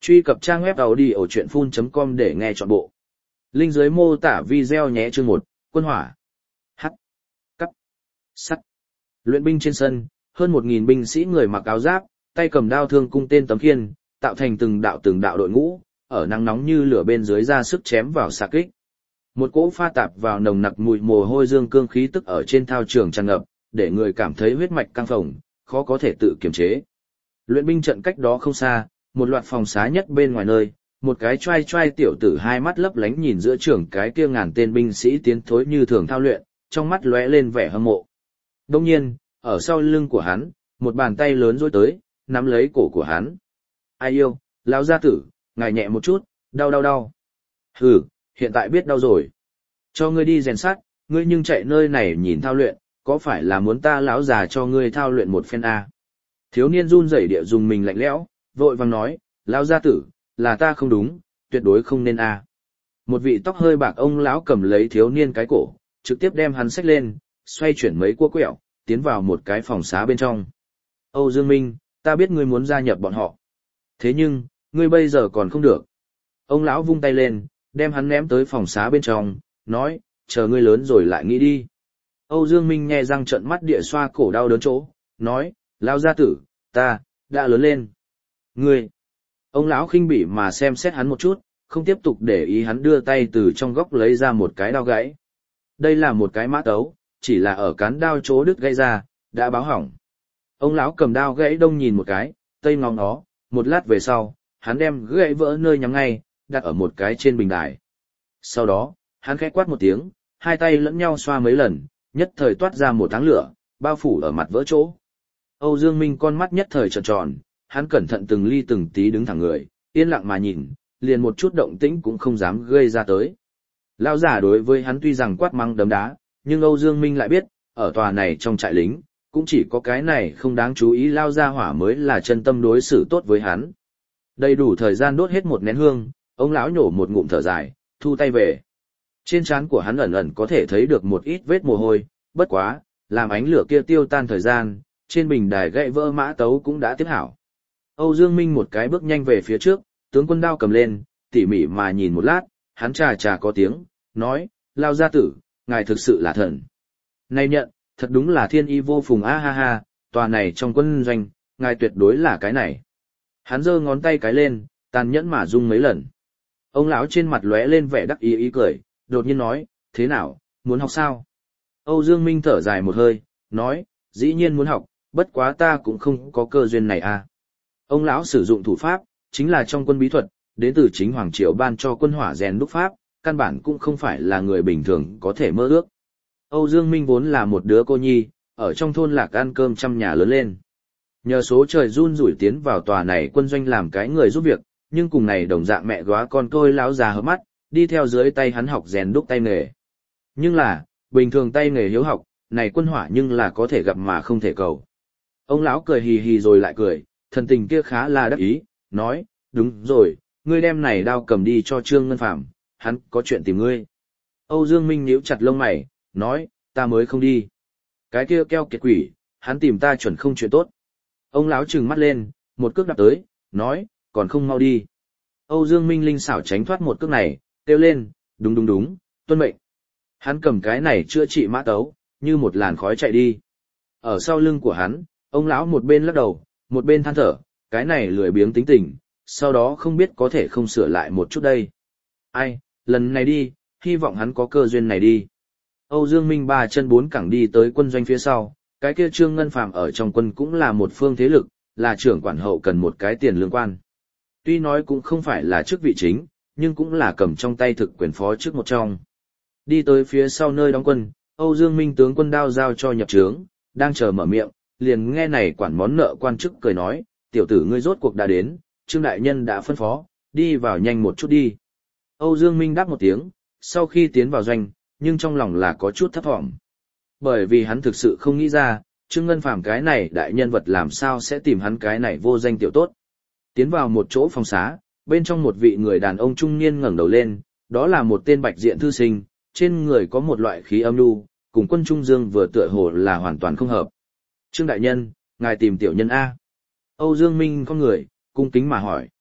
Truy cập trang web audiochuyenphun.com để nghe trọn bộ. Link dưới mô tả video nhé. Chương 1, Quân hỏa. Hắc. Cắt. Sắt. Luyện binh trên sân, hơn 1.000 binh sĩ người mặc áo giáp, tay cầm đao thương cung tên tấm khiên, tạo thành từng đạo đội ngũ, ở nắng nóng như lửa bên dưới ra sức chém vào xạ kích. Một cỗ pha tạp vào nồng nặc mùi mồ hôi dương cương khí tức ở trên thao trường tràn ngập, để người cảm thấy huyết mạch căng phồng, khó có thể tự kiềm chế. Luyện binh trận cách đó không xa, một loạt phòng xá nhất bên ngoài nơi, một cái trai trai tiểu tử hai mắt lấp lánh nhìn giữa trường cái kia ngàn tên binh sĩ tiến thối như thường thao luyện, trong mắt lóe lên vẻ hâm mộ. Đông nhiên, ở sau lưng của hắn, một bàn tay lớn duỗi tới, nắm lấy cổ của hắn. Ai yêu, lão gia tử, ngài nhẹ một chút, đau. Hừ, hiện tại biết đau rồi. Cho ngươi đi rèn sắt, ngươi nhưng chạy nơi này nhìn thao luyện, có phải là muốn ta lão già cho ngươi thao luyện một phen a? Thiếu niên run rẩy địa dùng mình lạnh lẽo, vội vàng nói, lão gia tử, là ta không đúng, tuyệt đối không nên a. Một vị tóc hơi bạc ông lão cầm lấy thiếu niên cái cổ, trực tiếp đem hắn xách lên, xoay chuyển mấy cua quẹo, tiến vào một cái phòng xá bên trong. Âu Dương Minh, ta biết ngươi muốn gia nhập bọn họ. Thế nhưng, ngươi bây giờ còn không được. Ông lão vung tay lên, đem hắn ném tới phòng xá bên trong, nói, chờ ngươi lớn rồi lại nghĩ đi. Âu Dương Minh nhe răng trợn mắt địa xoa cổ đau đớn chỗ, nói, lão gia tử, ta đã lớn lên. Ngươi. Ông lão khinh bỉ mà xem xét hắn một chút, không tiếp tục để ý hắn đưa tay từ trong góc lấy ra một cái đao gãy. Đây là một cái mã tấu, chỉ là ở cán đao chỗ đứt gãy ra, đã báo hỏng. Ông lão cầm đao gãy đông nhìn một cái, tây ngóng nó, một lát về sau, hắn đem gãy vỡ nơi nhắm ngay, đặt ở một cái trên bình đài. Sau đó, hắn khẽ quát một tiếng, hai tay lẫn nhau xoa mấy lần, nhất thời toát ra một áng lửa, bao phủ ở mặt vỡ chỗ. Âu Dương Minh con mắt nhất thời trợn tròn, hắn cẩn thận từng ly từng tí đứng thẳng người, yên lặng mà nhìn, liền một chút động tĩnh cũng không dám gây ra tới. Lão giả đối với hắn tuy rằng quát mắng đấm đá, nhưng Âu Dương Minh lại biết, ở tòa này trong trại lính, cũng chỉ có cái này không đáng chú ý lao ra hỏa mới là chân tâm đối xử tốt với hắn. Đầy đủ thời gian đốt hết một nén hương, ông lão nhổ một ngụm thở dài, thu tay về. Trên trán của hắn ẩn ẩn có thể thấy được một ít vết mồ hôi, bất quá, làm ánh lửa kia tiêu tan thời gian, trên bình đài gãy vỡ mã tấu cũng đã tiếp hảo. Âu Dương Minh một cái bước nhanh về phía trước, tướng quân đao cầm lên, tỉ mỉ mà nhìn một lát, hắn chà có tiếng, nói, lao gia tử, ngài thực sự là thần. Này nhận, thật đúng là thiên y vô phùng a ha ha, tòa này trong quân doanh, ngài tuyệt đối là cái này. Hắn giơ ngón tay cái lên, tàn nhẫn mà rung mấy lần. Ông lão trên mặt lóe lên vẻ đắc ý cười, đột nhiên nói, thế nào, muốn học sao? Âu Dương Minh thở dài một hơi, nói, dĩ nhiên muốn học, bất quá ta cũng không có cơ duyên này à. Ông lão sử dụng thủ pháp, chính là trong quân bí thuật, đến từ chính Hoàng Triều ban cho quân hỏa rèn đúc pháp, căn bản cũng không phải là người bình thường có thể mơ ước. Âu Dương Minh vốn là một đứa cô nhi, ở trong thôn lạc ăn cơm trăm nhà lớn lên. Nhờ số trời run rủi tiến vào tòa này quân doanh làm cái người giúp việc, nhưng cùng này đồng dạng mẹ góa con tôi lão già hợp mắt, đi theo dưới tay hắn học rèn đúc tay nghề. Nhưng là, bình thường tay nghề hiếu học, này quân hỏa nhưng là có thể gặp mà không thể cầu. Ông lão cười hì hì rồi lại cười, thần tình kia khá là đắc ý, nói, đúng rồi, ngươi đem này đao cầm đi cho Trương Ngân Phạm, hắn có chuyện tìm ngươi. Âu Dương Minh nhíu chặt lông mày, nói, ta mới không đi. Cái kia keo kiệt quỷ, hắn tìm ta chuẩn không chuyện tốt. Ông lão trừng mắt lên, một cước đạp tới, nói, còn không mau đi. Âu Dương Minh linh xảo tránh thoát một cước này, kêu lên, đúng, tuân mệnh. Hắn cầm cái này chữa trị mã tấu, như một làn khói chạy đi. Ở sau lưng của hắn, ông lão một bên lắc đầu, một bên than thở, cái này lười biếng tính tình, sau đó không biết có thể không sửa lại một chút đây. Ai, lần này đi, hy vọng hắn có cơ duyên này đi. Âu Dương Minh ba chân bốn cẳng đi tới quân doanh phía sau, cái kia Trương Ngân Phạm ở trong quân cũng là một phương thế lực, là trưởng quản hậu cần một cái tiền lương quan. Tuy nói cũng không phải là chức vị chính, nhưng cũng là cầm trong tay thực quyền phó chức một trong. Đi tới phía sau nơi đóng quân, Âu Dương Minh tướng quân đao giao cho nhập trướng, đang chờ mở miệng, liền nghe này quản món nợ quan chức cười nói, tiểu tử ngươi rốt cuộc đã đến, Trương đại nhân đã phân phó, đi vào nhanh một chút đi. Âu Dương Minh đáp một tiếng, sau khi tiến vào doanh, nhưng trong lòng là có chút thấp thỏm. Bởi vì hắn thực sự không nghĩ ra, Trương Ngân Phạm cái này đại nhân vật làm sao sẽ tìm hắn cái này vô danh tiểu tốt. Tiến vào một chỗ phòng xá, bên trong một vị người đàn ông trung niên ngẩng đầu lên, đó là một tên bạch diện thư sinh, trên người có một loại khí âm nhu, cùng quân Trung Dương vừa tựa hồ là hoàn toàn không hợp. Trương đại nhân, ngài tìm tiểu nhân A. Âu Dương Minh con người, cung kính mà hỏi.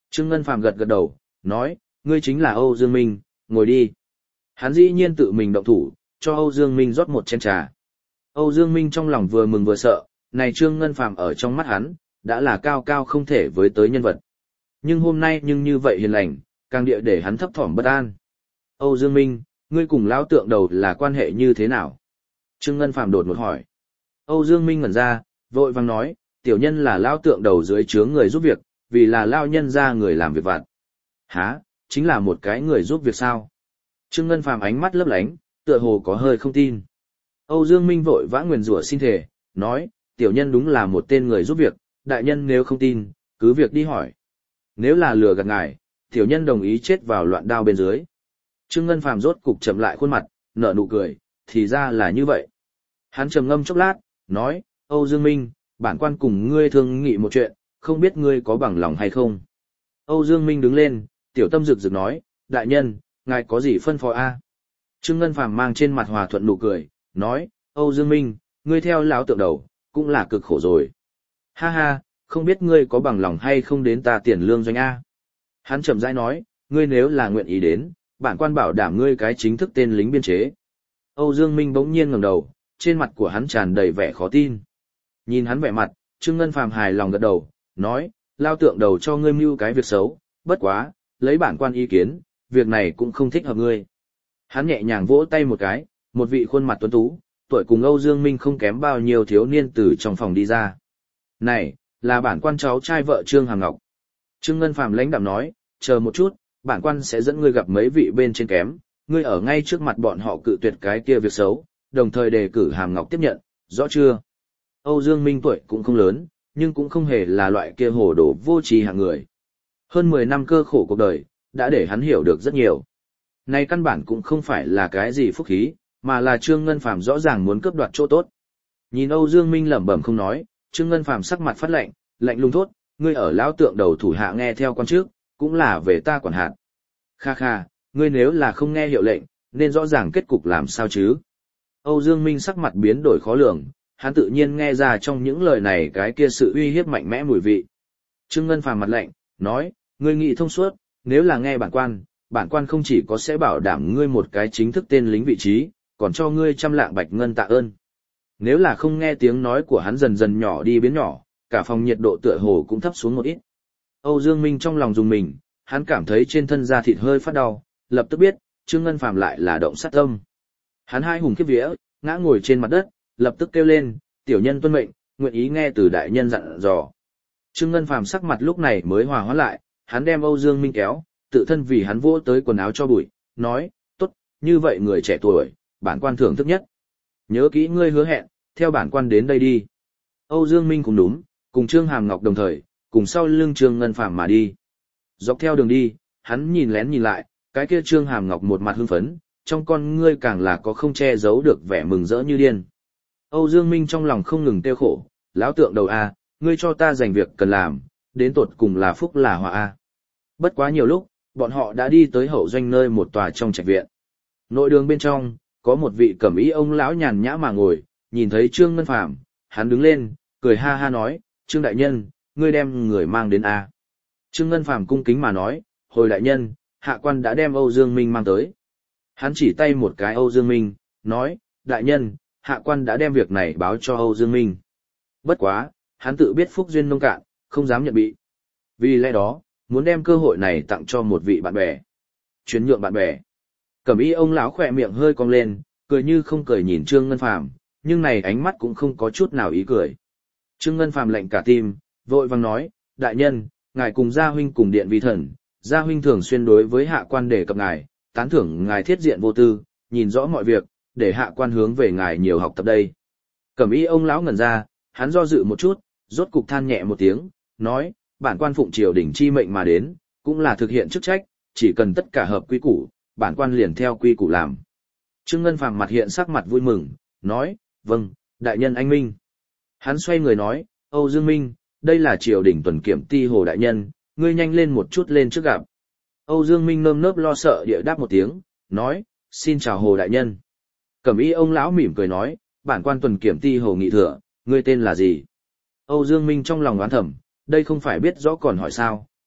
Trương Ngân Phàm gật gật đầu, nói, ngươi chính là Âu Dương Minh, ngồi đi. Hắn dĩ nhiên tự mình động thủ, cho Âu Dương Minh rót một chén trà. Âu Dương Minh trong lòng vừa mừng vừa sợ, này Trương Ngân Phàm ở trong mắt hắn, đã là cao cao không thể với tới nhân vật. Nhưng hôm nay nhưng như vậy hiền lành, càng địa để hắn thấp thỏm bất an. Âu Dương Minh, ngươi cùng lão tượng đầu là quan hệ như thế nào? Trương Ngân Phàm đột ngột hỏi. Âu Dương Minh ngẩn ra, vội vàng nói, tiểu nhân là lão tượng đầu dưới trướng người giúp việc, vì là lão nhân ra người làm việc vặt. Hả, chính là một cái người giúp việc sao? Trương Ngân Phàm ánh mắt lấp lánh, tựa hồ có hơi không tin. Âu Dương Minh vội vã nguyền rủa xin thề, nói, tiểu nhân đúng là một tên người giúp việc, đại nhân nếu không tin, cứ việc đi hỏi. Nếu là lừa gạt ngài, tiểu nhân đồng ý chết vào loạn đao bên dưới. Trương Ngân Phàm rốt cục chậm lại khuôn mặt, nở nụ cười, thì ra là như vậy. Hắn trầm ngâm chốc lát, nói, Âu Dương Minh, bản quan cùng ngươi thương nghị một chuyện, không biết ngươi có bằng lòng hay không. Âu Dương Minh đứng lên, tiểu tâm rực rực nói, đại nhân, ngài có gì phân phó a? Trương Ngân Phàm mang trên mặt hòa thuận nụ cười, nói, Âu Dương Minh, ngươi theo lão tượng đầu, cũng là cực khổ rồi. Ha ha, không biết ngươi có bằng lòng hay không đến ta tiền lương doanh a? Hắn chậm rãi nói, ngươi nếu là nguyện ý đến, bản quan bảo đảm ngươi cái chính thức tên lính biên chế. Âu Dương Minh bỗng nhiên ngẩng đầu, trên mặt của hắn tràn đầy vẻ khó tin. Nhìn hắn vẻ mặt, Trương Ngân Phàm hài lòng gật đầu, nói, lao tượng đầu cho ngươi mưu cái việc xấu, bất quá, lấy bản quan ý kiến, việc này cũng không thích hợp ngươi. Hắn nhẹ nhàng vỗ tay một cái, một vị khuôn mặt tuấn tú, tuổi cùng Âu Dương Minh không kém bao nhiêu thiếu niên từ trong phòng đi ra. Này, là bản quan cháu trai vợ Trương Hàm Ngọc. Trương Ngân Phàm lãnh đạm nói, chờ một chút, bản quan sẽ dẫn ngươi gặp mấy vị bên trên kém, ngươi ở ngay trước mặt bọn họ cự tuyệt cái kia việc xấu, đồng thời đề cử Hàm Ngọc tiếp nhận, rõ chưa? Âu Dương Minh tuổi cũng không lớn, nhưng cũng không hề là loại kia hồ đồ vô tri hạng người. Hơn 10 năm cơ khổ cuộc đời, đã để hắn hiểu được rất nhiều. Này căn bản cũng không phải là cái gì phúc khí, mà là Trương Ngân Phàm rõ ràng muốn cướp đoạt chỗ tốt. Nhìn Âu Dương Minh lẩm bẩm không nói, Trương Ngân Phàm sắc mặt phát lạnh, lạnh lùng thốt, ngươi ở lão tượng đầu thủ hạ nghe theo quan trước, cũng là về ta quản hạt. Kha kha, ngươi nếu là không nghe hiệu lệnh, nên rõ ràng kết cục làm sao chứ? Âu Dương Minh sắc mặt biến đổi khó lường, hắn tự nhiên nghe ra trong những lời này cái kia sự uy hiếp mạnh mẽ mùi vị. Trương Ngân Phàm mặt lạnh, nói, ngươi nghĩ thông suốt, nếu là nghe bản quan không chỉ có sẽ bảo đảm ngươi một cái chính thức tên lính vị trí, còn cho ngươi 100 lạng bạch ngân tạ ơn. Nếu là không nghe tiếng nói của hắn dần dần nhỏ đi biến nhỏ, cả phòng nhiệt độ tựa hồ cũng thấp xuống một ít. Âu Dương Minh trong lòng rùng mình, hắn cảm thấy trên thân da thịt hơi phát đau, lập tức biết, Trương Ngân Phàm lại là động sát tâm. Hắn hai hùng khiếp vía, ngã ngồi trên mặt đất, lập tức kêu lên, tiểu nhân tuân mệnh, nguyện ý nghe từ đại nhân dặn dò. Trương Ngân Phàm sắc mặt lúc này mới hòa hoãn lại, hắn đem Âu Dương Minh kéo, tự thân vì hắn vỗ tới quần áo cho bụi, nói, tốt, như vậy người trẻ tuổi, bản quan thưởng thức nhất. Nhớ kỹ ngươi hứa hẹn, theo bản quan đến đây đi. Âu Dương Minh cũng đúng, cùng Trương Hàm Ngọc đồng thời, cùng sau lưng Trương Ngân Phàm mà đi. Dọc theo đường đi, hắn nhìn lén nhìn lại, cái kia Trương Hàm Ngọc một mặt hưng phấn, trong con ngươi càng là có không che giấu được vẻ mừng rỡ như điên. Âu Dương Minh trong lòng không ngừng tiêu khổ, lão tượng đầu a, ngươi cho ta dành việc cần làm, đến tột cùng là phúc là họa a. Bất quá nhiều lúc, bọn họ đã đi tới hậu doanh nơi một tòa trong trạch viện. Nội đường bên trong, có một vị cẩm y ông lão nhàn nhã mà ngồi, nhìn thấy Trương Ngân Phàm, hắn đứng lên, cười ha ha nói, Trương đại nhân, ngươi đem người mang đến a. Trương Ngân Phàm cung kính mà nói, hồi đại nhân, hạ quan đã đem Âu Dương Minh mang tới. Hắn chỉ tay một cái Âu Dương Minh, nói, đại nhân, hạ quan đã đem việc này báo cho Âu Dương Minh. Bất quá, hắn tự biết phúc duyên nông cạn, không dám nhận bị. Vì lẽ đó, muốn đem cơ hội này tặng cho một vị bạn bè. Chuyển nhượng bạn bè. Cẩm y ông lão khỏe miệng hơi cong lên, cười như không cười nhìn Trương Ngân Phàm, nhưng này ánh mắt cũng không có chút nào ý cười. Trương Ngân Phàm lạnh cả tim, vội vàng nói, đại nhân, ngài cùng gia huynh cùng điện vi thần, gia huynh thường xuyên đối với hạ quan đề cập ngài, tán thưởng ngài thiết diện vô tư, nhìn rõ mọi việc, để hạ quan hướng về ngài nhiều học tập đây. Cẩm y ông lão ngẩn ra, hắn do dự một chút, rốt cục than nhẹ một tiếng, nói, bản quan phụng triều đình chi mệnh mà đến, cũng là thực hiện chức trách, chỉ cần tất cả hợp quy củ, bản quan liền theo quy củ làm. Trương Ngân Phàm mặt hiện sắc mặt vui mừng, nói, vâng, đại nhân anh minh. Hắn xoay người nói, Âu Dương Minh, đây là triều đình tuần kiểm ti Hồ đại nhân, ngươi nhanh lên một chút lên trước gặp. Âu Dương Minh nơm nớp lo sợ địa đáp một tiếng, nói, xin chào Hồ đại nhân. Cẩm y ông lão mỉm cười nói, bản quan tuần kiểm ti Hồ Nghị Thừa, ngươi tên là gì? Âu Dương Minh trong lòng oán thầm, đây không phải biết rõ còn hỏi sao,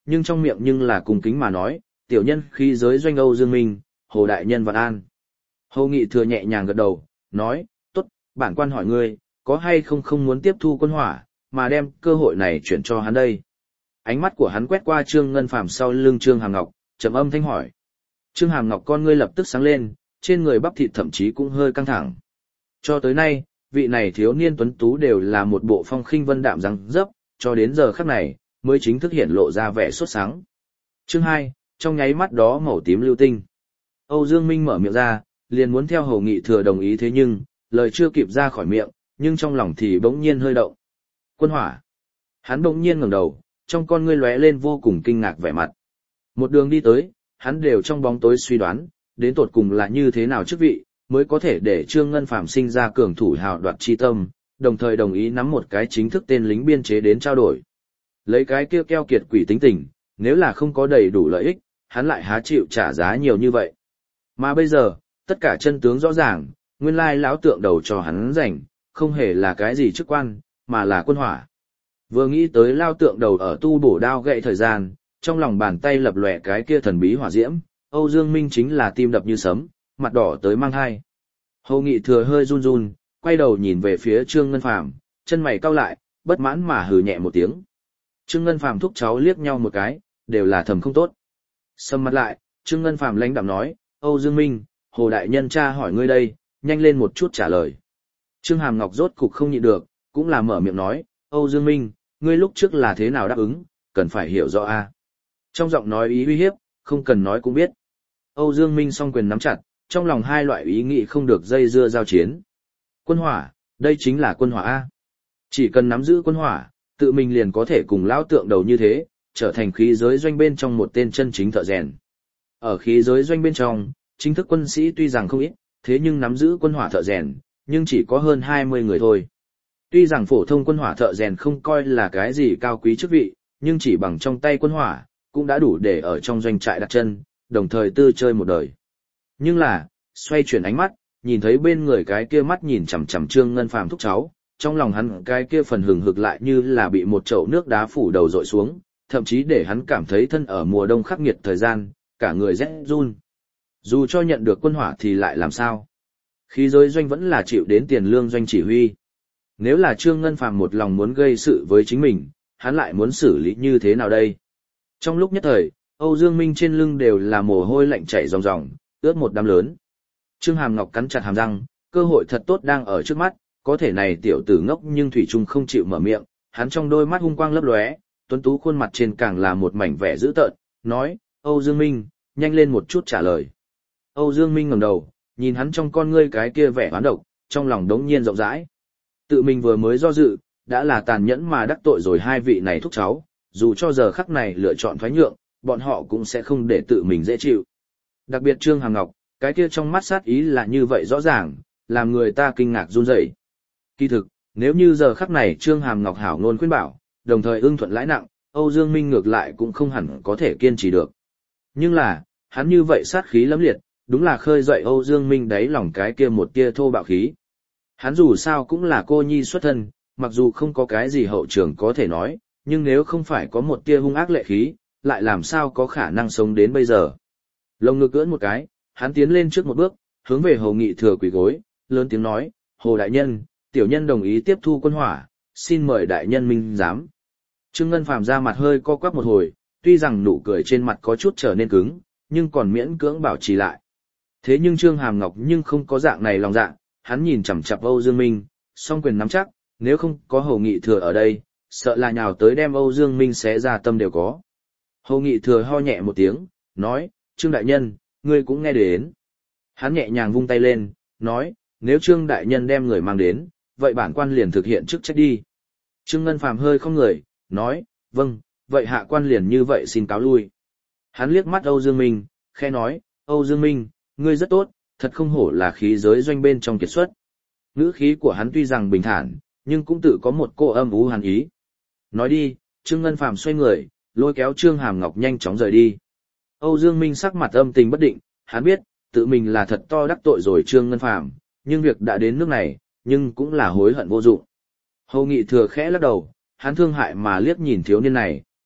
nhưng trong miệng nhưng là cung kính mà nói, tiểu nhân khí giới doanh Âu Dương Minh, Hồ đại nhân vạn an. Hồ Nghị Thừa nhẹ nhàng gật đầu, nói, tốt, bản quan hỏi ngươi, có hay không muốn tiếp thu quân hỏa, mà đem cơ hội này chuyển cho hắn đây. Ánh mắt của hắn quét qua Trương Ngân Phàm sau lưng Trương Hàm Ngọc, trầm âm thanh hỏi. Trương Hàm Ngọc con ngươi lập tức sáng lên, trên người bắp thịt thậm chí cũng hơi căng thẳng. Cho tới nay, vị này thiếu niên tuấn tú đều là một bộ phong khinh vân đạm răng dấp, cho đến giờ khắc này, mới chính thức hiện lộ ra vẻ sốt sáng. Chương 2, trong nháy mắt đó màu tím lưu tinh. Âu Dương Minh mở miệng ra, liền muốn theo Hồ Nghị Thừa đồng ý thế nhưng, lời chưa kịp ra khỏi miệng, nhưng trong lòng thì bỗng nhiên hơi động. Quân hỏa. Hắn bỗng nhiên ngẩng đầu, trong con ngươi lóe lên vô cùng kinh ngạc vẻ mặt. Một đường đi tới, hắn đều trong bóng tối suy đoán, đến tột cùng là như thế nào chức vị, mới có thể để Trương Ngân Phàm sinh ra cường thủ hào đoạt chi tâm, đồng thời đồng ý nắm một cái chính thức tên lính biên chế đến trao đổi. Lấy cái kia keo kiệt quỷ tính tình, nếu là không có đầy đủ lợi ích, hắn lại há chịu trả giá nhiều như vậy. Mà bây giờ, tất cả chân tướng rõ ràng, nguyên lai lão tượng đầu cho hắn rảnh, không hề là cái gì chức quan, mà là quân hỏa. Vừa nghĩ tới lao tượng đầu ở tu bổ đao gậy thời gian, trong lòng bàn tay lập lòe cái kia thần bí hỏa diễm, Âu Dương Minh chính là tim đập như sấm, mặt đỏ tới mang hai. Hồ Nghị Thừa hơi run run, quay đầu nhìn về phía Trương Ngân Phàm, chân mày cau lại, bất mãn mà hừ nhẹ một tiếng. Trương Ngân Phàm thúc cháu liếc nhau một cái, đều là thầm không tốt. Sầm mặt lại, Trương Ngân Phàm lãnh đạm nói, Âu Dương Minh, Hồ đại nhân cha hỏi ngươi đây, nhanh lên một chút trả lời. Trương Hàm Ngọc rốt cục không nhịn được, cũng là mở miệng nói, Âu Dương Minh, ngươi lúc trước là thế nào đáp ứng, cần phải hiểu rõ a. Trong giọng nói ý uy hiếp, không cần nói cũng biết. Âu Dương Minh song quyền nắm chặt, trong lòng hai loại ý nghĩ không được dây dưa giao chiến. Quân hỏa, đây chính là quân hỏa a. Chỉ cần nắm giữ quân hỏa, tự mình liền có thể cùng lão tượng đầu như thế, trở thành khí giới doanh bên trong một tên chân chính thợ rèn. Ở khí giới doanh bên trong, chính thức quân sĩ tuy rằng không ít, thế nhưng nắm giữ quân hỏa thợ rèn, nhưng chỉ có hơn 20 người thôi. Tuy rằng phổ thông quân hỏa thợ rèn không coi là cái gì cao quý chức vị, nhưng chỉ bằng trong tay quân hỏa, cũng đã đủ để ở trong doanh trại đặt chân, đồng thời tư chơi một đời. Nhưng là, xoay chuyển ánh mắt, nhìn thấy bên người cái kia mắt nhìn chằm chằm Trương Ngân Phàm thúc cháu, trong lòng hắn cái kia phần hừng hực lại như là bị một chậu nước đá phủ đầu dội xuống, thậm chí để hắn cảm thấy thân ở mùa đông khắc nghiệt thời gian, cả người rét run. Dù cho nhận được quân hỏa thì lại làm sao? Khí giới doanh vẫn là chịu đến tiền lương doanh chỉ huy. Nếu là Trương Ngân Phàm một lòng muốn gây sự với chính mình, hắn lại muốn xử lý như thế nào đây? Trong lúc nhất thời, Âu Dương Minh trên lưng đều là mồ hôi lạnh chảy ròng ròng, ướt một đám lớn. Trương Hàm Ngọc cắn chặt hàm răng, cơ hội thật tốt đang ở trước mắt, có thể này tiểu tử ngốc nhưng thủy chung không chịu mở miệng, hắn trong đôi mắt hung quang lấp lóe, tuấn tú khuôn mặt trên càng là một mảnh vẻ dữ tợn, nói, Âu Dương Minh, nhanh lên một chút trả lời. Âu Dương Minh ngẩng đầu, nhìn hắn trong con ngươi cái kia vẻ oán độc, trong lòng đống nhiên rộng rãi. Tự mình vừa mới do dự, đã là tàn nhẫn mà đắc tội rồi hai vị này thúc cháu, dù cho giờ khắc này lựa chọn thoái nhượng, bọn họ cũng sẽ không để tự mình dễ chịu. Đặc biệt Trương Hàm Ngọc, cái kia trong mắt sát ý là như vậy rõ ràng, làm người ta kinh ngạc run rẩy. Kỳ thực, nếu như giờ khắc này Trương Hàm Ngọc hảo ngôn khuyên bảo, đồng thời ưng thuận lãi nặng, Âu Dương Minh ngược lại cũng không hẳn có thể kiên trì được. Nhưng là, hắn như vậy sát khí lẫm liệt, đúng là khơi dậy Âu Dương Minh đáy lòng cái kia một tia thô bạo khí. Hắn dù sao cũng là cô nhi xuất thân, mặc dù không có cái gì hậu trường có thể nói, nhưng nếu không phải có một tia hung ác lệ khí, lại làm sao có khả năng sống đến bây giờ. Lồng ngực ưỡn một cái, hắn tiến lên trước một bước, hướng về Hồ Nghị Thừa quỳ gối, lớn tiếng nói, Hồ đại nhân, tiểu nhân đồng ý tiếp thu quân hỏa, xin mời đại nhân minh giám. Trương Ngân Phàm ra mặt hơi co quắp một hồi, tuy rằng nụ cười trên mặt có chút trở nên cứng, nhưng còn miễn cưỡng bảo trì lại. Thế nhưng Trương Hàm Ngọc nhưng không có dạng này lòng dạ, hắn nhìn chằm chằm Âu Dương Minh, song quyền nắm chắc, nếu không có Hồ Nghị Thừa ở đây, sợ là nhào tới đem Âu Dương Minh xé ra tâm đều có. Hồ Nghị Thừa ho nhẹ một tiếng, nói, Trương đại nhân, ngươi cũng nghe đến. Hắn nhẹ nhàng vung tay lên, nói, nếu Trương đại nhân đem người mang đến, vậy bản quan liền thực hiện chức trách đi. Trương Ngân Phàm hơi không người, nói, vâng, vậy hạ quan liền như vậy xin cáo lui. Hắn liếc mắt Âu Dương Minh, khẽ nói, Âu Dương Minh, ngươi rất tốt, thật không hổ là khí giới doanh bên trong kiệt xuất. Ngữ khí của hắn tuy rằng bình thản, nhưng cũng tự có một cô âm u hàn ý. Nói đi, Trương Ngân Phàm xoay người, lôi kéo Trương Hàm Ngọc nhanh chóng rời đi. Âu Dương Minh sắc mặt âm tình bất định, hắn biết, tự mình là thật to đắc tội rồi Trương Ngân Phàm, nhưng việc đã đến nước này, nhưng cũng là hối hận vô dụng. Hồ Nghị Thừa khẽ lắc đầu, hắn thương hại mà liếc nhìn thiếu niên này,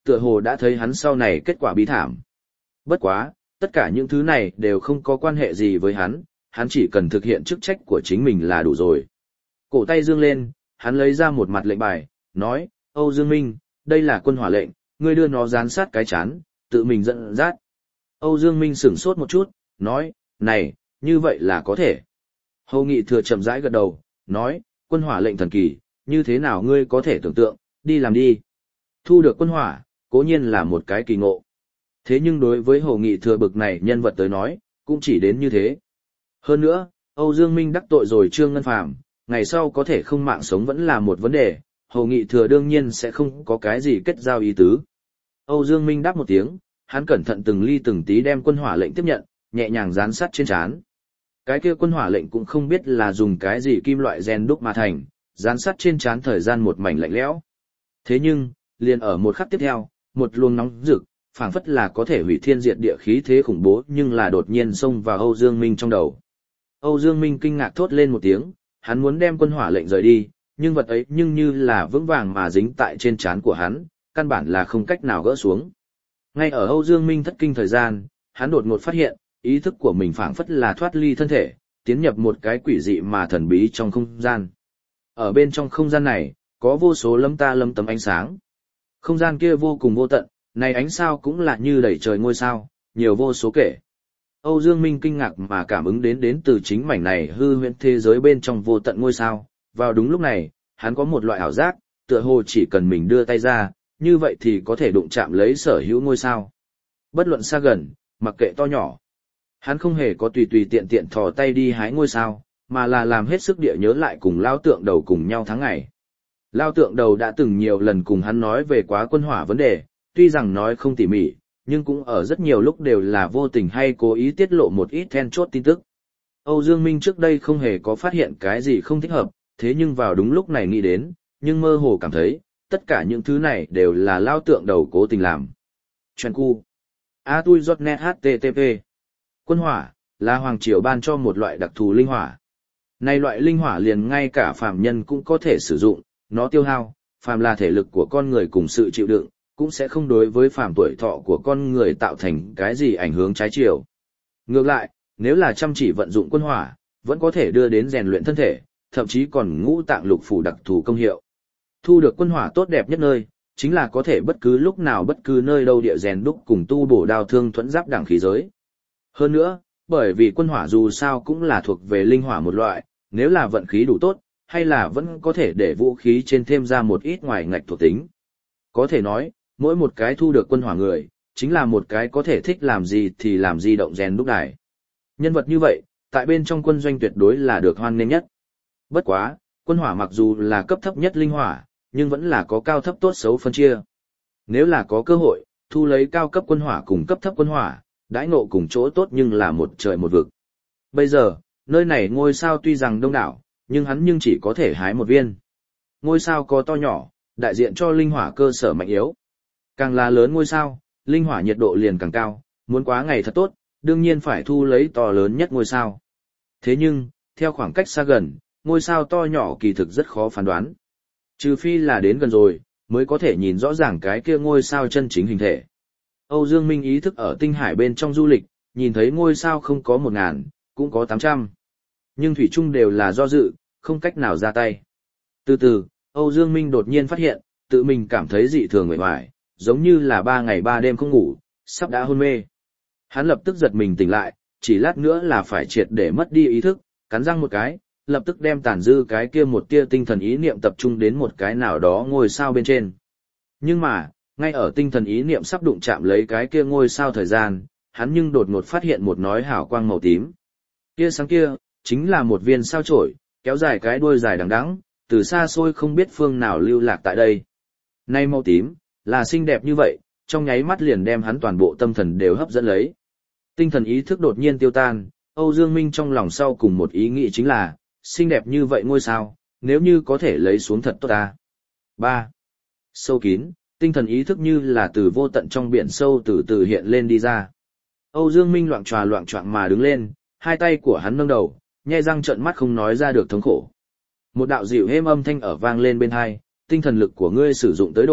tựa hồ đã thấy hắn sau này kết quả bi thảm. Bất quá, tất cả những thứ này đều không có quan hệ gì với hắn chỉ cần thực hiện chức trách của chính mình là đủ rồi. Cổ tay dương lên, hắn lấy ra một mặt lệnh bài, nói, Âu Dương Minh, đây là quân hỏa lệnh, ngươi đưa nó dán sát cái chán, tự mình dẫn dắt. Âu Dương Minh sửng sốt một chút, nói, này, như vậy là có thể. Hầu Nghị Thừa chậm rãi gật đầu, nói, quân hỏa lệnh thần kỳ, như thế nào ngươi có thể tưởng tượng, đi làm đi. Thu được quân hỏa, cố nhiên là một cái kỳ ngộ. Thế nhưng đối với Hầu Nghị Thừa bực này nhân vật tới nói, cũng chỉ đến như thế. Hơn nữa, Âu Dương Minh đắc tội rồi Trương Ngân Phàm, ngày sau có thể không mạng sống vẫn là một vấn đề, Hầu Nghị Thừa đương nhiên sẽ không có cái gì kết giao ý tứ. Âu Dương Minh đáp một tiếng, hắn cẩn thận từng ly từng tí đem quân hỏa lệnh tiếp nhận, nhẹ nhàng dán sát trên trán. Cái kia quân hỏa lệnh cũng không biết là dùng cái gì kim loại rèn đúc mà thành, dán sát trên trán thời gian một mảnh lạnh lẽo. Thế nhưng, liền ở một khắc tiếp theo, một luồng nóng rực, phảng phất là có thể hủy thiên diệt địa khí thế khủng bố nhưng là đột nhiên xông vào Âu Dương Minh trong đầu. Âu Dương Minh kinh ngạc thốt lên một tiếng, hắn muốn đem quân hỏa lệnh rời đi, nhưng vật ấy nhưng như là vững vàng mà dính tại trên trán của hắn, căn bản là không cách nào gỡ xuống. Ngay ở Âu Dương Minh thất kinh thời gian, hắn đột ngột phát hiện, ý thức của mình phảng phất là thoát ly thân thể, tiến nhập một cái quỷ dị mà thần bí trong không gian. Ở bên trong không gian này, có vô số lấm tấm ánh sáng. Không gian kia vô cùng vô tận, này ánh sao cũng là như đầy trời ngôi sao, nhiều vô số kể. Âu Dương Minh kinh ngạc mà cảm ứng đến từ chính mảnh này hư huyễn thế giới bên trong vô tận ngôi sao. Vào đúng lúc này, hắn có một loại ảo giác, tựa hồ chỉ cần mình đưa tay ra, như vậy thì có thể đụng chạm lấy sở hữu ngôi sao. Bất luận xa gần, mặc kệ to nhỏ. Hắn không hề có tùy tùy tiện tiện thò tay đi hái ngôi sao, mà là làm hết sức địa nhớ lại cùng Lao Tượng Đầu cùng nhau tháng ngày. Lao Tượng Đầu đã từng nhiều lần cùng hắn nói về quá quân hỏa vấn đề, tuy rằng nói không tỉ mỉ, nhưng cũng ở rất nhiều lúc đều là vô tình hay cố ý tiết lộ một ít then chốt tin tức. Âu Dương Minh trước đây không hề có phát hiện cái gì không thích hợp, thế nhưng vào đúng lúc này nghĩ đến, nhưng mơ hồ cảm thấy, tất cả những thứ này đều là Lao Tượng Đầu cố tình làm. Chuyện cu. Atui.net HTTP. Quân hỏa, là Hoàng Triều ban cho một loại đặc thù linh hỏa. Này loại linh hỏa liền ngay cả phàm nhân cũng có thể sử dụng, nó tiêu hao, phàm là thể lực của con người cùng sự chịu đựng, cũng sẽ không đối với phàm tuổi thọ của con người tạo thành cái gì ảnh hưởng trái chiều. Ngược lại, nếu là chăm chỉ vận dụng quân hỏa, vẫn có thể đưa đến rèn luyện thân thể, thậm chí còn ngũ tạng lục phủ đặc thù công hiệu. Thu được quân hỏa tốt đẹp nhất nơi, chính là có thể bất cứ lúc nào bất cứ nơi đâu địa rèn đúc cùng tu bổ đao thương thuẫn giáp đẳng khí giới. Hơn nữa, bởi vì quân hỏa dù sao cũng là thuộc về linh hỏa một loại, nếu là vận khí đủ tốt, hay là vẫn có thể để vũ khí trên thêm ra một ít ngoài ngạch thuộc tính. Có thể nói, mỗi một cái thu được quân hỏa người, chính là một cái có thể thích làm gì thì làm gì động rèn đúc đài. Nhân vật như vậy, tại bên trong quân doanh tuyệt đối là được hoan nghênh nhất. Bất quá, quân hỏa mặc dù là cấp thấp nhất linh hỏa, nhưng vẫn là có cao thấp tốt xấu phân chia. Nếu là có cơ hội, thu lấy cao cấp quân hỏa cùng cấp thấp quân hỏa, đãi ngộ cùng chỗ tốt nhưng là một trời một vực. Bây giờ, nơi này ngôi sao tuy rằng đông đảo, nhưng chỉ có thể hái một viên. Ngôi sao có to nhỏ, đại diện cho linh hỏa cơ sở mạnh yếu. Càng là lớn ngôi sao, linh hỏa nhiệt độ liền càng cao, muốn quá ngày thật tốt, đương nhiên phải thu lấy to lớn nhất ngôi sao. Thế nhưng, theo khoảng cách xa gần, ngôi sao to nhỏ kỳ thực rất khó phán đoán. Trừ phi là đến gần rồi, mới có thể nhìn rõ ràng cái kia ngôi sao chân chính hình thể. Âu Dương Minh ý thức ở tinh hải bên trong du lịch, nhìn thấy ngôi sao không có 1000, cũng có 800. Nhưng thủy chung đều là do dự, không cách nào ra tay. Từ từ, Âu Dương Minh đột nhiên phát hiện, tự mình cảm thấy dị thường uể oải, giống như là 3 ngày 3 đêm không ngủ, sắp đã hôn mê. Hắn lập tức giật mình tỉnh lại, chỉ lát nữa là phải triệt để mất đi ý thức, cắn răng một cái, lập tức đem tàn dư cái kia một tia tinh thần ý niệm tập trung đến một cái nào đó ngôi sao bên trên. Nhưng mà, ngay ở tinh thần ý niệm sắp đụng chạm lấy cái kia ngôi sao thời gian, hắn nhưng đột ngột phát hiện một nói hào quang màu tím. Tia sáng kia, chính là một viên sao chổi, kéo dài cái đuôi dài đằng đẵng, từ xa xôi không biết phương nào lưu lạc tại đây. Nay màu tím, là xinh đẹp như vậy, trong nháy mắt liền đem hắn toàn bộ tâm thần đều hấp dẫn lấy. Tinh thần ý thức đột nhiên tiêu tan, Âu Dương Minh trong lòng sau cùng một ý nghĩ chính là, xinh đẹp như vậy ngôi sao, nếu như có thể lấy xuống thật tốt ta. 3. Sâu kín, tinh thần ý thức như là từ vô tận trong biển sâu từ từ hiện lên đi ra. Âu Dương Minh loạng choạng mà đứng lên, hai tay của hắn nâng đầu, nhe răng trợn mắt không nói ra được thống khổ. Một đạo dịu êm âm thanh ở vang lên bên tai, tinh thần lực của ngươi sử dụng tới độ,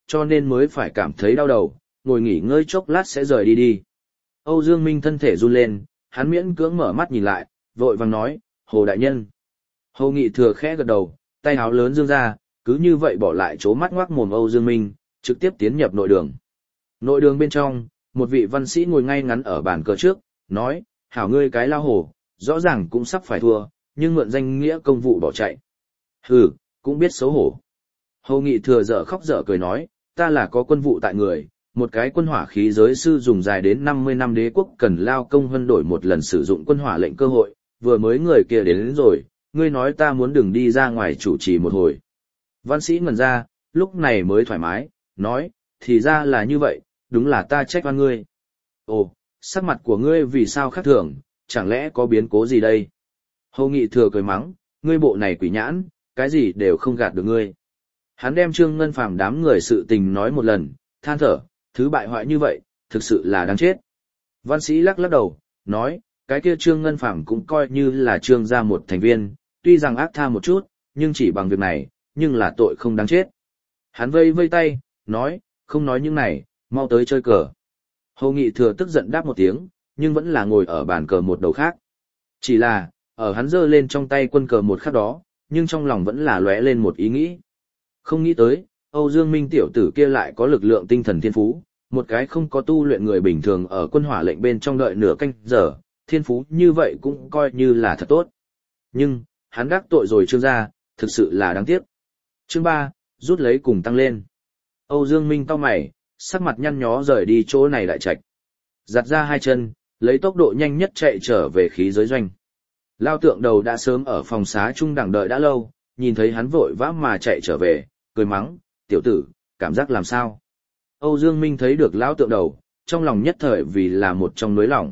cho nên mới phải cảm thấy đau đầu, ngồi nghỉ ngơi chốc lát sẽ rời đi. Âu Dương Minh thân thể run lên, hắn miễn cưỡng mở mắt nhìn lại, vội vàng nói, Hồ đại nhân. Hồ Nghị Thừa khẽ gật đầu, tay áo lớn dương ra, cứ như vậy bỏ lại chố mắt ngoác mồm Âu Dương Minh, trực tiếp tiến nhập nội đường. Nội đường bên trong, một vị văn sĩ ngồi ngay ngắn ở bàn cờ trước, nói, hảo ngươi cái lao hổ, rõ ràng cũng sắp phải thua, nhưng mượn danh nghĩa công vụ bỏ chạy. Hừ, cũng biết xấu hổ. Hồ Nghị Thừa dở khóc dở cười nói, ta là có quân vụ tại người, một cái quân hỏa khí giới sư dùng dài đến 50 năm đế quốc cần lao công hân đổi một lần sử dụng quân hỏa lệnh cơ hội, vừa mới người kia đến rồi, ngươi nói ta muốn đừng đi ra ngoài chủ trì một hồi. Văn sĩ ngẩn ra, lúc này mới thoải mái, nói, thì ra là như vậy, đúng là ta trách oan ngươi. Ồ, sắc mặt của ngươi vì sao khác thường, chẳng lẽ có biến cố gì đây? Hồ Nghị Thừa cười mắng, ngươi bộ này quỷ nhãn, cái gì đều không gạt được ngươi. Hắn đem Trương Ngân Phàm đám người sự tình nói một lần, than thở, thứ bại hoại như vậy, thực sự là đáng chết. Văn sĩ lắc lắc đầu, nói, cái kia Trương Ngân Phàm cũng coi như là Trương gia một thành viên, tuy rằng ác tha một chút, nhưng chỉ bằng việc này, nhưng là tội không đáng chết. Hắn vây vây tay, nói, không nói những này, mau tới chơi cờ. Hồ Nghị Thừa tức giận đáp một tiếng, nhưng vẫn là ngồi ở bàn cờ một đầu khác. Chỉ là, ở hắn giơ lên trong tay quân cờ một khắc đó, nhưng trong lòng vẫn là lóe lên một ý nghĩ. Không nghĩ tới, Âu Dương Minh tiểu tử kia lại có lực lượng tinh thần thiên phú, một cái không có tu luyện người bình thường ở quân hỏa lệnh bên trong đợi nửa canh giờ, thiên phú như vậy cũng coi như là thật tốt. Nhưng, hắn đắc tội rồi Trương gia, thực sự là đáng tiếc. Chương 3, rút lấy cùng tăng lên. Âu Dương Minh cau mày, sắc mặt nhăn nhó rời đi chỗ này đại trạch. Giặt ra hai chân, lấy tốc độ nhanh nhất chạy trở về khí giới doanh. Lao Tượng Đầu đã sớm ở phòng xá trung đẳng đợi đã lâu, nhìn thấy hắn vội vã mà chạy trở về, cười mắng, tiểu tử, cảm giác làm sao? Âu Dương Minh thấy được Lão Tượng Đầu, trong lòng nhất thời vì là một trong nỗi lòng.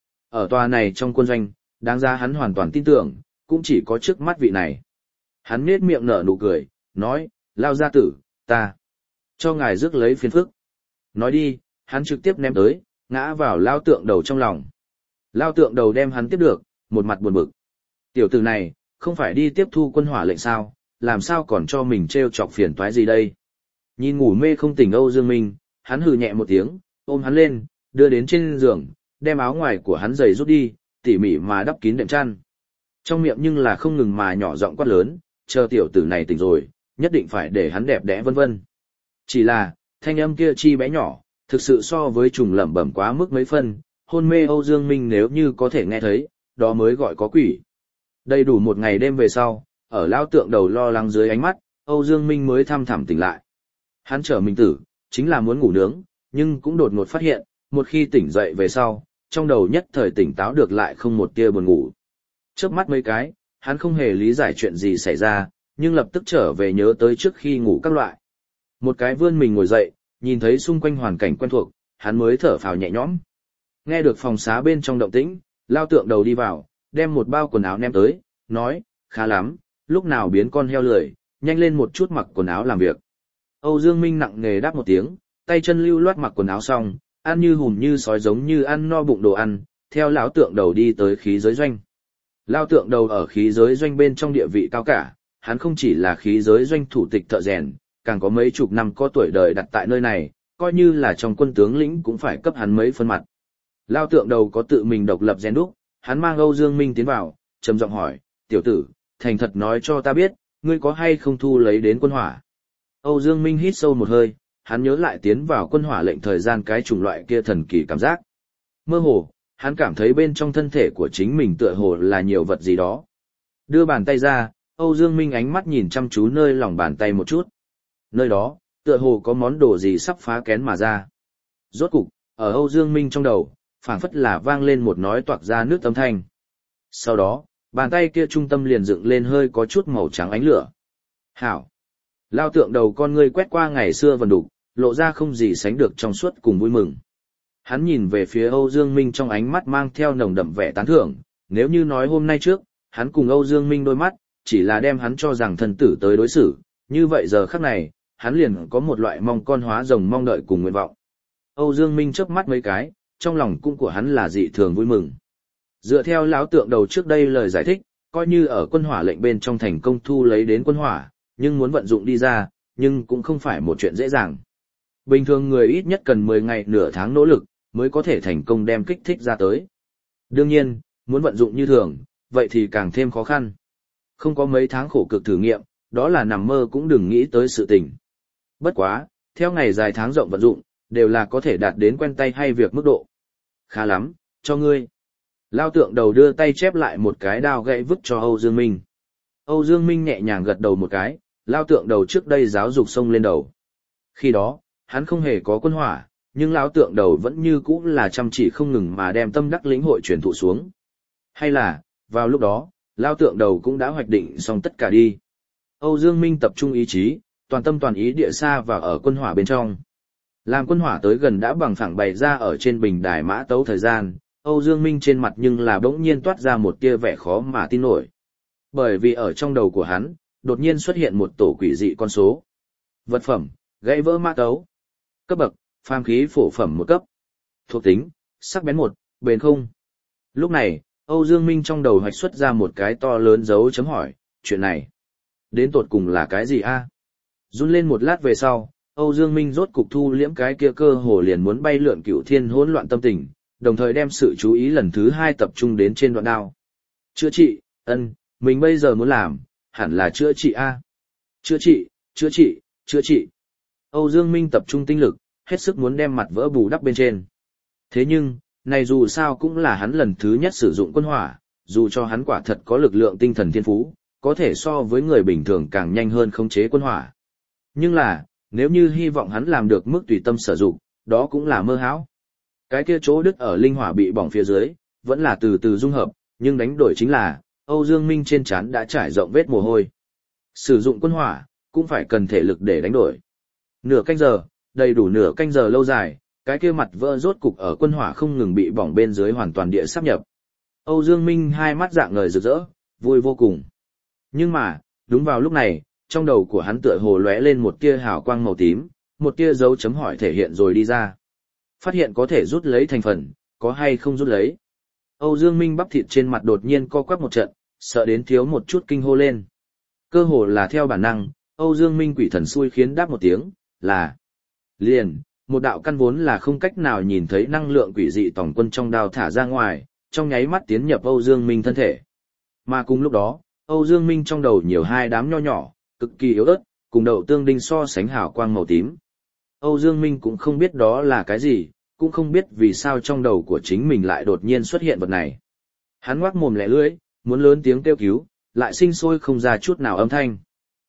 Ở tòa này trong quân doanh, đáng ra hắn hoàn toàn tin tưởng, cũng chỉ có trước mắt vị này. Hắn nhếch miệng nở nụ cười, nói, Lao gia tử, ta cho ngài rước lấy phiền phức. Nói đi, hắn trực tiếp ném tới, ngã vào Lao Tượng Đầu trong lòng. Lao Tượng Đầu đem hắn tiếp được, một mặt buồn bực. Tiểu tử này, không phải đi tiếp thu quân hỏa lệnh sao, làm sao còn cho mình treo chọc phiền toái gì đây? Nhìn ngủ mê không tỉnh Âu Dương Minh, hắn hừ nhẹ một tiếng, ôm hắn lên, đưa đến trên giường, đem áo ngoài của hắn giày rút đi, tỉ mỉ mà đắp kín đệm chăn. Trong miệng nhưng là không ngừng mà nhỏ giọng quát lớn, chờ tiểu tử này tỉnh rồi, nhất định phải để hắn đẹp đẽ vân vân. Chỉ là, thanh âm kia chi bé nhỏ, thực sự so với trùng lẩm bẩm quá mức mấy phân, hôn mê Âu Dương Minh nếu như có thể nghe thấy, đó mới gọi có quỷ. Đầy đủ một ngày đêm về sau, ở Lão Tượng Đầu lo lắng dưới ánh mắt, Âu Dương Minh mới thăm thẳm tỉnh lại. Hắn trở mình tử, chính là muốn ngủ nướng, nhưng cũng đột ngột phát hiện, một khi tỉnh dậy về sau, trong đầu nhất thời tỉnh táo được lại không một tia buồn ngủ. Chớp mắt mấy cái, hắn không hề lý giải chuyện gì xảy ra, nhưng lập tức trở về nhớ tới trước khi ngủ các loại. Một cái vươn mình ngồi dậy, nhìn thấy xung quanh hoàn cảnh quen thuộc, hắn mới thở phào nhẹ nhõm. Nghe được phòng xá bên trong động tĩnh, Lão Tượng Đầu đi vào, đem một bao quần áo ném tới, nói, khá lắm, lúc nào biến con heo lười, nhanh lên một chút mặc quần áo làm việc. Âu Dương Minh nặng nề đáp một tiếng, tay chân lưu loát mặc quần áo xong, ăn như hùm như sói giống như ăn no bụng đồ ăn, theo Lão Tượng Đầu đi tới khí giới doanh. Lão Tượng Đầu ở khí giới doanh bên trong địa vị cao cả, hắn không chỉ là khí giới doanh thủ tịch thợ rèn, càng có mấy chục năm có tuổi đời đặt tại nơi này, coi như là trong quân tướng lĩnh cũng phải cấp hắn mấy phân mặt. Lão Tượng Đầu có tự mình độc lập rèn đúc, hắn mang Âu Dương Minh tiến vào, trầm giọng hỏi, tiểu tử, thành thật nói cho ta biết, ngươi có hay không thu lấy đến quân hỏa? Âu Dương Minh hít sâu một hơi, hắn nhớ lại tiến vào quân hỏa lệnh thời gian cái chủng loại kia thần kỳ cảm giác. Mơ hồ, hắn cảm thấy bên trong thân thể của chính mình tựa hồ là nhiều vật gì đó. Đưa bàn tay ra, Âu Dương Minh ánh mắt nhìn chăm chú nơi lòng bàn tay một chút. Nơi đó, tựa hồ có món đồ gì sắp phá kén mà ra. Rốt cục, ở Âu Dương Minh trong đầu, phảng phất là vang lên một nói toạc ra nước âm thanh. Sau đó, bàn tay kia trung tâm liền dựng lên hơi có chút màu trắng ánh lửa. Hảo! Lão Tượng Đầu con ngươi quét qua ngày xưa vần đục, lộ ra không gì sánh được trong suốt cùng vui mừng. Hắn nhìn về phía Âu Dương Minh trong ánh mắt mang theo nồng đậm vẻ tán thưởng, nếu như nói hôm nay trước, hắn cùng Âu Dương Minh đôi mắt, chỉ là đem hắn cho rằng thân tử tới đối xử, như vậy giờ khắc này, hắn liền có một loại mong con hóa rồng mong đợi cùng nguyện vọng. Âu Dương Minh chớp mắt mấy cái, trong lòng cũng của hắn là dị thường vui mừng. Dựa theo Lão Tượng Đầu trước đây lời giải thích, coi như ở quân hỏa lệnh bên trong thành công thu lấy đến quân hỏa, nhưng muốn vận dụng đi ra, nhưng cũng không phải một chuyện dễ dàng. Bình thường người ít nhất cần 10 ngày nửa tháng nỗ lực, mới có thể thành công đem kích thích ra tới. Đương nhiên, muốn vận dụng như thường, vậy thì càng thêm khó khăn. Không có mấy tháng khổ cực thử nghiệm, đó là nằm mơ cũng đừng nghĩ tới sự tình. Bất quá, theo ngày dài tháng rộng vận dụng, đều là có thể đạt đến quen tay hay việc mức độ. Khá lắm, cho ngươi. Lao tượng đầu đưa tay chép lại một cái đao gãy vứt cho Âu Dương Minh. Âu Dương Minh nhẹ nhàng gật đầu một cái, Lao tượng đầu trước đây giáo dục xông lên đầu. Khi đó, hắn không hề có quân hỏa, nhưng Lao tượng đầu vẫn như cũ là chăm chỉ không ngừng mà đem tâm đắc lĩnh hội truyền thụ xuống. Hay là, vào lúc đó, Lao tượng đầu cũng đã hoạch định xong tất cả đi. Âu Dương Minh tập trung ý chí, toàn tâm toàn ý địa xa và ở quân hỏa bên trong. Làm quân hỏa tới gần đã bằng phẳng bày ra ở trên bình đài mã tấu thời gian, Âu Dương Minh trên mặt nhưng là bỗng nhiên toát ra một tia vẻ khó mà tin nổi. Bởi vì ở trong đầu của hắn, đột nhiên xuất hiện một tổ quỷ dị con số. Vật phẩm, gãy vỡ mã tấu. Cấp bậc, phàm khí phổ phẩm 1 cấp. Thuộc tính, sắc bén 1, bền không. Lúc này, Âu Dương Minh trong đầu hoạch xuất ra một cái to lớn dấu chấm hỏi, chuyện này, đến tột cùng là cái gì a? Run lên một lát về sau, Âu Dương Minh rốt cục thu liễm cái kia cơ hồ liền muốn bay lượn cửu thiên hỗn loạn tâm tình, đồng thời đem sự chú ý lần thứ 2 tập trung đến trên đoạn đao. Chữa trị, mình bây giờ muốn làm, hẳn là chữa trị a. Chữa trị, chữa trị, chữa trị. Âu Dương Minh tập trung tinh lực, hết sức muốn đem mặt vỡ bù đắp bên trên. Thế nhưng, này dù sao cũng là hắn lần thứ nhất sử dụng quân hỏa, dù cho hắn quả thật có lực lượng tinh thần thiên phú, có thể so với người bình thường càng nhanh hơn khống chế quân hỏa. Nhưng là, nếu như hy vọng hắn làm được mức tùy tâm sử dụng, đó cũng là mơ hão. Cái kia chỗ đứt ở linh hỏa bị bỏng phía dưới, vẫn là từ từ dung hợp, nhưng đánh đổi chính là, Âu Dương Minh trên trán đã trải rộng vết mồ hôi. Sử dụng quân hỏa, cũng phải cần thể lực để đánh đổi. Nửa canh giờ, đầy đủ nửa canh giờ lâu dài, cái kia mặt vỡ rốt cục ở quân hỏa không ngừng bị bỏng bên dưới hoàn toàn địa sáp nhập. Âu Dương Minh hai mắt dạng ngời rực rỡ, vui vô cùng. Nhưng mà, đúng vào lúc này, trong đầu của hắn tựa hồ lóe lên một tia hào quang màu tím, một tia dấu chấm hỏi thể hiện rồi đi ra. Phát hiện có thể rút lấy thành phần, có hay không rút lấy. Âu Dương Minh bắp thịt trên mặt đột nhiên co quắp một trận, sợ đến thiếu một chút kinh hô lên. Cơ hồ là theo bản năng, Âu Dương Minh quỷ thần xui khiến đáp một tiếng, là liền, một đạo căn vốn là không cách nào nhìn thấy năng lượng quỷ dị tổng quân trong đao thả ra ngoài, trong nháy mắt tiến nhập Âu Dương Minh thân thể. Mà cùng lúc đó, Âu Dương Minh trong đầu nhiều hai đám nho nhỏ, cực kỳ yếu ớt, cùng đậu tương đinh so sánh hào quang màu tím. Âu Dương Minh cũng không biết đó là cái gì, cũng không biết vì sao trong đầu của chính mình lại đột nhiên xuất hiện vật này. Hắn ngoác mồm lẻ lưỡi, muốn lớn tiếng kêu cứu, lại sinh sôi không ra chút nào âm thanh.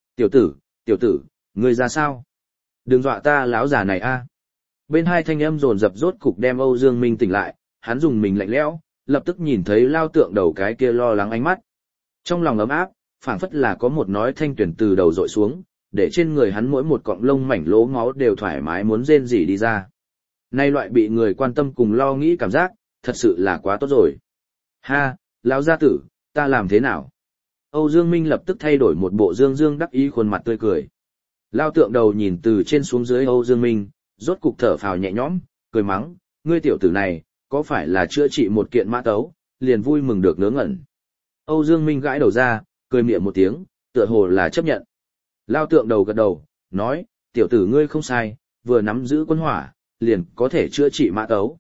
Tiểu tử, ngươi ra sao? Đừng dọa ta láo già này a. Bên hai thanh âm dồn dập rốt cục đem Âu Dương Minh tỉnh lại, hắn dùng mình lạnh lẽo, lập tức nhìn thấy Lao tượng đầu cái kia lo lắng ánh mắt. Trong lòng ấm áp, phảng phất là có một nói thanh tuyển từ đầu dội xuống, để trên người hắn mỗi một cọng lông mảnh lỗ máu đều thoải mái muốn rên rỉ đi ra. Nay loại bị người quan tâm cùng lo nghĩ cảm giác, thật sự là quá tốt rồi. Ha, lão gia tử, ta làm thế nào? Âu Dương Minh lập tức thay đổi một bộ dương đắc ý khuôn mặt tươi cười. Lao tượng đầu nhìn từ trên xuống dưới Âu Dương Minh, rốt cục thở phào nhẹ nhõm, cười mắng, ngươi tiểu tử này, có phải là chữa trị một kiện mã tấu, liền vui mừng được ngớ ngẩn. Âu Dương Minh gãi đầu ra, cười miệng một tiếng, tựa hồ là chấp nhận. Lao tượng đầu gật đầu, nói, tiểu tử ngươi không sai, vừa nắm giữ quân hỏa, liền có thể chữa trị mã tấu.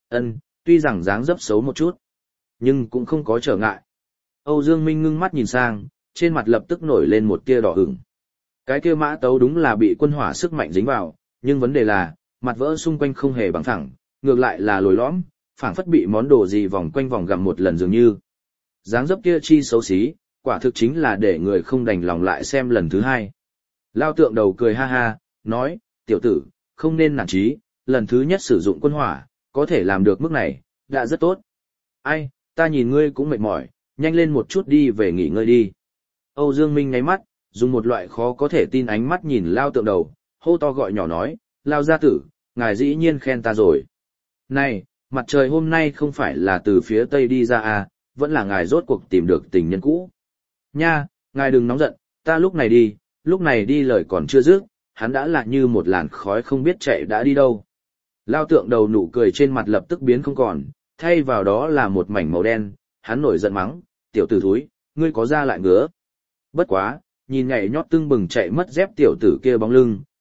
Tuy rằng dáng dấp xấu một chút, nhưng cũng không có trở ngại. Âu Dương Minh ngưng mắt nhìn sang, trên mặt lập tức nổi lên một tia đỏ ửng. Cái kia mã tấu đúng là bị quân hỏa sức mạnh dính vào, nhưng vấn đề là, mặt vỡ xung quanh không hề bằng phẳng, ngược lại là lồi lõm, phảng phất bị món đồ gì vòng quanh vòng gặm một lần dường như. Dáng dấp kia chi xấu xí, quả thực chính là để người không đành lòng lại xem lần thứ hai. Lao tượng đầu cười ha ha, nói, tiểu tử, không nên nản chí, lần thứ nhất sử dụng quân hỏa, có thể làm được mức này, đã rất tốt. Ai, ta nhìn ngươi cũng mệt mỏi, nhanh lên một chút đi về nghỉ ngơi đi. Âu Dương Minh nháy mắt, dùng một loại khó có thể tin ánh mắt nhìn Lao tượng đầu, hô to gọi nhỏ nói, Lao gia tử, ngài dĩ nhiên khen ta rồi. Này, mặt trời hôm nay không phải là từ phía tây đi ra à, vẫn là ngài rốt cuộc tìm được tình nhân cũ. Nha, ngài đừng nóng giận, ta lúc này đi lời còn chưa dứt, hắn đã là như một làn khói không biết chạy đã đi đâu. Lao tượng đầu nụ cười trên mặt lập tức biến không còn, thay vào đó là một mảnh màu đen, hắn nổi giận mắng, tiểu tử thúi, ngươi có ra lại ngứa. Bất quá, nhìn nhảy nhót tưng bừng chạy mất dép tiểu tử kia bóng lưng,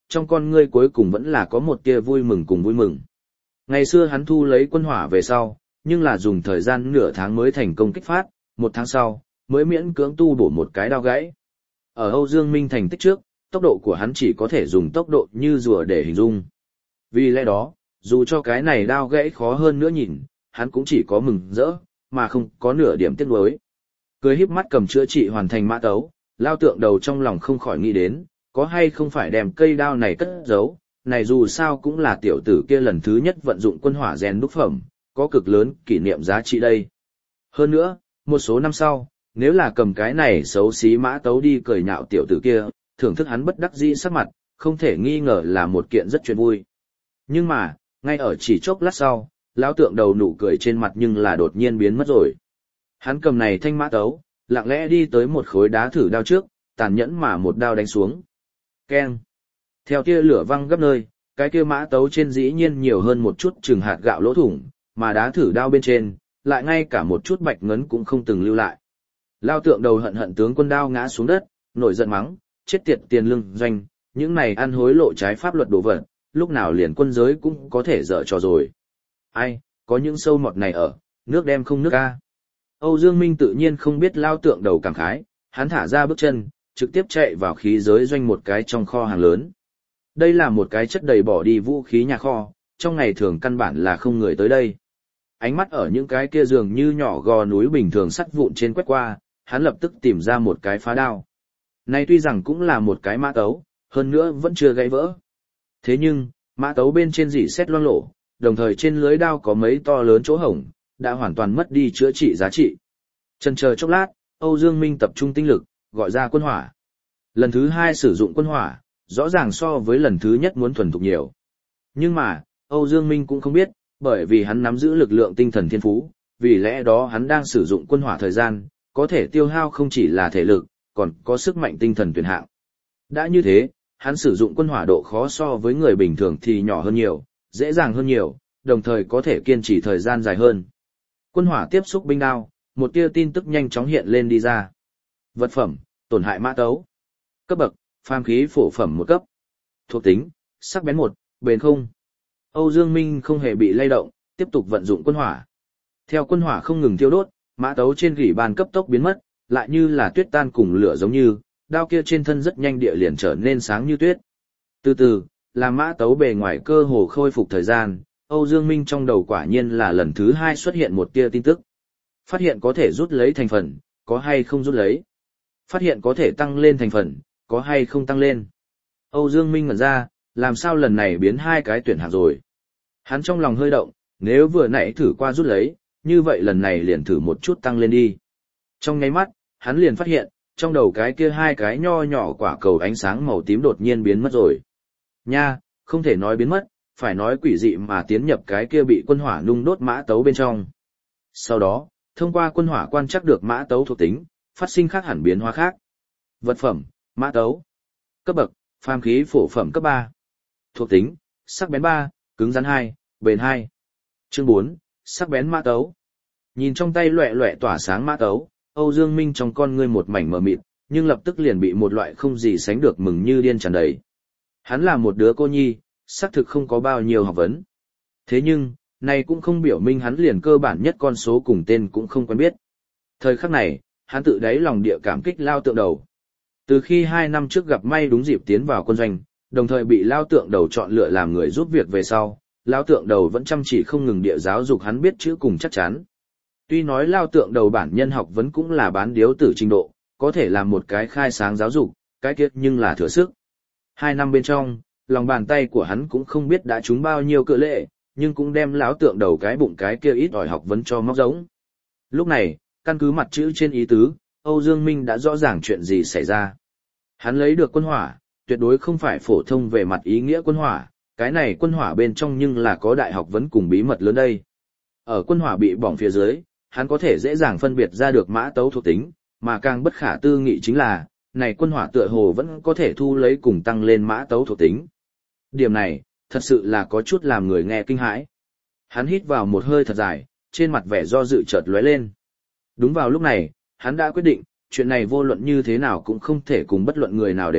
trong con ngươi cuối cùng vẫn là có một tia vui mừng cùng vui mừng. Ngày xưa hắn thu lấy quân hỏa về sau, nhưng là dùng thời gian nửa tháng mới thành công kích phát, 1 tháng sau, mới miễn cưỡng tu bổ một cái đao gãy. Ở Âu Dương Minh thành tích trước, tốc độ của hắn chỉ có thể dùng tốc độ như rùa để hình dung. Vì lẽ đó, dù cho cái này đao gãy khó hơn nữa nhìn, hắn cũng chỉ có mừng rỡ, mà không có nửa điểm tiếc nuối. Cười híp mắt cầm chữa trị hoàn thành mã tấu, Lao Tượng Đầu trong lòng không khỏi nghĩ đến, có hay không phải đem cây đao này cất giấu, này dù sao cũng là tiểu tử kia lần thứ nhất vận dụng quân hỏa rèn đúc phẩm, có cực lớn kỷ niệm giá trị đây. Hơn nữa, một số năm sau, nếu là cầm cái này xấu xí mã tấu đi cười nhạo tiểu tử kia, thưởng thức hắn bất đắc dĩ sắc mặt, không thể nghi ngờ là một kiện rất chuyện vui. Nhưng mà, ngay ở chỉ chốc lát sau, Lão Tượng Đầu nụ cười trên mặt nhưng là đột nhiên biến mất rồi. Hắn cầm này thanh mã tấu, lặng lẽ đi tới một khối đá thử đao trước, tàn nhẫn mà một đao đánh xuống. Keng. Theo tia lửa văng gấp nơi, cái kia mã tấu trên dĩ nhiên nhiều hơn một chút chừng hạt gạo lỗ thủng, mà đá thử đao bên trên, lại ngay cả một chút bạch ngấn cũng không từng lưu lại. Lao Tượng Đầu hận hận tướng quân đao ngã xuống đất, nổi giận mắng, chết tiệt tiền lương doanh, những này ăn hối lộ trái pháp luật đồ vật, lúc nào liền quân giới cũng có thể dở trò rồi. Ai, có những sâu mọt này ở, nước đem không nước a. Âu Dương Minh tự nhiên không biết Lao Tượng Đầu cảm khái, hắn thả ra bước chân, trực tiếp chạy vào khí giới doanh một cái trong kho hàng lớn. Đây là một cái chất đầy bỏ đi vũ khí nhà kho, trong ngày thường căn bản là không người tới đây. Ánh mắt ở những cái kia dường như nhỏ gò núi bình thường sắt vụn trên quét qua, hắn lập tức tìm ra một cái phá đao. Này tuy rằng cũng là một cái mã tấu, hơn nữa vẫn chưa gãy vỡ. Thế nhưng, mã tấu bên trên rỉ sét loang lổ, đồng thời trên lưới đao có mấy to lớn chỗ hổng, đã hoàn toàn mất đi chữa trị giá trị. Chần chờ chốc lát, Âu Dương Minh tập trung tinh lực, gọi ra quân hỏa. Lần thứ 2 sử dụng quân hỏa, rõ ràng so với lần thứ nhất muốn thuần thục nhiều. Nhưng mà, Âu Dương Minh cũng không biết, bởi vì hắn nắm giữ lực lượng tinh thần thiên phú, vì lẽ đó hắn đang sử dụng quân hỏa thời gian, có thể tiêu hao không chỉ là thể lực, còn có sức mạnh tinh thần tuyệt hạng. Đã như thế, hắn sử dụng quân hỏa độ khó so với người bình thường thì nhỏ hơn nhiều, dễ dàng hơn nhiều, đồng thời có thể kiên trì thời gian dài hơn. Quân hỏa tiếp xúc binh đao, một tia tin tức nhanh chóng hiện lên đi ra. Vật phẩm, tổn hại mã tấu. Cấp bậc, phàm khí phổ phẩm 1 cấp. Thuộc tính, sắc bén 1, bền không. Âu Dương Minh không hề bị lay động, tiếp tục vận dụng quân hỏa. Theo quân hỏa không ngừng thiêu đốt, mã tấu trên gỉ bàn cấp tốc biến mất, lại như là tuyết tan cùng lửa giống như, đao kia trên thân rất nhanh địa liền trở nên sáng như tuyết. Từ từ, làm mã tấu bề ngoài cơ hồ khôi phục thời gian, Âu Dương Minh trong đầu quả nhiên là lần thứ 2 xuất hiện một tia tin tức. Phát hiện có thể rút lấy thành phần, có hay không rút lấy. Phát hiện có thể tăng lên thành phần, có hay không tăng lên. Âu Dương Minh ngẩn ra, làm sao lần này biến 2 cái tuyển hạng rồi. Hắn trong lòng hơi động, nếu vừa nãy thử qua rút lấy, như vậy lần này liền thử một chút tăng lên đi. Trong nháy mắt, hắn liền phát hiện, trong đầu cái kia 2 cái nho nhỏ quả cầu ánh sáng màu tím đột nhiên biến mất rồi. Nha, không thể nói biến mất, phải nói quỷ dị mà tiến nhập cái kia bị quân hỏa nung đốt mã tấu bên trong. Sau đó, thông qua quân hỏa quan trắc được mã tấu thuộc tính, phát sinh khác hẳn biến hóa khác. Vật phẩm, mã tấu. Cấp bậc, phàm khí phổ phẩm cấp 3. Thuộc tính, sắc bén 3, cứng rắn 2, bền 2. Chương 4, sắc bén mã tấu. Nhìn trong tay loẹt loẹt tỏa sáng mã tấu, Âu Dương Minh trong con ngươi một mảnh mờ mịt, nhưng lập tức liền bị một loại không gì sánh được mừng như điên tràn đầy. Hắn là một đứa cô nhi, xác thực không có bao nhiêu học vấn. Thế nhưng, này cũng không biểu minh hắn liền cơ bản nhất con số cùng tên cũng không quen biết. Thời khắc này, hắn tự đáy lòng địa cảm kích Lao Tượng Đầu. Từ khi 2 năm trước gặp may đúng dịp tiến vào quân doanh, đồng thời bị Lao Tượng Đầu chọn lựa làm người giúp việc về sau, Lao Tượng Đầu vẫn chăm chỉ không ngừng địa giáo dục hắn biết chữ cùng chắc chắn. Tuy nói Lao Tượng Đầu bản nhân học vấn cũng là bán điếu tử trình độ, có thể làm một cái khai sáng giáo dục, cái kiết nhưng là thừa sức. 2 năm bên trong, lòng bàn tay của hắn cũng không biết đã trúng bao nhiêu cự lệ, nhưng cũng đem Lão Tượng Đầu cái bụng cái kia ít ỏi học vấn cho móc giống. Lúc này, căn cứ mặt chữ trên ý tứ, Âu Dương Minh đã rõ ràng chuyện gì xảy ra. Hắn lấy được quân hỏa, tuyệt đối không phải phổ thông về mặt ý nghĩa quân hỏa, cái này quân hỏa bên trong nhưng là có đại học vấn cùng bí mật lớn đây. Ở quân hỏa bị bỏng phía dưới, hắn có thể dễ dàng phân biệt ra được mã tấu thuộc tính, mà càng bất khả tư nghị chính là, này quân hỏa tựa hồ vẫn có thể thu lấy cùng tăng lên mã tấu thuộc tính. Điểm này, thật sự là có chút làm người nghe kinh hãi. Hắn hít vào một hơi thật dài, trên mặt vẻ do dự chợt lóe lên. Đúng vào lúc này, hắn đã quyết định, chuyện này vô luận như thế nào cũng không thể cùng bất luận người nào đề cập,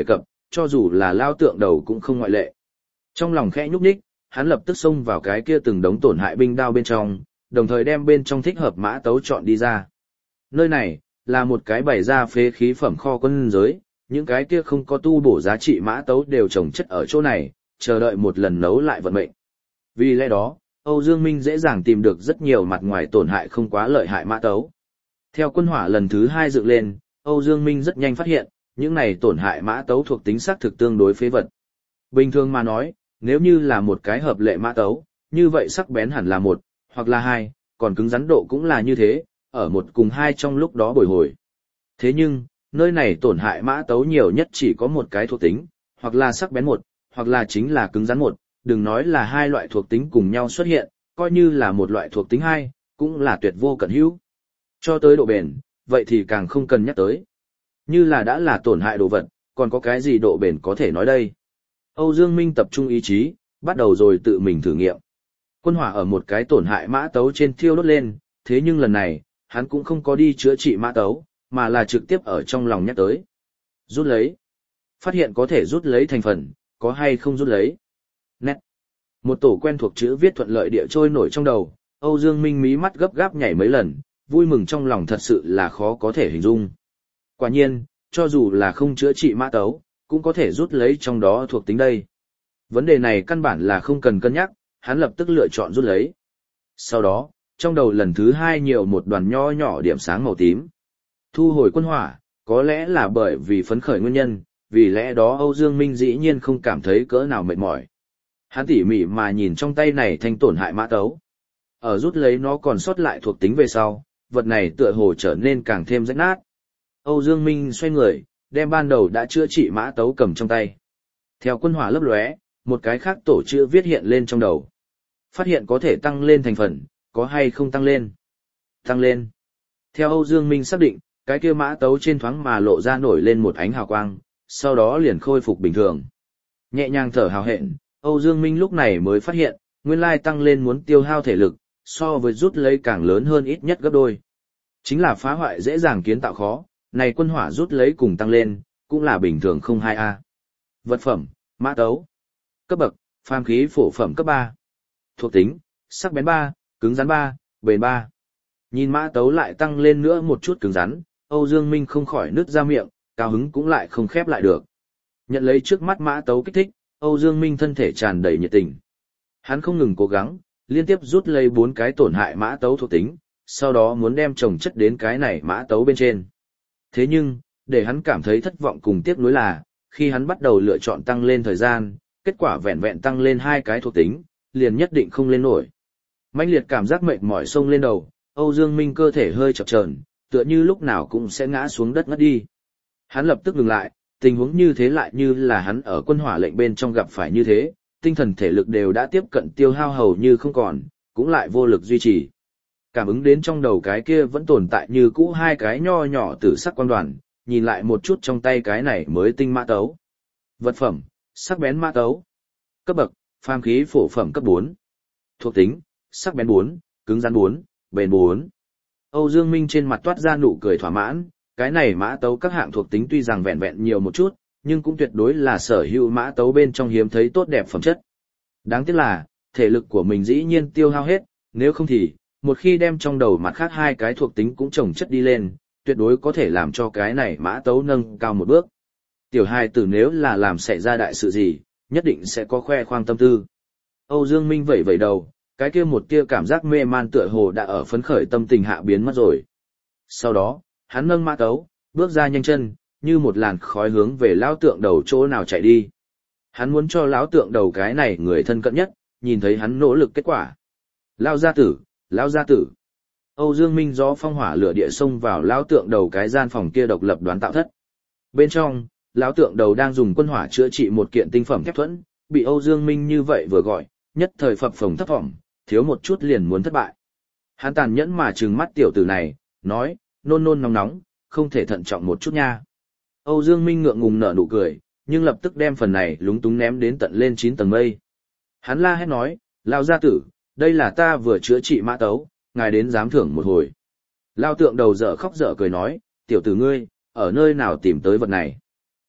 cho dù là lao tượng đầu cũng không ngoại lệ. Trong lòng khẽ nhúc nhích, hắn lập tức xông vào cái kia từng đống tổn hại binh đao bên trong, đồng thời đem bên trong thích hợp mã tấu chọn đi ra. Nơi này là một cái bày ra phế khí phẩm kho quân giới, những cái kia không có tu bổ giá trị mã tấu đều trồng chất ở chỗ này, chờ đợi một lần nấu lại vận mệnh. Vì lẽ đó, Âu Dương Minh dễ dàng tìm được rất nhiều mặt ngoài tổn hại không quá lợi hại mã tấu. Theo quân hỏa lần thứ 2 dựng lên, Âu Dương Minh rất nhanh phát hiện, những này tổn hại mã tấu thuộc tính xác thực tương đối phế vật. Bình thường mà nói, nếu như là một cái hợp lệ mã tấu, như vậy sắc bén hẳn là 1, hoặc là 2, còn cứng rắn độ cũng là như thế, ở 1 cùng 2 trong lúc đó bồi hồi. Thế nhưng, nơi này tổn hại mã tấu nhiều nhất chỉ có một cái thuộc tính, hoặc là sắc bén 1, hoặc là chính là cứng rắn 1, đừng nói là hai loại thuộc tính cùng nhau xuất hiện, coi như là một loại thuộc tính 2, cũng là tuyệt vô cận hữu. Cho tới độ bền, vậy thì càng không cần nhắc tới. Như là đã là tổn hại đồ vật, còn có cái gì độ bền có thể nói đây. Âu Dương Minh tập trung ý chí, bắt đầu rồi tự mình thử nghiệm. Quân hỏa ở một cái tổn hại mã tấu trên thiêu đốt lên, thế nhưng lần này, hắn cũng không có đi chữa trị mã tấu, mà là trực tiếp ở trong lòng nhắc tới. Rút lấy. Phát hiện có thể rút lấy thành phần, có hay không rút lấy. Nét. Một tổ quen thuộc chữ viết thuận lợi địa trôi nổi trong đầu, Âu Dương Minh mí mắt gấp gáp nhảy mấy lần, vui mừng trong lòng thật sự là khó có thể hình dung. Quả nhiên, cho dù là không chữa trị mã tấu, cũng có thể rút lấy trong đó thuộc tính đây. Vấn đề này căn bản là không cần cân nhắc, hắn lập tức lựa chọn rút lấy. Sau đó, trong đầu lần thứ 2 nhiều một đoàn nho nhỏ điểm sáng màu tím. Thu hồi quân hỏa, có lẽ là bởi vì phấn khởi nguyên nhân, vì lẽ đó Âu Dương Minh dĩ nhiên không cảm thấy cỡ nào mệt mỏi. Hắn tỉ mỉ mà nhìn trong tay này thanh tổn hại mã tấu. Ở rút lấy nó còn sót lại thuộc tính về sau, vật này tựa hồ trở nên càng thêm rách nát. Âu Dương Minh xoay người, đem ban đầu đã chữa trị mã tấu cầm trong tay. Theo quân hỏa lấp lóe, một cái khác tổ chữ viết hiện lên trong đầu. Phát hiện có thể tăng lên thành phần, có hay không tăng lên? Tăng lên. Theo Âu Dương Minh xác định, cái kia mã tấu trên thoáng mà lộ ra nổi lên một ánh hào quang, sau đó liền khôi phục bình thường. Nhẹ nhàng thở hào hẹn, Âu Dương Minh lúc này mới phát hiện, nguyên lai tăng lên muốn tiêu hao thể lực, so với rút lấy càng lớn hơn ít nhất gấp đôi. Chính là phá hoại dễ dàng kiến tạo khó, này quân hỏa rút lấy cùng tăng lên, cũng là bình thường không 2A. Vật phẩm, mã tấu. Cấp bậc, phàm khí phổ phẩm cấp 3. Thuộc tính, sắc bén 3, cứng rắn 3, bền 3. Nhìn mã tấu lại tăng lên nữa một chút cứng rắn, Âu Dương Minh không khỏi nứt ra miệng, cao hứng cũng lại không khép lại được. Nhận lấy trước mắt mã tấu kích thích, Âu Dương Minh thân thể tràn đầy nhiệt tình. Hắn không ngừng cố gắng, liên tiếp rút lấy 4 cái tổn hại mã tấu thuộc tính, sau đó muốn đem chồng chất đến cái này mã tấu bên trên. Thế nhưng, để hắn cảm thấy thất vọng cùng tiếc nuối là, khi hắn bắt đầu lựa chọn tăng lên thời gian, kết quả vẹn vẹn tăng lên 2 cái thuộc tính, liền nhất định không lên nổi. Mãnh liệt cảm giác mệt mỏi xông lên đầu, Âu Dương Minh cơ thể hơi chập chờn, tựa như lúc nào cũng sẽ ngã xuống đất ngất đi. Hắn lập tức ngừng lại, tình huống như thế lại như là hắn ở quân hỏa lệnh bên trong gặp phải như thế, tinh thần thể lực đều đã tiếp cận tiêu hao hầu như không còn, cũng lại vô lực duy trì. Cảm ứng đến trong đầu cái kia vẫn tồn tại như cũ 2 cái nho nhỏ tử sắc quang đoàn, nhìn lại một chút trong tay cái này mới tinh mã tấu. Vật phẩm, sắc bén mã tấu. Cấp bậc, phàm khí phổ phẩm cấp 4. Thuộc tính, sắc bén 4, cứng rắn 4, bền 4. Âu Dương Minh trên mặt toát ra nụ cười thỏa mãn, cái này mã tấu các hạng thuộc tính tuy rằng vẹn vẹn nhiều một chút, nhưng cũng tuyệt đối là sở hữu mã tấu bên trong hiếm thấy tốt đẹp phẩm chất. Đáng tiếc là, thể lực của mình dĩ nhiên tiêu hao hết, nếu không thì, một khi đem trong đầu mặt khác 2 cái thuộc tính cũng chồng chất đi lên, tuyệt đối có thể làm cho cái này mã tấu nâng cao một bước. Tiểu hài tử nếu là làm xảy ra đại sự gì, nhất định sẽ có khoe khoang tâm tư. Âu Dương Minh vẩy vẩy đầu, cái kia một tia cảm giác mê man tựa hồ đã ở phấn khởi tâm tình hạ biến mất rồi. Sau đó, hắn nâng mã tấu, bước ra nhanh chân, như một làn khói hướng về lão tượng đầu chỗ nào chạy đi. Hắn muốn cho lão tượng đầu cái này người thân cận nhất, nhìn thấy hắn nỗ lực kết quả. Lão gia tử, lão gia tử. Âu Dương Minh gió phong hỏa lửa địa xông vào lão tượng đầu cái gian phòng kia độc lập đoán tạo thất. Bên trong, lão tượng đầu đang dùng quân hỏa chữa trị một kiện tinh phẩm thép thuẫn, bị Âu Dương Minh như vậy vừa gọi, nhất thời phập phồng thấp vọng, thiếu một chút liền muốn thất bại. Hắn tàn nhẫn mà trừng mắt tiểu tử này, nói, nôn nôn nóng nóng, không thể thận trọng một chút nha. Âu Dương Minh ngượng ngùng nở nụ cười, nhưng lập tức đem phần này lúng túng ném đến tận lên 9 tầng mây. Hắn la hét nói, lão gia tử, đây là ta vừa chữa trị mã tấu, ngài đến giám thưởng một hồi. Lão tượng đầu dở khóc dở cười nói, tiểu tử ngươi, ở nơi nào tìm tới vật này?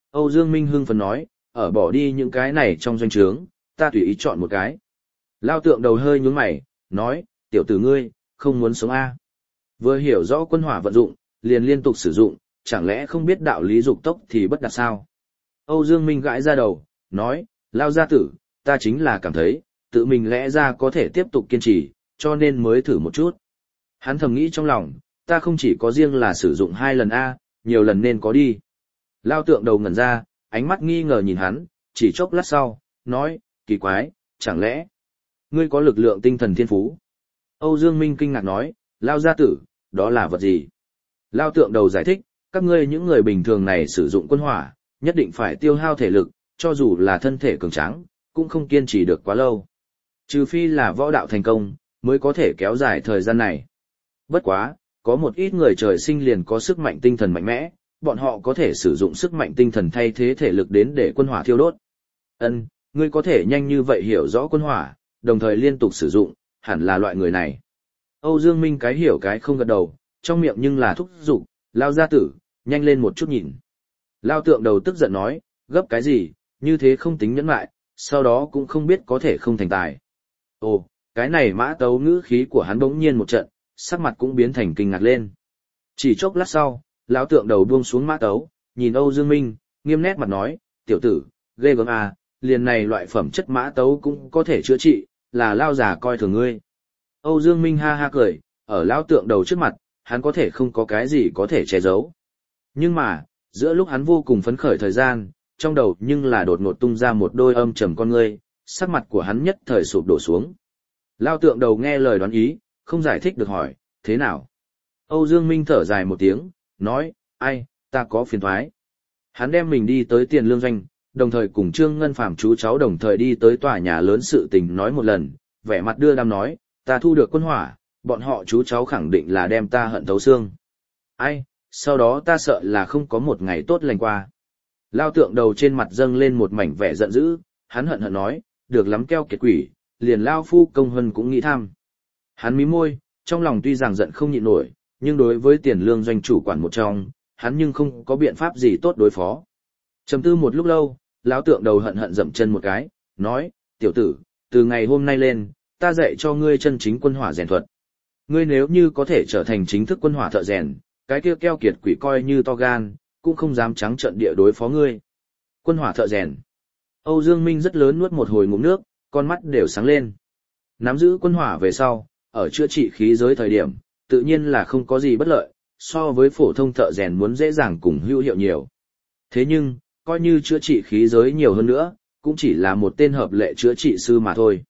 Âu Dương Minh hưng phấn nói, ở bỏ đi những cái này trong doanh trướng, ta tùy ý chọn một cái. Lao tượng đầu hơi nhướng mày, nói, tiểu tử ngươi, không muốn sống A. Vừa hiểu rõ quân hỏa vận dụng, liền liên tục sử dụng, chẳng lẽ không biết đạo lý dục tốc thì bất đạt sao? Âu Dương Minh gãi ra đầu, nói, Lao gia tử, ta chính là cảm thấy, tự mình lẽ ra có thể tiếp tục kiên trì, cho nên mới thử một chút. Hắn thầm nghĩ trong lòng, ta không chỉ có riêng là sử dụng 2 lần A, nhiều lần nên có đi. Lao tượng đầu ngẩn ra, ánh mắt nghi ngờ nhìn hắn, chỉ chốc lát sau, nói, kỳ quái, chẳng lẽ, ngươi có lực lượng tinh thần thiên phú? Âu Dương Minh kinh ngạc nói, Lao gia tử, đó là vật gì? Lao tượng đầu giải thích, các ngươi những người bình thường này sử dụng quân hỏa, nhất định phải tiêu hao thể lực, cho dù là thân thể cường tráng, cũng không kiên trì được quá lâu. Trừ phi là võ đạo thành công, mới có thể kéo dài thời gian này. Bất quá, có một ít người trời sinh liền có sức mạnh tinh thần mạnh mẽ, bọn họ có thể sử dụng sức mạnh tinh thần thay thế thể lực đến để quân hỏa thiêu đốt. Ân, ngươi có thể nhanh như vậy hiểu rõ quân hỏa, đồng thời liên tục sử dụng, hẳn là loại người này. Âu Dương Minh cái hiểu cái không gật đầu, trong miệng nhưng là thúc giục, Lao gia tử, nhanh lên một chút nhìn. Lao tượng đầu tức giận nói, gấp cái gì, như thế không tính nhẫn lại, sau đó cũng không biết có thể không thành tài. Ồ, cái này Mã Tấu ngữ khí của hắn bỗng nhiên một trận, sắc mặt cũng biến thành kinh ngạc lên. Chỉ chốc lát sau, lão tượng đầu buông xuống Mã Tấu, nhìn Âu Dương Minh, nghiêm nét mặt nói, tiểu tử, ghê gớm à, liền này loại phẩm chất Mã Tấu cũng có thể chữa trị, là Lao già coi thường ngươi. Âu Dương Minh ha ha cười, ở lão tượng đầu trước mặt, hắn có thể không có cái gì có thể che giấu. Nhưng mà, giữa lúc hắn vô cùng phấn khởi thời gian, trong đầu nhưng là đột ngột tung ra một đôi âm trầm con ngươi, sắc mặt của hắn nhất thời sụp đổ xuống. Lao tượng đầu nghe lời đoán ý, không giải thích được hỏi, thế nào? Âu Dương Minh thở dài một tiếng, nói, ai, ta có phiền thoái. Hắn đem mình đi tới Tiền Lương Doanh, đồng thời cùng Trương Ngân Phàm chú cháu đồng thời đi tới tòa nhà lớn sự tình nói một lần, vẻ mặt đưa đám nói, ta thu được quân hỏa, bọn họ chú cháu khẳng định là đem ta hận thấu xương. Ai, sau đó ta sợ là không có một ngày tốt lành qua. Lao tượng đầu trên mặt dâng lên một mảnh vẻ giận dữ, hắn hận hận nói, được lắm keo kiệt quỷ, liền Lao phu công hân cũng nghĩ tham. Hắn mím môi, trong lòng tuy rằng giận không nhịn nổi, nhưng đối với Tiền Lương Doanh chủ quản một trong, hắn nhưng không có biện pháp gì tốt đối phó. Trầm tư một lúc lâu, lão tượng đầu hận hận dậm chân một cái, nói, tiểu tử, từ ngày hôm nay lên, ta dạy cho ngươi chân chính quân hỏa rèn thuật. Ngươi nếu như có thể trở thành chính thức quân hỏa thợ rèn, cái kia keo kiệt quỷ coi như to gan, cũng không dám trắng trợn địa đối phó ngươi. Quân hỏa thợ rèn. Âu Dương Minh rất lớn nuốt một hồi ngụm nước, con mắt đều sáng lên. Nắm giữ quân hỏa về sau, ở chữa trị khí giới thời điểm, tự nhiên là không có gì bất lợi, so với phổ thông thợ rèn muốn dễ dàng cùng hữu hiệu nhiều. Thế nhưng, coi như chữa trị khí giới nhiều hơn nữa, cũng chỉ là một tên hợp lệ chữa trị sư mà thôi.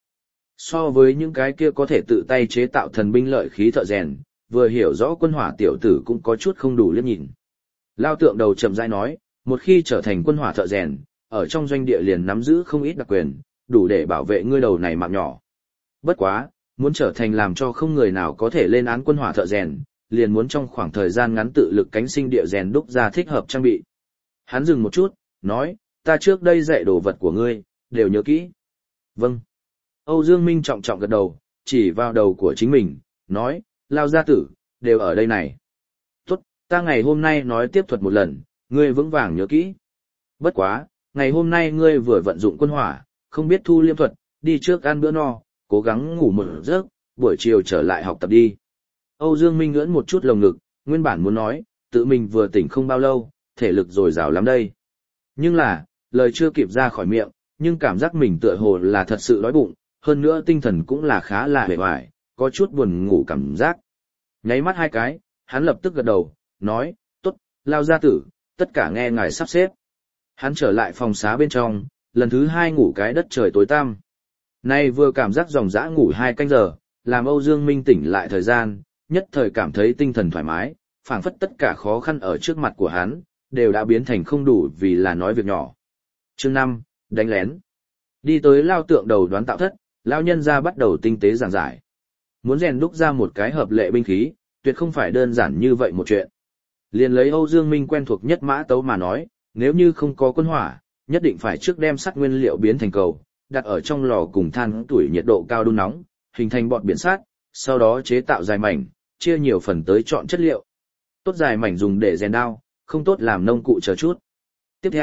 So với những cái kia có thể tự tay chế tạo thần binh lợi khí thợ rèn, vừa hiểu rõ quân hỏa tiểu tử cũng có chút không đủ liếc nhìn. Lao tượng đầu chậm rãi nói, một khi trở thành quân hỏa thợ rèn, ở trong doanh địa liền nắm giữ không ít đặc quyền, đủ để bảo vệ ngươi đầu này mạng nhỏ. Bất quá, muốn trở thành làm cho không người nào có thể lên án quân hỏa thợ rèn, liền muốn trong khoảng thời gian ngắn tự lực cánh sinh địa rèn đúc ra thích hợp trang bị. Hắn dừng một chút, nói, ta trước đây dạy đồ vật của ngươi, đều nhớ kỹ. Vâng. Âu Dương Minh trọng trọng gật đầu, chỉ vào đầu của chính mình, nói, Lao gia tử, đều ở đây này. Tốt, ta ngày hôm nay nói tiếp thuật một lần, ngươi vững vàng nhớ kỹ. Bất quá, ngày hôm nay ngươi vừa vận dụng quân hỏa, không biết thu liêm thuật, đi trước ăn bữa no, cố gắng ngủ một giấc, buổi chiều trở lại học tập đi. Âu Dương Minh ngưỡng một chút lồng ngực, nguyên bản muốn nói, tự mình vừa tỉnh không bao lâu, thể lực dồi dào lắm đây. Nhưng là, lời chưa kịp ra khỏi miệng, nhưng cảm giác mình tựa hồ là thật sự đói bụng, hơn nữa tinh thần cũng là khá là hề hoài, có chút buồn ngủ cảm giác. Nháy mắt hai cái, hắn lập tức gật đầu, nói, tốt, Lao gia tử, tất cả nghe ngài sắp xếp. Hắn trở lại phòng xá bên trong, lần thứ hai ngủ cái đất trời tối tăm. Nay vừa cảm giác dòng dã ngủ 2 canh giờ, làm Âu Dương Minh tỉnh lại thời gian, nhất thời cảm thấy tinh thần thoải mái, phảng phất tất cả khó khăn ở trước mặt của hắn, đều đã biến thành không đủ vì là nói việc nhỏ. Chương 5, đánh lén. Đi tới Lao tượng đầu đoán tạo thất, Lao nhân ra bắt đầu tinh tế giảng giải. Muốn rèn đúc ra một cái hợp lệ binh khí, tuyệt không phải đơn giản như vậy một chuyện. Liền lấy Âu Dương Minh quen thuộc nhất Mã Tấu mà nói, nếu như không có quân hỏa, nhất định phải trước đem sắt nguyên liệu biến thành cầu, đặt ở trong lò cùng than tuổi nhiệt độ cao đun nóng, hình thành bọt biển sắt, sau đó chế tạo dài mảnh, chia nhiều phần tới chọn chất liệu. Tốt dài mảnh dùng để rèn đao, không tốt làm nông cụ chờ chút. Tiếp theo,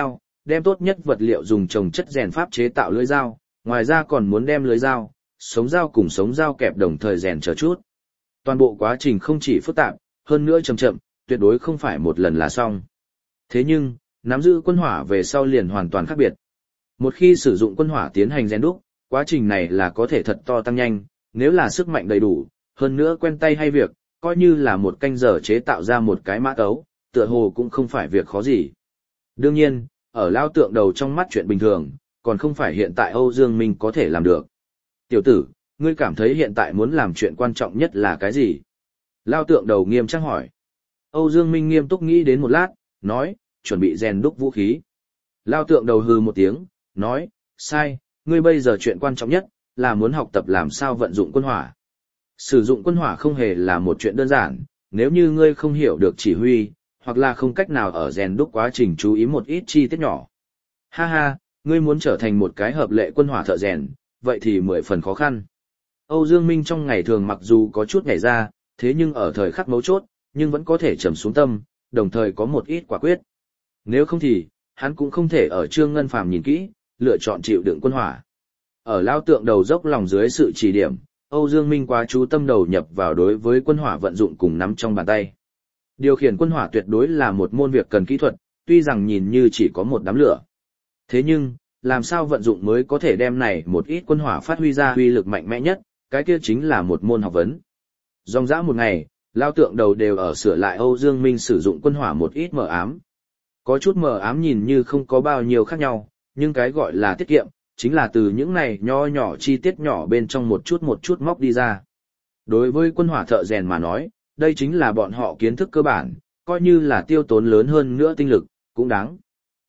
đem tốt nhất vật liệu dùng trồng chất rèn pháp chế tạo lưỡi dao, ngoài ra còn muốn đem lưỡi dao, sống dao cùng sống dao kẹp đồng thời rèn chờ chút. Toàn bộ quá trình không chỉ phức tạp, hơn nữa chậm chậm, tuyệt đối không phải một lần là xong. Thế nhưng, nắm giữ quân hỏa về sau liền hoàn toàn khác biệt. Một khi sử dụng quân hỏa tiến hành rèn đúc, quá trình này là có thể thật to tăng nhanh, nếu là sức mạnh đầy đủ, hơn nữa quen tay hay việc, coi như là một canh giờ chế tạo ra một cái mã tấu, tựa hồ cũng không phải việc khó gì. Đương nhiên, ở lao tượng đầu trong mắt chuyện bình thường, còn không phải hiện tại Âu Dương Minh có thể làm được. Tiểu tử, ngươi cảm thấy hiện tại muốn làm chuyện quan trọng nhất là cái gì? Lao tượng đầu nghiêm trang hỏi. Âu Dương Minh nghiêm túc nghĩ đến một lát, nói, chuẩn bị rèn đúc vũ khí. Lao tượng đầu hừ một tiếng, nói, sai, ngươi bây giờ chuyện quan trọng nhất, là muốn học tập làm sao vận dụng quân hỏa. Sử dụng quân hỏa không hề là một chuyện đơn giản, nếu như ngươi không hiểu được chỉ huy, hoặc là không cách nào ở rèn đúc quá trình chú ý một ít chi tiết nhỏ. Ha ha, ngươi muốn trở thành một cái hợp lệ quân hỏa thợ rèn, vậy thì 10 phần khó khăn. Âu Dương Minh trong ngày thường mặc dù có chút nhảy ra, thế nhưng ở thời khắc mấu chốt, nhưng vẫn có thể trầm xuống tâm, đồng thời có một ít quả quyết. Nếu không thì, hắn cũng không thể ở Trương Ngân Phàm nhìn kỹ, lựa chọn chịu đựng quân hỏa. Ở lao tượng đầu dốc lòng dưới sự chỉ điểm, Âu Dương Minh quá chú tâm đầu nhập vào đối với quân hỏa vận dụng cùng nắm trong bàn tay. Điều khiển quân hỏa tuyệt đối là một môn việc cần kỹ thuật, tuy rằng nhìn như chỉ có một đám lửa. Thế nhưng, làm sao vận dụng mới có thể đem này một ít quân hỏa phát huy ra uy lực mạnh mẽ nhất, cái kia chính là một môn học vấn. Dòng dã một ngày, lao tượng đầu đều ở sửa lại Âu Dương Minh sử dụng quân hỏa một ít mờ ám. Có chút mờ ám nhìn như không có bao nhiêu khác nhau, nhưng cái gọi là tiết kiệm, chính là từ những này nho nhỏ chi tiết nhỏ bên trong một chút móc đi ra. Đối với quân hỏa thợ rèn mà nói, đây chính là bọn họ kiến thức cơ bản, coi như là tiêu tốn lớn hơn nữa tinh lực, cũng đáng.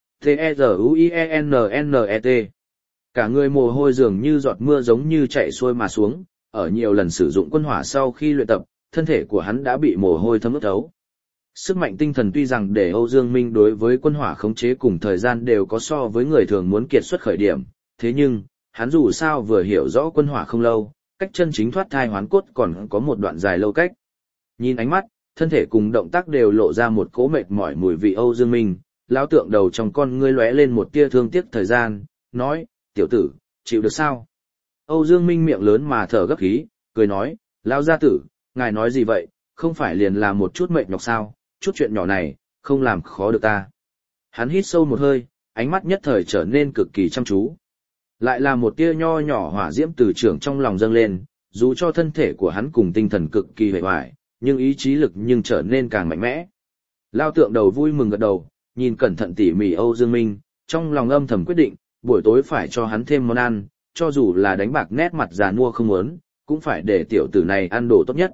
T-E-Z-U-I-E-N-N-E-T Cả người mồ hôi dường như giọt mưa giống như chạy xuôi mà xuống, ở nhiều lần sử dụng quân hỏa sau khi luyện tập, thân thể của hắn đã bị mồ hôi thấm ướt thấu. Sức mạnh tinh thần tuy rằng để Âu Dương Minh đối với quân hỏa khống chế cùng thời gian đều có so với người thường muốn kiệt xuất khởi điểm, thế nhưng, hắn dù sao vừa hiểu rõ quân hỏa không lâu, cách chân chính thoát thai hoán cốt còn có một đoạn dài lâu cách. Nhìn ánh mắt, thân thể cùng động tác đều lộ ra một cỗ mệt mỏi mùi vị Âu Dương Minh, lão tượng đầu trong con ngươi lóe lên một tia thương tiếc thời gian, nói, tiểu tử, chịu được sao? Âu Dương Minh miệng lớn mà thở gấp khí, cười nói, lão gia tử, ngài nói gì vậy, không phải liền là một chút mệt nhọc sao, chút chuyện nhỏ này, không làm khó được ta. Hắn hít sâu một hơi, ánh mắt nhất thời trở nên cực kỳ chăm chú. Lại là một tia nho nhỏ hỏa diễm từ trưởng trong lòng dâng lên, dù cho thân thể của hắn cùng tinh thần cực kỳ hề hoài, nhưng ý chí lực nhưng trở nên càng mạnh mẽ. Lao tượng đầu vui mừng gật đầu, nhìn cẩn thận tỉ mỉ Âu Dương Minh, trong lòng âm thầm quyết định, buổi tối phải cho hắn thêm món ăn, cho dù là đánh bạc nét mặt già nua không muốn, cũng phải để tiểu tử này ăn đồ tốt nhất.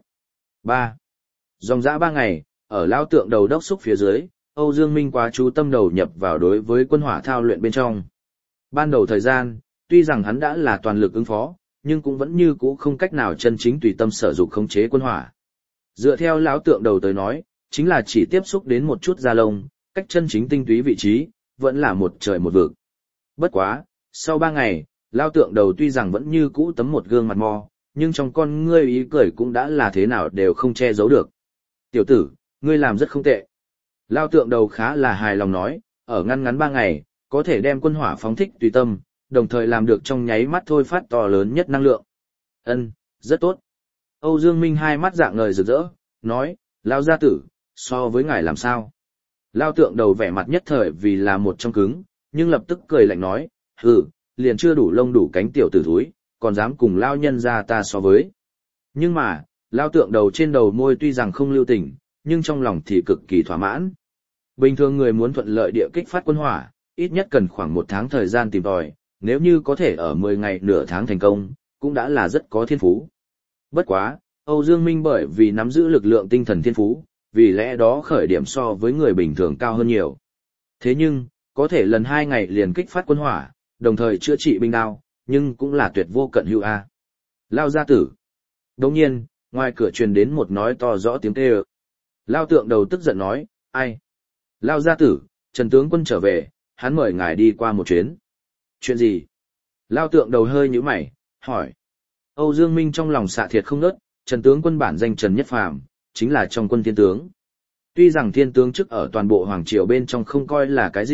3. Dòng dã 3 ngày, ở lao tượng đầu đốc xúc phía dưới, Âu Dương Minh quá chú tâm đầu nhập vào đối với quân hỏa thao luyện bên trong. Ban đầu thời gian, tuy rằng hắn đã là toàn lực ứng phó, nhưng cũng vẫn như cũ không cách nào chân chính tùy tâm sở dục khống chế quân hỏa. Dựa theo lão tượng đầu tới nói, chính là chỉ tiếp xúc đến một chút da lông, cách chân chính tinh túy vị trí, vẫn là một trời một vực. Bất quá, sau 3 ngày, lão tượng đầu tuy rằng vẫn như cũ tấm một gương mặt mo, nhưng trong con ngươi ý cười cũng đã là thế nào đều không che giấu được. Tiểu tử, ngươi làm rất không tệ. Lão tượng đầu khá là hài lòng nói, ở ngăn 3 ngày, có thể đem quân hỏa phóng thích tùy tâm, đồng thời làm được trong nháy mắt thôi phát to lớn nhất năng lượng. Ân, rất tốt. Âu Dương Minh hai mắt dạng ngời rực rỡ, nói, Lão gia tử, so với ngài làm sao? Lão tượng đầu vẻ mặt nhất thời vì là một trong cứng, nhưng lập tức cười lạnh nói, hừ, liền chưa đủ lông đủ cánh tiểu tử thúi, còn dám cùng Lão nhân gia ta so với. Nhưng mà, Lão tượng đầu trên đầu môi tuy rằng không lưu tình, nhưng trong lòng thì cực kỳ thỏa mãn. Bình thường người muốn thuận lợi địa kích phát quân hỏa, ít nhất cần khoảng 1 tháng thời gian tìm tòi, nếu như có thể ở 10 ngày nửa tháng thành công, cũng đã là rất có thiên phú. Bất quá, Âu Dương Minh bởi vì nắm giữ lực lượng tinh thần thiên phú, vì lẽ đó khởi điểm so với người bình thường cao hơn nhiều. Thế nhưng, có thể lần 2 ngày liền kích phát quân hỏa, đồng thời chữa trị binh đao, nhưng cũng là tuyệt vô cận hữu a. Lao gia tử. Đồng nhiên, ngoài cửa truyền đến một nói to rõ tiếng kêu. Lao tượng đầu tức giận nói, ai? Lao gia tử, Trần tướng quân trở về, hắn mời ngài đi qua một chuyến. Chuyện gì? Lao tượng đầu hơi nhíu mày, hỏi. Âu Dương Minh trong lòng xạ thiệt không nớt, Trần tướng quân bản danh Trần Nhất Phàm, chính là trong quân thiên tướng. Tuy rằng thiên tướng chức ở toàn bộ hoàng triều bên trong không coi là cái gì,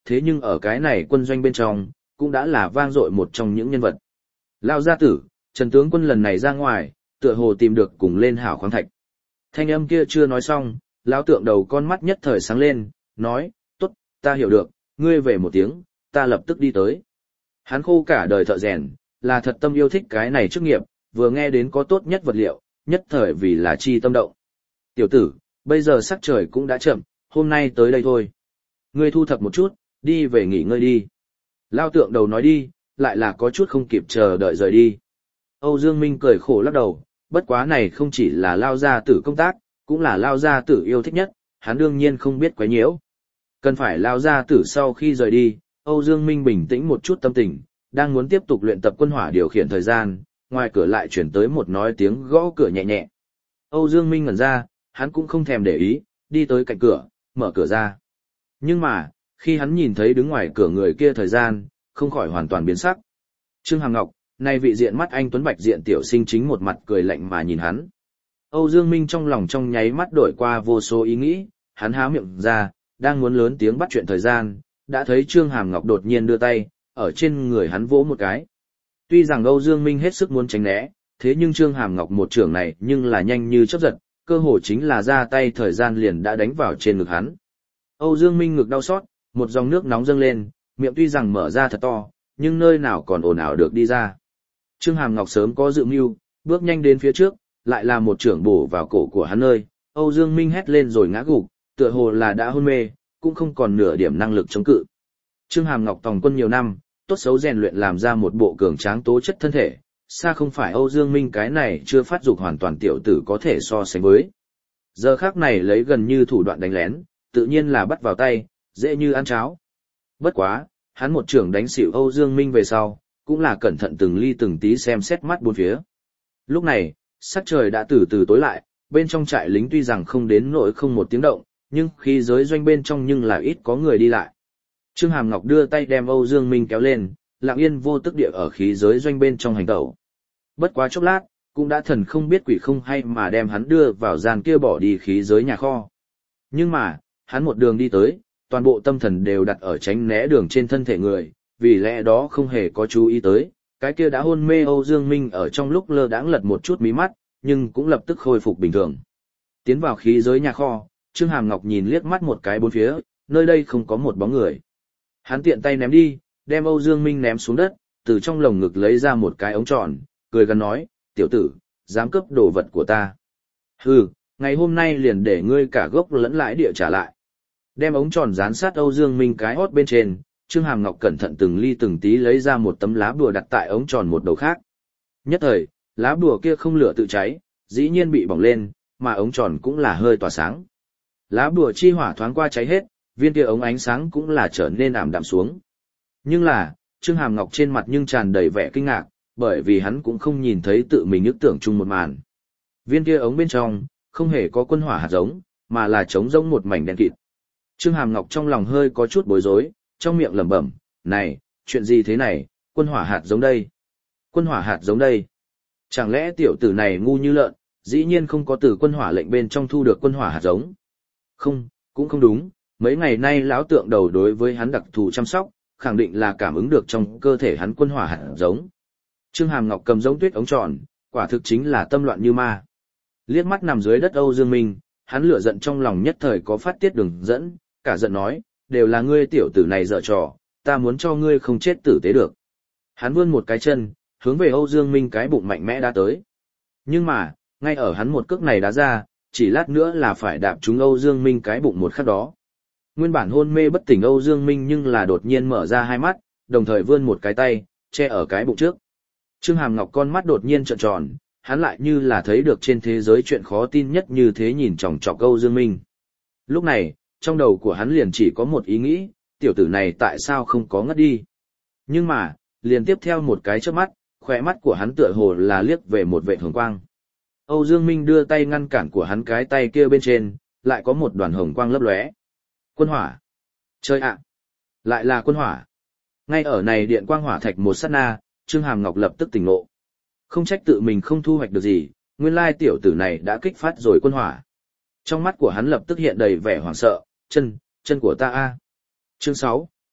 thế nhưng ở cái này quân doanh bên trong, cũng đã là vang dội một trong những nhân vật. Lao gia tử, Trần tướng quân lần này ra ngoài, tựa hồ tìm được cùng lên hảo khoáng thạch. Thanh âm kia chưa nói xong, lão tượng đầu con mắt nhất thời sáng lên, nói, tốt, ta hiểu được, ngươi về một tiếng, ta lập tức đi tới. Hắn khô cả đời thợ rèn, là thật tâm yêu thích cái này chức nghiệp, vừa nghe đến có tốt nhất vật liệu, nhất thời vì là chi tâm động. Tiểu tử, bây giờ sắc trời cũng đã chậm, hôm nay tới đây thôi. Ngươi thu thập một chút, đi về nghỉ ngơi đi. Lao tượng đầu nói đi, lại là có chút không kịp chờ đợi rời đi. Âu Dương Minh cười khổ lắc đầu, bất quá này không chỉ là Lao gia tử công tác, cũng là Lao gia tử yêu thích nhất, hắn đương nhiên không biết quấy nhiễu. Cần phải Lao gia tử sau khi rời đi, Âu Dương Minh bình tĩnh một chút tâm tình, đang muốn tiếp tục luyện tập quân hỏa điều khiển thời gian, ngoài cửa lại chuyển tới một nói tiếng gõ cửa nhẹ nhẹ. Âu Dương Minh ngẩn ra, hắn cũng không thèm để ý, đi tới cạnh cửa, mở cửa ra. Nhưng mà, khi hắn nhìn thấy đứng ngoài cửa người kia thời gian, không khỏi hoàn toàn biến sắc. Trương Hàm Ngọc, nay vị diện mắt anh tuấn bạch diện tiểu sinh chính một mặt cười lạnh mà nhìn hắn. Âu Dương Minh trong lòng trong nháy mắt đổi qua vô số ý nghĩ, hắn há miệng ra, đang muốn lớn tiếng bắt chuyện thời gian, đã thấy Trương Hàm Ngọc đột nhiên đưa tay, ở trên người hắn vỗ một cái. Tuy rằng Âu Dương Minh hết sức muốn tránh né, thế nhưng Trương Hàm Ngọc một trường này nhưng là nhanh như chớp giật, cơ hồ chính là ra tay thời gian liền đã đánh vào trên ngực hắn. Âu Dương Minh ngực đau xót, một dòng nước nóng dâng lên, miệng tuy rằng mở ra thật to, nhưng nơi nào còn ồn ào được đi ra. Trương Hàm Ngọc sớm có dự mưu, bước nhanh đến phía trước, lại là một trưởng bổ vào cổ của hắn nơi, Âu Dương Minh hét lên rồi ngã gục, tựa hồ là đã hôn mê, cũng không còn nửa điểm năng lực chống cự. Trương Hàm Ngọc tòng quân nhiều năm, tốt xấu rèn luyện làm ra một bộ cường tráng tố chất thân thể, xa không phải Âu Dương Minh cái này chưa phát dục hoàn toàn tiểu tử có thể so sánh với. Giờ khắc này lấy gần như thủ đoạn đánh lén, tự nhiên là bắt vào tay, dễ như ăn cháo. Bất quá, hắn một trưởng đánh xỉu Âu Dương Minh về sau, cũng là cẩn thận từng ly từng tí xem xét mắt bốn phía. Lúc này, sắc trời đã từ từ tối lại, bên trong trại lính tuy rằng không đến nỗi không một tiếng động, nhưng khí giới doanh bên trong nhưng là ít có người đi lại. Trương Hàm Ngọc đưa tay đem Âu Dương Minh kéo lên, lặng yên vô tức địa ở khí giới doanh bên trong hành tẩu. Bất quá chốc lát, cũng đã thần không biết quỷ không hay mà đem hắn đưa vào gian kia bỏ đi khí giới nhà kho. Nhưng mà, hắn một đường đi tới, toàn bộ tâm thần đều đặt ở tránh né đường trên thân thể người, vì lẽ đó không hề có chú ý tới, cái kia đã hôn mê Âu Dương Minh ở trong lúc lơ đãng lật một chút mí mắt, nhưng cũng lập tức khôi phục bình thường. Tiến vào khí giới nhà kho, Trương Hàm Ngọc nhìn liếc mắt một cái bốn phía, nơi đây không có một bóng người. Hắn tiện tay ném đi, đem Âu Dương Minh ném xuống đất, từ trong lồng ngực lấy ra một cái ống tròn, cười gần nói, tiểu tử, dám cướp đồ vật của ta. Hừ, ngày hôm nay liền để ngươi cả gốc lẫn lãi địa trả lại. Đem ống tròn dán sát Âu Dương Minh cái hót bên trên, Trương Hàm Ngọc cẩn thận từng ly từng tí lấy ra một tấm lá bùa đặt tại ống tròn một đầu khác. Nhất thời, lá bùa kia không lửa tự cháy, dĩ nhiên bị bỏng lên, mà ống tròn cũng là hơi tỏa sáng. Lá bùa chi hỏa thoáng qua cháy hết, viên kia ống ánh sáng cũng là trở nên ảm đạm xuống. Nhưng là, Trương Hàm Ngọc trên mặt nhưng tràn đầy vẻ kinh ngạc, bởi vì hắn cũng không nhìn thấy tự mình ước tưởng chung một màn. Viên kia ống bên trong, không hề có quân hỏa hạt giống, mà là trống rỗng một mảnh đen kịt. Trương Hàm Ngọc trong lòng hơi có chút bối rối, trong miệng lẩm bẩm, này, chuyện gì thế này, quân hỏa hạt giống đây. Quân hỏa hạt giống đây. Chẳng lẽ tiểu tử này ngu như lợn, dĩ nhiên không có từ quân hỏa lệnh bên trong thu được quân hỏa hạt giống. Không, cũng không đúng, mấy ngày nay lão tượng đầu đối với hắn đặc thù chăm sóc, khẳng định là cảm ứng được trong cơ thể hắn quân hỏa hạt giống. Trương Hàm Ngọc cầm giống tuyết ống tròn, quả thực chính là tâm loạn như ma. Liếc mắt nằm dưới đất Âu Dương Minh, hắn lửa giận trong lòng nhất thời có phát tiết đường dẫn, cả giận nói, đều là ngươi tiểu tử này dở trò, ta muốn cho ngươi không chết tử tế được. Hắn vươn một cái chân, hướng về Âu Dương Minh cái bụng mạnh mẽ đá tới. Nhưng mà, ngay ở hắn một cước này đá ra, chỉ lát nữa là phải đạp trúng Âu Dương Minh cái bụng một khắc đó. Nguyên bản hôn mê bất tỉnh Âu Dương Minh nhưng là đột nhiên mở ra hai mắt, đồng thời vươn một cái tay, che ở cái bụng trước. Trương Hàm Ngọc con mắt đột nhiên trợn tròn, hắn lại như là thấy được trên thế giới chuyện khó tin nhất như thế nhìn chòng chọc Âu Dương Minh. Lúc này, trong đầu của hắn liền chỉ có một ý nghĩ, tiểu tử này tại sao không có ngất đi. Nhưng mà, liền tiếp theo một cái chớp mắt, khóe mắt của hắn tựa hồ là liếc về một vệt hồng quang. Âu Dương Minh đưa tay ngăn cản của hắn cái tay kia bên trên, lại có một đoàn hồng quang lấp lóe. Quân hỏa. Chơi ạ. Lại là quân hỏa. Ngay ở này điện quang hỏa thạch một sát na, Trương Hàm Ngọc lập tức tỉnh ngộ. Không trách tự mình không thu hoạch được gì, nguyên lai tiểu tử này đã kích phát rồi quân hỏa. Trong mắt của hắn lập tức hiện đầy vẻ hoảng sợ, chân của ta a. Chương 6,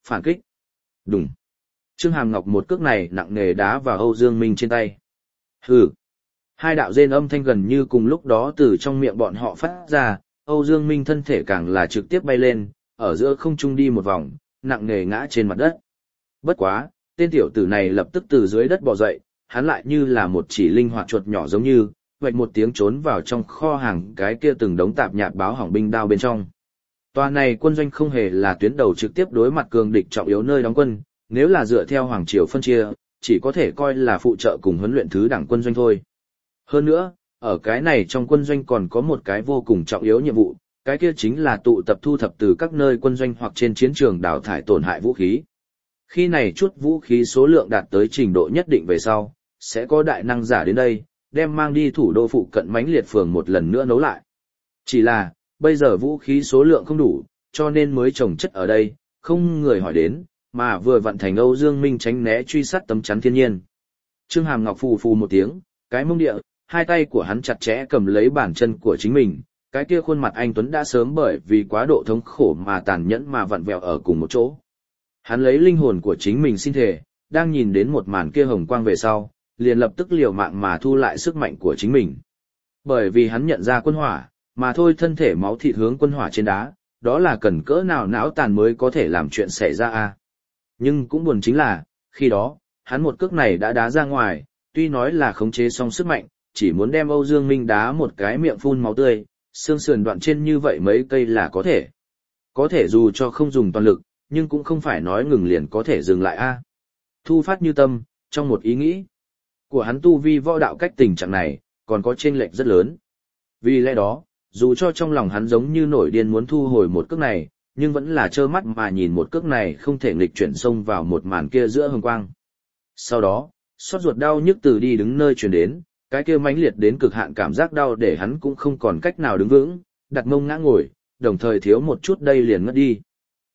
Phản kích. Đùng. Trương Hàm Ngọc một cước này nặng nề đá vào Âu Dương Minh trên tay. Hừ. Hai đạo rên âm thanh gần như cùng lúc đó từ trong miệng bọn họ phát ra, Âu Dương Minh thân thể càng là trực tiếp bay lên, ở giữa không trung đi một vòng, nặng nề ngã trên mặt đất. Bất quá, tên tiểu tử này lập tức từ dưới đất bò dậy, hắn lại như là một chỉ linh hoạt chuột nhỏ giống như, vạch một tiếng trốn vào trong kho hàng cái kia từng đống tạp nhạp báo hỏng binh đao bên trong. Tòa này quân doanh không hề là tuyến đầu trực tiếp đối mặt cường địch trọng yếu nơi đóng quân, nếu là dựa theo hoàng triều phân chia, chỉ có thể coi là phụ trợ cùng huấn luyện thứ đẳng quân doanh thôi. Hơn nữa, ở cái này trong quân doanh còn có một cái vô cùng trọng yếu nhiệm vụ, cái kia chính là tụ tập thu thập từ các nơi quân doanh hoặc trên chiến trường đào thải tổn hại vũ khí. Khi này chút vũ khí số lượng đạt tới trình độ nhất định về sau, sẽ có đại năng giả đến đây, đem mang đi thủ đô phụ cận mãnh liệt phường một lần nữa nấu lại. Chỉ là, bây giờ vũ khí số lượng không đủ, cho nên mới trồng chất ở đây, không người hỏi đến, mà vừa vận thành Âu Dương Minh tránh né truy sát tấm chắn thiên nhiên. Trương Hàm Ngọc phù phù một tiếng, cái mông địa, hai tay của hắn chặt chẽ cầm lấy bàn chân của chính mình, cái kia khuôn mặt anh Tuấn đã sớm bởi vì quá độ thống khổ mà tàn nhẫn mà vặn vẹo ở cùng một chỗ. Hắn lấy linh hồn của chính mình xin thề, đang nhìn đến một màn kia hồng quang về sau, liền lập tức liều mạng mà thu lại sức mạnh của chính mình. Bởi vì hắn nhận ra quân hỏa, mà thôi thân thể máu thịt hướng quân hỏa trên đá, đó là cần cỡ nào não tàn mới có thể làm chuyện xảy ra a. Nhưng cũng buồn chính là, khi đó, hắn một cước này đã đá ra ngoài, tuy nói là khống chế xong sức mạnh, chỉ muốn đem Âu Dương Minh đá một cái miệng phun máu tươi, xương sườn đoạn trên như vậy mấy cây là có thể. Có thể dù cho không dùng toàn lực, nhưng cũng không phải nói ngừng liền có thể dừng lại a. Thu phát như tâm, trong một ý nghĩ của hắn tu vi võ đạo cách tình trạng này, còn có chênh lệch rất lớn. Vì lẽ đó, dù cho trong lòng hắn giống như nổi điên muốn thu hồi một cước này, nhưng vẫn là trơ mắt mà nhìn một cước này không thể nghịch chuyển xông vào một màn kia giữa hồng quang. Sau đó, xót ruột đau nhức từ đi đứng nơi truyền đến, cái kia mãnh liệt đến cực hạn cảm giác đau để hắn cũng không còn cách nào đứng vững, đặt mông ngã ngồi, đồng thời thiếu một chút đây liền ngất đi.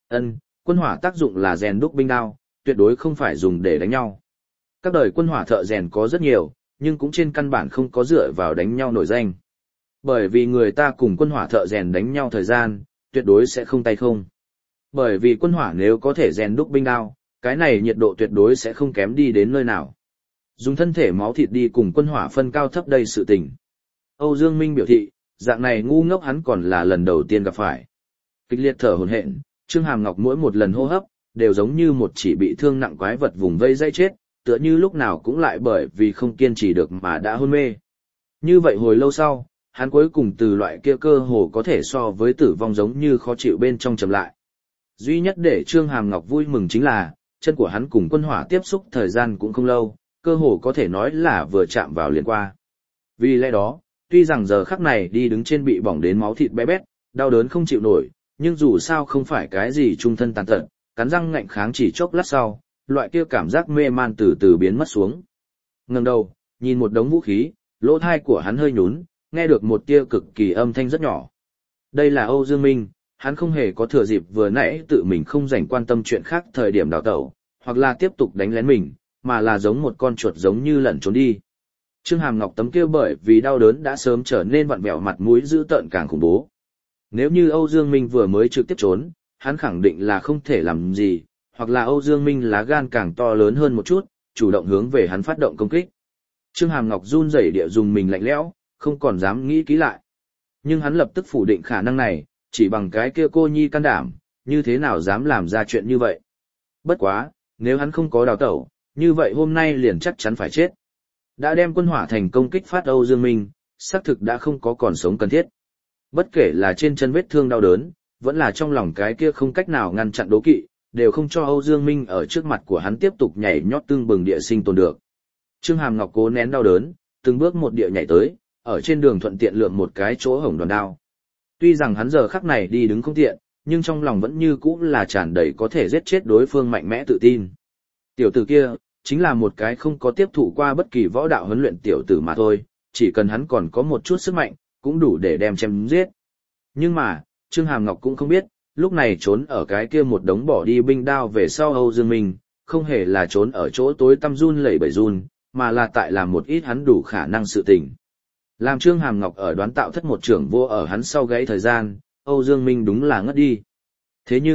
Quân hỏa tác dụng là rèn đúc binh đao, tuyệt đối không phải dùng để đánh nhau. Các đời quân hỏa thợ rèn có rất nhiều, nhưng cũng trên căn bản không có dựa vào đánh nhau nổi danh. Bởi vì người ta cùng quân hỏa thợ rèn đánh nhau thời gian, tuyệt đối sẽ không tay không. Bởi vì quân hỏa nếu có thể rèn đúc binh đao, cái này nhiệt độ tuyệt đối sẽ không kém đi đến nơi nào. Dùng thân thể máu thịt đi cùng quân hỏa phân cao thấp đây sự tình. Âu Dương Minh biểu thị, dạng này ngu ngốc hắn còn là lần đầu tiên gặp phải. Kịch liệt thở hổn hển, Trương Hàm Ngọc mỗi một lần hô hấp, đều giống như một chỉ bị thương nặng quái vật vùng vây dây chết, tựa như lúc nào cũng lại bởi vì không kiên trì được mà đã hôn mê. Như vậy hồi lâu sau, hắn cuối cùng từ loại kia cơ hồ có thể so với tử vong giống như khó chịu bên trong chậm lại. Duy nhất để Trương Hàm Ngọc vui mừng chính là, chân của hắn cùng quân hỏa tiếp xúc thời gian cũng không lâu, cơ hồ có thể nói là vừa chạm vào liền qua. Vì lẽ đó, tuy rằng giờ khắc này đi đứng trên bị bỏng đến máu thịt bé bét, đau đớn không chịu nổi, nhưng dù sao không phải cái gì trung thân tàn tật, cắn răng ngạnh kháng chỉ chốc lát sau, loại kia cảm giác mê man từ từ biến mất xuống. Ngẩng đầu, nhìn một đống vũ khí, lỗ tai của hắn hơi nhún, nghe được một tia cực kỳ âm thanh rất nhỏ. Đây là Âu Dương Minh, hắn không hề có thừa dịp vừa nãy tự mình không dành quan tâm chuyện khác thời điểm đào tẩu, hoặc là tiếp tục đánh lén mình, mà là giống một con chuột giống như lẩn trốn đi. Trương Hàm Ngọc tấm kia bởi vì đau đớn đã sớm trở nên vặn vẹo mặt mũi dữ tợn càng khủng bố. Nếu như Âu Dương Minh vừa mới trực tiếp trốn, hắn khẳng định là không thể làm gì, hoặc là Âu Dương Minh lá gan càng to lớn hơn một chút, chủ động hướng về hắn phát động công kích. Trương Hàm Ngọc run rẩy địa dùng mình lạnh lẽo, không còn dám nghĩ kỹ lại. Nhưng hắn lập tức phủ định khả năng này, chỉ bằng cái kia cô nhi can đảm, như thế nào dám làm ra chuyện như vậy. Bất quá, nếu hắn không có đào tẩu, như vậy hôm nay liền chắc chắn phải chết. Đã đem quân hỏa thành công kích phát Âu Dương Minh, xác thực đã không có còn sống cần thiết. Bất kể là trên chân vết thương đau đớn, vẫn là trong lòng cái kia không cách nào ngăn chặn đố kỵ, đều không cho Âu Dương Minh ở trước mặt của hắn tiếp tục nhảy nhót tương bừng địa sinh tồn được. Trương Hàm Ngọc cố nén đau đớn, từng bước một địa nhảy tới, ở trên đường thuận tiện lượm một cái chỗ hổng đòn đao. Tuy rằng hắn giờ khắc này đi đứng không tiện, nhưng trong lòng vẫn như cũ là tràn đầy có thể giết chết đối phương mạnh mẽ tự tin. Tiểu tử kia, chính là một cái không có tiếp thụ qua bất kỳ võ đạo huấn luyện tiểu tử mà thôi, chỉ cần hắn còn có một chút sức mạnh, cũng đủ để đem chém giết. Nhưng mà, Trương Hàm Ngọc cũng không biết, lúc này trốn ở cái kia một đống bỏ đi binh đao về sau Âu Dương Minh, không hề là trốn ở chỗ tối tăm run lẩy bẩy run, mà là tại làm một ít hắn đủ khả năng sự tình. Làm Trương Hàm Ngọc ở đoán tạo thất một trưởng vô ở hắn sau gãy thời gian, Âu Dương Minh đúng là ngất đi. Thế nhưng,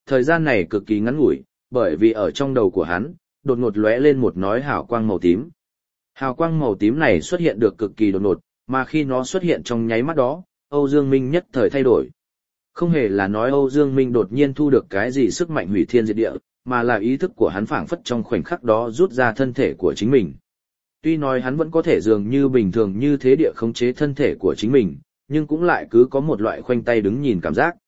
thời gian này cực kỳ ngắn ngủi, bởi vì ở trong đầu của hắn, đột ngột lóe lên một nói hào quang màu tím. Hào quang màu tím này xuất hiện được cực kỳ đột ngột, mà khi nó xuất hiện trong nháy mắt đó, Âu Dương Minh nhất thời thay đổi. Không hề là nói Âu Dương Minh đột nhiên thu được cái gì sức mạnh hủy thiên diệt địa, mà là ý thức của hắn phảng phất trong khoảnh khắc đó rút ra thân thể của chính mình. Tuy nói hắn vẫn có thể dường như bình thường như thế địa khống chế thân thể của chính mình, nhưng cũng lại cứ có một loại khoanh tay đứng nhìn cảm giác.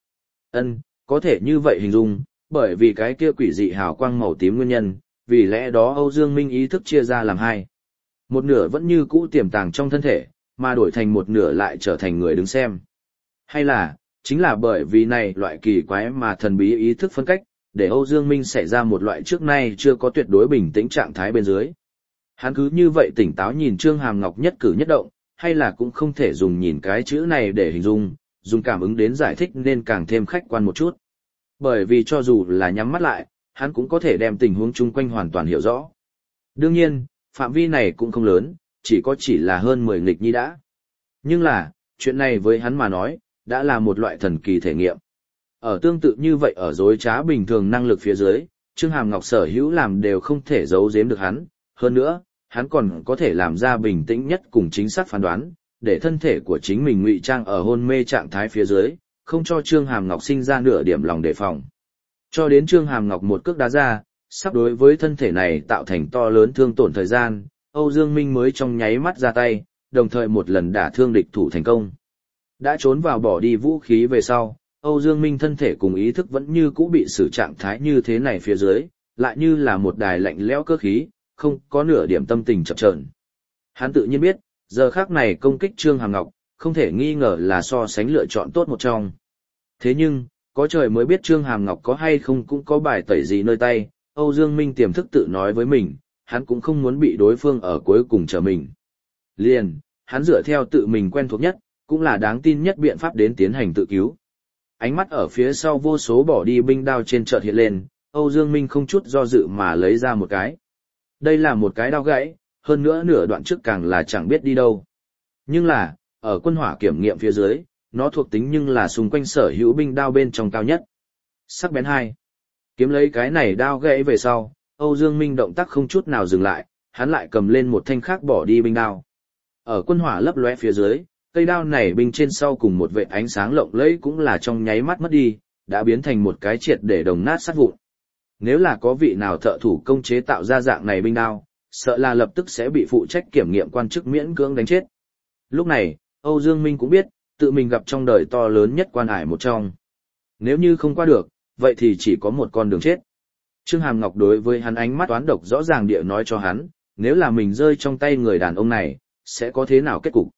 Có thể như vậy hình dung, bởi vì cái kia quỷ dị hào quang màu tím nguyên nhân, vì lẽ đó Âu Dương Minh ý thức chia ra làm hai. Một nửa vẫn như cũ tiềm tàng trong thân thể, mà đổi thành một nửa lại trở thành người đứng xem. Hay là, chính là bởi vì này loại kỳ quái mà thần bí ý thức phân cách, để Âu Dương Minh xảy ra một loại trước nay chưa có tuyệt đối bình tĩnh trạng thái bên dưới. Hắn cứ như vậy tỉnh táo nhìn Trương Hàm Ngọc nhất cử nhất động, hay là cũng không thể dùng nhìn cái chữ này để hình dung, dùng cảm ứng đến giải thích nên càng thêm khách quan một chút. Bởi vì cho dù là nhắm mắt lại, hắn cũng có thể đem tình huống chung quanh hoàn toàn hiểu rõ. Đương nhiên, phạm vi này cũng không lớn, chỉ là hơn 10 nghịch nhi đã. Nhưng là, chuyện này với hắn mà nói, đã là một loại thần kỳ thể nghiệm. Ở tương tự như vậy ở dối trá bình thường năng lực phía dưới, Trương Hàm Ngọc sở hữu làm đều không thể giấu giếm được hắn. Hơn nữa, hắn còn có thể làm ra bình tĩnh nhất cùng chính xác phán đoán, để thân thể của chính mình ngụy trang ở hôn mê trạng thái phía dưới, không cho Trương Hàm Ngọc sinh ra nửa điểm lòng đề phòng. Cho đến Trương Hàm Ngọc một cước đá ra, sắp đối với thân thể này tạo thành to lớn thương tổn thời gian, Âu Dương Minh mới trong nháy mắt ra tay, đồng thời một lần đả thương địch thủ thành công. Đã trốn vào bỏ đi vũ khí về sau, Âu Dương Minh thân thể cùng ý thức vẫn như cũ bị xử trạng thái như thế này phía dưới, lại như là một đài lạnh lẽo cơ khí, không có nửa điểm tâm tình chập chờn. Hắn tự nhiên biết, giờ khắc này công kích Trương Hàm Ngọc, không thể nghi ngờ là so sánh lựa chọn tốt một trong. Thế nhưng, có trời mới biết Trương Hàm Ngọc có hay không cũng có bài tẩy gì nơi tay, Âu Dương Minh tiềm thức tự nói với mình, hắn cũng không muốn bị đối phương ở cuối cùng trở mình. Liền, hắn dựa theo tự mình quen thuộc nhất, cũng là đáng tin nhất biện pháp đến tiến hành tự cứu. Ánh mắt ở phía sau vô số bỏ đi binh đao trên chợt hiện lên, Âu Dương Minh không chút do dự mà lấy ra một cái. Đây là một cái đao gãy, hơn nữa nửa đoạn trước càng là chẳng biết đi đâu. Nhưng là, ở quân hỏa kiểm nghiệm phía dưới, nó thuộc tính nhưng là xung quanh sở hữu binh đao bên trong cao nhất. Sắc bén 2. Kiếm lấy cái này đao gãy về sau, Âu Dương Minh động tác không chút nào dừng lại, hắn lại cầm lên một thanh khác bỏ đi binh đao. Ở quân hỏa lấp lóe phía dưới, cây đao này binh trên sau cùng một vệt ánh sáng lộng lẫy cũng là trong nháy mắt mất đi, đã biến thành một cái triệt để đồng nát sát vụn. Nếu là có vị nào thợ thủ công chế tạo ra dạng này binh đao, sợ là lập tức sẽ bị phụ trách kiểm nghiệm quan chức miễn cưỡng đánh chết. Lúc này, Âu Dương Minh cũng biết, tự mình gặp trong đời to lớn nhất quan hải một trong. Nếu như không qua được, vậy thì chỉ có một con đường chết. Trương Hàm Ngọc đối với hắn ánh mắt toán độc rõ ràng địa nói cho hắn, nếu là mình rơi trong tay người đàn ông này, sẽ có thế nào kết cục.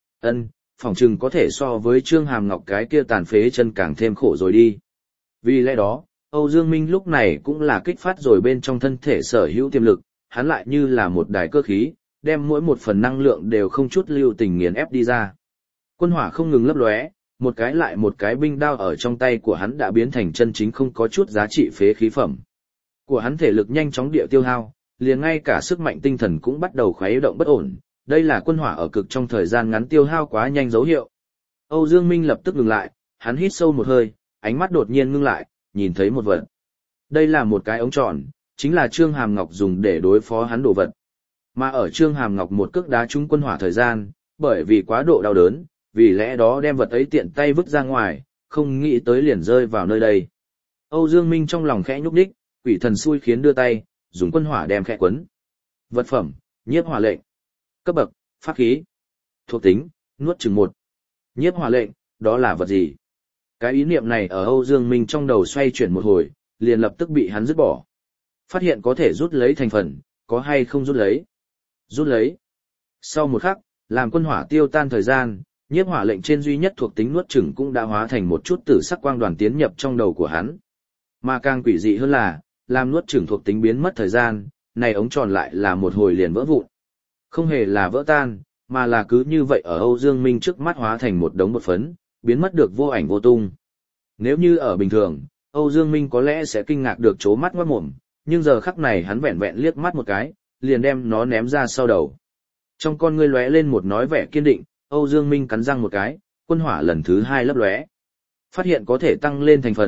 Phỏng chừng có thể so với Trương Hàm Ngọc cái kia tàn phế chân càng thêm khổ rồi đi. Vì lẽ đó, Âu Dương Minh lúc này cũng là kích phát rồi bên trong thân thể sở hữu tiềm lực, hắn lại như là một đài cơ khí, đem mỗi một phần năng lượng đều không chút lưu tình nghiền ép đi ra. Quân hỏa không ngừng lấp lóe, một cái lại một cái binh đao ở trong tay của hắn đã biến thành chân chính không có chút giá trị phế khí phẩm. Của hắn thể lực nhanh chóng địa tiêu hao, liền ngay cả sức mạnh tinh thần cũng bắt đầu khuấy động bất ổn, đây là quân hỏa ở cực trong thời gian ngắn tiêu hao quá nhanh dấu hiệu. Âu Dương Minh lập tức ngừng lại, hắn hít sâu một hơi, ánh mắt đột nhiên ngưng lại, nhìn thấy một vật. Đây là một cái ống tròn, chính là Trương Hàm Ngọc dùng để đối phó hắn đồ vật. Mà ở Trương Hàm Ngọc một cước đá trúng quân hỏa thời gian, bởi vì quá độ đau đớn, vì lẽ đó đem vật ấy tiện tay vứt ra ngoài, không nghĩ tới liền rơi vào nơi đây. Âu Dương Minh trong lòng khẽ nhúc nhích, quỷ thần xui khiến đưa tay, dùng quân hỏa đem khẽ quấn. Vật phẩm, nhiếp hỏa lệnh. Cấp bậc, pháp khí. Thuộc tính, nuốt chửng 1. Nhiếp hỏa lệnh, đó là vật gì? Cái ý niệm này ở Âu Dương Minh trong đầu xoay chuyển một hồi, liền lập tức bị hắn dứt bỏ. Phát hiện có thể rút lấy thành phần, có hay không rút lấy? Rút lấy. Sau một khắc, làm quân hỏa tiêu tan thời gian, nhiếp hỏa lệnh trên duy nhất thuộc tính nuốt chửng cũng đã hóa thành một chút tử sắc quang đoàn tiến nhập trong đầu của hắn. Mà càng quỷ dị hơn là, làm nuốt chửng thuộc tính biến mất thời gian, này ống tròn lại là một hồi liền vỡ vụn. Không hề là vỡ tan, mà là cứ như vậy ở Âu Dương Minh trước mắt hóa thành một đống bột phấn, biến mất được vô ảnh vô tung. Nếu như ở bình thường, Âu Dương Minh có lẽ sẽ kinh ngạc được trố mắt ngoát mồm, nhưng giờ khắc này hắn vẹn vẹn liếc mắt một cái, liền đem nó ném ra sau đầu. Trong con ngươi lóe lên một nói vẻ kiên định, Âu Dương Minh cắn răng một cái, quân hỏa lần thứ 2 lấp lóe. Phát hiện có thể tăng lên thành phần,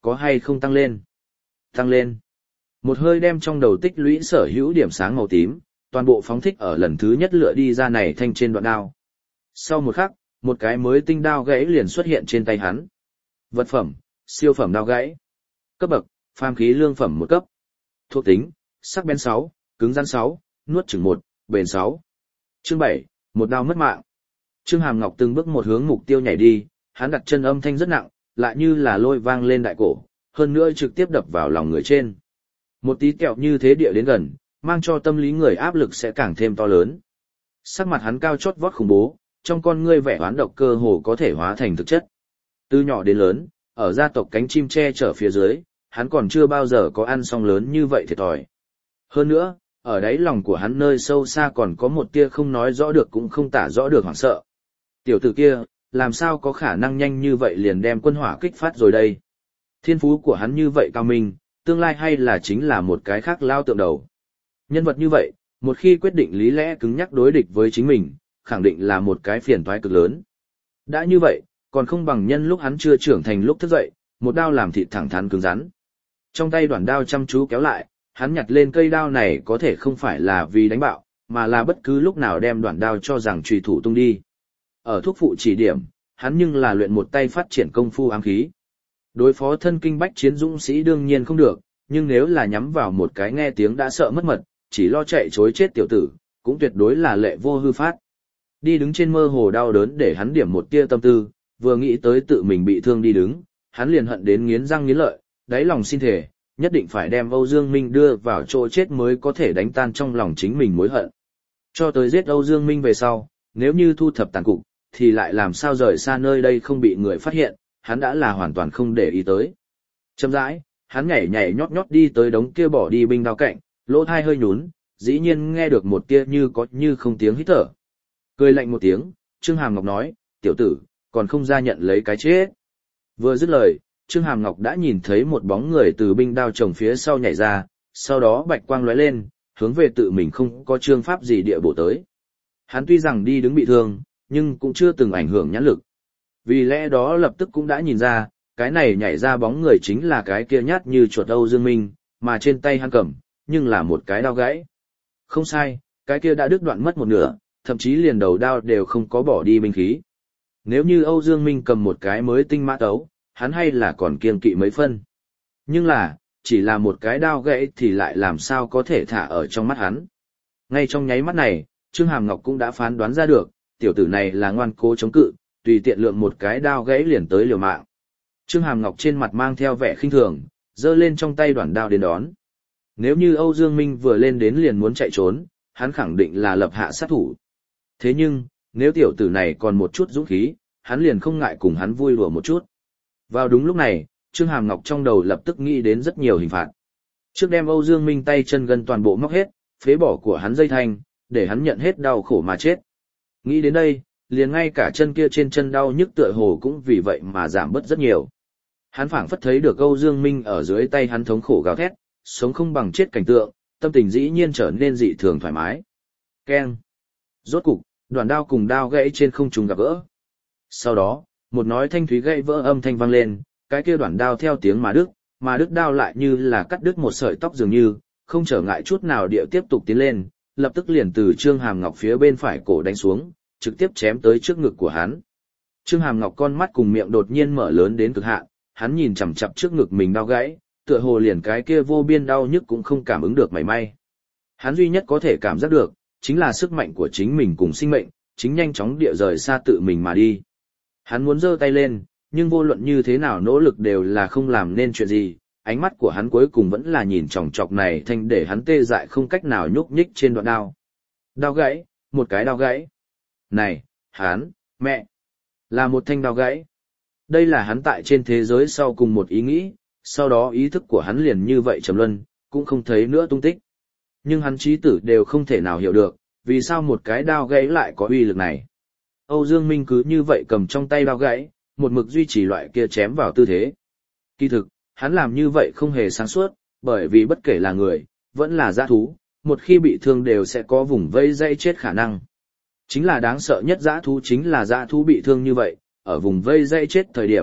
có hay không tăng lên? Tăng lên. Một hơi đem trong đầu tích lũy sở hữu điểm sáng màu tím, toàn bộ phóng thích ở lần thứ nhất lựa đi ra này thanh trên đoạn đao. Sau một khắc, một cái mới tinh đao gãy liền xuất hiện trên tay hắn. Vật phẩm, siêu phẩm đao gãy. Cấp bậc, phàm khí lương phẩm 1 cấp. Thuộc tính, sắc bén 6, cứng rắn 6, nuốt chửng 1, bền 6. Chương 7, một đao mất mạng. Trương Hàm Ngọc từng bước một hướng mục tiêu nhảy đi, hắn đặt chân âm thanh rất nặng, lại như là lôi vang lên đại cổ, hơn nữa trực tiếp đập vào lòng người trên. Một tí kẹo như thế địa đến gần, mang cho tâm lý người áp lực sẽ càng thêm to lớn. Sắc mặt hắn cao chót vót khủng bố, trong con ngươi vẻ oán độc cơ hồ có thể hóa thành thực chất. Từ nhỏ đến lớn, ở gia tộc cánh chim che chở phía dưới, hắn còn chưa bao giờ có ăn xong lớn như vậy thiệt thòi. Hơn nữa, ở đáy lòng của hắn nơi sâu xa còn có một tia không nói rõ được cũng không tả rõ được hoảng sợ. Tiểu tử kia, làm sao có khả năng nhanh như vậy liền đem quân hỏa kích phát rồi đây? Thiên phú của hắn như vậy cao minh, tương lai hay là chính là một cái khác lao tượng đầu. Nhân vật như vậy, một khi quyết định lý lẽ cứng nhắc đối địch với chính mình, khẳng định là một cái phiền toái cực lớn. Đã như vậy, còn không bằng nhân lúc hắn chưa trưởng thành lúc thức dậy, một đao làm thịt thẳng thắn cứng rắn. Trong tay đoạn đao chăm chú kéo lại, hắn nhặt lên cây đao này có thể không phải là vì đánh bạo, mà là bất cứ lúc nào đem đoạn đao cho rằng chùy thủ tung đi. Ở thuốc phụ chỉ điểm, hắn nhưng là luyện một tay phát triển công phu ám khí. Đối phó thân kinh bách chiến dũng sĩ đương nhiên không được, nhưng nếu là nhắm vào một cái nghe tiếng đã sợ mất mật, chỉ lo chạy chối chết tiểu tử, cũng tuyệt đối là lệ vô hư phát. Đi đứng trên mơ hồ đau đớn để hắn điểm một tia tâm tư, vừa nghĩ tới tự mình bị thương đi đứng, hắn liền hận đến nghiến răng nghiến lợi, đáy lòng xin thề, nhất định phải đem Âu Dương Minh đưa vào chỗ chết mới có thể đánh tan trong lòng chính mình mối hận. Cho tới giết Âu Dương Minh về sau, nếu như thu thập tàn cục, thì lại làm sao rời xa nơi đây không bị người phát hiện, hắn đã là hoàn toàn không để ý tới. Chậm rãi, hắn nhảy nhảy nhót nhót đi tới đống kia bỏ đi binh đao cạnh, lỗ tai hơi nhún, dĩ nhiên nghe được một tia như có như không tiếng hít thở. Cười lạnh một tiếng, Trương Hàm Ngọc nói, tiểu tử, còn không ra nhận lấy cái chết. Vừa dứt lời, Trương Hàm Ngọc đã nhìn thấy một bóng người từ binh đao chồng phía sau nhảy ra, sau đó bạch quang lóe lên, hướng về tự mình không có chương pháp gì địa bộ tới. Hắn tuy rằng đi đứng bị thương, nhưng cũng chưa từng ảnh hưởng nhãn lực. Vì lẽ đó lập tức cũng đã nhìn ra, cái này nhảy ra bóng người chính là cái kia nhát như chuột Âu Dương Minh, mà trên tay hắn cầm, nhưng là một cái đao gãy. Không sai, cái kia đã đứt đoạn mất một nửa, thậm chí liền đầu đao đều không có bỏ đi binh khí. Nếu như Âu Dương Minh cầm một cái mới tinh mã tấu, hắn hay là còn kiêng kỵ mấy phân. Nhưng là, chỉ là một cái đao gãy thì lại làm sao có thể thả ở trong mắt hắn. Ngay trong nháy mắt này, Trương Hàm Ngọc cũng đã phán đoán ra được, tiểu tử này là ngoan cố chống cự, tùy tiện lượng một cái đao gãy liền tới liều mạng. Trương Hàm Ngọc trên mặt mang theo vẻ khinh thường, giơ lên trong tay đoạn đao đến đón. Nếu như Âu Dương Minh vừa lên đến liền muốn chạy trốn, hắn khẳng định là lập hạ sát thủ. Thế nhưng, nếu tiểu tử này còn một chút dũng khí, hắn liền không ngại cùng hắn vui đùa một chút. Vào đúng lúc này, Trương Hàm Ngọc trong đầu lập tức nghĩ đến rất nhiều hình phạt. Trước đem Âu Dương Minh tay chân gần toàn bộ móc hết, phế bỏ của hắn dây thanh, để hắn nhận hết đau khổ mà chết. Nghĩ đến đây, liền ngay cả chân kia trên chân đau nhức tựa hồ cũng vì vậy mà giảm bớt rất nhiều. Hắn phảng phất thấy được Âu Dương Minh ở dưới tay hắn thống khổ gào thét, sống không bằng chết cảnh tượng, tâm tình dĩ nhiên trở nên dị thường thoải mái. Keng. Rốt cục, đoạn đao cùng đao gãy trên không trung gặp gỡ. Sau đó, một nói thanh thúy gãy vỡ âm thanh vang lên, cái kia đoạn đao theo tiếng mà đứt đao lại như là cắt đứt một sợi tóc dường như, không trở ngại chút nào địa tiếp tục tiến lên, lập tức liền từ Trương Hàm Ngọc phía bên phải cổ đánh xuống, trực tiếp chém tới trước ngực của hắn. Trương Hàm Ngọc con mắt cùng miệng đột nhiên mở lớn đến cực hạn, hắn nhìn chằm chằm trước ngực mình đau gãy, tựa hồ liền cái kia vô biên đau nhức cũng không cảm ứng được mảy may. Hắn duy nhất có thể cảm giác được, chính là sức mạnh của chính mình cùng sinh mệnh, chính nhanh chóng địa rời xa tự mình mà đi. Hắn muốn giơ tay lên, nhưng vô luận như thế nào nỗ lực đều là không làm nên chuyện gì, ánh mắt của hắn cuối cùng vẫn là nhìn chòng chọc này thanh để hắn tê dại không cách nào nhúc nhích trên đoạn đao. Đao gãy, một cái đao gãy. Này, hắn, mẹ, là một thanh đao gãy. Đây là hắn tại trên thế giới sau cùng một ý nghĩ, sau đó ý thức của hắn liền như vậy trầm luân, cũng không thấy nữa tung tích. Nhưng hắn trí tử đều không thể nào hiểu được, vì sao một cái đao gãy lại có uy lực này. Âu Dương Minh cứ như vậy cầm trong tay đao gãy, một mực duy trì loại kia chém vào tư thế. Kỳ thực, hắn làm như vậy không hề sáng suốt, bởi vì bất kể là người, vẫn là dã thú, một khi bị thương đều sẽ có vùng vây dây chết khả năng. Chính là đáng sợ nhất dã thú chính là dã thú bị thương như vậy, ở vùng vây dây chết thời điểm,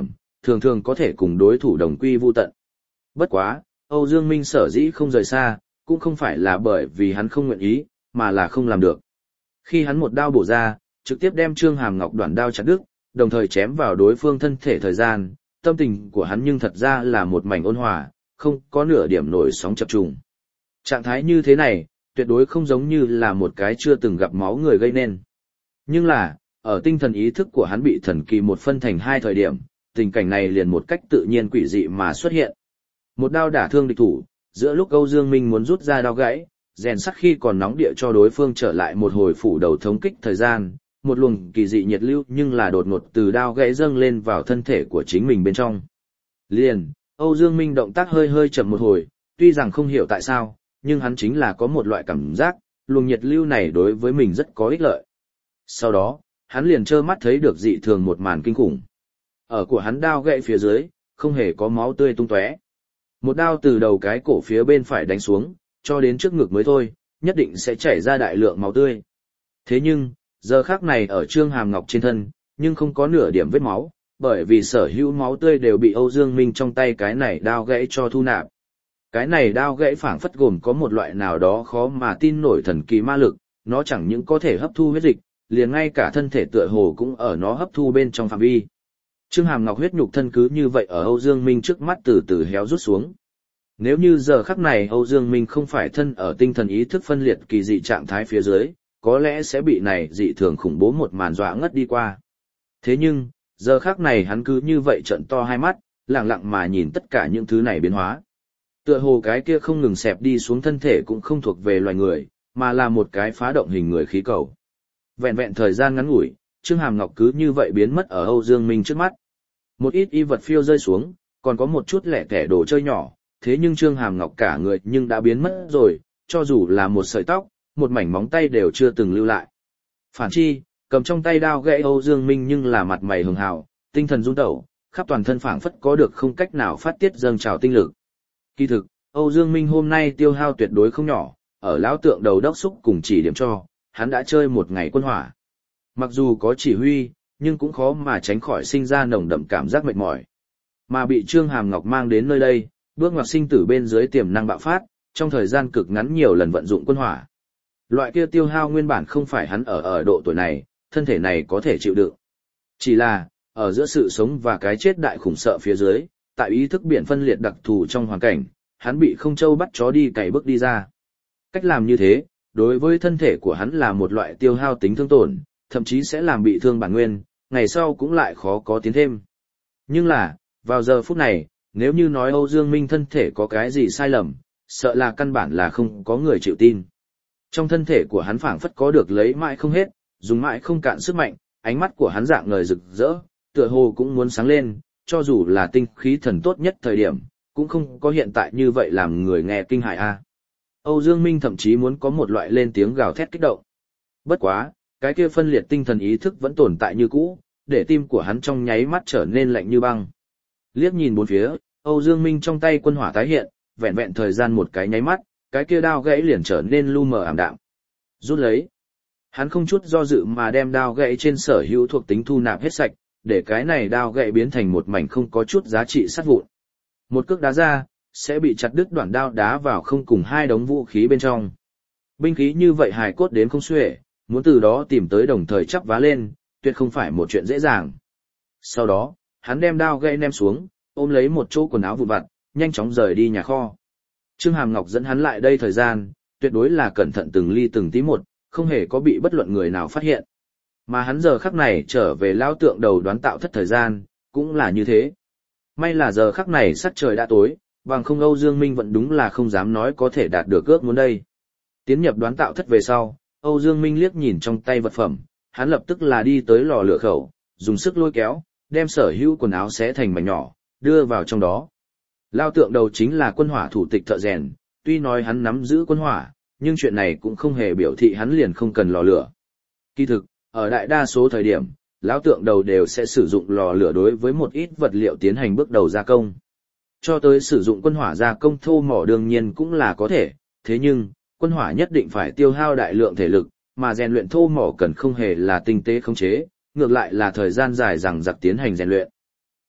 thường thường có thể cùng đối thủ đồng quy vu tận. Bất quá, Âu Dương Minh sở dĩ không rời xa, cũng không phải là bởi vì hắn không nguyện ý, mà là không làm được. Khi hắn một đao bổ ra, trực tiếp đem Trương Hàm Ngọc đoạn đao chặt đứt, đồng thời chém vào đối phương thân thể thời gian, tâm tình của hắn nhưng thật ra là một mảnh ôn hòa, không có nửa điểm nổi sóng chập trùng. Trạng thái như thế này, tuyệt đối không giống như là một cái chưa từng gặp máu người gây nên. Nhưng là, ở tinh thần ý thức của hắn bị thần kỳ một phân thành hai thời điểm, tình cảnh này liền một cách tự nhiên quỷ dị mà xuất hiện. Một đao đả thương địch thủ, giữa lúc Âu Dương Minh muốn rút ra đao gãy, rèn sắt khi còn nóng địa cho đối phương trở lại một hồi phủ đầu thống kích thời gian, một luồng kỳ dị nhiệt lưu nhưng là đột ngột từ đao gãy dâng lên vào thân thể của chính mình bên trong. Liền, Âu Dương Minh động tác hơi hơi chậm một hồi, tuy rằng không hiểu tại sao, nhưng hắn chính là có một loại cảm giác, luồng nhiệt lưu này đối với mình rất có ích lợi. Sau đó, hắn liền trơ mắt thấy được dị thường một màn kinh khủng. Ở của hắn đao gãy phía dưới, không hề có máu tươi tung tóe. Một đao từ đầu cái cổ phía bên phải đánh xuống, cho đến trước ngực mới thôi, nhất định sẽ chảy ra đại lượng máu tươi. Thế nhưng, giờ khắc này ở Trương Hàm Ngọc trên thân, nhưng không có nửa điểm vết máu, bởi vì sở hữu máu tươi đều bị Âu Dương Minh trong tay cái này đao gãy cho thu nạp. Cái này đao gãy phảng phất gồm có một loại nào đó khó mà tin nổi thần kỳ ma lực, nó chẳng những có thể hấp thu huyết dịch, liền ngay cả thân thể tựa hồ cũng ở nó hấp thu bên trong phạm vi. Trương Hàm Ngọc huyết nhục thân cứ như vậy ở Âu Dương Minh trước mắt từ từ héo rút xuống. Nếu như giờ khắc này Âu Dương Minh không phải thân ở tinh thần ý thức phân liệt kỳ dị trạng thái phía dưới, có lẽ sẽ bị này dị thường khủng bố một màn dọa ngất đi qua. Thế nhưng, giờ khắc này hắn cứ như vậy trợn to hai mắt, lặng lặng mà nhìn tất cả những thứ này biến hóa. Tựa hồ cái kia không ngừng xẹp đi xuống thân thể cũng không thuộc về loài người, mà là một cái phá động hình người khí cầu. Vẹn vẹn thời gian ngắn ngủi, Trương Hàm Ngọc cứ như vậy biến mất ở Âu Dương Minh trước mắt. Một ít y vật phiêu rơi xuống, còn có một chút lẻ tẻ đồ chơi nhỏ, thế nhưng Trương Hàm Ngọc cả người nhưng đã biến mất rồi, cho dù là một sợi tóc, một mảnh móng tay đều chưa từng lưu lại. Phản chi, cầm trong tay đao gãy Âu Dương Minh nhưng là mặt mày hường hào, tinh thần rung tẩu, khắp toàn thân phảng phất có được không cách nào phát tiết dâng trào tinh lực. Kỳ thực, Âu Dương Minh hôm nay tiêu hao tuyệt đối không nhỏ, ở lão tượng đầu đốc xúc cùng chỉ điểm cho, hắn đã chơi một ngày quân hỏa. Mặc dù có chỉ huy, nhưng cũng khó mà tránh khỏi sinh ra nồng đậm cảm giác mệt mỏi. Mà bị Trương Hàm Ngọc mang đến nơi đây, bước ngoặt sinh tử bên dưới tiềm năng bạo phát, trong thời gian cực ngắn nhiều lần vận dụng quân hỏa. Loại kia tiêu hao nguyên bản không phải hắn ở độ tuổi này, thân thể này có thể chịu đựng. Chỉ là, ở giữa sự sống và cái chết đại khủng sợ phía dưới, tại ý thức biển phân liệt đặc thù trong hoàn cảnh, hắn bị không châu bắt chó đi cày bước đi ra. Cách làm như thế, đối với thân thể của hắn là một loại tiêu hao tính thương tổn, thậm chí sẽ làm bị thương bản nguyên, ngày sau cũng lại khó có tiến thêm. Nhưng là, vào giờ phút này, nếu như nói Âu Dương Minh thân thể có cái gì sai lầm, sợ là căn bản là không có người chịu tin. Trong thân thể của hắn phảng phất có được lấy mãi không hết, dùng mãi không cạn sức mạnh, ánh mắt của hắn dạng ngời rực rỡ, tựa hồ cũng muốn sáng lên, cho dù là tinh khí thần tốt nhất thời điểm, cũng không có hiện tại như vậy làm người nghe kinh hại a. Âu Dương Minh thậm chí muốn có một loại lên tiếng gào thét kích động. Bất quá, cái kia phân liệt tinh thần ý thức vẫn tồn tại như cũ, để tim của hắn trong nháy mắt trở nên lạnh như băng. Liếc nhìn bốn phía, Âu Dương Minh trong tay quân hỏa tái hiện, vẹn vẹn thời gian một cái nháy mắt, cái kia đao gãy liền trở nên lu mờ ảm đạm. Rút lấy. Hắn không chút do dự mà đem đao gãy trên sở hữu thuộc tính thu nạp hết sạch, để cái này đao gãy biến thành một mảnh không có chút giá trị sắt vụn. Một cước đá ra, sẽ bị chặt đứt đoạn đao đá vào không cùng hai đống vũ khí bên trong. Binh khí như vậy hài cốt đến không xuể, muốn từ đó tìm tới đồng thời chắp vá lên, tuyệt không phải một chuyện dễ dàng. Sau đó, hắn đem đao gãy ném xuống, ôm lấy một chỗ quần áo vụn vặt, nhanh chóng rời đi nhà kho. Trương Hàm Ngọc dẫn hắn lại đây thời gian, tuyệt đối là cẩn thận từng ly từng tí một, không hề có bị bất luận người nào phát hiện. Mà hắn giờ khắc này trở về lao tượng đầu đoán tạo thất thời gian, cũng là như thế. May là giờ khắc này sắc trời đã tối, bằng không Âu Dương Minh vẫn đúng là không dám nói có thể đạt được ước muốn đây. Tiến nhập đoán tạo thất về sau, Âu Dương Minh liếc nhìn trong tay vật phẩm, hắn lập tức là đi tới lò lửa khẩu, dùng sức lôi kéo, đem sở hữu quần áo xé thành mảnh nhỏ, đưa vào trong đó. Lao tượng đầu chính là quân hỏa thủ tịch thợ rèn, tuy nói hắn nắm giữ quân hỏa, nhưng chuyện này cũng không hề biểu thị hắn liền không cần lò lửa. Kỳ thực, ở đại đa số thời điểm, lão tượng đầu đều sẽ sử dụng lò lửa đối với một ít vật liệu tiến hành bước đầu gia công. Cho tới sử dụng quân hỏa gia công thô mỏ đương nhiên cũng là có thể, thế nhưng, quân hỏa nhất định phải tiêu hao đại lượng thể lực, mà rèn luyện thô mỏ cần không hề là tinh tế khống chế, ngược lại là thời gian dài dằng dặc tiến hành rèn luyện.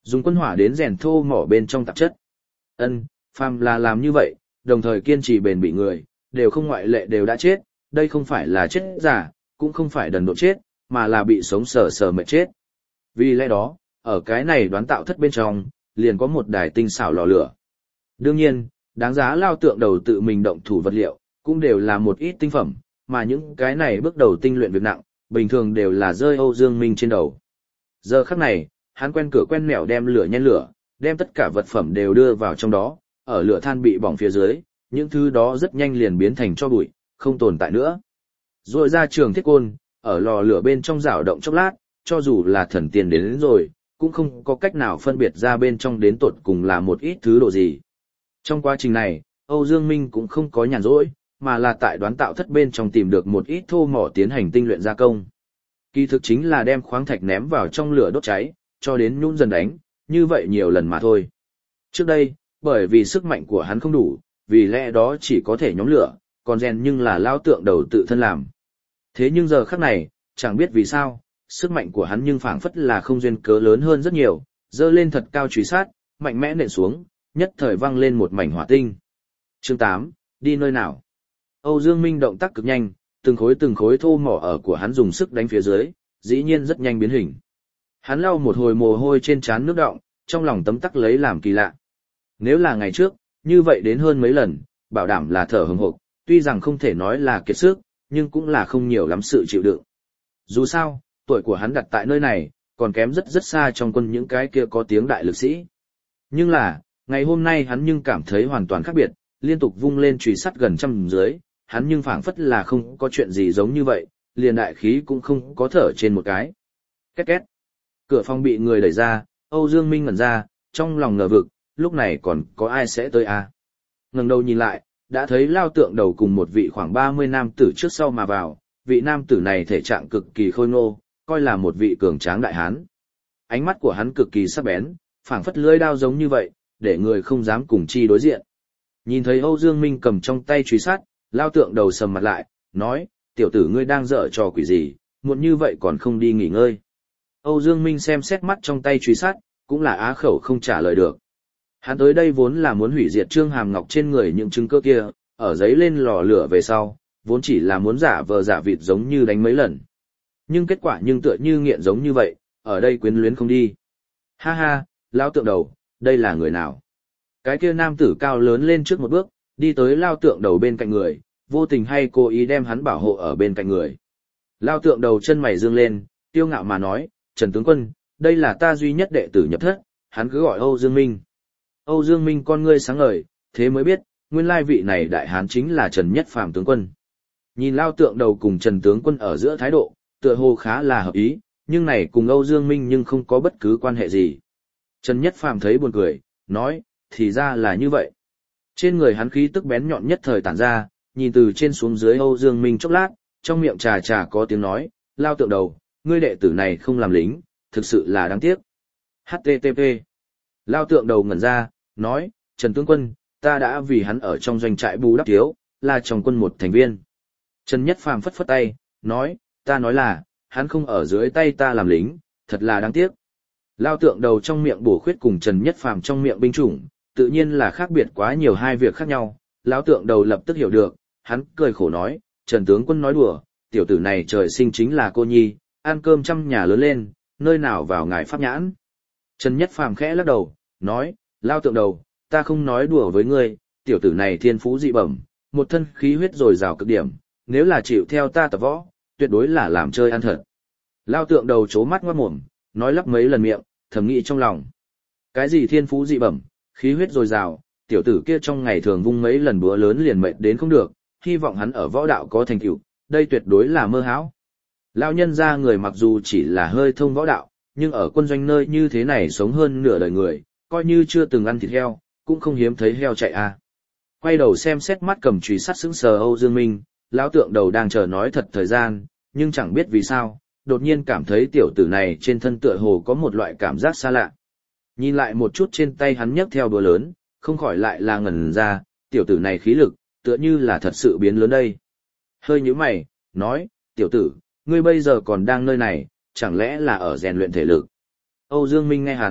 Dùng quân hỏa đến rèn thô mỏ bên trong tạp chất. Phàm là làm như vậy, đồng thời kiên trì bền bỉ người, đều không ngoại lệ đều đã chết, đây không phải là chết giả, cũng không phải đần độ chết, mà là bị sống sờ sờ mệt chết. Vì lẽ đó, ở cái này đoán tạo thất bên trong, liền có một đài tinh xảo lò lửa. Đương nhiên, đáng giá Lao Tượng Đầu tự mình động thủ vật liệu, cũng đều là một ít tinh phẩm, mà những cái này bước đầu tinh luyện việc nặng, bình thường đều là rơi Âu Dương Minh trên đầu. Giờ khắc này, hắn quen cửa quen mẹo đem lửa nhen lửa, đem tất cả vật phẩm đều đưa vào trong đó, ở lửa than bị bỏng phía dưới, những thứ đó rất nhanh liền biến thành tro bụi, không tồn tại nữa. Rồi ra trường thiết côn, ở lò lửa bên trong rảo động chốc lát, cho dù là thần tiên đến rồi, cũng không có cách nào phân biệt ra bên trong đến tột cùng là một ít thứ độ gì. Trong quá trình này, Âu Dương Minh cũng không có nhàn rỗi, mà là tại đoán tạo thất bên trong tìm được một ít thô mỏ tiến hành tinh luyện gia công. Kỳ thực chính là đem khoáng thạch ném vào trong lửa đốt cháy, cho đến nhún dần đánh, như vậy nhiều lần mà thôi. Trước đây, bởi vì sức mạnh của hắn không đủ, vì lẽ đó chỉ có thể nhóm lửa, còn rèn nhưng là Lao Tượng Đầu tự thân làm. Thế nhưng giờ khắc này, chẳng biết vì sao, sức mạnh của hắn nhưng phảng phất là không duyên cớ lớn hơn rất nhiều, dơ lên thật cao truy sát, mạnh mẽ nện xuống, nhất thời văng lên một mảnh hỏa tinh. Chương 8, đi nơi nào? Âu Dương Minh động tác cực nhanh, từng khối thô mỏ ở của hắn dùng sức đánh phía dưới, dĩ nhiên rất nhanh biến hình. Hắn lau một hồi mồ hôi trên trán nước đọng, trong lòng tấm tắc lấy làm kỳ lạ. Nếu là ngày trước, như vậy đến hơn mấy lần, bảo đảm là thở hừng hực, tuy rằng không thể nói là kiệt sức, nhưng cũng là không nhiều lắm sự chịu đựng. Dù sao, tuổi của hắn đặt tại nơi này, còn kém rất rất xa trong quân những cái kia có tiếng đại lực sĩ. Nhưng là, ngày hôm nay hắn nhưng cảm thấy hoàn toàn khác biệt, liên tục vung lên chùy sắt gần trăm dưới, hắn nhưng phảng phất là không có chuyện gì giống như vậy, liền đại khí cũng không có thở trên một cái. Két két. Cửa phòng bị người đẩy ra, Âu Dương Minh ngẩn ra, trong lòng ngờ vực, lúc này còn có ai sẽ tới à? Ngẩng đầu nhìn lại, đã thấy Lao Tượng Đầu cùng một vị khoảng 30 nam tử trước sau mà vào, vị nam tử này thể trạng cực kỳ khôi ngô, coi là một vị cường tráng đại hán. Ánh mắt của hắn cực kỳ sắc bén, phảng phất lưỡi đao giống như vậy, để người không dám cùng chi đối diện. Nhìn thấy Âu Dương Minh cầm trong tay truy sát, Lao Tượng Đầu sầm mặt lại, nói, tiểu tử ngươi đang dở trò quỷ gì, muộn như vậy còn không đi nghỉ ngơi. Âu Dương Minh xem xét mắt trong tay truy sát, cũng là á khẩu không trả lời được. Hắn tới đây vốn là muốn hủy diệt Trương Hàm Ngọc trên người những chứng cơ kia, ở giấy lên lò lửa về sau, vốn chỉ là muốn giả vờ giả vịt giống như đánh mấy lần. Nhưng kết quả nhưng tựa như nghiện giống như vậy, ở đây quyến luyến không đi. Ha ha, Lao Tượng Đầu, đây là người nào? Cái kia nam tử cao lớn lên trước một bước, đi tới Lao Tượng Đầu bên cạnh người, vô tình hay cố ý đem hắn bảo hộ ở bên cạnh người. Lao Tượng Đầu chân mày dương lên, tiêu ngạo mà nói, Trần tướng quân, đây là ta duy nhất đệ tử nhập thất, hắn cứ gọi Âu Dương Minh. Âu Dương Minh con ngươi sáng ngời, thế mới biết, nguyên lai vị này đại hán chính là Trần Nhất Phàm tướng quân. Nhìn Lao Tượng Đầu cùng Trần tướng quân ở giữa thái độ, tựa hồ khá là hợp ý, nhưng này cùng Âu Dương Minh nhưng không có bất cứ quan hệ gì. Trần Nhất Phàm thấy buồn cười, nói, thì ra là như vậy. Trên người hắn khí tức bén nhọn nhất thời tản ra, nhìn từ trên xuống dưới Âu Dương Minh chốc lát, trong miệng trà trà có tiếng nói, Lao Tượng Đầu, ngươi đệ tử này không làm lính, thực sự là đáng tiếc. HTTP. Lao Tượng Đầu ngẩn ra, nói, Trần tướng quân, ta đã vì hắn ở trong doanh trại bù đắp thiếu, là trong quân một thành viên. Trần Nhất Phàm phất phất tay, nói, ta nói là, hắn không ở dưới tay ta làm lính, thật là đáng tiếc. Lao Tượng Đầu trong miệng bổ khuyết cùng Trần Nhất Phàm trong miệng binh chủng, tự nhiên là khác biệt quá nhiều hai việc khác nhau. Lão Tượng Đầu lập tức hiểu được, hắn cười khổ nói, Trần tướng quân nói đùa, tiểu tử này trời sinh chính là cô nhi, ăn cơm trăm nhà lớn lên, nơi nào vào ngài pháp nhãn. Trần Nhất Phàm khẽ lắc đầu, nói, Lao Tượng Đầu, ta không nói đùa với ngươi, tiểu tử này thiên phú dị bẩm, một thân khí huyết dồi dào cực điểm, nếu là chịu theo ta tập võ, tuyệt đối là làm chơi ăn thật. Lao Tượng Đầu trố mắt ngoát mồm, nói lắp mấy lần miệng, thầm nghĩ trong lòng. Cái gì thiên phú dị bẩm, khí huyết dồi dào, tiểu tử kia trong ngày thường vung mấy lần búa lớn liền mệt đến không được, hy vọng hắn ở võ đạo có thành tựu, đây tuyệt đối là mơ hão. Lao nhân ra người mặc dù chỉ là hơi thông võ đạo, nhưng ở quân doanh nơi như thế này sống hơn nửa đời người, coi như chưa từng ăn thịt heo, cũng không hiếm thấy heo chạy à. Quay đầu xem xét mắt cầm chùy sắt sững sờ Âu Dương Minh, Lão Tượng Đầu đang chờ nói thật thời gian, nhưng chẳng biết vì sao, đột nhiên cảm thấy tiểu tử này trên thân tựa hồ có một loại cảm giác xa lạ. Nhìn lại một chút trên tay hắn nhấc theo đũa lớn, không khỏi lại là ngẩn ra, tiểu tử này khí lực, tựa như là thật sự biến lớn đây. Hơi nhíu mày, nói, tiểu tử, ngươi bây giờ còn đang nơi này, chẳng lẽ là ở rèn luyện thể lực. Âu Dương Minh nghe hắn,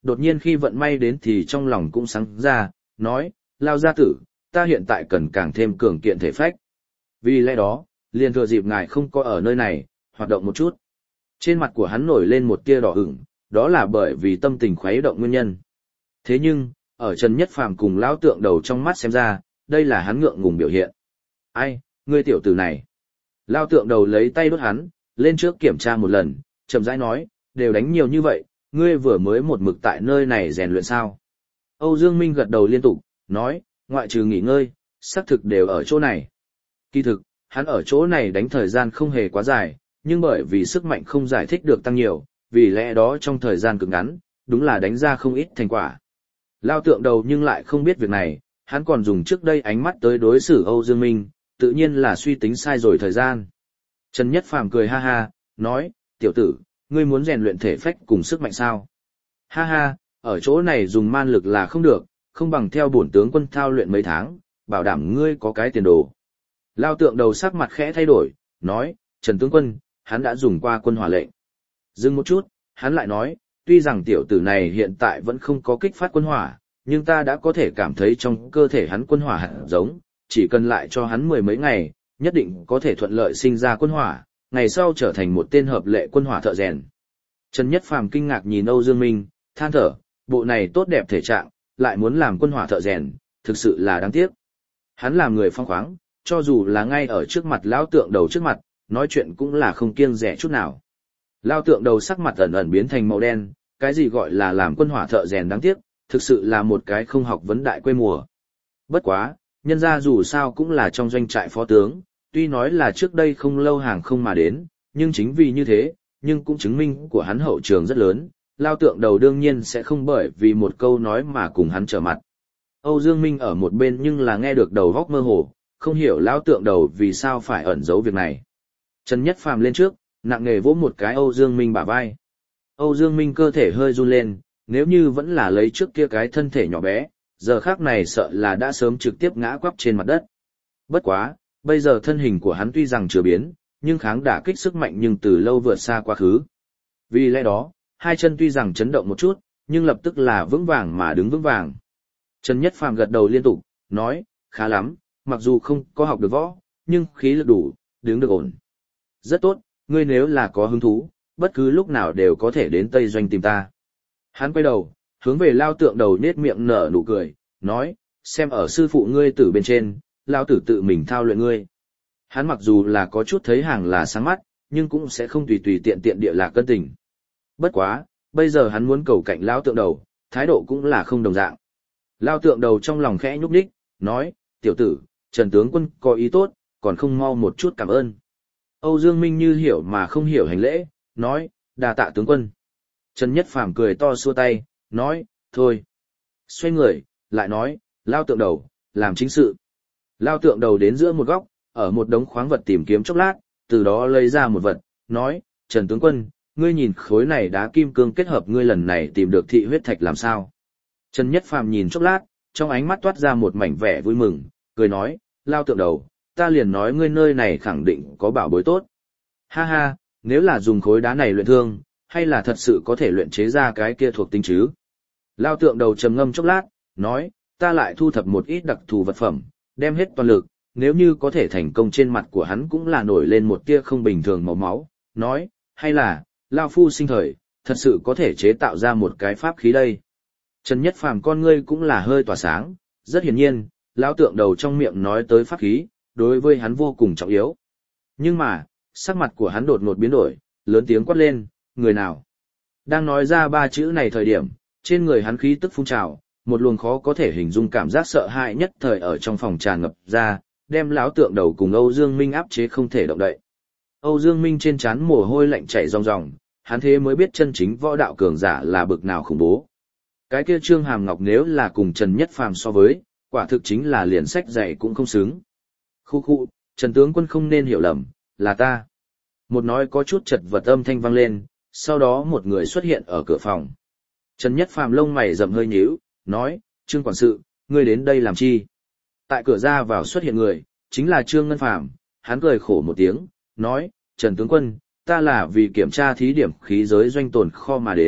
đột nhiên khi vận may đến thì trong lòng cũng sáng ra, nói, Lao gia tử, ta hiện tại cần càng thêm cường kiện thể phách. Vì lẽ đó, liền thừa dịp ngài không có ở nơi này, hoạt động một chút. Trên mặt của hắn nổi lên một tia đỏ ửng, đó là bởi vì tâm tình khuấy động nguyên nhân. Thế nhưng, ở Trần Nhất Phàm cùng lão tượng đầu trong mắt xem ra, đây là hắn ngượng ngùng biểu hiện. Ai, ngươi tiểu tử này. Lão tượng đầu lấy tay đốt hắn, lên trước kiểm tra một lần, chậm rãi nói, đều đánh nhiều như vậy, ngươi vừa mới một mực tại nơi này rèn luyện sao. Âu Dương Minh gật đầu liên tục, nói, ngoại trừ nghỉ ngơi, xác thực đều ở chỗ này. Kỳ thực, hắn ở chỗ này đánh thời gian không hề quá dài, nhưng bởi vì sức mạnh không giải thích được tăng nhiều, vì lẽ đó trong thời gian cực ngắn, đúng là đánh ra không ít thành quả. Lao tượng đầu nhưng lại không biết việc này, hắn còn dùng trước đây ánh mắt tới đối xử Âu Dương Minh, tự nhiên là suy tính sai rồi thời gian. Trần Nhất Phàm cười ha ha, nói, tiểu tử, ngươi muốn rèn luyện thể phách cùng sức mạnh sao? Ha ha, ở chỗ này dùng man lực là không được, không bằng theo bổn tướng quân thao luyện mấy tháng, bảo đảm ngươi có cái tiền đồ. Lao tượng đầu sắc mặt khẽ thay đổi, nói, Trần tướng quân, hắn đã dùng qua quân hỏa lệnh. Dừng một chút, hắn lại nói, tuy rằng tiểu tử này hiện tại vẫn không có kích phát quân hỏa, nhưng ta đã có thể cảm thấy trong cơ thể hắn quân hỏa hạt giống, chỉ cần lại cho hắn 10 mấy ngày, nhất định có thể thuận lợi sinh ra quân hỏa, ngày sau trở thành một tên hợp lệ quân hỏa thợ rèn. Trần Nhất Phàm kinh ngạc nhìn Âu Dương Minh, than thở, bộ này tốt đẹp thể trạng, lại muốn làm quân hỏa thợ rèn, thực sự là đáng tiếc. Hắn là người phong khoáng, cho dù là ngay ở trước mặt lão tượng đầu trước mặt, nói chuyện cũng là không kiêng dè chút nào. Lão tượng đầu sắc mặt ẩn ẩn biến thành màu đen, cái gì gọi là làm quân hỏa thợ rèn đáng tiếc, thực sự là một cái không học vấn đại quê mùa. Bất quá, nhân ra dù sao cũng là trong doanh trại phó tướng, tuy nói là trước đây không lâu hàng không mà đến, nhưng chính vì như thế, nhưng cũng chứng minh của hắn hậu trường rất lớn, Lao tượng đầu đương nhiên sẽ không bởi vì một câu nói mà cùng hắn trở mặt. Âu Dương Minh ở một bên nhưng là nghe được đầu góc mơ hồ, không hiểu Lao tượng đầu vì sao phải ẩn giấu việc này. Trần Nhất Phàm lên trước, nặng nề vỗ một cái Âu Dương Minh bả vai. Âu Dương Minh cơ thể hơi run lên, nếu như vẫn là lấy trước kia cái thân thể nhỏ bé, giờ khác này sợ là đã sớm trực tiếp ngã quắp trên mặt đất. Bất quá, bây giờ thân hình của hắn tuy rằng chưa biến, nhưng kháng đả kích sức mạnh nhưng từ lâu vượt xa quá khứ. Vì lẽ đó, hai chân tuy rằng chấn động một chút, nhưng lập tức là vững vàng mà đứng vững vàng. Trần Nhất Phàm gật đầu liên tục, nói, khá lắm, mặc dù không có học được võ, nhưng khí lực đủ, đứng được ổn. Rất tốt, ngươi nếu là có hứng thú, bất cứ lúc nào đều có thể đến Tây Doanh tìm ta. Hắn quay đầu, hướng về Lao tượng đầu nết miệng nở nụ cười, nói, xem ở sư phụ ngươi tử bên trên, Lao tử tự mình thao luyện ngươi. Hắn mặc dù là có chút thấy hàng là sáng mắt, nhưng cũng sẽ không tùy tùy tiện tiện địa lạc cân tình. Bất quá, bây giờ hắn muốn cầu cạnh Lao tượng đầu, thái độ cũng là không đồng dạng. Lao tượng đầu trong lòng khẽ nhúc nhích, nói, tiểu tử, Trần tướng quân có ý tốt, còn không mau một chút cảm ơn. Âu Dương Minh như hiểu mà không hiểu hành lễ, nói, đà tạ tướng quân. Trần Nhất Phàm cười to xua tay, nói, thôi. Xoay người, lại nói, Lao tượng đầu, làm chính sự. Lao tượng đầu đến giữa một góc, ở một đống khoáng vật tìm kiếm chốc lát, từ đó lấy ra một vật, nói, Trần tướng quân, ngươi nhìn khối này đá kim cương kết hợp ngươi lần này tìm được thị huyết thạch làm sao. Trần Nhất Phàm nhìn chốc lát, trong ánh mắt toát ra một mảnh vẻ vui mừng, cười nói, Lao tượng đầu, ta liền nói ngươi nơi này khẳng định có bảo bối tốt. Ha ha, nếu là dùng khối đá này luyện thương, hay là thật sự có thể luyện chế ra cái kia thuộc tính chứ? Lao tượng đầu trầm ngâm chốc lát, nói, ta lại thu thập một ít đặc thù vật phẩm, đem hết toàn lực, nếu như có thể thành công trên mặt của hắn cũng là nổi lên một tia không bình thường màu máu, nói, hay là, Lao phu sinh thời, thật sự có thể chế tạo ra một cái pháp khí đây. Trần Nhất Phàm con ngươi cũng là hơi tỏa sáng, rất hiển nhiên, Lao tượng đầu trong miệng nói tới pháp khí, đối với hắn vô cùng trọng yếu. Nhưng mà, sắc mặt của hắn đột ngột biến đổi, lớn tiếng quát lên, người nào? Đang nói ra ba chữ này thời điểm, trên người hắn khí tức phun trào, một luồng khó có thể hình dung cảm giác sợ hãi nhất thời ở trong phòng tràn ngập ra, đem lão tượng đầu cùng Âu Dương Minh áp chế không thể động đậy. Âu Dương Minh trên trán mồ hôi lạnh chảy ròng ròng, hắn thế mới biết chân chính võ đạo cường giả là bực nào khủng bố. Cái kia Trương Hàm Ngọc nếu là cùng Trần Nhất Phàm so với, quả thực chính là liền sách dạy cũng không xứng. Khu, Trần tướng quân không nên hiểu lầm, là ta. Một nói có chút chật vật âm thanh vang lên, sau đó một người xuất hiện ở cửa phòng. Trần Nhất Phàm lông mày rậm hơi nhíu, nói, Trương quản sự, ngươi đến đây làm chi? Tại cửa ra vào xuất hiện người, chính là Trương Ngân Phàm, hắn cười khổ một tiếng, nói, Trần tướng quân, ta là vì kiểm tra thí điểm khí giới doanh tồn kho mà đến,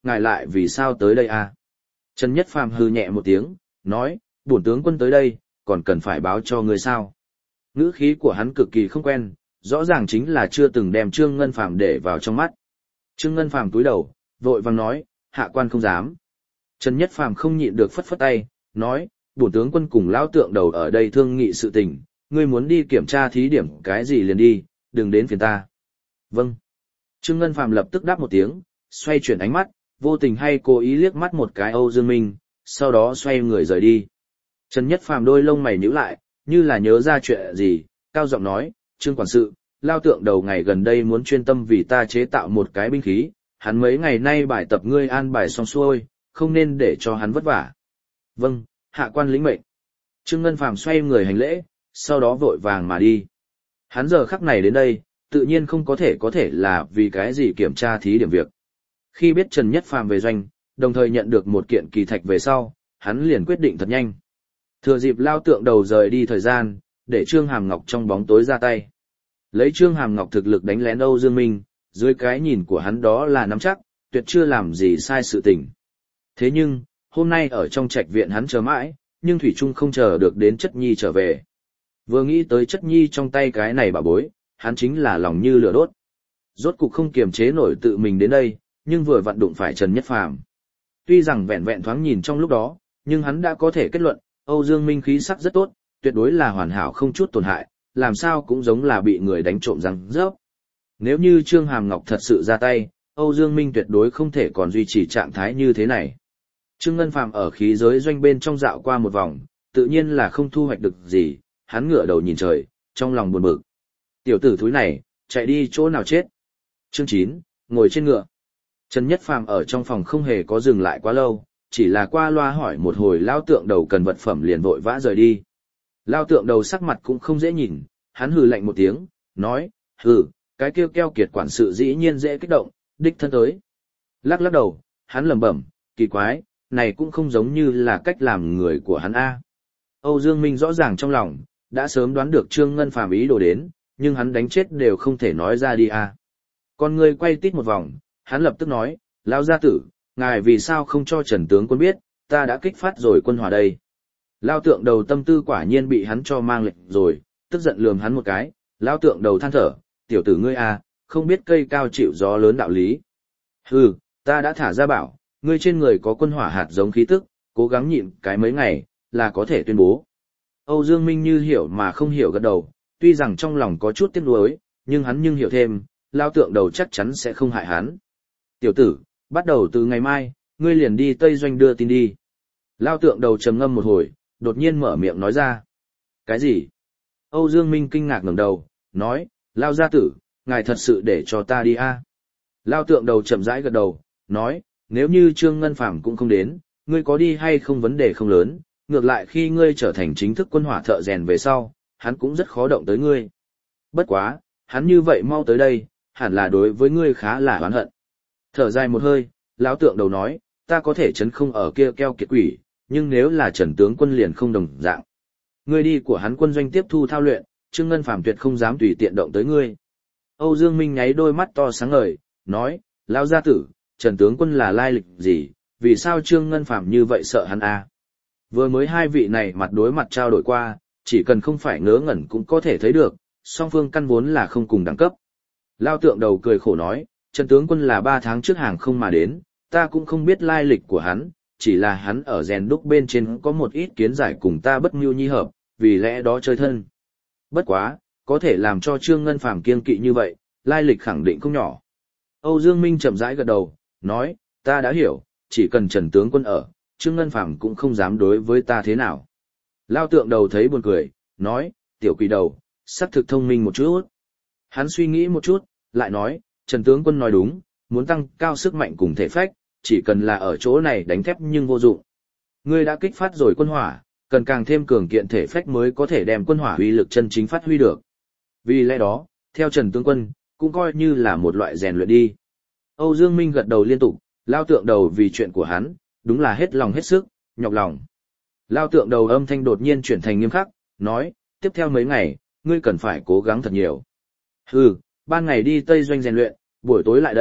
ngài lại vì sao tới đây à? Trần Nhất Phàm hừ nhẹ một tiếng, nói, bổn tướng quân tới đây, còn cần phải báo cho ngươi sao? Ngữ khí của hắn cực kỳ không quen, rõ ràng chính là chưa từng đem Trương Ngân Phàm để vào trong mắt. Trương Ngân Phàm cúi đầu, vội vàng nói, hạ quan không dám. Trần Nhất Phàm không nhịn được phất phất tay, nói, bổn tướng quân cùng lão tượng đầu ở đây thương nghị sự tình, ngươi muốn đi kiểm tra thí điểm cái gì liền đi, đừng đến phiền ta. Vâng. Trương Ngân Phàm lập tức đáp một tiếng, xoay chuyển ánh mắt, vô tình hay cố ý liếc mắt một cái Âu Dương Minh, sau đó xoay người rời đi. Trần Nhất Phàm đôi lông mày nhíu lại, như là nhớ ra chuyện gì, cao giọng nói, Trương quản sự, lao tượng đầu ngày gần đây muốn chuyên tâm vì ta chế tạo một cái binh khí, hắn mấy ngày nay bài tập ngươi an bài xong xuôi, không nên để cho hắn vất vả. Vâng, hạ quan lĩnh mệnh. Trương Ngân Phàm xoay người hành lễ, sau đó vội vàng mà đi. Hắn giờ khắc này đến đây, tự nhiên không có thể là vì cái gì kiểm tra thí điểm việc. Khi biết Trần Nhất Phàm về doanh, đồng thời nhận được một kiện kỳ thạch về sau, hắn liền quyết định thật nhanh. Thừa dịp lao tượng đầu rời đi thời gian, để Trương Hàm Ngọc trong bóng tối ra tay. Lấy Trương Hàm Ngọc thực lực đánh lén Âu Dương Minh, dưới cái nhìn của hắn đó là nắm chắc, tuyệt chưa làm gì sai sự tình. Thế nhưng, hôm nay ở trong trạch viện hắn chờ mãi, nhưng Thủy Trung không chờ được đến Chất Nhi trở về. Vừa nghĩ tới Chất Nhi trong tay cái này bà bối, hắn chính là lòng như lửa đốt. Rốt cục không kiềm chế nổi tự mình đến đây, nhưng vừa vặn đụng phải Trần Nhất Phàm. Tuy rằng vẹn vẹn thoáng nhìn trong lúc đó, nhưng hắn đã có thể kết luận, Âu Dương Minh khí sắc rất tốt, tuyệt đối là hoàn hảo không chút tổn hại, làm sao cũng giống là bị người đánh trộm răng rớp. Nếu như Trương Hàm Ngọc thật sự ra tay, Âu Dương Minh tuyệt đối không thể còn duy trì trạng thái như thế này. Trương Ngân Phàm ở khí giới doanh bên trong dạo qua một vòng, tự nhiên là không thu hoạch được gì, hắn ngửa đầu nhìn trời, trong lòng buồn bực. Tiểu tử thúi này, chạy đi chỗ nào chết. Chương 9, ngồi trên ngựa. Trần Nhất Phàm ở trong phòng không hề có dừng lại quá lâu, chỉ là qua loa hỏi một hồi lao tượng đầu cần vật phẩm liền vội vã rời đi. Lao tượng đầu sắc mặt cũng không dễ nhìn, hắn hừ lạnh một tiếng, nói, hừ, cái kêu keo kiệt quản sự dĩ nhiên dễ kích động, đích thân tới. Lắc lắc đầu, hắn lẩm bẩm, kỳ quái, này cũng không giống như là cách làm người của hắn A. Âu Dương Minh rõ ràng trong lòng, đã sớm đoán được Trương Ngân Phàm ý đồ đến, nhưng hắn đánh chết đều không thể nói ra đi A. Con người quay tít một vòng, hắn lập tức nói, lao gia tử, ngài vì sao không cho Trần tướng quân biết, ta đã kích phát rồi quân hỏa đây. Lao tượng đầu tâm tư quả nhiên bị hắn cho mang lệnh rồi, tức giận lườm hắn một cái, lao tượng đầu than thở, tiểu tử ngươi à, không biết cây cao chịu gió lớn đạo lý. Hừ, ta đã thả ra bảo, ngươi trên người có quân hỏa hạt giống khí tức, cố gắng nhịn cái mấy ngày, là có thể tuyên bố. Âu Dương Minh như hiểu mà không hiểu gật đầu, tuy rằng trong lòng có chút tiếc nuối, nhưng hắn hiểu thêm, lao tượng đầu chắc chắn sẽ không hại hắn. Tiểu tử, bắt đầu từ ngày mai, ngươi liền đi Tây Doanh đưa tin đi. Lao tượng đầu trầm ngâm một hồi, đột nhiên mở miệng nói ra. Cái gì? Âu Dương Minh kinh ngạc ngẩng đầu, nói, Lao gia tử, ngài thật sự để cho ta đi à? Lao tượng đầu chậm rãi gật đầu, nói, nếu như Trương Ngân Phàm cũng không đến, ngươi có đi hay không vấn đề không lớn, ngược lại khi ngươi trở thành chính thức quân hỏa thợ rèn về sau, hắn cũng rất khó động tới ngươi. Bất quá, hắn như vậy mau tới đây, hẳn là đối với ngươi khá là oán hận. Thở dài một hơi, lão tượng đầu nói, ta có thể chấn không ở kia keo kiệt quỷ, nhưng nếu là Trần tướng quân liền không đồng dạng. Ngươi đi của hắn quân doanh tiếp thu thao luyện, Trương Ngân Phàm tuyệt không dám tùy tiện động tới ngươi. Âu Dương Minh nháy đôi mắt to sáng ngời, nói, lão gia tử, Trần tướng quân là lai lịch gì, vì sao Trương Ngân Phàm như vậy sợ hắn à? Vừa mới hai vị này mặt đối mặt trao đổi qua, chỉ cần không phải ngớ ngẩn cũng có thể thấy được, song phương căn vốn là không cùng đẳng cấp. Lao tượng đầu cười khổ nói, Trần tướng quân là 3 tháng trước hàng không mà đến, ta cũng không biết lai lịch của hắn, chỉ là hắn ở rèn đúc bên trên có một ít kiến giải cùng ta bất mưu nhi hợp, vì lẽ đó chơi thân. Bất quá, có thể làm cho Trương Ngân Phàm kiêng kỵ như vậy, lai lịch khẳng định không nhỏ. Âu Dương Minh chậm rãi gật đầu, nói, ta đã hiểu, chỉ cần Trần tướng quân ở, Trương Ngân Phàm cũng không dám đối với ta thế nào. Lao tượng đầu thấy buồn cười, nói, tiểu quỷ đầu, sắc thực thông minh một chút. Hắn suy nghĩ một chút, lại nói, Trần tướng quân nói đúng, muốn tăng cao sức mạnh cùng thể phách, chỉ cần là ở chỗ này đánh thép nhưng vô dụng. Ngươi đã kích phát rồi quân hỏa, cần càng thêm cường kiện thể phách mới có thể đem quân hỏa uy lực chân chính phát huy được. Vì lẽ đó, theo Trần tướng quân, cũng coi như là một loại rèn luyện đi. Âu Dương Minh gật đầu liên tục, lao tượng đầu vì chuyện của hắn, đúng là hết lòng hết sức, nhọc lòng. Lao tượng đầu âm thanh đột nhiên chuyển thành nghiêm khắc, nói, tiếp theo mấy ngày, ngươi cần phải cố gắng thật nhiều. Ban ngày đi Tây Doanh rèn luyện, buổi tối lại đây,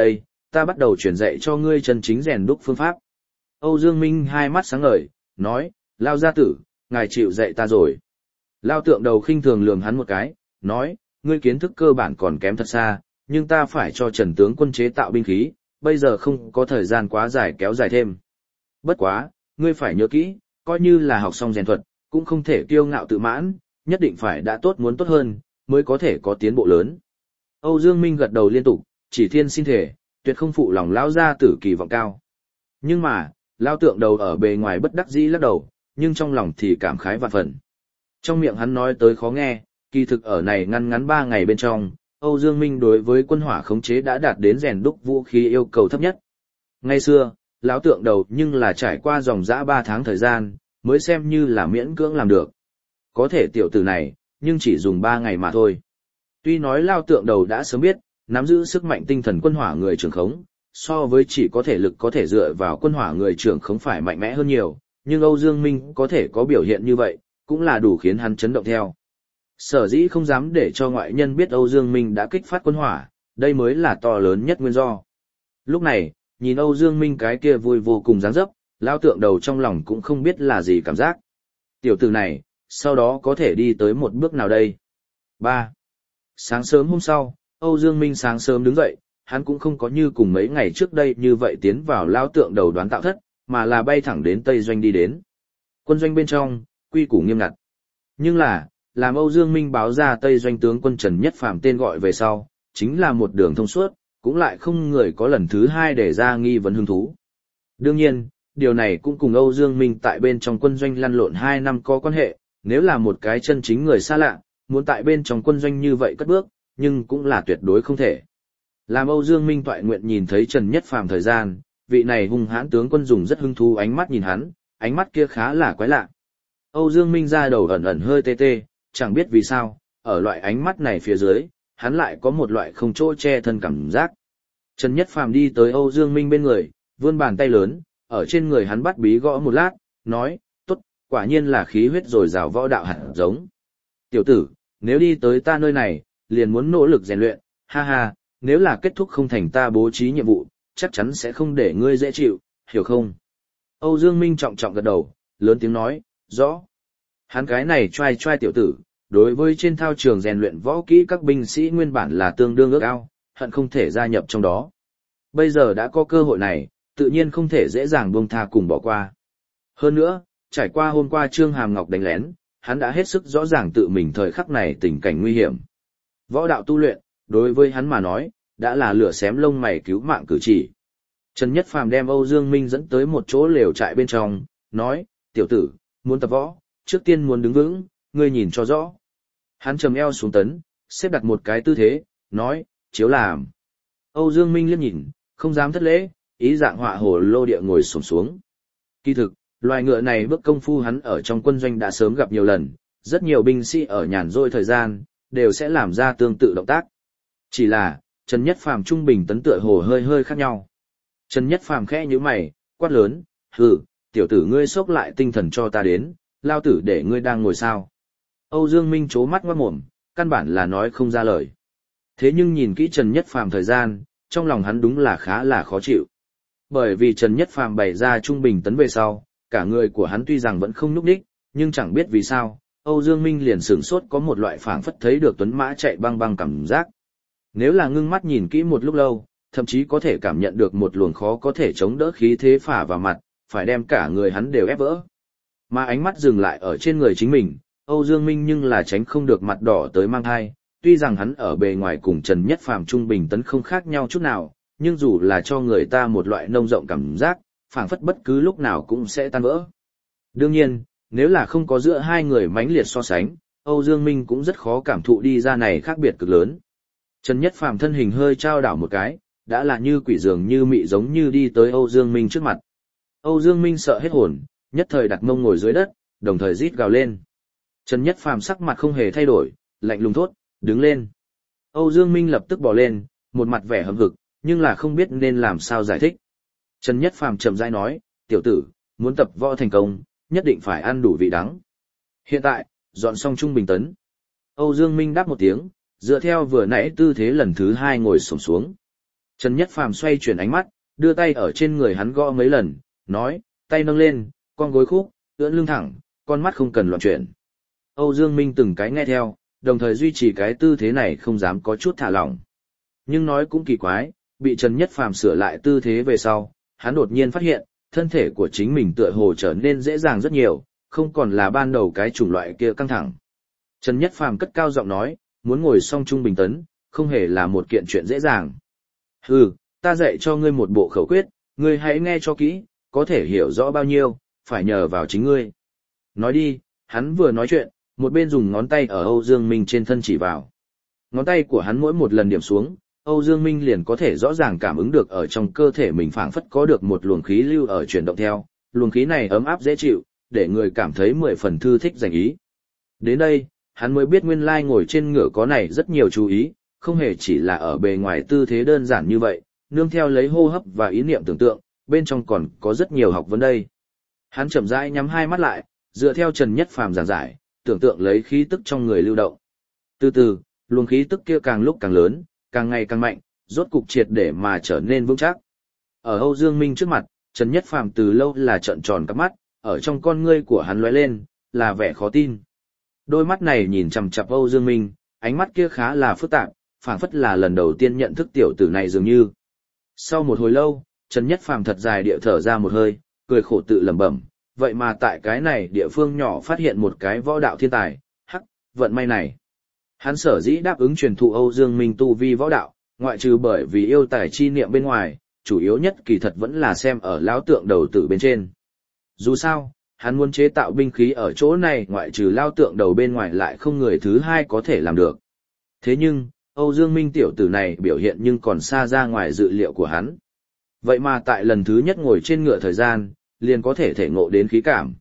ta bắt đầu truyền dạy cho ngươi chân chính rèn đúc phương pháp. Âu Dương Minh hai mắt sáng ngời, nói, Lao gia tử, ngài chịu dạy ta rồi. Lao Tượng Đầu khinh thường lườm hắn một cái, nói, ngươi kiến thức cơ bản còn kém thật xa, nhưng ta phải cho Trần tướng quân chế tạo binh khí, bây giờ không có thời gian quá dài kéo dài thêm. Bất quá, ngươi phải nhớ kỹ, coi như là học xong rèn thuật, cũng không thể kiêu ngạo tự mãn, nhất định phải đã tốt muốn tốt hơn, mới có thể có tiến bộ lớn. Âu Dương Minh gật đầu liên tục, chỉ thiên xin thể, tuyệt không phụ lòng lão gia tử kỳ vọng cao. Nhưng mà, Lao Tượng Đầu ở bề ngoài bất đắc dĩ lắc đầu, nhưng trong lòng thì cảm khái vạn phần. Trong miệng hắn nói tới khó nghe, kỳ thực ở này ngắn 3 ngày bên trong, Âu Dương Minh đối với quân hỏa khống chế đã đạt đến rèn đúc vũ khí yêu cầu thấp nhất. Ngày xưa, lão Tượng Đầu nhưng là trải qua dòng dã 3 tháng thời gian, mới xem như là miễn cưỡng làm được. Có thể tiểu tử này, nhưng chỉ dùng 3 ngày mà thôi. Tuy nói Lao Tượng Đầu đã sớm biết, nắm giữ sức mạnh tinh thần quân hỏa người trưởng khống, so với chỉ có thể lực có thể dựa vào quân hỏa người trưởng khống phải mạnh mẽ hơn nhiều, nhưng Âu Dương Minh có thể có biểu hiện như vậy, cũng là đủ khiến hắn chấn động theo. Sở dĩ không dám để cho ngoại nhân biết Âu Dương Minh đã kích phát quân hỏa, đây mới là to lớn nhất nguyên do. Lúc này, nhìn Âu Dương Minh cái kia vui vô cùng dáng dấp, Lao Tượng Đầu trong lòng cũng không biết là gì cảm giác. Tiểu tử này, sau đó có thể đi tới một bước nào đây? 3. Sáng sớm hôm sau, Âu Dương Minh sáng sớm đứng dậy, hắn cũng không có như cùng mấy ngày trước đây như vậy tiến vào Lao Tượng Đầu đoán tạo thất, mà là bay thẳng đến Tây Doanh đi đến. Quân doanh bên trong, quy củ nghiêm ngặt. Nhưng là, làm Âu Dương Minh báo ra Tây Doanh tướng quân Trần Nhất Phàm tên gọi về sau, chính là một đường thông suốt, cũng lại không người có lần thứ hai để ra nghi vấn hứng thú. Đương nhiên, điều này cũng cùng Âu Dương Minh tại bên trong quân doanh lăn lộn 2 năm có quan hệ, nếu là một cái chân chính người xa lạ, muốn tại bên trong quân doanh như vậy cất bước, nhưng cũng là tuyệt đối không thể. Làm Âu Dương Minh toại nguyện nhìn thấy Trần Nhất Phàm thời gian, vị này hung hãn tướng quân dùng rất hứng thú ánh mắt nhìn hắn, ánh mắt kia khá là quái lạ. Âu Dương Minh ra đầu ẩn ẩn hơi tê tê, chẳng biết vì sao, ở loại ánh mắt này phía dưới, hắn lại có một loại không chỗ che thân cảm giác. Trần Nhất Phàm đi tới Âu Dương Minh bên người, vươn bàn tay lớn, ở trên người hắn bắt bí gõ một lát, nói, tốt, quả nhiên là khí huyết dồi dào võ đạo hạt giống. Tiểu tử, nếu đi tới ta nơi này, liền muốn nỗ lực rèn luyện, ha ha, nếu là kết thúc không thành ta bố trí nhiệm vụ, chắc chắn sẽ không để ngươi dễ chịu, hiểu không? Âu Dương Minh trọng trọng gật đầu, lớn tiếng nói, rõ. Hắn cái này trai tiểu tử, đối với trên thao trường rèn luyện võ kỹ các binh sĩ nguyên bản là tương đương ước ao, hận không thể gia nhập trong đó. Bây giờ đã có cơ hội này, tự nhiên không thể dễ dàng buông tha cùng bỏ qua. Hơn nữa, trải qua hôm qua Trương Hàm Ngọc đánh lén, hắn đã hết sức rõ ràng tự mình thời khắc này tình cảnh nguy hiểm. Võ đạo tu luyện, đối với hắn mà nói, đã là lửa xém lông mày cứu mạng cử chỉ. Trần Nhất Phàm đem Âu Dương Minh dẫn tới một chỗ lều trại bên trong, nói, tiểu tử, muốn tập võ, trước tiên muốn đứng vững, ngươi nhìn cho rõ. Hắn trầm eo xuống tấn, xếp đặt một cái tư thế, nói, chiếu làm. Âu Dương Minh liếc nhìn, không dám thất lễ, ý dạng họa hồ lô địa ngồi xổm xuống. Kỳ thực, loài ngựa này bước công phu hắn ở trong quân doanh đã sớm gặp nhiều lần, rất nhiều binh sĩ ở nhàn rỗi thời gian, đều sẽ làm ra tương tự động tác. Chỉ là, Trần Nhất Phàm trung bình tấn tựa hồ hơi khác nhau. Trần Nhất Phàm khẽ nhíu mày, quát lớn, hừ, tiểu tử ngươi xốc lại tinh thần cho ta đến, lao tử để ngươi đang ngồi sao. Âu Dương Minh chố mắt ngoác mồm, căn bản là nói không ra lời. Thế nhưng nhìn kỹ Trần Nhất Phàm thời gian, trong lòng hắn đúng là khá là khó chịu. Bởi vì Trần Nhất Phàm bày ra trung bình tấn về sau, cả người của hắn tuy rằng vẫn không nhúc nhích, nhưng chẳng biết vì sao, Âu Dương Minh liền sửng sốt có một loại phảng phất thấy được tuấn mã chạy băng băng cảm giác. Nếu là ngưng mắt nhìn kỹ một lúc lâu, thậm chí có thể cảm nhận được một luồng khó có thể chống đỡ khí thế phả vào mặt, phải đem cả người hắn đều ép vỡ. Mà ánh mắt dừng lại ở trên người chính mình, Âu Dương Minh nhưng là tránh không được mặt đỏ tới mang hai, tuy rằng hắn ở bề ngoài cùng Trần Nhất Phàm trung bình tấn không khác nhau chút nào, nhưng dù là cho người ta một loại nông rộng cảm giác, phảng phất bất cứ lúc nào cũng sẽ tan vỡ. Đương nhiên, nếu là không có giữa hai người mãnh liệt so sánh, Âu Dương Minh cũng rất khó cảm thụ đi ra này khác biệt cực lớn. Trần Nhất Phàm thân hình hơi trao đảo một cái, đã là như quỷ dường như mị giống như đi tới Âu Dương Minh trước mặt. Âu Dương Minh sợ hết hồn, nhất thời đặt mông ngồi dưới đất, đồng thời rít gào lên. Trần Nhất Phàm sắc mặt không hề thay đổi, lạnh lùng thốt, đứng lên. Âu Dương Minh lập tức bò lên, một mặt vẻ hậm hực, nhưng là không biết nên làm sao giải thích. Trần Nhất Phàm chậm rãi nói, tiểu tử, muốn tập võ thành công, nhất định phải ăn đủ vị đắng. Hiện tại, dọn xong trung bình tấn. Âu Dương Minh đáp một tiếng, dựa theo vừa nãy tư thế lần thứ 2 ngồi xổm xuống. Trần Nhất Phàm xoay chuyển ánh mắt, đưa tay ở trên người hắn gõ mấy lần, nói, tay nâng lên, con gối khúc, ưỡn lưng thẳng, con mắt không cần loạn chuyển. Âu Dương Minh từng cái nghe theo, đồng thời duy trì cái tư thế này không dám có chút thả lỏng. Nhưng nói cũng kỳ quái, bị Trần Nhất Phàm sửa lại tư thế về sau, hắn đột nhiên phát hiện, thân thể của chính mình tựa hồ trở nên dễ dàng rất nhiều, không còn là ban đầu cái chủng loại kia căng thẳng. Trần Nhất Phàm cất cao giọng nói, muốn ngồi song trung bình tấn, không hề là một kiện chuyện dễ dàng. Hừ, ta dạy cho ngươi một bộ khẩu quyết, ngươi hãy nghe cho kỹ, có thể hiểu rõ bao nhiêu, phải nhờ vào chính ngươi. Nói đi, hắn vừa nói chuyện, một bên dùng ngón tay ở Âu Dương Minh trên thân chỉ vào. Ngón tay của hắn mỗi một lần điểm xuống, Âu Dương Minh liền có thể rõ ràng cảm ứng được ở trong cơ thể mình phảng phất có được một luồng khí lưu ở chuyển động theo, luồng khí này ấm áp dễ chịu, để người cảm thấy 10 phần thư thích dành ý. Đến đây, hắn mới biết nguyên lai ngồi trên ngựa có này rất nhiều chú ý, không hề chỉ là ở bề ngoài tư thế đơn giản như vậy, nương theo lấy hô hấp và ý niệm tưởng tượng, bên trong còn có rất nhiều học vấn đây. Hắn chậm rãi nhắm hai mắt lại, dựa theo Trần Nhất Phàm giảng giải, tưởng tượng lấy khí tức trong người lưu động. Từ từ, luồng khí tức kia càng lúc càng lớn, càng ngày càng mạnh, rốt cục triệt để mà trở nên vững chắc. Ở Âu Dương Minh trước mặt, Trần Nhất Phàm từ lâu là trợn tròn cặp mắt, ở trong con ngươi của hắn lóe lên, là vẻ khó tin. Đôi mắt này nhìn chằm chằm Âu Dương Minh, ánh mắt kia khá là phức tạp, phảng phất là lần đầu tiên nhận thức tiểu tử này dường như. Sau một hồi lâu, Trần Nhất Phàm thật dài địa thở ra một hơi, cười khổ tự lẩm bẩm, vậy mà tại cái này địa phương nhỏ phát hiện một cái võ đạo thiên tài, hắc, vận may này. Hắn sở dĩ đáp ứng truyền thụ Âu Dương Minh tu vi võ đạo, ngoại trừ bởi vì yêu tài chi niệm bên ngoài, chủ yếu nhất kỳ thật vẫn là xem ở lão tượng đầu tử bên trên. Dù sao, hắn muốn chế tạo binh khí ở chỗ này ngoại trừ lao tượng đầu bên ngoài lại không người thứ hai có thể làm được. Thế nhưng, Âu Dương Minh tiểu tử này biểu hiện nhưng còn xa ra ngoài dự liệu của hắn. Vậy mà tại lần thứ nhất ngồi trên ngựa thời gian, liền có thể thể ngộ đến khí cảm.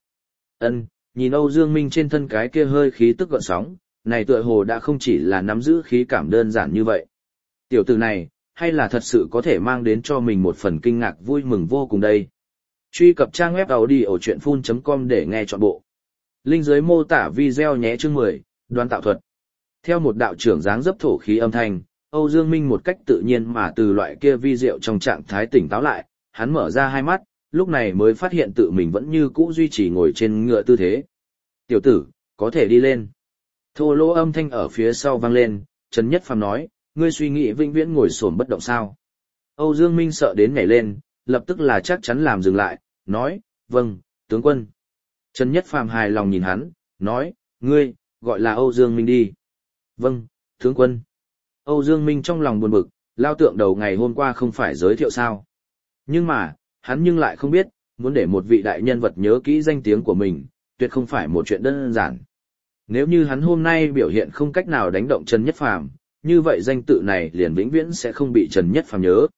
Nhìn Âu Dương Minh trên thân cái kia hơi khí tức gợn sóng, này tựa hồ đã không chỉ là nắm giữ khí cảm đơn giản như vậy. Tiểu tử này, hay là thật sự có thể mang đến cho mình một phần kinh ngạc vui mừng vô cùng đây. Truy cập trang web audiochuyenphun.com để nghe trọn bộ. Link dưới mô tả video nhé. Chương 10, đoán tạo thuật. Theo một đạo trưởng dáng dấp thổ khí âm thanh, Âu Dương Minh một cách tự nhiên mà từ loại kia vi diệu trong trạng thái tỉnh táo lại, hắn mở ra hai mắt, lúc này mới phát hiện tự mình vẫn như cũ duy trì ngồi trên ngựa tư thế. Tiểu tử, có thể đi lên. Thô lỗ âm thanh ở phía sau vang lên, Trần Nhất Phàm nói, ngươi suy nghĩ vĩnh viễn ngồi xổm bất động sao. Âu Dương Minh sợ đến nhảy lên, lập tức là chắc chắn làm dừng lại, nói, vâng, tướng quân. Trần Nhất Phàm hài lòng nhìn hắn, nói, ngươi, gọi là Âu Dương Minh đi. Vâng, tướng quân. Âu Dương Minh trong lòng buồn bực, lao tượng đầu ngày hôm qua không phải giới thiệu sao. Nhưng mà, hắn nhưng lại không biết, muốn để một vị đại nhân vật nhớ kỹ danh tiếng của mình, tuyệt không phải một chuyện đơn giản. Nếu như hắn hôm nay biểu hiện không cách nào đánh động Trần Nhất Phàm, như vậy danh tự này liền vĩnh viễn sẽ không bị Trần Nhất Phàm nhớ.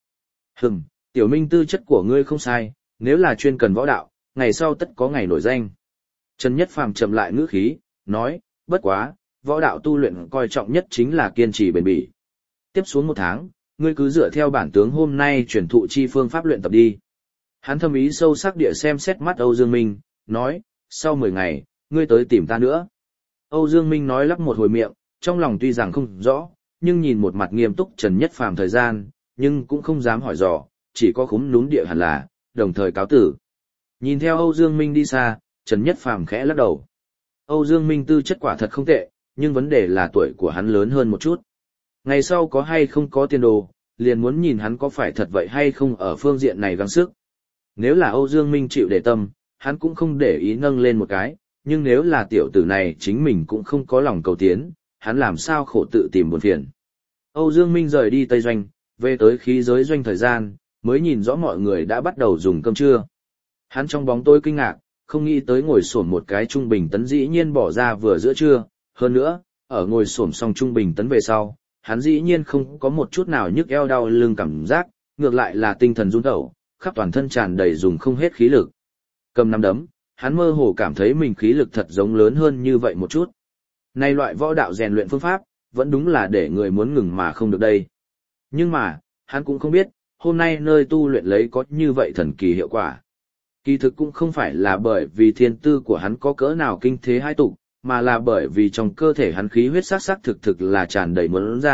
Tiểu Minh tư chất của ngươi không sai, nếu là chuyên cần võ đạo, ngày sau tất có ngày nổi danh. Trần Nhất Phàm chậm lại ngữ khí, nói, bất quá, võ đạo tu luyện coi trọng nhất chính là kiên trì bền bỉ. Tiếp xuống 1 tháng, ngươi cứ dựa theo bản tướng hôm nay truyền thụ chi phương pháp luyện tập đi. Hắn thâm ý sâu sắc địa xem xét mắt Âu Dương Minh, nói, sau 10 ngày, ngươi tới tìm ta nữa. Âu Dương Minh nói lắp một hồi miệng, trong lòng tuy rằng không rõ, nhưng nhìn một mặt nghiêm túc Trần Nhất Phàm thời gian, nhưng cũng không dám hỏi dò, chỉ có khúm núm địa hẳn là, đồng thời cáo tử. Nhìn theo Âu Dương Minh đi xa, Trần Nhất Phàm khẽ lắc đầu. Âu Dương Minh tư chất quả thật không tệ, nhưng vấn đề là tuổi của hắn lớn hơn một chút. Ngày sau có hay không có tiền đồ, liền muốn nhìn hắn có phải thật vậy hay không ở phương diện này gắng sức. Nếu là Âu Dương Minh chịu để tâm, hắn cũng không để ý nâng lên một cái, nhưng nếu là tiểu tử này chính mình cũng không có lòng cầu tiến, hắn làm sao khổ tự tìm buồn phiền. Âu Dương Minh rời đi Tây Doanh, về tới khí giới doanh thời gian, mới nhìn rõ mọi người đã bắt đầu dùng cơm trưa. Hắn trong bóng tối kinh ngạc, không nghĩ tới ngồi xổm một cái trung bình tấn dĩ nhiên bỏ ra vừa giữa trưa, hơn nữa, ở ngồi xổm xong trung bình tấn về sau, hắn dĩ nhiên không có một chút nào nhức eo đau lưng cảm giác, ngược lại là tinh thần run rẩy, khắp toàn thân tràn đầy dùng không hết khí lực. Cầm nắm đấm, hắn mơ hồ cảm thấy mình khí lực thật giống lớn hơn như vậy một chút. Này loại võ đạo rèn luyện phương pháp, vẫn đúng là để người muốn ngừng mà không được đây. Nhưng mà, hắn cũng không biết, hôm nay nơi tu luyện lấy có như vậy thần kỳ hiệu quả. Kỳ thực cũng không phải là bởi vì thiên tư của hắn có cỡ nào kinh thế hai tục, mà là bởi vì trong cơ thể hắn khí huyết sắc thực là tràn đầy muốn ra,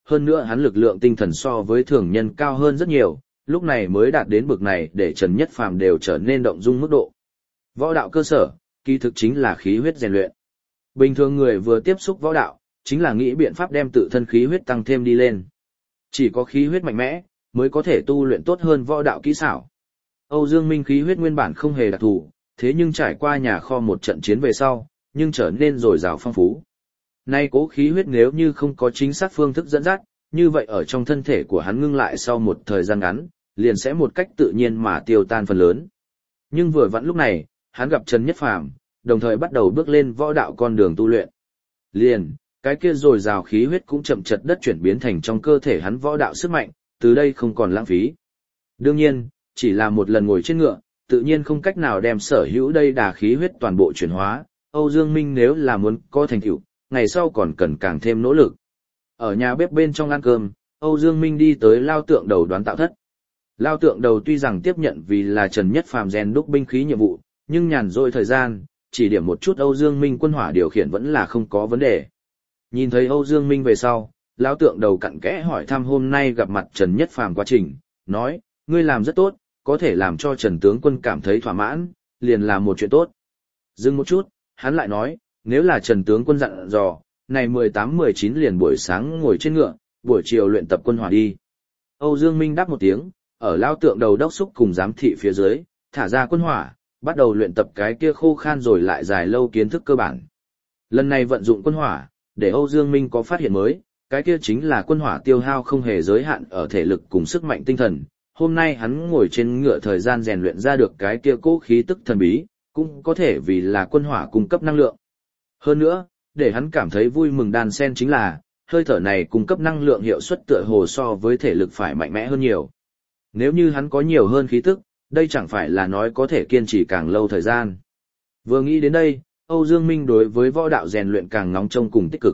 hơn nữa hắn lực lượng tinh thần so với thường nhân cao hơn rất nhiều, lúc này mới đạt đến bực này để Trần Nhất Phàm đều trở nên động dung mức độ. Võ đạo cơ sở, kỳ thực chính là khí huyết rèn luyện. Bình thường người vừa tiếp xúc võ đạo, chính là nghĩ biện pháp đem tự thân khí huyết tăng thêm đi lên. Chỉ có khí huyết mạnh mẽ, mới có thể tu luyện tốt hơn võ đạo kỹ xảo. Âu Dương Minh khí huyết nguyên bản không hề đặc thù, thế nhưng trải qua nhà kho một trận chiến về sau, nhưng trở nên dồi dào phong phú. Nay cố khí huyết nếu như không có chính xác phương thức dẫn dắt, như vậy ở trong thân thể của hắn ngưng lại sau một thời gian ngắn, liền sẽ một cách tự nhiên mà tiêu tan phần lớn. Nhưng vừa vặn lúc này, hắn gặp Trần Nhất Phàm, đồng thời bắt đầu bước lên võ đạo con đường tu luyện. Liền, cái kia dồi dào khí huyết cũng chậm chật đất chuyển biến thành trong cơ thể hắn võ đạo sức mạnh, từ đây không còn lãng phí. Đương nhiên, chỉ là một lần ngồi trên ngựa, tự nhiên không cách nào đem sở hữu đây đà khí huyết toàn bộ chuyển hóa, Âu Dương Minh nếu là muốn có thành tựu, ngày sau còn cần càng thêm nỗ lực. Ở nhà bếp bên trong ăn cơm, Âu Dương Minh đi tới Lao Tượng Đầu đoán tạo thất. Lao Tượng Đầu tuy rằng tiếp nhận vì là Trần Nhất Phàm rèn đúc binh khí nhiệm vụ, nhưng nhàn rỗi thời gian, chỉ điểm một chút Âu Dương Minh quân hỏa điều khiển vẫn là không có vấn đề. Nhìn thấy Âu Dương Minh về sau, Lão Tượng Đầu cặn kẽ hỏi thăm hôm nay gặp mặt Trần Nhất Phàm quá trình, nói, ngươi làm rất tốt, có thể làm cho Trần tướng quân cảm thấy thỏa mãn, liền là một chuyện tốt. Dừng một chút, hắn lại nói, nếu là Trần tướng quân dặn dò, này 18-19 liền buổi sáng ngồi trên ngựa, buổi chiều luyện tập quân hỏa đi. Âu Dương Minh đáp một tiếng, ở Lão Tượng Đầu đốc xúc cùng giám thị phía dưới, thả ra quân hỏa, bắt đầu luyện tập cái kia khô khan rồi lại dài lâu kiến thức cơ bản. Lần này vận dụng quân hỏa, để Âu Dương Minh có phát hiện mới, cái kia chính là quân hỏa tiêu hao không hề giới hạn ở thể lực cùng sức mạnh tinh thần. Hôm nay hắn ngồi trên ngựa thời gian rèn luyện ra được cái kia cố khí tức thần bí, cũng có thể vì là quân hỏa cung cấp năng lượng. Hơn nữa, để hắn cảm thấy vui mừng đan sen chính là, hơi thở này cung cấp năng lượng hiệu suất tựa hồ so với thể lực phải mạnh mẽ hơn nhiều. Nếu như hắn có nhiều hơn khí tức, đây chẳng phải là nói có thể kiên trì càng lâu thời gian. Vừa nghĩ đến đây, Âu Dương Minh đối với võ đạo rèn luyện càng nóng trông cùng tích cực.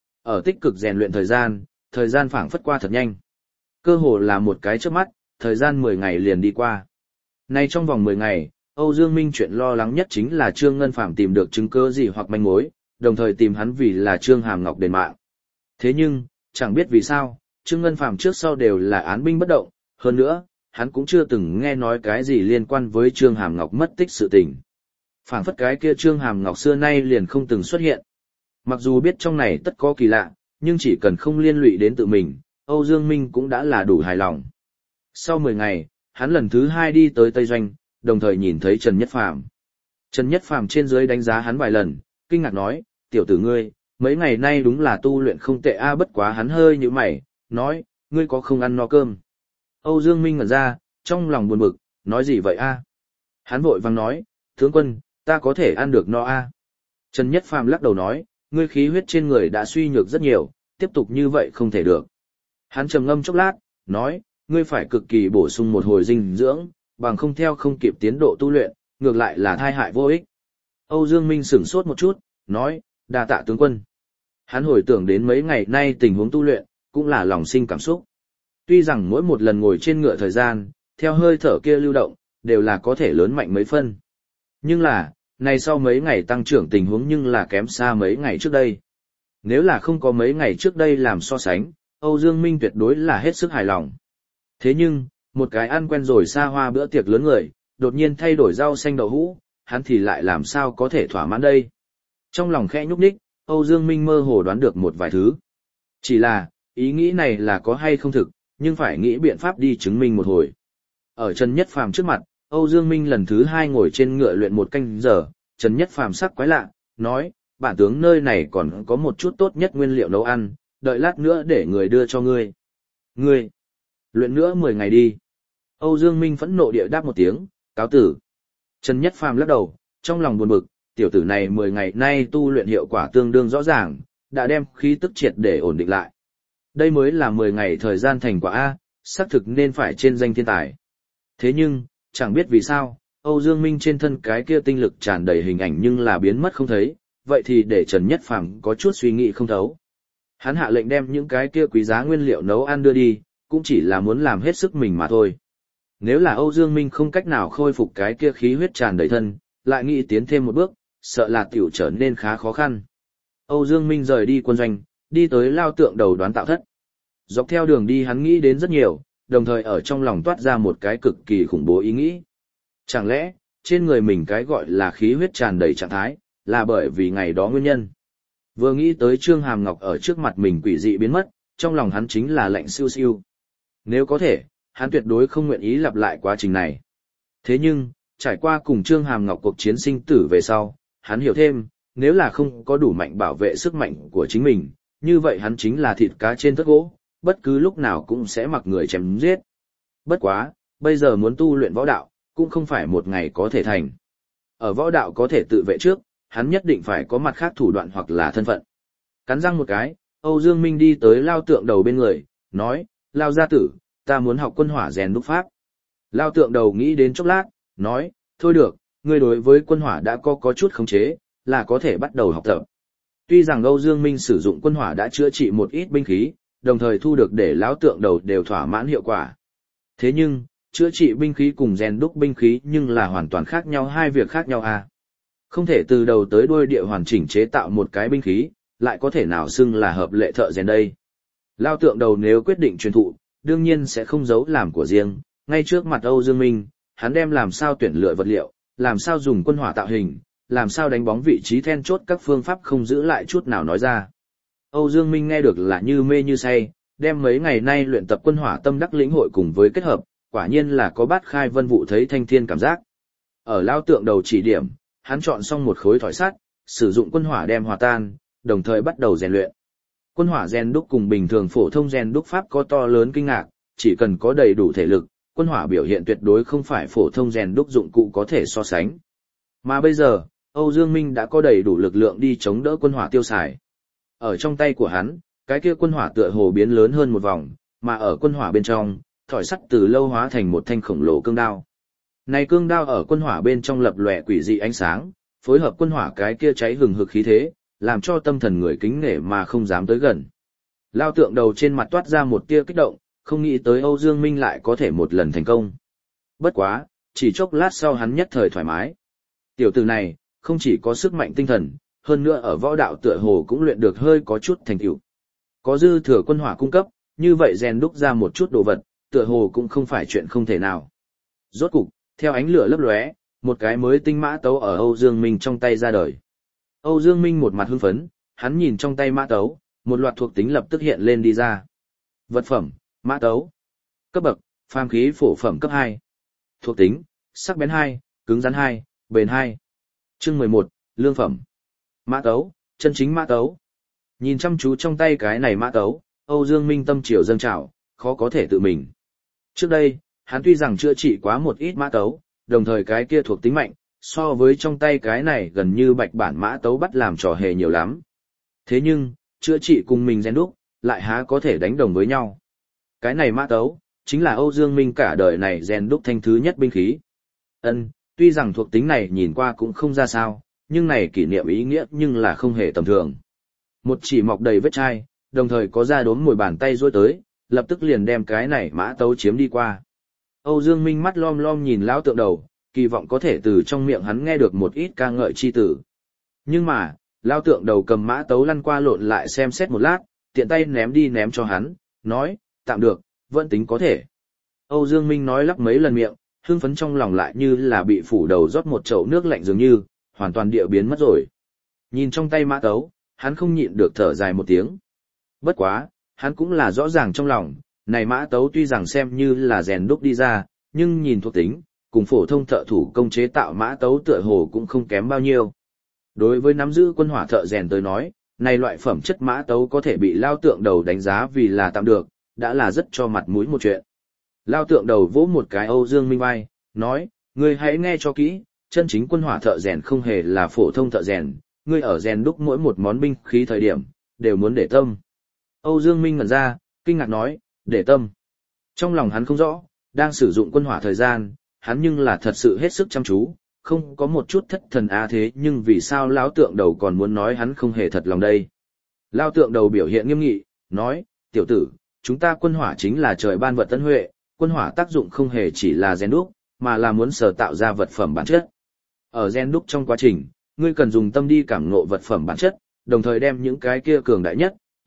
Ở tích cực rèn luyện thời gian phảng phất qua thật nhanh. Cơ hồ là một cái chớp mắt, thời gian 10 ngày liền đi qua. Nay trong vòng 10 ngày, Âu Dương Minh chuyện lo lắng nhất chính là Trương Ngân Phàm tìm được chứng cứ gì hoặc manh mối, đồng thời tìm hắn vì là Trương Hàm Ngọc đền mạng. Thế nhưng, chẳng biết vì sao, Trương Ngân Phàm trước sau đều là án binh bất động, hơn nữa, hắn cũng chưa từng nghe nói cái gì liên quan với Trương Hàm Ngọc mất tích sự tình. Phảng phất cái kia Trương Hàm Ngọc xưa nay liền không từng xuất hiện. Mặc dù biết trong này tất có kỳ lạ, nhưng chỉ cần không liên lụy đến tự mình, Âu Dương Minh cũng đã là đủ hài lòng. Sau 10 ngày, hắn lần thứ 2 đi tới Tây Doanh, đồng thời nhìn thấy Trần Nhất Phàm. Trần Nhất Phàm trên dưới đánh giá hắn vài lần, kinh ngạc nói, tiểu tử ngươi, mấy ngày nay đúng là tu luyện không tệ a, bất quá hắn hơi như mày, nói, ngươi có không ăn no cơm. Âu Dương Minh ngẩn ra, trong lòng buồn bực, nói gì vậy a? Hắn vội vàng nói, tướng quân, ta có thể ăn được no a. Trần Nhất Phàm lắc đầu nói, ngươi khí huyết trên người đã suy nhược rất nhiều, tiếp tục như vậy không thể được. Hắn trầm ngâm chốc lát, nói, ngươi phải cực kỳ bổ sung một hồi dinh dưỡng, bằng không theo không kịp tiến độ tu luyện, ngược lại là thai hại vô ích. Âu Dương Minh sửng sốt một chút, nói, đa tạ tướng quân. Hắn hồi tưởng đến mấy ngày nay tình huống tu luyện, cũng là lòng sinh cảm xúc. Tuy rằng mỗi một lần ngồi trên ngựa thời gian, theo hơi thở kia lưu động, đều là có thể lớn mạnh mấy phân. Nhưng là, này sau mấy ngày tăng trưởng tình huống nhưng là kém xa mấy ngày trước đây. Nếu là không có mấy ngày trước đây làm so sánh, Âu Dương Minh tuyệt đối là hết sức hài lòng. Thế nhưng, một cái ăn quen rồi xa hoa bữa tiệc lớn người, đột nhiên thay đổi rau xanh đậu hũ, hắn thì lại làm sao có thể thỏa mãn đây. Trong lòng khẽ nhúc nhích, Âu Dương Minh mơ hồ đoán được một vài thứ. Chỉ là, ý nghĩ này là có hay không thực, nhưng phải nghĩ biện pháp đi chứng minh một hồi. Ở Trần Nhất Phàm trước mặt, Âu Dương Minh lần thứ 2 ngồi trên ngựa luyện một canh giờ, Trần Nhất Phàm sắc quái lạ, nói, bản tướng nơi này còn có một chút tốt nhất nguyên liệu nấu ăn, đợi lát nữa để người đưa cho ngươi. Ngươi, luyện nữa 10 ngày đi. Âu Dương Minh phẫn nộ địa đáp một tiếng, cáo tử. Trần Nhất Phàm lắc đầu, trong lòng buồn bực, tiểu tử này 10 ngày nay tu luyện hiệu quả tương đương rõ ràng, đã đem khí tức triệt để ổn định lại. Đây mới là 10 ngày thời gian thành quả A, xác thực nên phải trên danh thiên tài. Thế nhưng, chẳng biết vì sao, Âu Dương Minh trên thân cái kia tinh lực tràn đầy hình ảnh nhưng là biến mất không thấy, vậy thì để Trần Nhất Phàm có chút suy nghĩ không thấu. Hắn hạ lệnh đem những cái kia quý giá nguyên liệu nấu ăn đưa đi, cũng chỉ là muốn làm hết sức mình mà thôi. Nếu là Âu Dương Minh không cách nào khôi phục cái kia khí huyết tràn đầy thân, lại nghĩ tiến thêm một bước, sợ là tiểu trở nên khá khó khăn. Âu Dương Minh rời đi quân doanh, đi tới Lao Tượng Đầu đoán tạo thất. Dọc theo đường đi hắn nghĩ đến rất nhiều, đồng thời ở trong lòng toát ra một cái cực kỳ khủng bố ý nghĩ. Chẳng lẽ, trên người mình cái gọi là khí huyết tràn đầy trạng thái, là bởi vì ngày đó nguyên nhân. Vừa nghĩ tới Trương Hàm Ngọc ở trước mặt mình quỷ dị biến mất, trong lòng hắn chính là lạnh siêu siêu. Nếu có thể, hắn tuyệt đối không nguyện ý lặp lại quá trình này. Thế nhưng, trải qua cùng Trương Hàm Ngọc cuộc chiến sinh tử về sau, hắn hiểu thêm, nếu là không có đủ mạnh bảo vệ sức mạnh của chính mình, như vậy hắn chính là thịt cá trên thớt gỗ, bất cứ lúc nào cũng sẽ mặc người chém giết. Bất quá, bây giờ muốn tu luyện võ đạo, cũng không phải một ngày có thể thành. Ở võ đạo có thể tự vệ trước, hắn nhất định phải có mặt khác thủ đoạn hoặc là thân phận. Cắn răng một cái, Âu Dương Minh đi tới Lao Tượng Đầu bên người, nói, Lao gia tử, ta muốn học quân hỏa rèn đúc pháp. Lao Tượng Đầu nghĩ đến chốc lát, nói, thôi được, ngươi đối với quân hỏa đã có chút khống chế, là có thể bắt đầu học tập. Tuy rằng Âu Dương Minh sử dụng quân hỏa đã chữa trị một ít binh khí, đồng thời thu được để Lão Tượng Đầu đều thỏa mãn hiệu quả. Thế nhưng, chữa trị binh khí cùng rèn đúc binh khí nhưng là hoàn toàn khác nhau, hai việc khác nhau à. Không thể từ đầu tới đuôi địa hoàn chỉnh chế tạo một cái binh khí, lại có thể nào xưng là hợp lệ thợ rèn đây. Lao Tượng Đầu nếu quyết định truyền thụ, đương nhiên sẽ không giấu làm của riêng, ngay trước mặt Âu Dương Minh, hắn đem làm sao tuyển lựa vật liệu, làm sao dùng quân hỏa tạo hình, làm sao đánh bóng vị trí then chốt các phương pháp không giữ lại chút nào nói ra. Âu Dương Minh nghe được là như mê như say, đem mấy ngày nay luyện tập quân hỏa tâm đắc lĩnh hội cùng với kết hợp, quả nhiên là có bát khai vân vụ thấy thanh thiên cảm giác. Ở Lao Tượng Đầu chỉ điểm, hắn chọn xong một khối thỏi sắt, sử dụng quân hỏa đem hòa tan, đồng thời bắt đầu rèn luyện. Quân hỏa rèn đúc cùng bình thường phổ thông rèn đúc pháp có to lớn kinh ngạc, chỉ cần có đầy đủ thể lực, quân hỏa biểu hiện tuyệt đối không phải phổ thông rèn đúc dụng cụ có thể so sánh. Mà bây giờ, Âu Dương Minh đã có đầy đủ lực lượng đi chống đỡ quân hỏa tiêu xài. Ở trong tay của hắn, cái kia quân hỏa tựa hồ biến lớn hơn một vòng, mà ở quân hỏa bên trong, thỏi sắt từ lâu hóa thành một thanh khổng lồ cương đao. Này cương đao ở quân hỏa bên trong lập lòe quỷ dị ánh sáng, phối hợp quân hỏa cái kia cháy hừng hực khí thế, làm cho tâm thần người kính nể mà không dám tới gần. Lao Tượng Đầu trên mặt toát ra một tia kích động, không nghĩ tới Âu Dương Minh lại có thể một lần thành công. Bất quá, chỉ chốc lát sau hắn nhất thời thoải mái. Tiểu tử này, không chỉ có sức mạnh tinh thần, hơn nữa ở võ đạo tựa hồ cũng luyện được hơi có chút thành tựu. Có dư thừa quân hỏa cung cấp, như vậy rèn đúc ra một chút đồ vật, tựa hồ cũng không phải chuyện không thể nào. Rốt cục, theo ánh lửa lấp lóe, một cái mới tinh mã tấu ở Âu Dương Minh trong tay ra đời. Âu Dương Minh một mặt hưng phấn, hắn nhìn trong tay mã tấu, một loạt thuộc tính lập tức hiện lên đi ra. Vật phẩm, mã tấu. Cấp bậc, phàm khí phổ phẩm cấp 2. Thuộc tính, sắc bén 2, cứng rắn 2, bền 2. Chương 11, lương phẩm. Mã tấu, chân chính mã tấu. Nhìn chăm chú trong tay cái này mã tấu, Âu Dương Minh tâm triều dâng trào, khó có thể tự mình. Trước đây, hắn tuy rằng chữa trị quá một ít mã tấu, đồng thời cái kia thuộc tính mạnh, so với trong tay cái này gần như bạch bản mã tấu bắt làm trò hề nhiều lắm. Thế nhưng, chữa trị cùng mình rèn đúc, lại há có thể đánh đồng với nhau. Cái này mã tấu, chính là Âu Dương Minh cả đời này rèn đúc thanh thứ nhất binh khí. Tuy rằng thuộc tính này nhìn qua cũng không ra sao, nhưng này kỷ niệm ý nghĩa nhưng là không hề tầm thường. Một chỉ mọc đầy vết chai, đồng thời có ra đốm mùi bàn tay duỗi tới, lập tức liền đem cái này mã tấu chiếm đi qua. Âu Dương Minh mắt lom lom nhìn Lão Tượng Đầu, kỳ vọng có thể từ trong miệng hắn nghe được một ít ca ngợi chi tử. Nhưng mà, Lão Tượng Đầu cầm mã tấu lăn qua lộn lại xem xét một lát, tiện tay ném đi ném cho hắn, nói, tạm được, vẫn tính có thể. Âu Dương Minh nói lắp mấy lần miệng, hưng phấn trong lòng lại như là bị phủ đầu rót một chậu nước lạnh dường như, hoàn toàn địa biến mất rồi. Nhìn trong tay mã tấu, hắn không nhịn được thở dài một tiếng. Bất quá, hắn cũng là rõ ràng trong lòng, này mã tấu tuy rằng xem như là rèn đúc đi ra, nhưng nhìn thuộc tính, cùng phổ thông thợ thủ công chế tạo mã tấu tựa hồ cũng không kém bao nhiêu. Đối với nắm giữ quân hỏa thợ rèn tới nói, này loại phẩm chất mã tấu có thể bị Lao Tượng Đầu đánh giá vì là tạm được, đã là rất cho mặt mũi một chuyện. Lao Tượng Đầu vỗ một cái Âu Dương Minh vai, nói, ngươi hãy nghe cho kỹ, chân chính quân hỏa thợ rèn không hề là phổ thông thợ rèn, ngươi ở rèn đúc mỗi một món binh khí thời điểm, đều muốn để tâm. Âu Dương Minh ngẩn ra, kinh ngạc nói, để tâm. Trong lòng hắn không rõ, đang sử dụng quân hỏa thời gian, hắn nhưng là thật sự hết sức chăm chú, không có một chút thất thần thế nhưng vì sao Lão Tượng Đầu còn muốn nói hắn không hề thật lòng đây. Lão Tượng Đầu biểu hiện nghiêm nghị, nói, tiểu tử, chúng ta quân hỏa chính là trời ban vật tân huệ, quân hỏa tác dụng không hề chỉ là rèn đúc, mà là muốn sở tạo ra vật phẩm bản chất. Ở rèn đúc trong quá trình, ngươi cần dùng tâm đi cảm ngộ vật phẩm bản chất, đồng thời đem những cái kia cường đại nhất,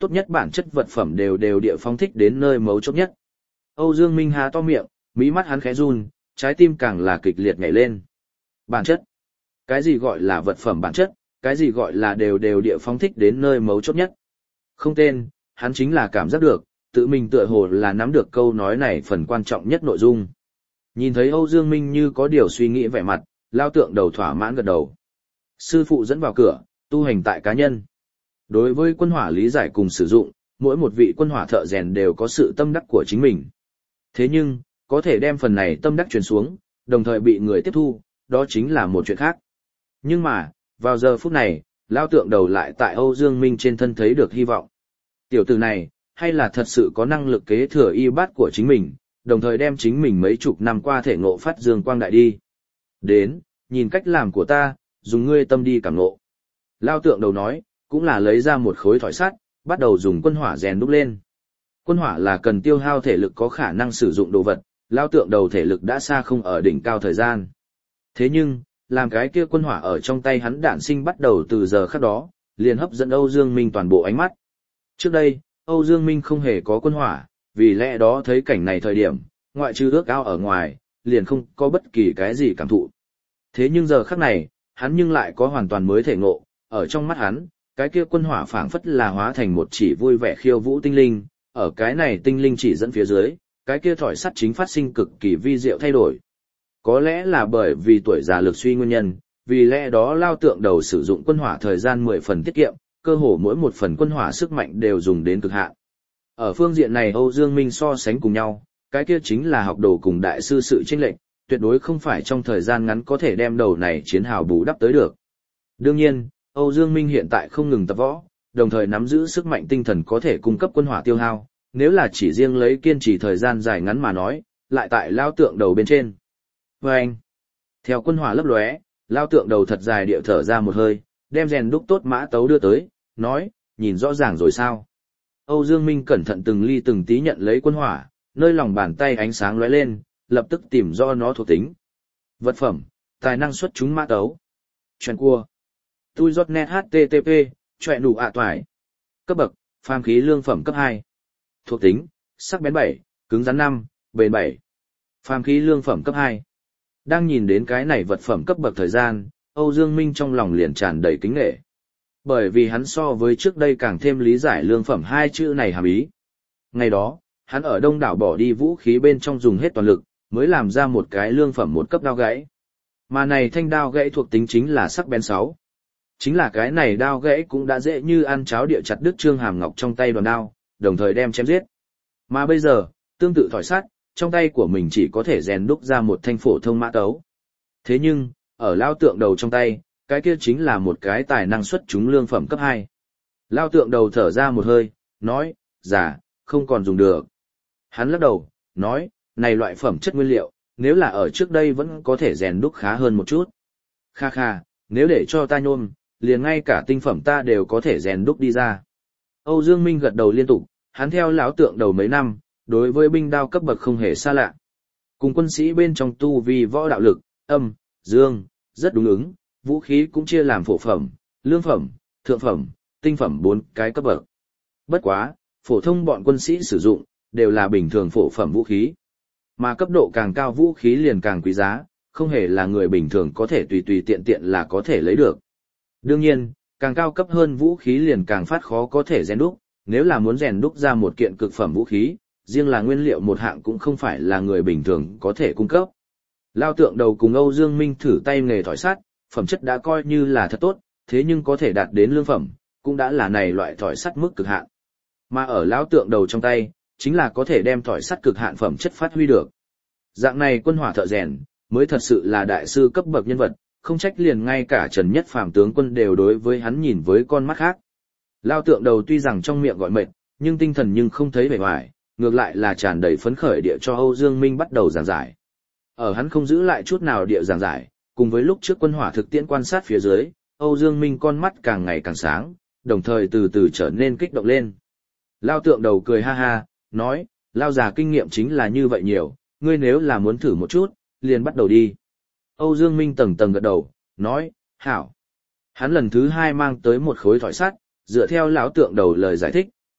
tốt nhất bản chất vật phẩm đều đều địa phóng thích đến nơi mấu chốt nhất. Âu Dương Minh há to miệng, mí mắt hắn khẽ run, trái tim càng là kịch liệt nhảy lên. Bản chất? Cái gì gọi là vật phẩm bản chất, cái gì gọi là đều đều địa phóng thích đến nơi mấu chốt nhất? Không tên, hắn chính là cảm giác được, tự mình tựa hồ là nắm được câu nói này phần quan trọng nhất nội dung. Nhìn thấy Âu Dương Minh như có điều suy nghĩ vẻ mặt, Lao Tượng Đầu thỏa mãn gật đầu. Sư phụ dẫn vào cửa, tu hành tại cá nhân. Đối với quân hỏa lý giải cùng sử dụng, mỗi một vị quân hỏa thợ rèn đều có sự tâm đắc của chính mình. Thế nhưng, có thể đem phần này tâm đắc truyền xuống, đồng thời bị người tiếp thu, đó chính là một chuyện khác. Nhưng mà, vào giờ phút này, Lao Tượng Đầu lại tại Âu Dương Minh trên thân thấy được hy vọng. Tiểu tử này, hay là thật sự có năng lực kế thừa y bát của chính mình, đồng thời đem chính mình mấy chục năm qua thể ngộ phát dương quang đại đi. Đến, nhìn cách làm của ta, dùng ngươi tâm đi cảm ngộ. Lao Tượng Đầu nói, cũng là lấy ra một khối thỏi sắt, bắt đầu dùng quân hỏa rèn đúc lên. Quân hỏa là cần tiêu hao thể lực có khả năng sử dụng đồ vật, Lao Tượng Đầu thể lực đã xa không ở đỉnh cao thời gian. Thế nhưng, làm cái kia quân hỏa ở trong tay hắn đản sinh bắt đầu từ giờ khắc đó, liền hấp dẫn Âu Dương Minh toàn bộ ánh mắt. Trước đây, Âu Dương Minh không hề có quân hỏa, vì lẽ đó thấy cảnh này thời điểm, ngoại trừ ước ao ở ngoài, liền không có bất kỳ cái gì cảm thụ. Thế nhưng giờ khắc này, hắn nhưng lại có hoàn toàn mới thể ngộ, ở trong mắt hắn, cái kia quân hỏa phảng phất là hóa thành một chỉ vui vẻ khiêu vũ tinh linh, ở cái này tinh linh chỉ dẫn phía dưới, cái kia thỏi sắt chính phát sinh cực kỳ vi diệu thay đổi. Có lẽ là bởi vì tuổi già lực suy nguyên nhân, vì lẽ đó Lao Tượng Đầu sử dụng quân hỏa thời gian 10 phần tiết kiệm, cơ hồ mỗi một phần quân hỏa sức mạnh đều dùng đến cực hạn. Ở phương diện này Âu Dương Minh so sánh cùng nhau, cái kia chính là học đồ cùng đại sư sự chênh lệch, tuyệt đối không phải trong thời gian ngắn có thể đem đầu này chiến hào bù đắp tới được. Đương nhiên, Âu Dương Minh hiện tại không ngừng tập võ, đồng thời nắm giữ sức mạnh tinh thần có thể cung cấp quân hỏa tiêu hao, nếu là chỉ riêng lấy kiên trì thời gian dài ngắn mà nói, lại tại Lao Tượng Đầu bên trên. Và anh, theo quân hỏa lấp lóe, Lao Tượng Đầu thật dài điệu thở ra một hơi, đem rèn đúc tốt mã tấu đưa tới, nói, nhìn rõ ràng rồi sao? Âu Dương Minh cẩn thận từng ly từng tí nhận lấy quân hỏa, nơi lòng bàn tay ánh sáng lóe lên, lập tức tìm do nó thuộc tính. Vật phẩm, tài năng xuất chúng mã tấu. Chuyện cua. Tui giọt net HTTP, chuyện đủ toải. Cấp bậc, phàm khí lương phẩm cấp 2. Thuộc tính, sắc bén 7, cứng rắn 5, bền 7. Phàm khí lương phẩm cấp 2. Đang nhìn đến cái này vật phẩm cấp bậc thời gian, Âu Dương Minh trong lòng liền tràn đầy kính nể. Bởi vì hắn so với trước đây càng thêm lý giải lương phẩm hai chữ này hàm ý. Ngày đó, hắn ở đông đảo bỏ đi vũ khí bên trong dùng hết toàn lực, mới làm ra một cái lương phẩm một cấp đao gãy. Mà này thanh đao gãy thuộc tính chính là sắc bén 6. Chính là cái này đao gãy cũng đã dễ như ăn cháo địa chặt đứt Trương Hàm Ngọc trong tay đoàn đao, đồng thời đem chém giết. Mà bây giờ, tương tự thỏi sắt, trong tay của mình chỉ có thể rèn đúc ra một thanh phổ thông mã tấu. Thế nhưng, ở Lao Tượng Đầu trong tay, cái kia chính là một cái tài năng xuất chúng lương phẩm cấp 2. Lao Tượng Đầu thở ra một hơi, nói, giả, không còn dùng được. Hắn lắc đầu, nói, này loại phẩm chất nguyên liệu, nếu là ở trước đây vẫn có thể rèn đúc khá hơn một chút. Kha kha, nếu để cho ta nhôm, liền ngay cả tinh phẩm ta đều có thể rèn đúc đi ra. Âu Dương Minh gật đầu liên tục, hắn theo lão Tượng Đầu mấy năm, đối với binh đao cấp bậc không hề xa lạ. Cùng quân sĩ bên trong tu vi võ đạo lực, âm, dương, rất đúng ứng, vũ khí cũng chia làm phổ phẩm, lương phẩm, thượng phẩm, tinh phẩm 4 cái cấp bậc. Bất quá, phổ thông bọn quân sĩ sử dụng, đều là bình thường phổ phẩm vũ khí. Mà cấp độ càng cao vũ khí liền càng quý giá, không hề là người bình thường có thể tùy tùy tiện tiện là có thể lấy được. Đương nhiên, càng cao cấp hơn vũ khí liền càng phát khó có thể rèn đúc, nếu là muốn rèn đúc ra một kiện cực phẩm vũ khí, riêng là nguyên liệu một hạng cũng không phải là người bình thường có thể cung cấp. Lao Tượng Đầu cùng Âu Dương Minh thử tay nghề thỏi sắt, phẩm chất đã coi như là thật tốt, thế nhưng có thể đạt đến lương phẩm, cũng đã là này loại thỏi sắt mức cực hạn. Mà ở Lão Tượng Đầu trong tay, chính là có thể đem thỏi sắt cực hạn phẩm chất phát huy được. Dạng này quân hỏa thợ rèn, mới thật sự là đại sư cấp bậc nhân vật, không trách liền ngay cả Trần Nhất Phàm tướng quân đều đối với hắn nhìn với con mắt khác. Lao Tượng Đầu tuy rằng trong miệng gọi mệt, nhưng tinh thần nhưng không thấy vẻ ngoài, ngược lại là tràn đầy phấn khởi địa cho Âu Dương Minh bắt đầu giảng giải. Ở hắn không giữ lại chút nào địa giảng giải, cùng với lúc trước quân hỏa thực tiễn quan sát phía dưới, Âu Dương Minh con mắt càng ngày càng sáng, đồng thời từ từ trở nên kích động lên. Lao Tượng Đầu cười ha ha, nói, Lao già kinh nghiệm chính là như vậy nhiều, ngươi nếu là muốn thử một chút, liền bắt đầu đi. Âu Dương Minh tầng tầng gật đầu, nói, hảo. Hắn lần thứ 2 mang tới một khối thỏi sắt, dựa theo Lão Tượng Đầu lời giải thích,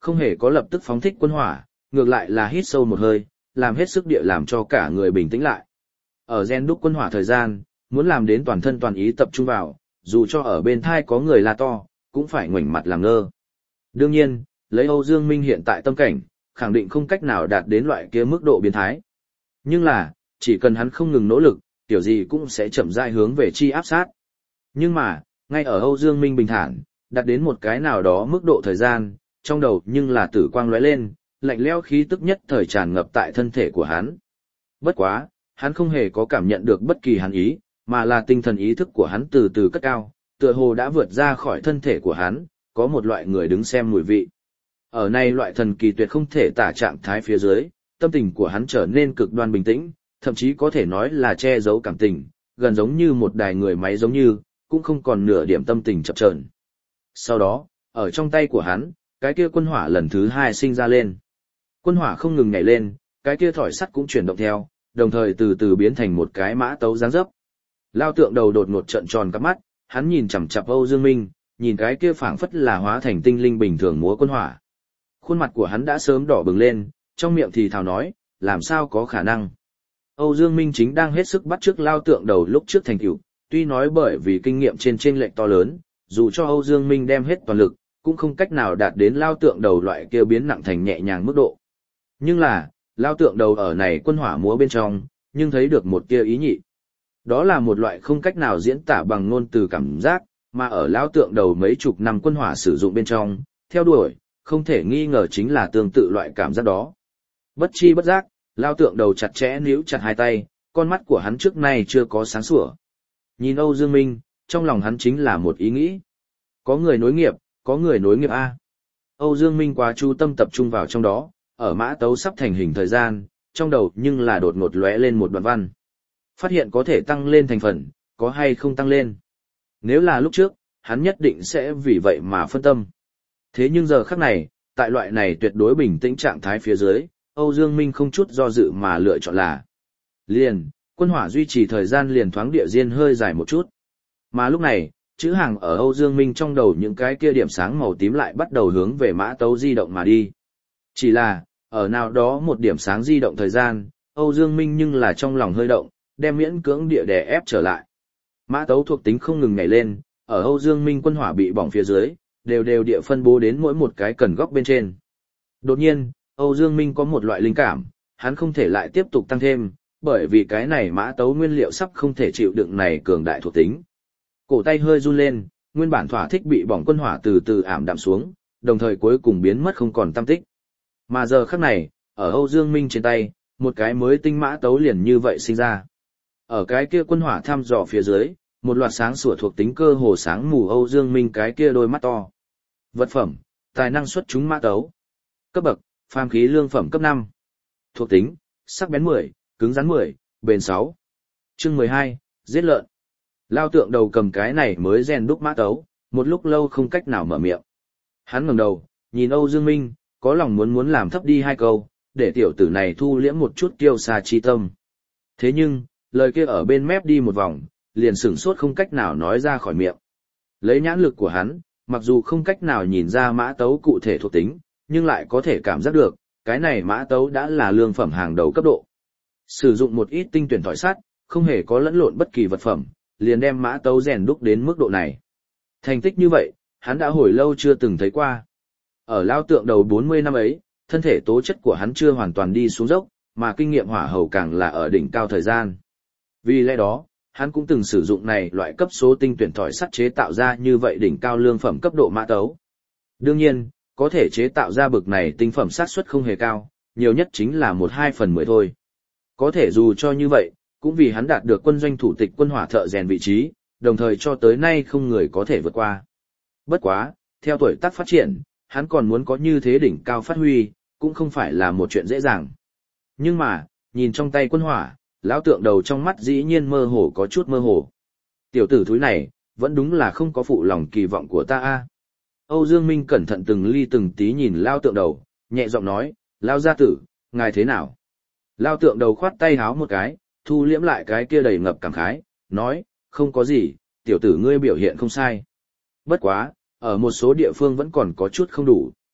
không hề có lập tức phóng thích quân hỏa, ngược lại là hít sâu một hơi, làm hết sức địa làm cho cả người bình tĩnh lại. Ở gen đúc quân hỏa thời gian, muốn làm đến toàn thân toàn ý tập trung vào, dù cho ở bên thai có người la to, cũng phải ngoảnh mặt làm ngơ. Đương nhiên, lấy Âu Dương Minh hiện tại tâm cảnh, khẳng định không cách nào đạt đến loại kia mức độ biến thái. Nhưng là, chỉ cần hắn không ngừng nỗ lực, kiểu gì cũng sẽ chậm rãi hướng về chi áp sát. Nhưng mà, ngay ở Âu Dương Minh bình thản, đạt đến một cái nào đó mức độ thời gian, trong đầu nhưng là tử quang lóe lên, lạnh lẽo khí tức nhất thời tràn ngập tại thân thể của hắn. Bất quá, hắn không hề có cảm nhận được bất kỳ hắn ý, mà là tinh thần ý thức của hắn từ từ cất cao, tựa hồ đã vượt ra khỏi thân thể của hắn, có một loại người đứng xem mùi vị. Ở này loại thần kỳ tuyệt không thể tả trạng thái phía dưới, tâm tình của hắn trở nên cực đoan bình tĩnh, thậm chí có thể nói là che giấu cảm tình, gần giống như một đài người máy giống như, cũng không còn nửa điểm tâm tình chập chờn. Sau đó, ở trong tay của hắn, cái kia quân hỏa lần thứ hai sinh ra lên. Quân hỏa không ngừng nhảy lên, cái kia thỏi sắt cũng chuyển động theo, đồng thời từ từ biến thành một cái mã tấu dáng dấp. Lao tượng đầu đột ngột trợn tròn cặp mắt, hắn nhìn chằm chằm Âu Dương Minh, nhìn cái kia phảng phất là hóa thành tinh linh bình thường múa quân hỏa. Khuôn mặt của hắn đã sớm đỏ bừng lên, trong miệng thì thào nói, làm sao có khả năng. Âu Dương Minh chính đang hết sức bắt chước Lao tượng đầu lúc trước thành tựu, tuy nói bởi vì kinh nghiệm trên lệch to lớn, dù cho Âu Dương Minh đem hết toàn lực, cũng không cách nào đạt đến Lao tượng đầu loại kia biến nặng thành nhẹ nhàng mức độ. Nhưng là, Lao tượng đầu ở này quân hỏa múa bên trong, nhưng thấy được một kia ý nhị. Đó là một loại không cách nào diễn tả bằng ngôn từ cảm giác, mà ở Lao tượng đầu mấy chục năm quân hỏa sử dụng bên trong, theo đuổi, không thể nghi ngờ chính là tương tự loại cảm giác đó. Bất chi bất giác, Lao tượng đầu chặt chẽ níu chặt hai tay, con mắt của hắn trước nay chưa có sáng sủa. Nhìn Âu Dương Minh, trong lòng hắn chính là một ý nghĩ. Có người nối nghiệp A. Âu Dương Minh quá chú tâm tập trung vào trong đó, ở mã tấu sắp thành hình thời gian, trong đầu nhưng là đột ngột lóe lên một đoạn văn. Phát hiện có thể tăng lên thành phần, có hay không tăng lên. Nếu là lúc trước, hắn nhất định sẽ vì vậy mà phân tâm. Thế nhưng giờ khắc này, tại loại này tuyệt đối bình tĩnh trạng thái phía dưới, Âu Dương Minh không chút do dự mà lựa chọn là liền, quân hỏa duy trì thời gian liền thoáng địa diên hơi dài một chút. Mà lúc này, chữ hàng ở Âu Dương Minh trong đầu những cái kia điểm sáng màu tím lại bắt đầu hướng về mã tấu di động mà đi. Chỉ là, ở nào đó một điểm sáng di động thời gian, Âu Dương Minh nhưng là trong lòng hơi động, đem miễn cưỡng địa đè ép trở lại. Mã tấu thuộc tính không ngừng nhảy lên, ở Âu Dương Minh quân hỏa bị bỏng phía dưới, đều địa phân bố đến mỗi một cái cần góc bên trên. Đột nhiên, Âu Dương Minh có một loại linh cảm, hắn không thể lại tiếp tục tăng thêm, bởi vì cái này mã tấu nguyên liệu sắp không thể chịu đựng này cường đại thuộc tính. Cổ tay hơi run lên, nguyên bản thỏa thích bị bỏng quân hỏa từ từ ảm đạm xuống, đồng thời cuối cùng biến mất không còn tăm tích. Mà giờ khắc này, ở Âu Dương Minh trên tay, một cái mới tinh mã tấu liền như vậy sinh ra. Ở cái kia quân hỏa thăm dò phía dưới, một loạt sáng sủa thuộc tính cơ hồ sáng mù Âu Dương Minh cái kia đôi mắt to. Vật phẩm, tài năng xuất chúng mã tấu. Cấp bậc, phàm khí lương phẩm cấp 5. Thuộc tính, sắc bén 10, cứng rắn 10, bền 6. Chương 12, giết lợn. Lao tượng đầu cầm cái này mới rèn đúc mã tấu, một lúc lâu không cách nào mở miệng. Hắn ngẩng đầu, nhìn Âu Dương Minh, có lòng muốn làm thấp đi hai câu, để tiểu tử này thu liễm một chút kiêu sa chi tâm. Thế nhưng, lời kia ở bên mép đi một vòng, liền sửng sốt không cách nào nói ra khỏi miệng. Lấy nhãn lực của hắn, mặc dù không cách nào nhìn ra mã tấu cụ thể thuộc tính, nhưng lại có thể cảm giác được, cái này mã tấu đã là lương phẩm hàng đầu cấp độ. Sử dụng một ít tinh tuyển thỏi sắt, không hề có lẫn lộn bất kỳ vật phẩm, liền đem mã tấu rèn đúc đến mức độ này. Thành tích như vậy, hắn đã hồi lâu chưa từng thấy qua. Ở Lao tượng đầu 40 năm ấy, thân thể tố chất của hắn chưa hoàn toàn đi xuống dốc, mà kinh nghiệm hỏa hầu càng là ở đỉnh cao thời gian. Vì lẽ đó, hắn cũng từng sử dụng này loại cấp số tinh tuyển thỏi sắt chế tạo ra như vậy đỉnh cao lương phẩm cấp độ mã tấu. Đương nhiên, có thể chế tạo ra bực này tinh phẩm xác suất không hề cao, nhiều nhất chính là 1/2 phần 10 thôi. Có thể dù cho như vậy, cũng vì hắn đạt được quân doanh thủ tịch quân hỏa thợ rèn vị trí, đồng thời cho tới nay không người có thể vượt qua. Bất quá, theo tuổi tác phát triển, hắn còn muốn có như thế đỉnh cao phát huy, cũng không phải là một chuyện dễ dàng. Nhưng mà, nhìn trong tay quân hỏa, lão tượng đầu trong mắt dĩ nhiên mơ hồ có chút mơ hồ. Tiểu tử thúi này, vẫn đúng là không có phụ lòng kỳ vọng của ta a. Âu Dương Minh cẩn thận từng ly từng tí nhìn lao tượng đầu, nhẹ giọng nói, lao gia tử, ngài thế nào? Lao tượng đầu khoát tay háo một cái, thu liễm lại cái kia đầy ngập cảm khái, nói, không có gì, tiểu tử ngươi biểu hiện không sai. Bất quá, ở một số địa phương vẫn còn có chút không đủ.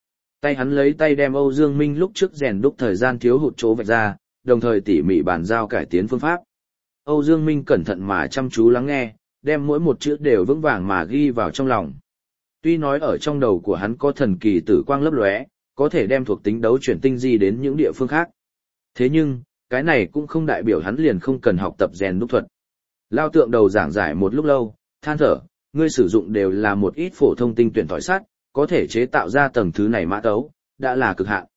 Tay hắn lấy tay đem Âu Dương Minh lúc trước rèn đúc thời gian thiếu hụt chỗ vạch ra, đồng thời tỉ mỉ bàn giao cải tiến phương pháp. Âu Dương Minh cẩn thận mà chăm chú lắng nghe, đem mỗi một chữ đều vững vàng mà ghi vào trong lòng. Tuy nói ở trong đầu của hắn có thần kỳ tử quang lấp lóe, có thể đem thuộc tính đấu chuyển tinh di đến những địa phương khác. Thế nhưng, cái này cũng không đại biểu hắn liền không cần học tập rèn đúc thuật. Lao tượng đầu giảng giải một lúc lâu, than thở, ngươi sử dụng đều là một ít phổ thông tinh tuyển thỏi sắt, có thể chế tạo ra tầng thứ này mã tấu, đã là cực hạn.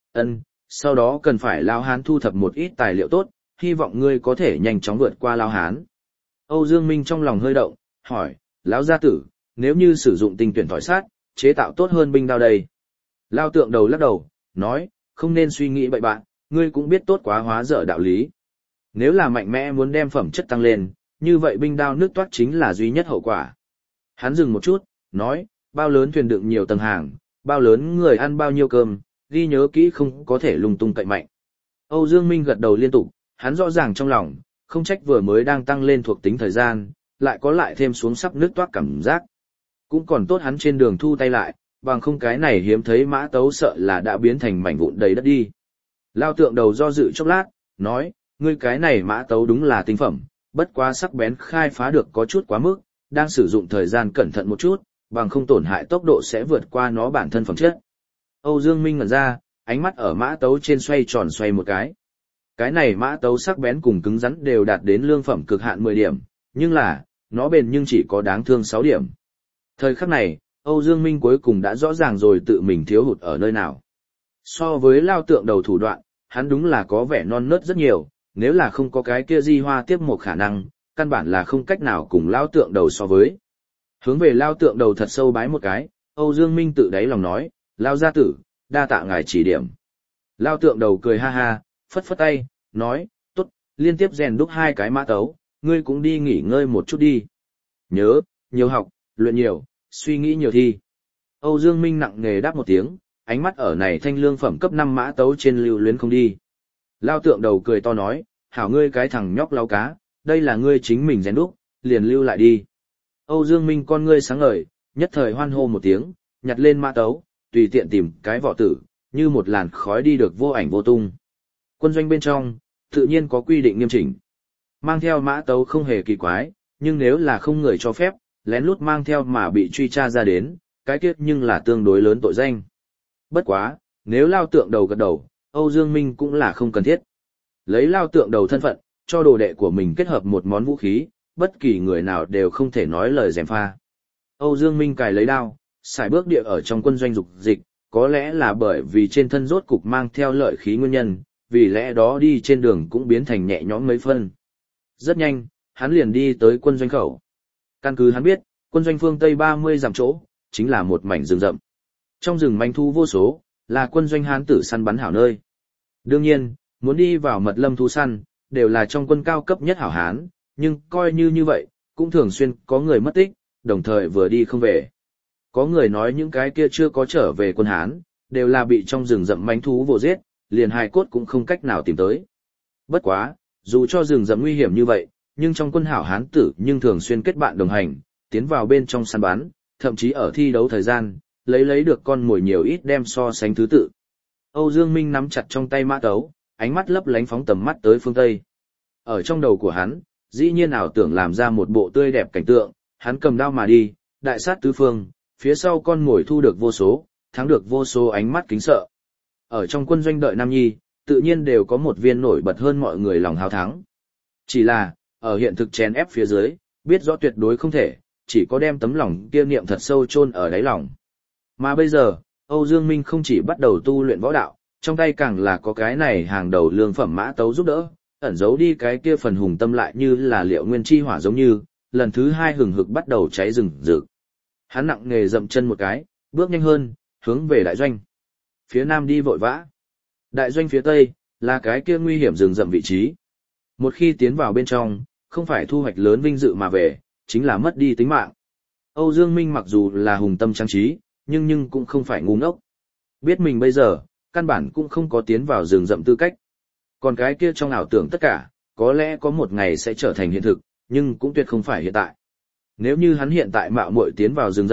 Sau đó cần phải Lao Hán thu thập một ít tài liệu tốt, hy vọng ngươi có thể nhanh chóng vượt qua Lao Hán. Âu Dương Minh trong lòng hơi động, hỏi, Lão gia tử, nếu như sử dụng tinh tuyển thỏi sắt, chế tạo tốt hơn binh đao đây. Lao tượng đầu lắc đầu, nói, không nên suy nghĩ bậy bạn, ngươi cũng biết tốt quá hóa dở đạo lý. Nếu là mạnh mẽ muốn đem phẩm chất tăng lên, như vậy binh đao nước toát chính là duy nhất hậu quả. Hắn dừng một chút, nói, bao lớn thuyền đựng nhiều tầng hàng, bao lớn người ăn bao nhiêu cơm, ghi nhớ kỹ không có thể lung tung cậy mạnh. Âu Dương Minh gật đầu liên tục, hắn rõ ràng trong lòng, không trách vừa mới đang tăng lên thuộc tính thời gian, lại có lại thêm xuống sắp nước toát cảm giác. Cũng còn tốt hắn trên đường thu tay lại, bằng không cái này hiếm thấy mã tấu sợ là đã biến thành mảnh vụn đầy đất đi. Lao tượng đầu do dự chốc lát, nói, ngươi cái này mã tấu đúng là tinh phẩm, bất quá sắc bén khai phá được có chút quá mức, đang sử dụng thời gian cẩn thận một chút, bằng không tổn hại tốc độ sẽ vượt qua nó bản thân phẩm chất. Âu Dương Minh ngẩn ra, ánh mắt ở mã tấu trên xoay tròn xoay một cái. Cái này mã tấu sắc bén cùng cứng rắn đều đạt đến lương phẩm cực hạn 10 điểm, nhưng là, nó bền nhưng chỉ có đáng thương 6 điểm. Thời khắc này, Âu Dương Minh cuối cùng đã rõ ràng rồi tự mình thiếu hụt ở nơi nào. So với Lao tượng đầu thủ đoạn, hắn đúng là có vẻ non nớt rất nhiều, nếu là không có cái kia di hoa tiếp một khả năng, căn bản là không cách nào cùng Lao tượng đầu so với. Hướng về Lao tượng đầu thật sâu bái một cái, Âu Dương Minh tự đáy lòng nói, Lao gia tử, đa tạ ngài chỉ điểm. Lao tượng đầu cười ha ha, phất phất tay, nói, tốt, liên tiếp rèn đúc 2 cái mã tấu, ngươi cũng đi nghỉ ngơi một chút đi. Nhớ, nhiều học, luyện nhiều, suy nghĩ nhiều thi. Âu Dương Minh nặng nề đáp một tiếng, ánh mắt ở này thanh lương phẩm cấp 5 mã tấu trên lưu luyến không đi. Lao tượng đầu cười to nói, hảo ngươi cái thằng nhóc láo cá, đây là ngươi chính mình rèn đúc, liền lưu lại đi. Âu Dương Minh con ngươi sáng ngời, nhất thời hoan hô một tiếng, nhặt lên mã tấu, tùy tiện tìm cái vỏ tử, như một làn khói đi được vô ảnh vô tung. Quân doanh bên trong, tự nhiên có quy định nghiêm chỉnh. Mang theo mã tấu không hề kỳ quái, nhưng nếu là không người cho phép, lén lút mang theo mà bị truy tra ra đến, cái kết nhưng là tương đối lớn tội danh. Bất quá, nếu Lao tượng đầu gật đầu, Âu Dương Minh cũng là không cần thiết. Lấy Lao tượng đầu thân phận, cho đồ đệ của mình kết hợp một món vũ khí, bất kỳ người nào đều không thể nói lời gièm pha. Âu Dương Minh cài lấy đao, sải bước địa ở trong quân doanh dục dịch, có lẽ là bởi vì trên thân rốt cục mang theo lợi khí nguyên nhân, vì lẽ đó đi trên đường cũng biến thành nhẹ nhõm mấy phân. Rất nhanh, hắn liền đi tới quân doanh khẩu. Căn cứ hắn biết, quân doanh phương Tây 30 dặm chỗ, chính là một mảnh rừng rậm. Trong rừng manh thu vô số, là quân doanh hán tử săn bắn hảo nơi. Đương nhiên, muốn đi vào mật lâm thú săn, đều là trong quân cao cấp nhất hảo hán, nhưng coi như vậy, cũng thường xuyên có người mất tích, đồng thời vừa đi không về. Có người nói những cái kia chưa có trở về quân hán, đều là bị trong rừng rậm manh thú vồ giết, liền hài cốt cũng không cách nào tìm tới. Bất quá, dù cho rừng rậm nguy hiểm như vậy, nhưng trong quân hảo hán tử nhưng thường xuyên kết bạn đồng hành, tiến vào bên trong săn bắn, thậm chí ở thi đấu thời gian, lấy được con mồi nhiều ít đem so sánh thứ tự. Âu Dương Minh nắm chặt trong tay mã tấu, ánh mắt lấp lánh phóng tầm mắt tới phương Tây. Ở trong đầu của hắn, dĩ nhiên ảo tưởng làm ra một bộ tươi đẹp cảnh tượng, hắn cầm đao mà đi, đại sát tứ phương, phía sau con mồi thu được vô số, thắng được vô số ánh mắt kính sợ. Ở trong quân doanh đợi Nam Nhi, tự nhiên đều có một viên nổi bật hơn mọi người lòng háo thắng. Chỉ là, ở hiện thực chèn ép phía dưới, biết rõ tuyệt đối không thể, chỉ có đem tấm lòng kia niệm thật sâu chôn ở đáy lòng. Mà bây giờ, Âu Dương Minh không chỉ bắt đầu tu luyện võ đạo, trong tay càng là có cái này hàng đầu lương phẩm mã tấu giúp đỡ, ẩn giấu đi cái kia phần hùng tâm lại như là liệu nguyên chi hỏa giống như, lần thứ 2 hừng hực bắt đầu cháy rừng rực. Hắn nặng nề dậm chân một cái, bước nhanh hơn, hướng về đại doanh. Phía nam đi vội vã. Đại doanh phía tây, là cái kia nguy hiểm rừng rậm vị trí. Một khi tiến vào bên trong, không phải thu hoạch lớn vinh dự mà về, chính là mất đi tính mạng. Âu Dương Minh mặc dù là hùng tâm trang trí, nhưng cũng không phải ngu ngốc. Biết mình bây giờ, căn bản cũng không có tiến vào rừng rậm tư cách. Còn cái kia trong ảo tưởng tất cả, có lẽ có một ngày sẽ trở thành hiện thực, nhưng cũng tuyệt không phải hiện tại. Nếu như hắn hiện tại mạo muội tiến vào rừng rậm,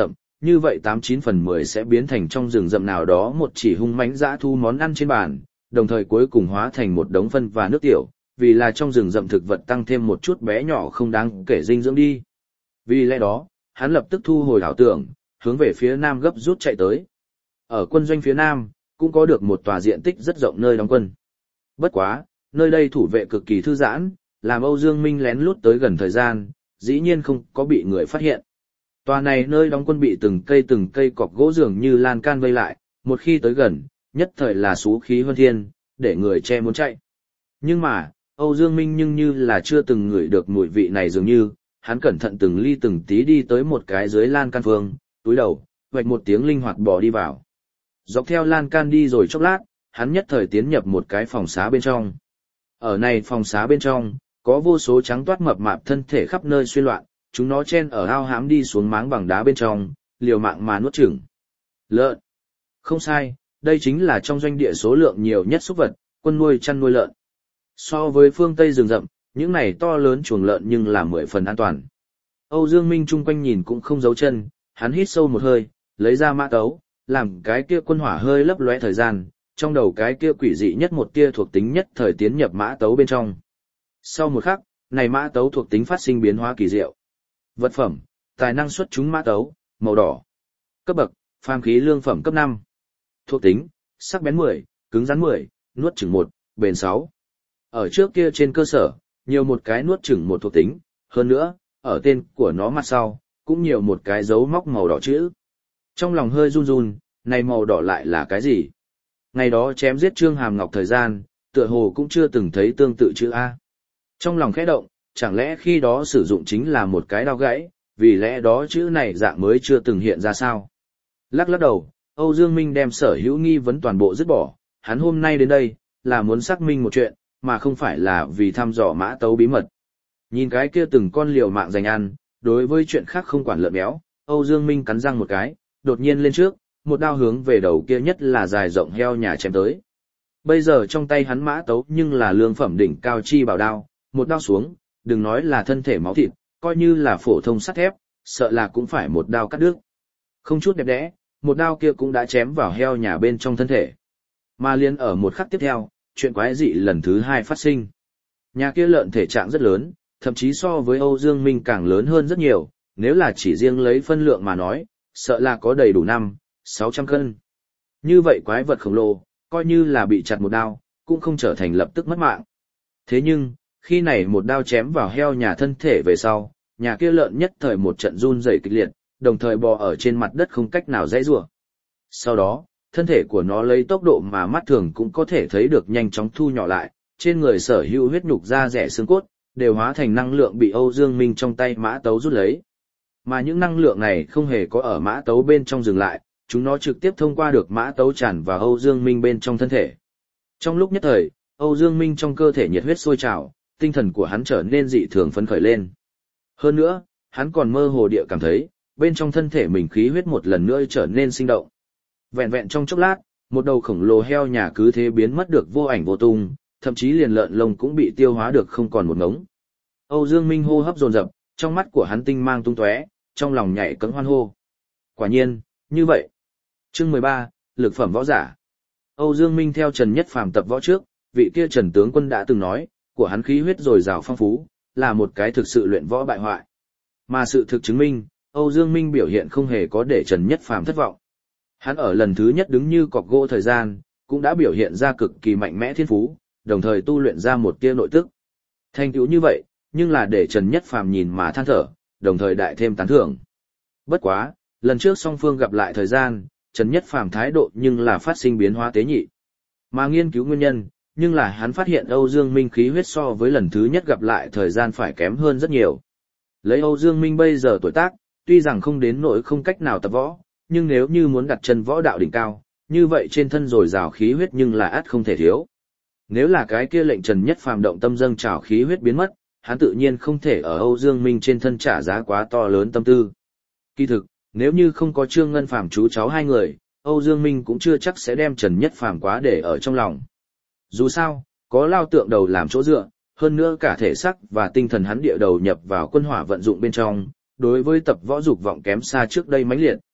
như vậy 89/10 sẽ biến thành trong rừng rậm nào đó một chỉ hung mãnh dã thu món ăn trên bàn, đồng thời cuối cùng hóa thành một đống phân và nước tiểu, vì là trong rừng rậm thực vật tăng thêm một chút bé nhỏ không đáng kể dinh dưỡng đi. Vì lẽ đó, hắn lập tức thu hồi ảo tưởng, hướng về phía nam gấp rút chạy tới. Ở quân doanh phía nam, cũng có được một tòa diện tích rất rộng nơi đóng quân. Bất quá, nơi đây thủ vệ cực kỳ thư giãn, làm Âu Dương Minh lén lút tới gần thời gian, dĩ nhiên không có bị người phát hiện. Tòa này nơi đóng quân bị từng cây cọc gỗ dường như lan can vây lại, một khi tới gần, nhất thời là xú khí hơn thiên, để người che muốn chạy. Nhưng mà, Âu Dương Minh nhưng như là chưa từng ngửi được mùi vị này dường như, hắn cẩn thận từng ly từng tí đi tới một cái dưới lan can phương, túi đầu, vạch một tiếng linh hoạt bỏ đi vào. Dọc theo lan can đi rồi chốc lát, hắn nhất thời tiến nhập một cái phòng xá bên trong. Ở này phòng xá bên trong, có vô số trắng toát mập mạp thân thể khắp nơi xuyên loạn, chúng nó chen ở ao hãm đi xuống máng bằng đá bên trong, liều mạng mà nuốt chửng. Lợn. Không sai, đây chính là trong doanh địa số lượng nhiều nhất súc vật, quân nuôi chăn nuôi lợn. So với phương Tây rừng rậm, những này to lớn chuồng lợn nhưng là 10 phần an toàn. Âu Dương Minh chung quanh nhìn cũng không giấu chân, hắn hít sâu một hơi, lấy ra mã tấu, làm cái kia quân hỏa hơi lấp lóe thời gian, trong đầu cái kia quỷ dị nhất một tia thuộc tính nhất thời tiến nhập mã tấu bên trong. Sau một khắc, này mã tấu thuộc tính phát sinh biến hóa kỳ diệu. Vật phẩm, tài năng xuất chúng mã tấu, màu đỏ. Cấp bậc, phàm khí lương phẩm cấp 5. Thuộc tính, sắc bén 10, cứng rắn 10, nuốt chửng 1, bền 6. Ở trước kia trên cơ sở, nhiều một cái nuốt chửng một thuộc tính, hơn nữa, ở tên của nó mặt sau, cũng nhiều một cái dấu móc màu đỏ chữ. Trong lòng hơi run run, này màu đỏ lại là cái gì? Ngày đó chém giết Trương Hàm Ngọc thời gian, tựa hồ cũng chưa từng thấy tương tự chữ A. Trong lòng khẽ động, chẳng lẽ khi đó sử dụng chính là một cái đao gãy, vì lẽ đó chữ này dạng mới chưa từng hiện ra sao? Lắc lắc đầu, Âu Dương Minh đem sở hữu nghi vấn toàn bộ dứt bỏ, hắn hôm nay đến đây, là muốn xác minh một chuyện, mà không phải là vì thăm dò mã tấu bí mật. Nhìn cái kia từng con liều mạng giành ăn, đối với chuyện khác không quản lợn béo, Âu Dương Minh cắn răng một cái, đột nhiên lên trước, một đao hướng về đầu kia nhất là dài rộng heo nhà chém tới. Bây giờ trong tay hắn mã tấu nhưng là lương phẩm đỉnh cao chi bảo đao, một đao xuống, đừng nói là thân thể máu thịt, coi như là phổ thông sắt thép, sợ là cũng phải một đao cắt đứt. Không chút đẹp đẽ, một đao kia cũng đã chém vào heo nhà bên trong thân thể. Mà liền ở một khắc tiếp theo, chuyện quái dị lần thứ 2 phát sinh. Nhà kia lợn thể trạng rất lớn, thậm chí so với Âu Dương Minh càng lớn hơn rất nhiều, nếu là chỉ riêng lấy phân lượng mà nói, sợ là có đầy đủ 500-600 cân. Như vậy quái vật khổng lồ, coi như là bị chặt một đao, cũng không trở thành lập tức mất mạng. Thế nhưng, khi này một đao chém vào heo nhà thân thể về sau, nhà kia lợn nhất thời một trận run rẩy kịch liệt, đồng thời bò ở trên mặt đất không cách nào giãy giụa. Sau đó, thân thể của nó lấy tốc độ mà mắt thường cũng có thể thấy được nhanh chóng thu nhỏ lại, trên người sở hữu huyết nhục da rẻ xương cốt, đều hóa thành năng lượng bị Âu Dương Minh trong tay mã tấu rút lấy. Mà những năng lượng này không hề có ở mã tấu bên trong dừng lại, chúng nó trực tiếp thông qua được mã tấu tràn vào Âu Dương Minh bên trong thân thể. Trong lúc nhất thời, Âu Dương Minh trong cơ thể nhiệt huyết sôi trào, tinh thần của hắn trở nên dị thường phấn khởi lên. Hơn nữa, hắn còn mơ hồ địa cảm thấy, bên trong thân thể mình khí huyết một lần nữa trở nên sinh động. Vẹn vẹn trong chốc lát, một đầu khổng lồ heo nhà cứ thế biến mất được vô ảnh vô tung, thậm chí liền lợn lông cũng bị tiêu hóa được không còn một ngống. Âu Dương Minh hô hấp dồn dập, trong mắt của hắn tinh mang tung tóe, trong lòng nhảy cẫng hoan hô. Quả nhiên, như vậy. Chương 13, lực phẩm võ giả. Âu Dương Minh theo Trần Nhất Phàm tập võ trước, vị kia Trần tướng quân đã từng nói, của hắn khí huyết dồi dào phong phú, là một cái thực sự luyện võ bại hoại. Mà sự thực chứng minh, Âu Dương Minh biểu hiện không hề có để Trần Nhất Phàm thất vọng. Hắn ở lần thứ nhất đứng như cọc gỗ thời gian, cũng đã biểu hiện ra cực kỳ mạnh mẽ thiên phú, đồng thời tu luyện ra một tia nội tức. Thành tựu như vậy, nhưng là để Trần Nhất Phàm nhìn mà than thở, đồng thời đại thêm tán thưởng. Bất quá, lần trước song phương gặp lại thời gian, Trần Nhất Phàm thái độ nhưng là phát sinh biến hóa tế nhị. Mà nghiên cứu nguyên nhân, nhưng là hắn phát hiện Âu Dương Minh khí huyết so với lần thứ nhất gặp lại thời gian phải kém hơn rất nhiều. Lấy Âu Dương Minh bây giờ tuổi tác, tuy rằng không đến nỗi không cách nào tập võ, nhưng nếu như muốn đặt chân võ đạo đỉnh cao, như vậy trên thân dồi dào khí huyết nhưng là ắt không thể thiếu. Nếu là cái kia lệnh Trần Nhất Phàm động tâm dâng trào khí huyết biến mất, hắn tự nhiên không thể ở Âu Dương Minh trên thân trả giá quá to lớn tâm tư. Kỳ thực, nếu như không có Trương Ngân Phàm chú cháu hai người, Âu Dương Minh cũng chưa chắc sẽ đem Trần Nhất Phàm quá để ở trong lòng. Dù sao, có lao tượng đầu làm chỗ dựa, hơn nữa cả thể xác và tinh thần hắn địa đầu nhập vào quân hỏa vận dụng bên trong, đối với tập võ dục vọng kém xa trước đây mãnh liệt.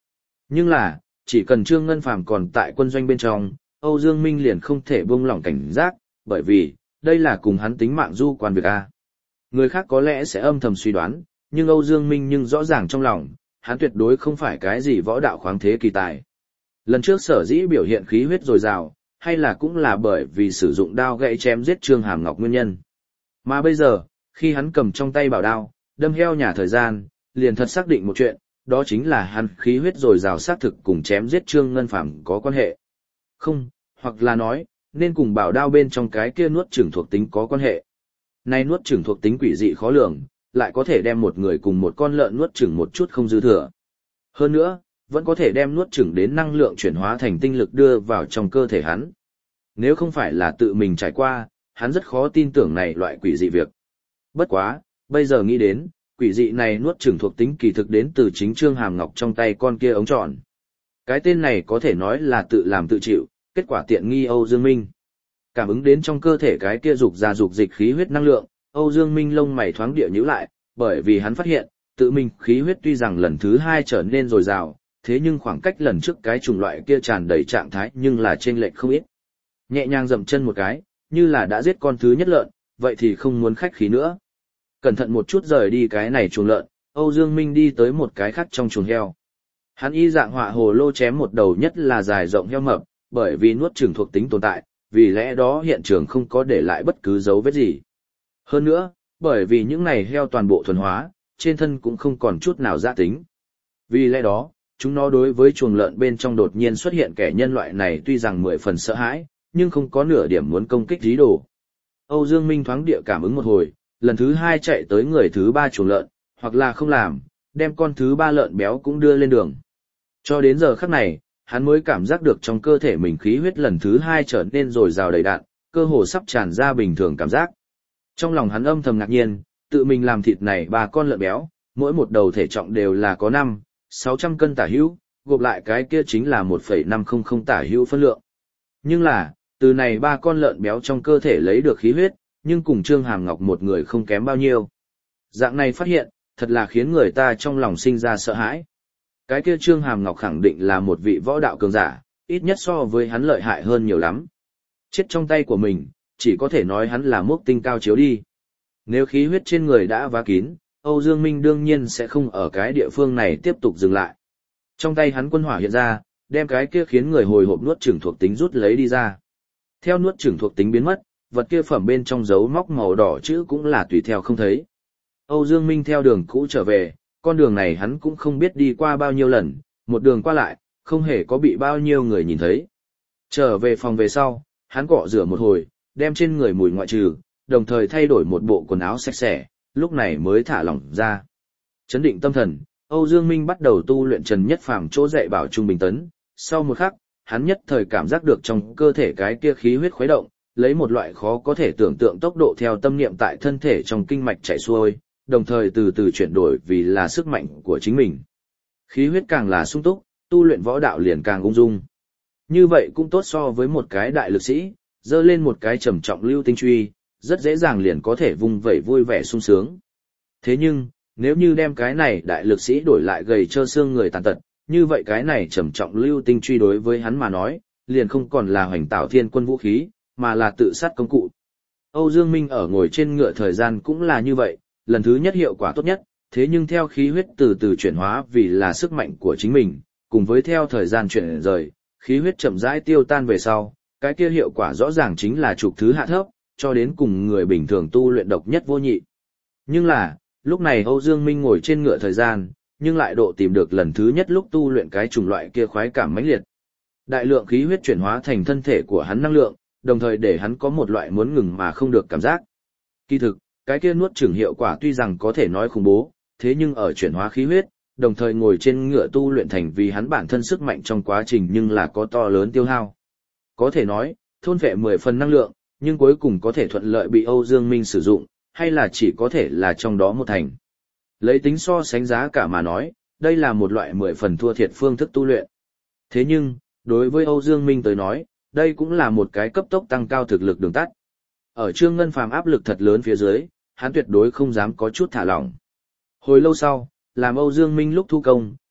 Nhưng là, chỉ cần Trương Ngân Phàm còn tại quân doanh bên trong, Âu Dương Minh liền không thể buông lỏng cảnh giác, bởi vì, đây là cùng hắn tính mạng du quan việc A. Người khác có lẽ sẽ âm thầm suy đoán, nhưng Âu Dương Minh nhưng rõ ràng trong lòng, hắn tuyệt đối không phải cái gì võ đạo khoáng thế kỳ tài. Lần trước sở dĩ biểu hiện khí huyết dồi dào, hay là cũng là bởi vì sử dụng đao gãy chém giết Trương Hàm Ngọc nguyên nhân. Mà bây giờ, khi hắn cầm trong tay bảo đao, đâm heo nhà thời gian, liền thật xác định một chuyện, đó chính là hắn khí huyết dồi dào xác thực cùng chém giết Trương Ngân Phàm có quan hệ. Không, hoặc là nói, nên cùng bảo đao bên trong cái kia nuốt chửng thuộc tính có quan hệ. Nay nuốt chửng thuộc tính quỷ dị khó lường, lại có thể đem một người cùng một con lợn nuốt chửng một chút không dư thừa. Hơn nữa, vẫn có thể đem nuốt chửng đến năng lượng chuyển hóa thành tinh lực đưa vào trong cơ thể hắn. Nếu không phải là tự mình trải qua, hắn rất khó tin tưởng này loại quỷ dị việc. Bất quá, bây giờ nghĩ đến, quỷ dị này nuốt chửng thuộc tính kỳ thực đến từ chính Trương Hàm Ngọc trong tay con kia ống tròn. Cái tên này có thể nói là tự làm tự chịu, kết quả tiện nghi Âu Dương Minh. Cảm ứng đến trong cơ thể cái kia dục ra dục dịch khí huyết năng lượng, Âu Dương Minh lông mày thoáng địa nhíu lại, bởi vì hắn phát hiện, tự mình khí huyết tuy rằng lần thứ 2 trở nên dồi dào, thế nhưng khoảng cách lần trước cái chủng loại kia tràn đầy trạng thái nhưng là chênh lệch không ít. Nhẹ nhàng dậm chân một cái, như là đã giết con thứ nhất lợn, vậy thì không muốn khách khí nữa. Cẩn thận một chút rời đi cái này chuồng lợn, Âu Dương Minh đi tới một cái khác trong chuồng heo. Hắn y dạng họa hồ lô chém một đầu nhất là dài rộng heo mập, bởi vì nuốt chửng thuộc tính tồn tại, vì lẽ đó hiện trường không có để lại bất cứ dấu vết gì. Hơn nữa, bởi vì những này heo toàn bộ thuần hóa, trên thân cũng không còn chút nào dã tính. Vì lẽ đó, chúng nó đối với chuồng lợn bên trong đột nhiên xuất hiện kẻ nhân loại này tuy rằng 10 phần sợ hãi, nhưng không có nửa điểm muốn công kích dí đồ. Âu Dương Minh thoáng địa cảm ứng một hồi, lần thứ 2 chạy tới người thứ 3 chuồng lợn, hoặc là không làm, đem con thứ 3 lợn béo cũng đưa lên đường. Cho đến giờ khắc này, hắn mới cảm giác được trong cơ thể mình khí huyết lần thứ 2 trở nên dồi dào đầy đặn, cơ hồ sắp tràn ra bình thường cảm giác. Trong lòng hắn âm thầm ngạc nhiên, tự mình làm thịt này 3 con lợn béo, mỗi một đầu thể trọng đều là có 5-600 cân tả hữu, gộp lại cái kia chính là 1,500 tả hữu phân lượng. Nhưng là, từ này 3 con lợn béo trong cơ thể lấy được khí huyết, nhưng cùng Trương Hàm Ngọc một người không kém bao nhiêu. Dạng này phát hiện, thật là khiến người ta trong lòng sinh ra sợ hãi. Cái kia Trương Hàm Ngọc khẳng định là một vị võ đạo cường giả, ít nhất so với hắn lợi hại hơn nhiều lắm. Chết trong tay của mình, chỉ có thể nói hắn là mốc tinh cao chiếu đi. Nếu khí huyết trên người đã vá kín, Âu Dương Minh đương nhiên sẽ không ở cái địa phương này tiếp tục dừng lại. Trong tay hắn quân hỏa hiện ra, đem cái kia khiến người hồi hộp nuốt chửng thuộc tính rút lấy đi ra. Theo nuốt chửng thuộc tính biến mất, vật kia phẩm bên trong dấu móc màu đỏ chữ cũng là tùy theo không thấy. Âu Dương Minh theo đường cũ trở về, con đường này hắn cũng không biết đi qua bao nhiêu lần, một đường qua lại, không hề có bị bao nhiêu người nhìn thấy. Trở về phòng về sau, hắn cọ rửa một hồi, đem trên người mùi ngoại trừ, đồng thời thay đổi một bộ quần áo sạch sẽ, lúc này mới thả lỏng ra. Chấn định tâm thần, Âu Dương Minh bắt đầu tu luyện Trần Nhất Phàm chỗ dạy bảo Trung Bình Tấn. Sau một khắc, hắn nhất thời cảm giác được trong cơ thể cái kia khí huyết khuấy động, lấy một loại khó có thể tưởng tượng tốc độ theo tâm niệm tại thân thể trong kinh mạch chảy xuôi, đồng thời từ từ chuyển đổi vì là sức mạnh của chính mình. Khí huyết càng là sung túc, tu luyện võ đạo liền càng ung dung. Như vậy cũng tốt so với một cái đại lực sĩ, dơ lên một cái trầm trọng lưu tinh truy, rất dễ dàng liền có thể vung vẩy vui vẻ sung sướng. Thế nhưng, nếu như đem cái này đại lực sĩ đổi lại gầy trơ xương người tàn tật, như vậy cái này trầm trọng lưu tinh truy đối với hắn mà nói, liền không còn là hoành tạo thiên quân vũ khí, mà là tự sát công cụ. Âu Dương Minh ở ngồi trên ngựa thời gian cũng là như vậy, lần thứ nhất hiệu quả tốt nhất, thế nhưng theo khí huyết từ từ chuyển hóa vì là sức mạnh của chính mình, cùng với theo thời gian chuyển rời, khí huyết chậm rãi tiêu tan về sau, cái kia hiệu quả rõ ràng chính là trục thứ hạ thấp, cho đến cùng người bình thường tu luyện độc nhất vô nhị. Nhưng là, lúc này Âu Dương Minh ngồi trên ngựa thời gian, nhưng lại độ tìm được lần thứ nhất lúc tu luyện cái chủng loại kia khoái cảm mãnh liệt. Đại lượng khí huyết chuyển hóa thành thân thể của hắn năng lượng, đồng thời để hắn có một loại muốn ngừng mà không được cảm giác. Kỳ thực, cái kia nuốt chửng hiệu quả tuy rằng có thể nói khủng bố, thế nhưng ở chuyển hóa khí huyết, đồng thời ngồi trên ngựa tu luyện thành vì hắn bản thân sức mạnh trong quá trình nhưng là có to lớn tiêu hao. Có thể nói, thôn vệ 10 phần năng lượng, nhưng cuối cùng có thể thuận lợi bị Âu Dương Minh sử dụng, hay là chỉ có thể là trong đó một thành. Lấy tính so sánh giá cả mà nói, đây là một loại 10 phần thua thiệt phương thức tu luyện. Thế nhưng, đối với Âu Dương Minh tới nói, đây cũng là một cái cấp tốc tăng cao thực lực đường tắt. Ở Trương Ngân Phàm áp lực thật lớn phía dưới, hắn tuyệt đối không dám có chút thả lỏng. Hồi lâu sau, làm Âu Dương Minh lúc thu công,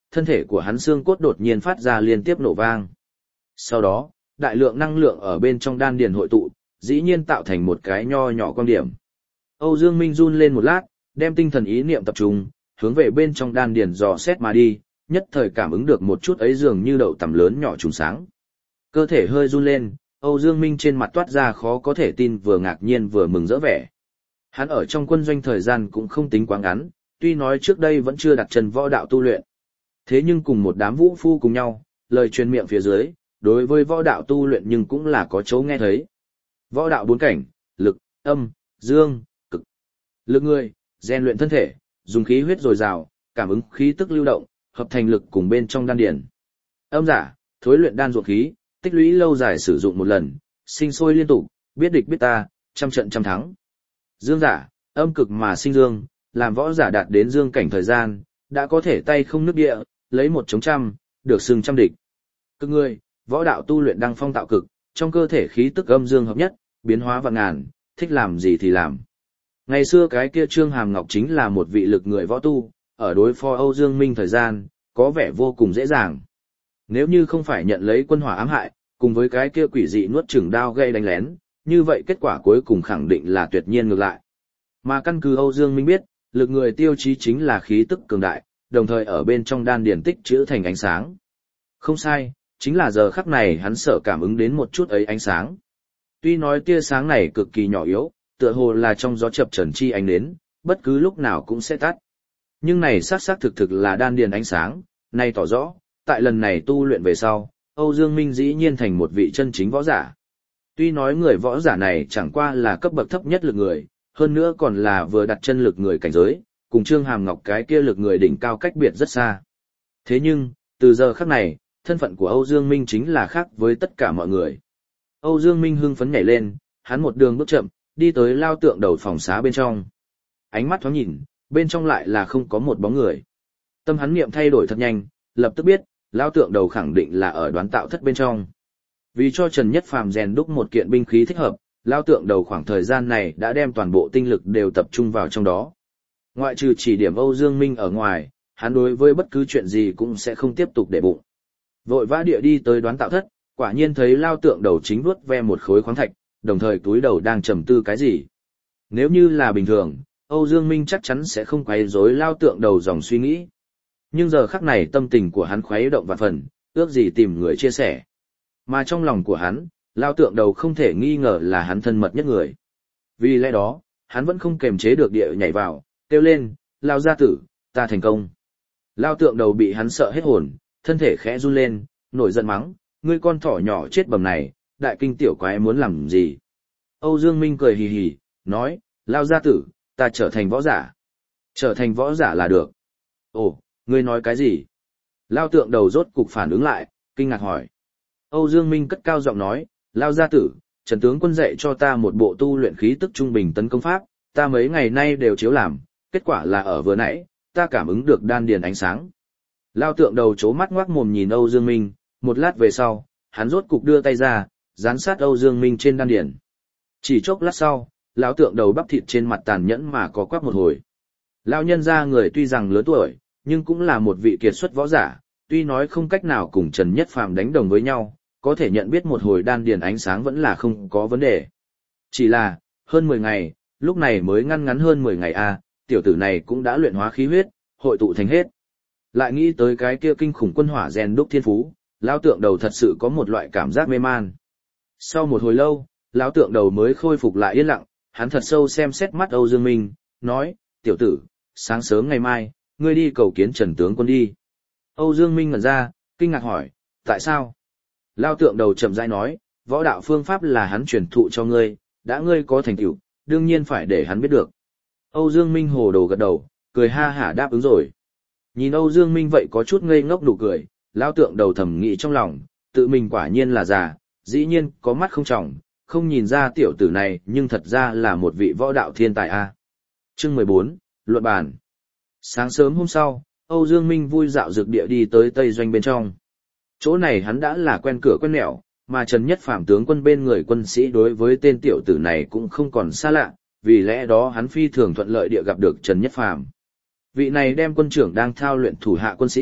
thân thể của hắn xương cốt đột nhiên phát ra liên tiếp nổ vang. Sau đó, đại lượng năng lượng ở bên trong đan điền hội tụ, dĩ nhiên tạo thành một cái nho nhỏ quan điểm. Âu Dương Minh run lên một lát, đem tinh thần ý niệm tập trung, hướng về bên trong đan điền dò xét mà đi, nhất thời cảm ứng được một chút ấy dường như đậu tằm lớn nhỏ trùng sáng. Cơ thể hơi run lên, Âu Dương Minh trên mặt toát ra khó có thể tin vừa ngạc nhiên vừa mừng rỡ vẻ. Hắn ở trong quân doanh thời gian cũng không tính quá ngắn, tuy nói trước đây vẫn chưa đặt chân võ đạo tu luyện. Thế nhưng cùng một đám vũ phu cùng nhau, lời truyền miệng phía dưới, đối với võ đạo tu luyện nhưng cũng là có chỗ nghe thấy. Võ đạo 4 cảnh, lực, âm, dương, cực. Lực người, rèn luyện thân thể, dùng khí huyết dồi dào, cảm ứng khí tức lưu động, hợp thành lực cùng bên trong đan điền. Âm giả, thối luyện đan ruột khí, tích lũy lâu dài sử dụng một lần, sinh sôi liên tục, biết địch biết ta, trăm trận trăm thắng. Dương giả, âm cực mà sinh dương, làm võ giả đạt đến dương cảnh thời gian, đã có thể tay không nước địa, lấy một chống trăm, được xưng trăm địch. Cực người, võ đạo tu luyện đăng phong tạo cực, trong cơ thể khí tức âm dương hợp nhất, biến hóa vạn ngàn, thích làm gì thì làm. Ngày xưa cái kia Trương Hàm Ngọc chính là một vị lực người võ tu, ở đối phó Âu Dương Minh thời gian, có vẻ vô cùng dễ dàng. Nếu như không phải nhận lấy quân hỏa ám hại, cùng với cái kia quỷ dị nuốt chửng đao gây đánh lén, như vậy kết quả cuối cùng khẳng định là tuyệt nhiên ngược lại. Mà căn cứ Âu Dương Minh biết, lực người tiêu chí chính là khí tức cường đại, đồng thời ở bên trong đan điển tích trữ thành ánh sáng. Không sai, chính là giờ khắc này hắn sợ cảm ứng đến một chút ấy ánh sáng. Tuy nói tia sáng này cực kỳ nhỏ yếu, tựa hồ là trong gió chập chờn chi ánh nến, bất cứ lúc nào cũng sẽ tắt. Nhưng này xác xác thực thực là đan điền ánh sáng, này tỏ rõ, tại lần này tu luyện về sau, Âu Dương Minh dĩ nhiên thành một vị chân chính võ giả. Tuy nói người võ giả này chẳng qua là cấp bậc thấp nhất lực người, hơn nữa còn là vừa đặt chân lực người cảnh giới, cùng Trương Hàm Ngọc cái kia lực người đỉnh cao cách biệt rất xa. Thế nhưng, từ giờ khắc này, thân phận của Âu Dương Minh chính là khác với tất cả mọi người. Âu Dương Minh hưng phấn nhảy lên, hắn một đường bước chậm, đi tới lao tượng đầu phòng xá bên trong. Ánh mắt thoáng nhìn, bên trong lại là không có một bóng người. Tâm hắn niệm thay đổi thật nhanh, lập tức biết, lao tượng đầu khẳng định là ở đoán tạo thất bên trong. Vì cho Trần Nhất Phàm rèn đúc một kiện binh khí thích hợp, lao tượng đầu khoảng thời gian này đã đem toàn bộ tinh lực đều tập trung vào trong đó. Ngoại trừ chỉ điểm Âu Dương Minh ở ngoài, hắn đối với bất cứ chuyện gì cũng sẽ không tiếp tục để bụng. Vội vã địa đi tới đoán tạo thất, quả nhiên thấy lao tượng đầu chính vuốt ve một khối khoáng thạch, đồng thời túi đầu đang trầm tư cái gì. Nếu như là bình thường, Âu Dương Minh chắc chắn sẽ không quấy rối lao tượng đầu dòng suy nghĩ. Nhưng giờ khắc này tâm tình của hắn khuấy động vạn phần, ước gì tìm người chia sẻ. Mà trong lòng của hắn, lao tượng đầu không thể nghi ngờ là hắn thân mật nhất người. Vì lẽ đó, hắn vẫn không kềm chế được địa nhảy vào, kêu lên, lao gia tử, ta thành công. Lao tượng đầu bị hắn sợ hết hồn, thân thể khẽ run lên, nổi giận mắng, ngươi con thỏ nhỏ chết bầm này, đại kinh tiểu quái muốn làm gì? Âu Dương Minh cười hì hì, nói, lao gia tử, ta trở thành võ giả. Trở thành võ giả là được. Ồ, ngươi nói cái gì? Lao tượng đầu rốt cục phản ứng lại, kinh ngạc hỏi. Âu Dương Minh cất cao giọng nói, lao gia tử, Trần tướng quân dạy cho ta một bộ tu luyện khí tức trung bình tấn công pháp, ta mấy ngày nay đều chiếu làm, kết quả là ở vừa nãy, ta cảm ứng được đan điền ánh sáng. Lao tượng đầu chố mắt ngoác mồm nhìn Âu Dương Minh, một lát về sau, hắn rốt cục đưa tay ra, dán sát Âu Dương Minh trên đan điền. Chỉ chốc lát sau, lão tượng đầu bắp thịt trên mặt tàn nhẫn mà có quắc một hồi. Lão nhân gia người tuy rằng lớn tuổi, nhưng cũng là một vị kiệt xuất võ giả, tuy nói không cách nào cùng Trần Nhất Phàm đánh đồng với nhau, có thể nhận biết một hồi đan điền ánh sáng vẫn là không có vấn đề. Chỉ là, hơn 10 ngày, lúc này mới ngắn hơn 10 ngày tiểu tử này cũng đã luyện hóa khí huyết, hội tụ thành hết. Lại nghĩ tới cái kia kinh khủng quân hỏa rèn đúc thiên phú, lão tượng đầu thật sự có một loại cảm giác mê man. Sau một hồi lâu, lão tượng đầu mới khôi phục lại yên lặng, hắn thật sâu xem xét mắt Âu Dương Minh, nói, tiểu tử, sáng sớm ngày mai, ngươi đi cầu kiến Trần tướng quân đi. Âu Dương Minh ngẩn ra, kinh ngạc hỏi, tại sao? Lão tượng đầu chậm rãi nói, võ đạo phương pháp là hắn truyền thụ cho ngươi, đã ngươi có thành tựu, đương nhiên phải để hắn biết được. Âu Dương Minh hồ đồ gật đầu, cười ha hả đáp ứng rồi. Nhìn Âu Dương Minh vậy có chút ngây ngốc nụ cười, lão tượng đầu thầm nghĩ trong lòng, tự mình quả nhiên là già, dĩ nhiên có mắt không tròng, không nhìn ra tiểu tử này nhưng thật ra là một vị võ đạo thiên tài a. Chương 14, luận bàn. Sáng sớm hôm sau, Âu Dương Minh vui dạo dược địa đi tới Tây Doanh bên trong. Chỗ này hắn đã là quen cửa quen nẻo, mà Trần Nhất Phàm tướng quân bên người quân sĩ đối với tên tiểu tử này cũng không còn xa lạ, vì lẽ đó hắn phi thường thuận lợi địa gặp được Trần Nhất Phàm. Vị này đem quân trưởng đang thao luyện thủ hạ quân sĩ,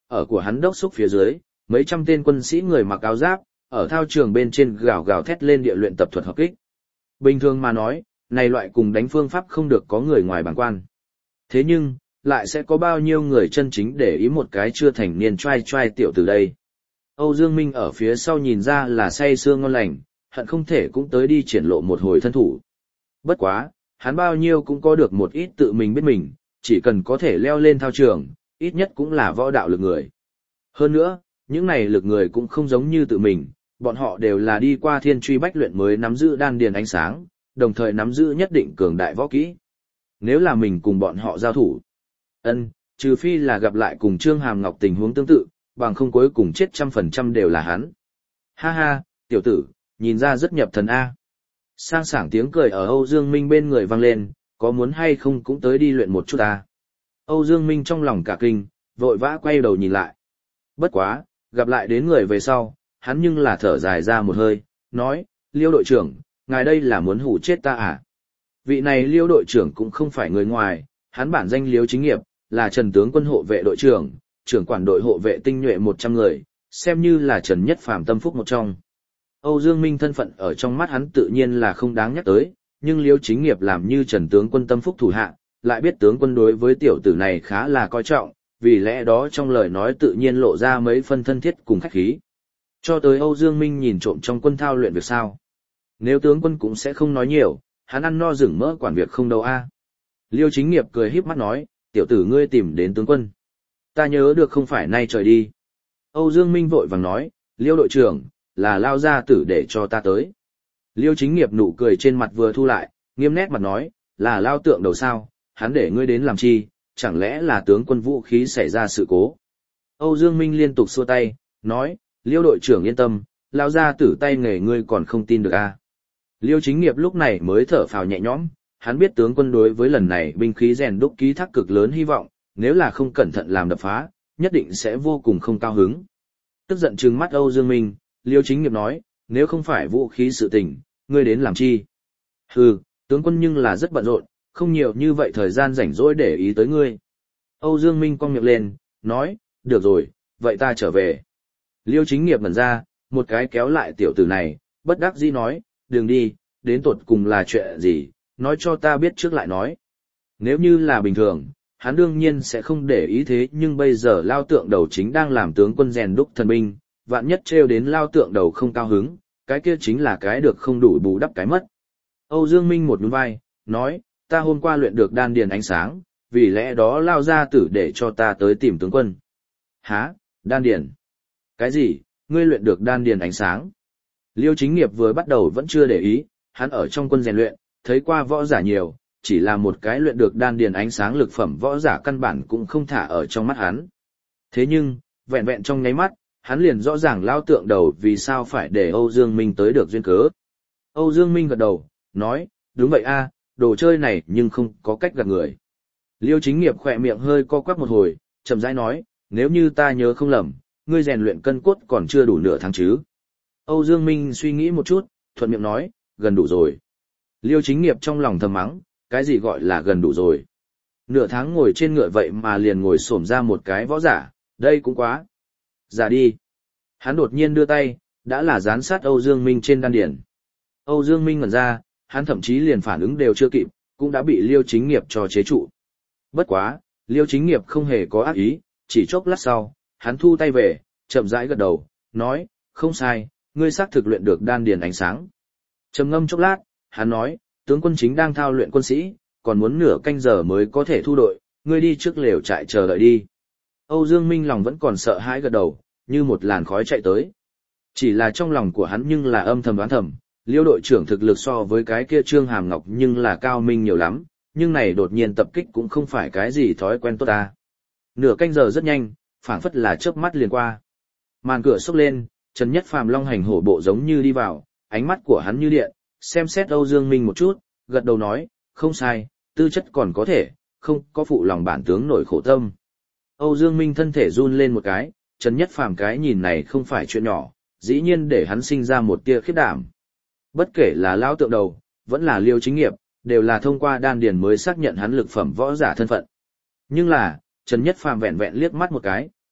ở của hắn đốc xúc phía dưới, mấy trăm tên quân sĩ người mặc áo giáp, ở thao trường bên trên gào gào thét lên địa luyện tập thuật hợp kích. Bình thường mà nói, này loại cùng đánh phương pháp không được có người ngoài bàng quan. Thế nhưng, lại sẽ có bao nhiêu người chân chính để ý một cái chưa thành niên trai trai tiểu từ đây. Âu Dương Minh ở phía sau nhìn ra là say sưa ngon lành, hận không thể cũng tới đi triển lộ một hồi thân thủ. Bất quá, hắn bao nhiêu cũng có được một ít tự mình biết mình, chỉ cần có thể leo lên thao trường, ít nhất cũng là võ đạo lực người. Hơn nữa, những này lực người cũng không giống như tự mình, bọn họ đều là đi qua thiên truy bách luyện mới nắm giữ đan điền ánh sáng, đồng thời nắm giữ nhất định cường đại võ kỹ. Nếu là mình cùng bọn họ giao thủ, trừ phi là gặp lại cùng Trương Hàm Ngọc tình huống tương tự, bằng không cuối cùng chết 100% đều là hắn. Ha ha, tiểu tử, nhìn ra rất nhập thần A. Sang sảng tiếng cười ở Âu Dương Minh bên người vang lên, có muốn hay không cũng tới đi luyện một chút A. Âu Dương Minh trong lòng cả kinh, vội vã quay đầu nhìn lại. Bất quá, gặp lại đến người về sau, hắn nhưng là thở dài ra một hơi, nói, Liêu đội trưởng, ngài đây là muốn hủ chết ta à? Vị này Liêu đội trưởng cũng không phải người ngoài, hắn bản danh Liêu Chính Nghiệp, là Trần tướng quân hộ vệ đội trưởng, trưởng quản đội hộ vệ tinh nhuệ 100 người, xem như là Trần Nhất Phàm tâm phúc một trong. Âu Dương Minh thân phận ở trong mắt hắn tự nhiên là không đáng nhắc tới, nhưng Liêu Chính Nghiệp làm như Trần tướng quân tâm phúc thủ hạ, lại biết tướng quân đối với tiểu tử này khá là coi trọng, vì lẽ đó trong lời nói tự nhiên lộ ra mấy phân thân thiết cùng khách khí. Cho tới Âu Dương Minh nhìn trộm trong quân thao luyện việc sao. Nếu tướng quân cũng sẽ không nói nhiều, hắn ăn no rừng mỡ quản việc không đâu a. Liêu Chính Nghiệp cười híp mắt nói, tiểu tử ngươi tìm đến tướng quân. Ta nhớ được không phải nay trời đi. Âu Dương Minh vội vàng nói, Liêu đội trưởng, là lao gia tử để cho ta tới. Liêu Chính Nghiệp nụ cười trên mặt vừa thu lại, nghiêm nét mặt nói, là lao tượng đầu sao, hắn để ngươi đến làm chi, chẳng lẽ là tướng quân vũ khí xảy ra sự cố. Âu Dương Minh liên tục xua tay, nói, Liêu đội trưởng yên tâm, lao gia tử tay nghề ngươi còn không tin được a. Liêu Chính Nghiệp lúc này mới thở phào nhẹ nhõm, hắn biết tướng quân đối với lần này binh khí rèn đúc ký thác cực lớn hy vọng, nếu là không cẩn thận làm đập phá, nhất định sẽ vô cùng không cao hứng. Tức giận trừng mắt Âu Dương Minh, Liêu Chính Nghiệp nói, nếu không phải vũ khí sự tình, ngươi đến làm chi? Hừ, tướng quân nhưng là rất bận rộn, không nhiều như vậy thời gian rảnh rỗi để ý tới ngươi. Âu Dương Minh cong miệng lên, nói, được rồi, vậy ta trở về. Liêu Chính Nghiệp ngẩn ra, một cái kéo lại tiểu tử này, bất đắc dĩ nói, đừng đi, đến tột cùng là chuyện gì, nói cho ta biết trước lại nói. Nếu như là bình thường, hắn đương nhiên sẽ không để ý thế, nhưng bây giờ lao tượng đầu chính đang làm tướng quân rèn đúc thần binh, vạn nhất trêu đến lao tượng đầu không cao hứng, cái kia chính là cái được không đủ bù đắp cái mất. Âu Dương Minh một nhún vai, nói, ta hôm qua luyện được đan điền ánh sáng, vì lẽ đó lao ra tử để cho ta tới tìm tướng quân. Hả, đan điền? Cái gì, ngươi luyện được đan điền ánh sáng? Liêu Chính Nghiệp vừa bắt đầu vẫn chưa để ý, hắn ở trong quân rèn luyện, thấy qua võ giả nhiều, chỉ là một cái luyện được đan điền ánh sáng lực phẩm võ giả căn bản cũng không thả ở trong mắt hắn. Thế nhưng, vẹn vẹn trong nháy mắt, hắn liền rõ ràng lao tượng đầu vì sao phải để Âu Dương Minh tới được duyên cớ. Âu Dương Minh gật đầu, nói, đúng vậy a, đồ chơi này nhưng không có cách gạt người. Liêu Chính Nghiệp khỏe miệng hơi co quắp một hồi, chậm rãi nói, nếu như ta nhớ không lầm, ngươi rèn luyện cân cốt còn chưa đủ nửa tháng chứ. Âu Dương Minh suy nghĩ một chút, thuận miệng nói, gần đủ rồi. Liêu Chính Nghiệp trong lòng thầm mắng, cái gì gọi là gần đủ rồi. Nửa tháng ngồi trên ngựa vậy mà liền ngồi xổm ra một cái võ giả, đây cũng quá. Giả đi. Hắn đột nhiên đưa tay, đã là dán sát Âu Dương Minh trên đan điền. Âu Dương Minh ngẩn ra, hắn thậm chí liền phản ứng đều chưa kịp, cũng đã bị Liêu Chính Nghiệp cho chế trụ. Bất quá, Liêu Chính Nghiệp không hề có ác ý, chỉ chốc lát sau, hắn thu tay về, chậm rãi gật đầu, nói, không sai, ngươi xác thực luyện được đan điền ánh sáng. Trầm ngâm chốc lát, hắn nói, tướng quân chính đang thao luyện quân sĩ, còn muốn nửa canh giờ mới có thể thu đội, ngươi đi trước lều trại chờ đợi đi. Âu Dương Minh lòng vẫn còn sợ hãi gật đầu, như một làn khói chạy tới. Chỉ là trong lòng của hắn nhưng là âm thầm đoán thầm, Liêu đội trưởng thực lực so với cái kia Trương Hàm Ngọc nhưng là cao minh nhiều lắm, nhưng này đột nhiên tập kích cũng không phải cái gì thói quen tốt ta. Nửa canh giờ rất nhanh, phảng phất là chớp mắt liền qua. Màn cửa xốc lên, Trần Nhất Phàm long hành hổ bộ giống như đi vào, ánh mắt của hắn như điện, xem xét Âu Dương Minh một chút, gật đầu nói, không sai, tư chất còn có thể, không có phụ lòng bản tướng nổi khổ tâm. Âu Dương Minh thân thể run lên một cái, Trần Nhất Phàm cái nhìn này không phải chuyện nhỏ, dĩ nhiên để hắn sinh ra một tia khiếp đảm. Bất kể là lão tượng đầu, vẫn là Liêu Chính Nghiệp, đều là thông qua đan điền mới xác nhận hắn lực phẩm võ giả thân phận. Nhưng là, Trần Nhất Phàm vẹn vẹn liếc mắt một cái,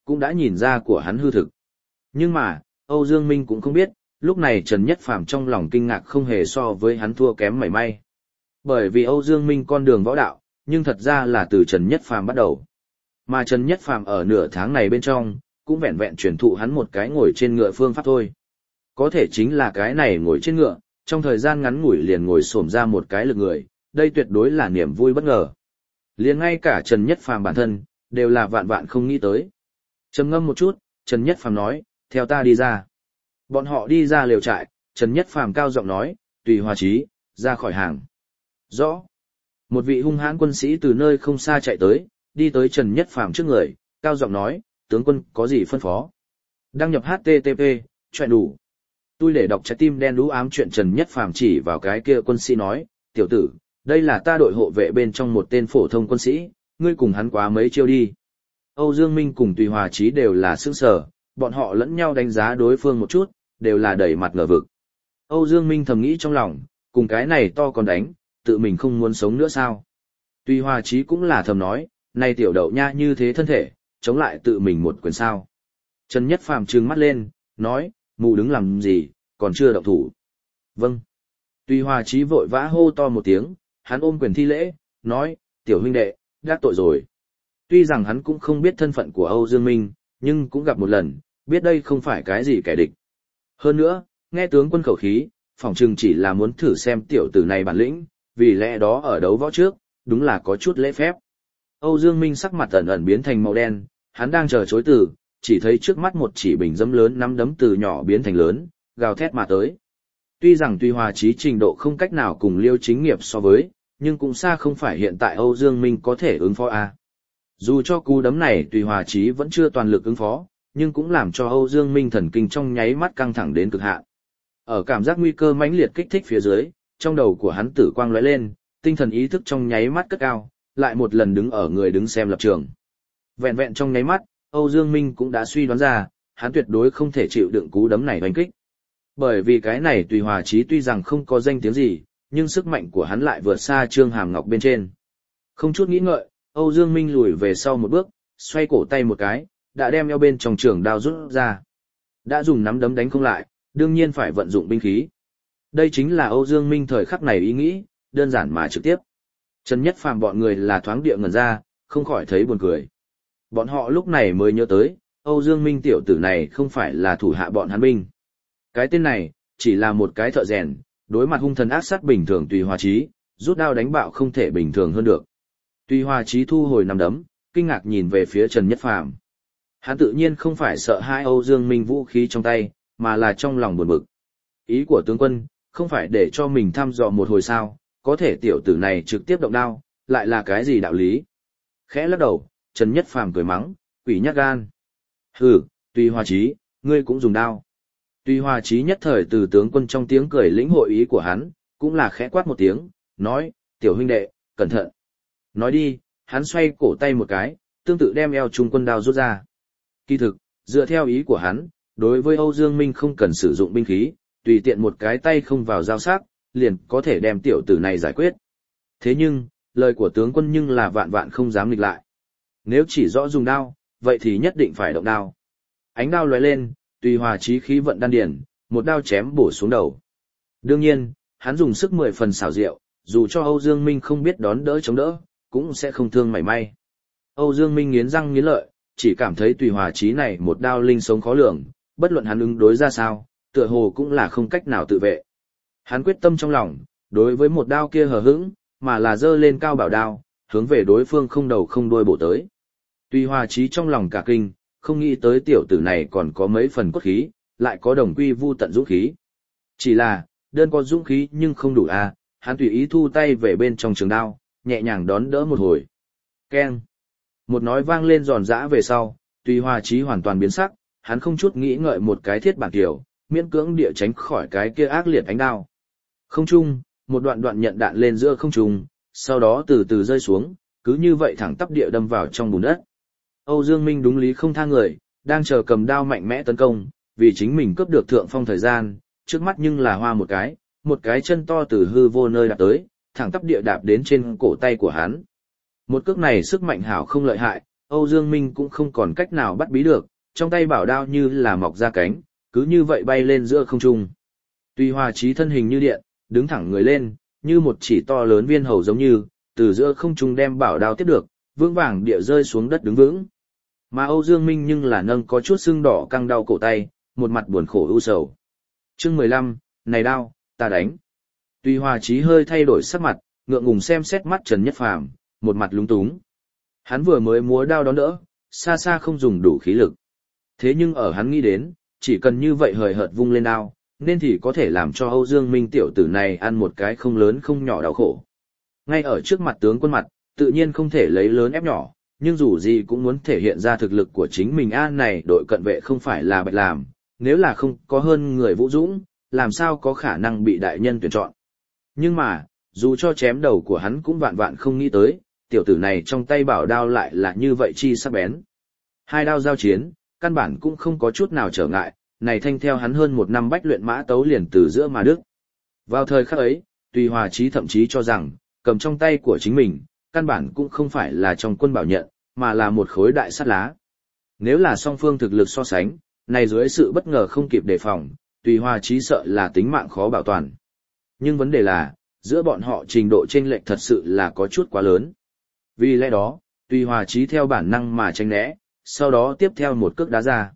cũng đã nhìn ra của hắn hư thực. Nhưng mà, Âu Dương Minh cũng không biết, lúc này Trần Nhất Phàm trong lòng kinh ngạc không hề so với hắn thua kém mảy may. Bởi vì Âu Dương Minh con đường võ đạo, nhưng thật ra là từ Trần Nhất Phàm bắt đầu. Mà Trần Nhất Phàm ở nửa tháng này bên trong, cũng vẹn vẹn truyền thụ hắn một cái ngồi trên ngựa phương pháp thôi. Có thể chính là cái này ngồi trên ngựa, trong thời gian ngắn ngủi liền ngồi xổm ra một cái lực người, đây tuyệt đối là niềm vui bất ngờ. Liền ngay cả Trần Nhất Phàm bản thân, đều là vạn vạn không nghĩ tới. Trầm ngâm một chút, Trần Nhất Phàm nói, theo ta đi ra. Bọn họ đi ra lều trại, Trần Nhất Phàm cao giọng nói, tùy Hòa Chí, ra khỏi hàng. Rõ. Một vị hung hãn quân sĩ từ nơi không xa chạy tới, đi tới Trần Nhất Phàm trước người, cao giọng nói, tướng quân có gì phân phó. Đăng nhập HTTP, chuyện đủ. Tôi để đọc trái tim đen đú ám chuyện Trần Nhất Phàm chỉ vào cái kia quân sĩ nói, tiểu tử, đây là ta đội hộ vệ bên trong một tên phổ thông quân sĩ, ngươi cùng hắn quá mấy chiêu đi. Âu Dương Minh cùng Tùy Hòa Chí đều là sững sờ, bọn họ lẫn nhau đánh giá đối phương một chút, đều là đẩy mặt ngờ vực. Âu Dương Minh thầm nghĩ trong lòng, cùng cái này to còn đánh, tự mình không muốn sống nữa sao. Tùy Hòa Chí cũng là thầm nói, này tiểu đậu nha như thế thân thể, chống lại tự mình một quyền sao. Trần Nhất Phàm trừng mắt lên, nói, mù đứng làm gì, còn chưa động thủ. Vâng. Tùy Hòa Chí vội vã hô to một tiếng, hắn ôm quyền thi lễ, nói, tiểu huynh đệ, đắc tội rồi. Tuy rằng hắn cũng không biết thân phận của Âu Dương Minh, nhưng cũng gặp một lần, biết đây không phải cái gì kẻ địch. Hơn nữa, nghe tướng quân khẩu khí, phỏng chừng chỉ là muốn thử xem tiểu tử này bản lĩnh, vì lẽ đó ở đấu võ trước, đúng là có chút lễ phép. Âu Dương Minh sắc mặt ẩn ẩn biến thành màu đen, hắn đang chờ chối từ, chỉ thấy trước mắt một chỉ bình dấm lớn nắm đấm từ nhỏ biến thành lớn, gào thét mà tới. Tuy rằng Tùy Hòa Chí trình độ không cách nào cùng Liêu Chính Nghiệp so với, nhưng cũng xa không phải hiện tại Âu Dương Minh có thể ứng phó a. Dù cho cú đấm này Tùy Hòa Chí vẫn chưa toàn lực ứng phó, nhưng cũng làm cho Âu Dương Minh thần kinh trong nháy mắt căng thẳng đến cực hạn. Ở cảm giác nguy cơ mãnh liệt kích thích phía dưới, trong đầu của hắn tử quang lóe lên, tinh thần ý thức trong nháy mắt cất cao, lại một lần đứng ở người đứng xem lập trường. Vẹn vẹn trong nháy mắt, Âu Dương Minh cũng đã suy đoán ra, hắn tuyệt đối không thể chịu đựng cú đấm này đánh kích. Bởi vì cái này Tùy Hòa Chí tuy rằng không có danh tiếng gì, nhưng sức mạnh của hắn lại vượt xa Trương Hàm Ngọc bên trên. Không chút nghĩ ngợi, Âu Dương Minh lùi về sau một bước, xoay cổ tay một cái, đã đem eo bên trong trường đao rút ra. Đã dùng nắm đấm đánh không lại, đương nhiên phải vận dụng binh khí. Đây chính là Âu Dương Minh thời khắc này ý nghĩ, đơn giản mà trực tiếp. Trần Nhất Phàm bọn người là thoáng địa ngẩn ra, không khỏi thấy buồn cười. Bọn họ lúc này mới nhớ tới, Âu Dương Minh tiểu tử này không phải là thủ hạ bọn hắn binh. Cái tên này, chỉ là một cái thợ rèn, đối mặt hung thần ác sát bình thường Tùy Hòa Chí, rút đao đánh bạo không thể bình thường hơn được. Tùy Hòa Chí thu hồi nắm đấm, kinh ngạc nhìn về phía Trần Nhất Phàm. Hắn tự nhiên không phải sợ hai Âu Dương Minh vũ khí trong tay, mà là trong lòng buồn bực. Ý của tướng quân, không phải để cho mình thăm dò một hồi sao, có thể tiểu tử này trực tiếp động đao, lại là cái gì đạo lý? Khẽ lắc đầu, Trần Nhất Phàm cười mắng, quỷ nhát gan. Hừ, Tùy Hòa Chí, ngươi cũng dùng đao. Tùy Hòa Chí nhất thời từ tướng quân trong tiếng cười lĩnh hội ý của hắn, cũng là khẽ quát một tiếng, nói, tiểu huynh đệ, cẩn thận. Nói đi, hắn xoay cổ tay một cái, tương tự đem eo trung quân đao rút ra. Kỳ thực, dựa theo ý của hắn, đối với Âu Dương Minh không cần sử dụng binh khí, tùy tiện một cái tay không vào giao sắc, liền có thể đem tiểu tử này giải quyết. Thế nhưng, lời của tướng quân nhưng là vạn vạn không dám nghịch lại. Nếu chỉ rõ dùng đao, vậy thì nhất định phải động đao. Ánh đao lóe lên, Tùy Hòa Chí khí vận đan điển, một đao chém bổ xuống đầu. Đương nhiên, hắn dùng sức 10 phần xảo diệu, dù cho Âu Dương Minh không biết đón đỡ chống đỡ, cũng sẽ không thương mảy may. Âu Dương Minh nghiến răng nghiến lợi, chỉ cảm thấy Tùy Hòa Chí này một đao linh sống khó lường, bất luận hắn ứng đối ra sao, tựa hồ cũng là không cách nào tự vệ. Hắn quyết tâm trong lòng, đối với một đao kia hờ hững, mà là giơ lên cao bảo đao, hướng về đối phương không đầu không đuôi bổ tới. Tùy Hòa Chí trong lòng cả kinh, không nghĩ tới tiểu tử này còn có mấy phần cốt khí, lại có đồng quy vu tận dũng khí. Chỉ là, đơn có dũng khí nhưng không đủ à, hắn tùy ý thu tay về bên trong trường đao, nhẹ nhàng đón đỡ một hồi. Keng! Một nói vang lên giòn giã về sau, Tùy Hòa Chí hoàn toàn biến sắc, hắn không chút nghĩ ngợi một cái thiết bản kiểu, miễn cưỡng địa tránh khỏi cái kia ác liệt ánh đao. Không trung, một đoạn đoạn nhận đạn lên giữa không trung, sau đó từ từ rơi xuống, cứ như vậy thẳng tắp địa đâm vào trong bùn đất. Âu Dương Minh đúng lý không tha người, đang chờ cầm đao mạnh mẽ tấn công, vì chính mình cướp được thượng phong thời gian, trước mắt nhưng là hoa một cái chân to từ hư vô nơi đạp tới, thẳng tắp địa đạp đến trên cổ tay của hắn. Một cước này sức mạnh hảo không lợi hại, Âu Dương Minh cũng không còn cách nào bắt bí được, trong tay bảo đao như là mọc ra cánh, cứ như vậy bay lên giữa không trung. Tùy Hòa Chí thân hình như điện, đứng thẳng người lên, như một chỉ to lớn viên hầu giống như, từ giữa không trung đem bảo đao tiếp được, vững vàng địa rơi xuống đất đứng vững. Mà Âu Dương Minh nhưng là nâng có chút sưng đỏ căng đau cổ tay, một mặt buồn khổ ưu sầu. Chương 15, này đao, ta đánh. Tùy Hòa Chí hơi thay đổi sắc mặt, ngượng ngùng xem xét mắt Trần Nhất Phàm, một mặt lúng túng. Hắn vừa mới múa đao đón đỡ, xa xa không dùng đủ khí lực. Thế nhưng ở hắn nghĩ đến, chỉ cần như vậy hời hợt vung lên đao, nên thì có thể làm cho Âu Dương Minh tiểu tử này ăn một cái không lớn không nhỏ đau khổ. Ngay ở trước mặt tướng quân mặt, tự nhiên không thể lấy lớn ép nhỏ, nhưng dù gì cũng muốn thể hiện ra thực lực của chính mình. Này đội cận vệ không phải là bạch làm, nếu là không có hơn người vũ dũng, làm sao có khả năng bị đại nhân tuyển chọn. Nhưng mà, dù cho chém đầu của hắn cũng vạn vạn không nghĩ tới, tiểu tử này trong tay bảo đao lại là như vậy chi sắc bén. Hai đao giao chiến, căn bản cũng không có chút nào trở ngại, này thanh theo hắn hơn một năm bách luyện mã tấu liền từ giữa mà đứt. Vào thời khắc ấy, Tùy Hòa Chí thậm chí cho rằng, cầm trong tay của chính mình, căn bản cũng không phải là trong quân bảo nhận, mà là một khối đại sắt lá. Nếu là song phương thực lực so sánh, này dưới sự bất ngờ không kịp đề phòng, Tùy Hòa Chí sợ là tính mạng khó bảo toàn. Nhưng vấn đề là, giữa bọn họ trình độ chênh lệch thật sự là có chút quá lớn. Vì lẽ đó, Tùy Hòa Chí theo bản năng mà tránh né, sau đó tiếp theo một cước đá ra.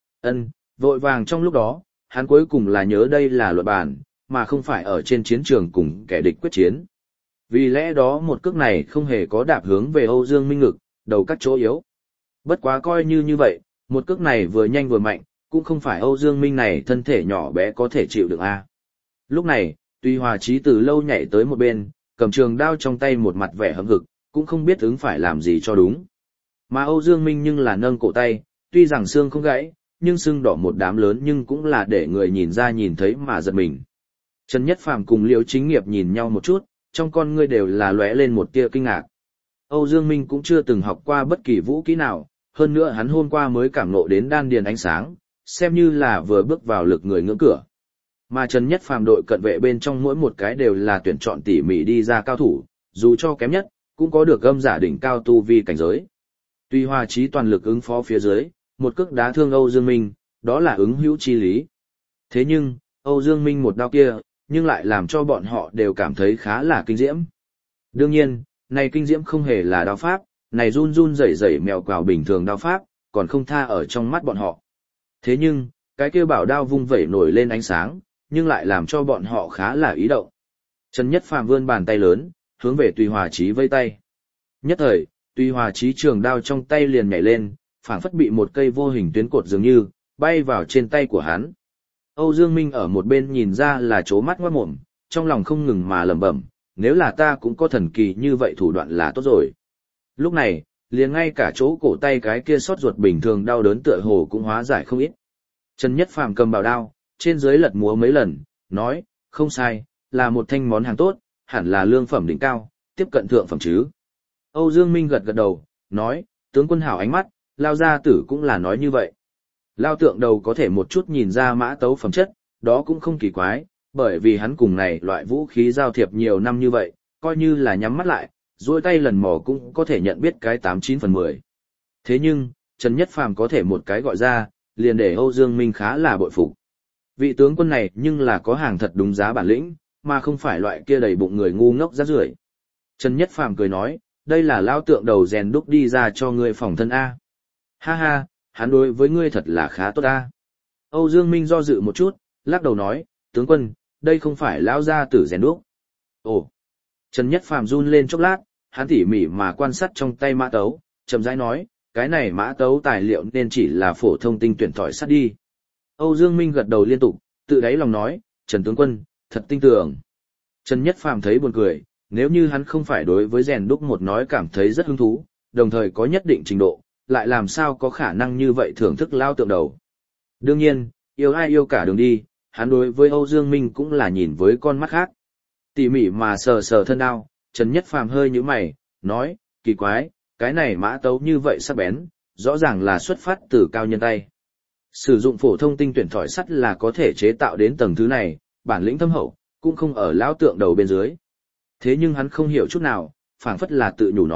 Vội vàng trong lúc đó, hắn cuối cùng là nhớ đây là luật bản, mà không phải ở trên chiến trường cùng kẻ địch quyết chiến. Vì lẽ đó một cước này không hề có đạp hướng về Âu Dương Minh ngực, đầu các chỗ yếu. Bất quá coi như vậy, một cước này vừa nhanh vừa mạnh, cũng không phải Âu Dương Minh này thân thể nhỏ bé có thể chịu được a. Lúc này, Tùy Hòa Chí từ lâu nhảy tới một bên, cầm trường đao trong tay một mặt vẻ hậm hực, cũng không biết ứng phải làm gì cho đúng. Mà Âu Dương Minh nhưng là nâng cổ tay, tuy rằng xương không gãy, nhưng sưng đỏ một đám lớn nhưng cũng là để người nhìn ra nhìn thấy mà giật mình. Trần Nhất Phàm cùng Liễu Chính Nghiệp nhìn nhau một chút, trong con ngươi đều là lóe lên một tia kinh ngạc. Âu Dương Minh cũng chưa từng học qua bất kỳ vũ kỹ nào, hơn nữa hắn hôm qua mới cảm ngộ đến đan điền ánh sáng, xem như là vừa bước vào lực người ngưỡng cửa. Mà Trần Nhất Phàm đội cận vệ bên trong mỗi một cái đều là tuyển chọn tỉ mỉ đi ra cao thủ, dù cho kém nhất, cũng có được gâm giả đỉnh cao tu vi cảnh giới. Tùy Hòa Chí toàn lực ứng phó phía dưới, một cước đá thương Âu Dương Minh, đó là ứng hữu chi lý. Thế nhưng, Âu Dương Minh một đao kia, nhưng lại làm cho bọn họ đều cảm thấy khá là kinh diễm. Đương nhiên, này kinh diễm không hề là đao pháp, này run run rẩy rẩy mèo quào bình thường đao pháp, còn không tha ở trong mắt bọn họ. Thế nhưng, cái kia bảo đao vung vẩy nổi lên ánh sáng, nhưng lại làm cho bọn họ khá là ý động. Trần Nhất Phàm vươn bàn tay lớn, hướng về Tùy Hòa Chí vây tay. Nhất thời, Tùy Hòa Chí trường đao trong tay liền nhảy lên, phảng phất bị một cây vô hình tuyến cột dường như, bay vào trên tay của hắn. Âu Dương Minh ở một bên nhìn ra là trố mắt ngoát mồm, trong lòng không ngừng mà lẩm bẩm, nếu là ta cũng có thần kỳ như vậy thủ đoạn là tốt rồi. Lúc này, liền ngay cả chỗ cổ tay cái kia xót ruột bình thường đau đớn tựa hồ cũng hóa giải không ít. Trần Nhất Phàm cầm bảo đao, trên dưới lật múa mấy lần, nói, không sai, là một thanh món hàng tốt, hẳn là lương phẩm đỉnh cao, tiếp cận thượng phẩm chứ. Âu Dương Minh gật gật đầu, nói, tướng quân hảo ánh mắt, Lao gia tử cũng là nói như vậy. Lao tượng đầu có thể một chút nhìn ra mã tấu phẩm chất, đó cũng không kỳ quái, bởi vì hắn cùng này loại vũ khí giao thiệp nhiều năm như vậy, coi như là nhắm mắt lại, duỗi tay lần mò cũng có thể nhận biết cái 89/10. Thế nhưng, Trần Nhất Phàm có thể một cái gọi ra, liền để Âu Dương Minh khá là bội phục. Vị tướng quân này nhưng là có hàng thật đúng giá bản lĩnh, mà không phải loại kia đầy bụng người ngu ngốc rác rưởi. Trần Nhất Phàm cười nói, đây là lao tượng đầu rèn đúc đi ra cho ngươi phòng thân A. Ha ha, hắn đối với ngươi thật là khá tốt A. Âu Dương Minh do dự một chút, lắc đầu nói, tướng quân, đây không phải lão gia tử rèn đúc. Ồ. Trần Nhất Phàm run lên chốc lát, hắn tỉ mỉ mà quan sát trong tay mã tấu, chậm rãi nói, cái này mã tấu tài liệu nên chỉ là phổ thông tinh tuyển thỏi sắt đi. Âu Dương Minh gật đầu liên tục, tự đáy lòng nói, Trần tướng quân, thật tinh tường. Trần Nhất Phàm thấy buồn cười, nếu như hắn không phải đối với rèn đúc một nói cảm thấy rất hứng thú, đồng thời có nhất định trình độ, lại làm sao có khả năng như vậy thưởng thức lao tượng đầu. Đương nhiên, yêu ai yêu cả đường đi, hắn đối với Âu Dương Minh cũng là nhìn với con mắt khác. Tỉ mỉ mà sờ sờ thân đao, Trần Nhất Phàm hơi nhíu mày, nói, kỳ quái, cái này mã tấu như vậy sắc bén, rõ ràng là xuất phát từ cao nhân tay. Sử dụng phổ thông tinh tuyển thỏi sắt là có thể chế tạo đến tầng thứ này, bản lĩnh thâm hậu, cũng không ở lão tượng đầu bên dưới. Thế nhưng hắn không hiểu chút nào, phảng phất là tự nhủ nói,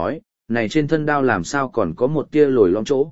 này trên thân đao làm sao còn có một tia lồi lõm chỗ,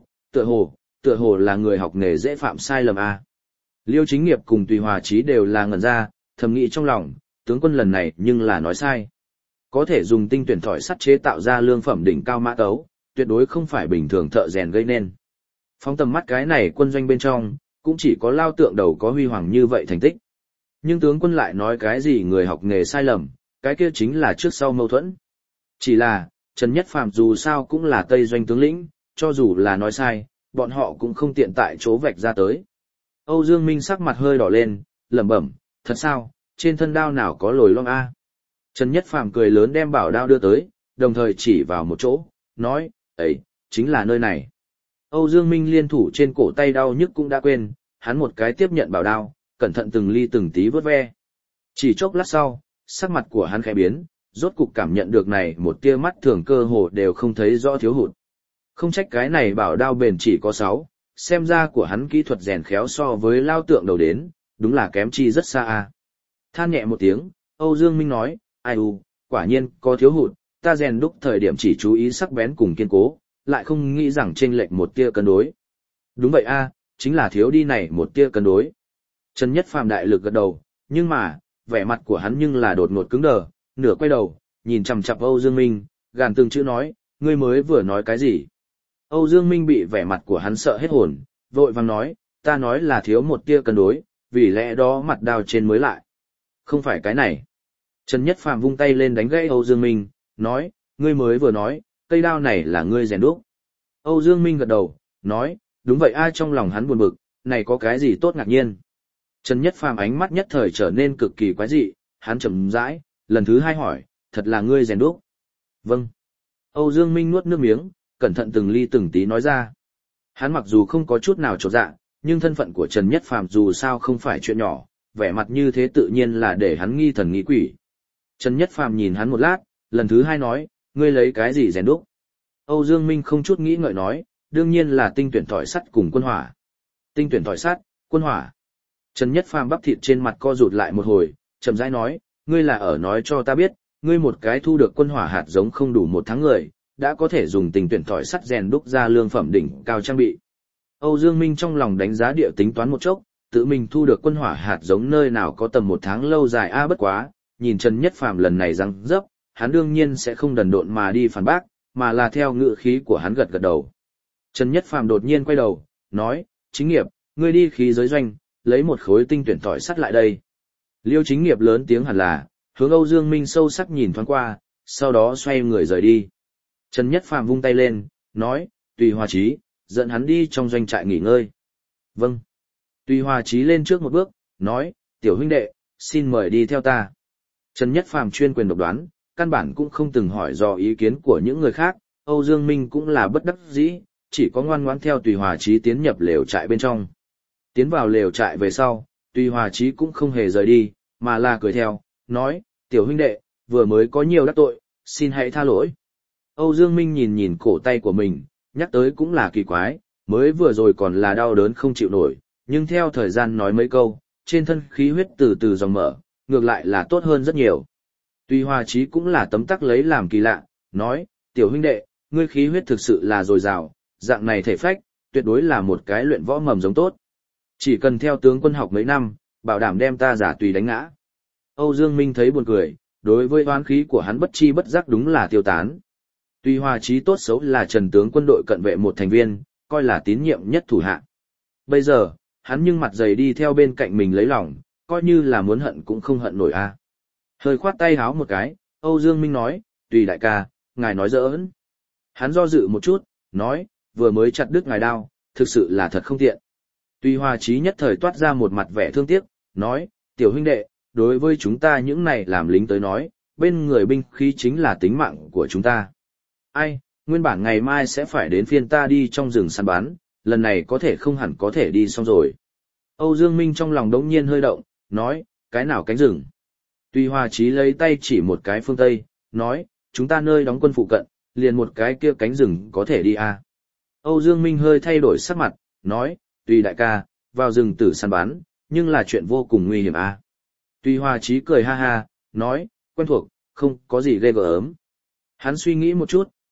tựa hồ là người học nghề dễ phạm sai lầm a. Liêu Chính Nghiệp cùng Tùy Hòa Chí đều là ngẩn ra, thầm nghĩ trong lòng, tướng quân lần này nhưng là nói sai. Có thể dùng tinh tuyển thỏi sắt chế tạo ra lương phẩm đỉnh cao mã tấu, tuyệt đối không phải bình thường thợ rèn gây nên. Phóng tầm mắt cái này quân doanh bên trong, cũng chỉ có Lao Tượng Đầu có huy hoàng như vậy thành tích. Nhưng tướng quân lại nói cái gì người học nghề sai lầm, cái kia chính là trước sau mâu thuẫn. Chỉ là, Trần Nhất Phàm dù sao cũng là Tây doanh tướng lĩnh, cho dù là nói sai, bọn họ cũng không tiện tại chỗ vạch ra tới. Âu Dương Minh sắc mặt hơi đỏ lên, lẩm bẩm, thật sao, trên thân đao nào có lồi lõm a? Trần Nhất Phàm cười lớn đem bảo đao đưa tới, đồng thời chỉ vào một chỗ, nói, ấy, chính là nơi này. Âu Dương Minh liên thủ trên cổ tay đau nhức cũng đã quên, hắn một cái tiếp nhận bảo đao, cẩn thận từng ly từng tí vớt ve. Chỉ chốc lát sau, sắc mặt của hắn khẽ biến, rốt cục cảm nhận được này một tia mắt thường cơ hồ đều không thấy rõ thiếu hụt. Không trách cái này bảo đao bền chỉ có 6, xem ra của hắn kỹ thuật rèn khéo so với Lao Tượng Đầu đến, đúng là kém chi rất xa a. Than nhẹ một tiếng, Âu Dương Minh nói, ai quả nhiên có thiếu hụt, ta rèn đúc thời điểm chỉ chú ý sắc bén cùng kiên cố, lại không nghĩ rằng chênh lệch một tia cân đối. Đúng vậy a, chính là thiếu đi này một tia cân đối. Trần Nhất Phàm đại lực gật đầu, nhưng mà, vẻ mặt của hắn nhưng là đột ngột cứng đờ, nửa quay đầu, nhìn chằm chằm Âu Dương Minh, gàn từng chữ nói, ngươi mới vừa nói cái gì? Âu Dương Minh bị vẻ mặt của hắn sợ hết hồn, vội vàng nói, ta nói là thiếu một tia cân đối, vì lẽ đó mặt đao trên mới lại. Không phải cái này. Trần Nhất Phàm vung tay lên đánh gãy Âu Dương Minh, nói, ngươi mới vừa nói, cây đao này là ngươi rèn đúc. Âu Dương Minh gật đầu, nói, đúng vậy ai trong lòng hắn buồn bực, này có cái gì tốt ngạc nhiên. Trần Nhất Phàm ánh mắt nhất thời trở nên cực kỳ quái dị, hắn chậm rãi, lần thứ hai hỏi, thật là ngươi rèn đúc? Vâng. Âu Dương Minh nuốt nước miếng, cẩn thận từng ly từng tí nói ra. Hắn mặc dù không có chút nào chột dạ, nhưng thân phận của Trần Nhất Phàm dù sao không phải chuyện nhỏ, vẻ mặt như thế tự nhiên là để hắn nghi thần nghi quỷ. Trần Nhất Phàm nhìn hắn một lát, lần thứ hai nói, ngươi lấy cái gì rèn đúc? Âu Dương Minh không chút nghĩ ngợi nói, đương nhiên là tinh tuyển thỏi sắt cùng quân hỏa. Tinh tuyển thỏi sắt, quân hỏa. Trần Nhất Phàm bắp thịt trên mặt co rụt lại một hồi, chậm rãi nói, ngươi là ở nói cho ta biết, ngươi một cái thu được quân hỏa hạt giống không đủ 1 tháng người, đã có thể dùng tinh tuyển thỏi sắt rèn đúc ra lương phẩm đỉnh cao trang bị. Âu Dương Minh trong lòng đánh giá địa tính toán một chốc, tự mình thu được quân hỏa hạt giống nơi nào có tầm 1 tháng lâu dài bất quá, nhìn Trần Nhất Phàm lần này răng dấp, hắn đương nhiên sẽ không đần độn mà đi phản bác, mà là theo ngữ khí của hắn gật gật đầu. Trần Nhất Phàm đột nhiên quay đầu, nói, Chính Nghiệp, ngươi đi khí giới doanh, lấy một khối tinh tuyển thỏi sắt lại đây. Liêu Chính Nghiệp lớn tiếng hẳn là, hướng Âu Dương Minh sâu sắc nhìn thoáng qua, sau đó xoay người rời đi. Trần Nhất Phàm vung tay lên, nói, Tùy Hòa Chí, dẫn hắn đi trong doanh trại nghỉ ngơi. Vâng. Tùy Hòa Chí lên trước một bước, nói, tiểu huynh đệ, xin mời đi theo ta. Trần Nhất Phàm chuyên quyền độc đoán, căn bản cũng không từng hỏi dò ý kiến của những người khác, Âu Dương Minh cũng là bất đắc dĩ, chỉ có ngoan ngoãn theo Tùy Hòa Chí tiến nhập lều trại bên trong. Tiến vào lều trại về sau, Tùy Hòa Chí cũng không hề rời đi, mà là cười theo, nói, tiểu huynh đệ, vừa mới có nhiều đắc tội, xin hãy tha lỗi. Âu Dương Minh nhìn nhìn cổ tay của mình, nhắc tới cũng là kỳ quái, mới vừa rồi còn là đau đớn không chịu nổi, nhưng theo thời gian nói mấy câu, trên thân khí huyết từ từ dòng mở, ngược lại là tốt hơn rất nhiều. Tùy Hòa Chí cũng là tấm tắc lấy làm kỳ lạ, nói, tiểu huynh đệ, ngươi khí huyết thực sự là dồi dào, dạng này thể phách, tuyệt đối là một cái luyện võ mầm giống tốt. Chỉ cần theo tướng quân học mấy năm, bảo đảm đem ta giả tùy đánh ngã. Âu Dương Minh thấy buồn cười, đối với oán khí của hắn bất chi bất giác đúng là tiêu tán. Tùy Hòa Chí tốt xấu là Trần tướng quân đội cận vệ một thành viên, coi là tín nhiệm nhất thủ hạ. Bây giờ, hắn nhưng mặt dày đi theo bên cạnh mình lấy lòng, coi như là muốn hận cũng không hận nổi a. Hơi khoát tay háo một cái, Âu Dương Minh nói, Tùy đại ca, ngài nói giỡn. Hắn do dự một chút, nói, vừa mới chặt đứt ngài đao, thực sự là thật không tiện. Tùy Hòa Chí nhất thời toát ra một mặt vẻ thương tiếc, nói, tiểu huynh đệ, đối với chúng ta những này làm lính tới nói, bên người binh khí chính là tính mạng của chúng ta. Ai, nguyên bản ngày mai sẽ phải đến phiên ta đi trong rừng săn bắn, lần này có thể không hẳn có thể đi xong rồi. Âu Dương Minh trong lòng đống nhiên hơi động, nói, cái nào cánh rừng? Tùy Hòa Chí lấy tay chỉ một cái phương Tây, nói, chúng ta nơi đóng quân phụ cận, liền một cái kia cánh rừng có thể đi à. Âu Dương Minh hơi thay đổi sắc mặt, nói, Tùy đại ca, vào rừng tử săn bắn, nhưng là chuyện vô cùng nguy hiểm à. Tùy Hòa Chí cười ha ha, nói, quen thuộc, không có gì ghê gớm. Hắn suy nghĩ một chút,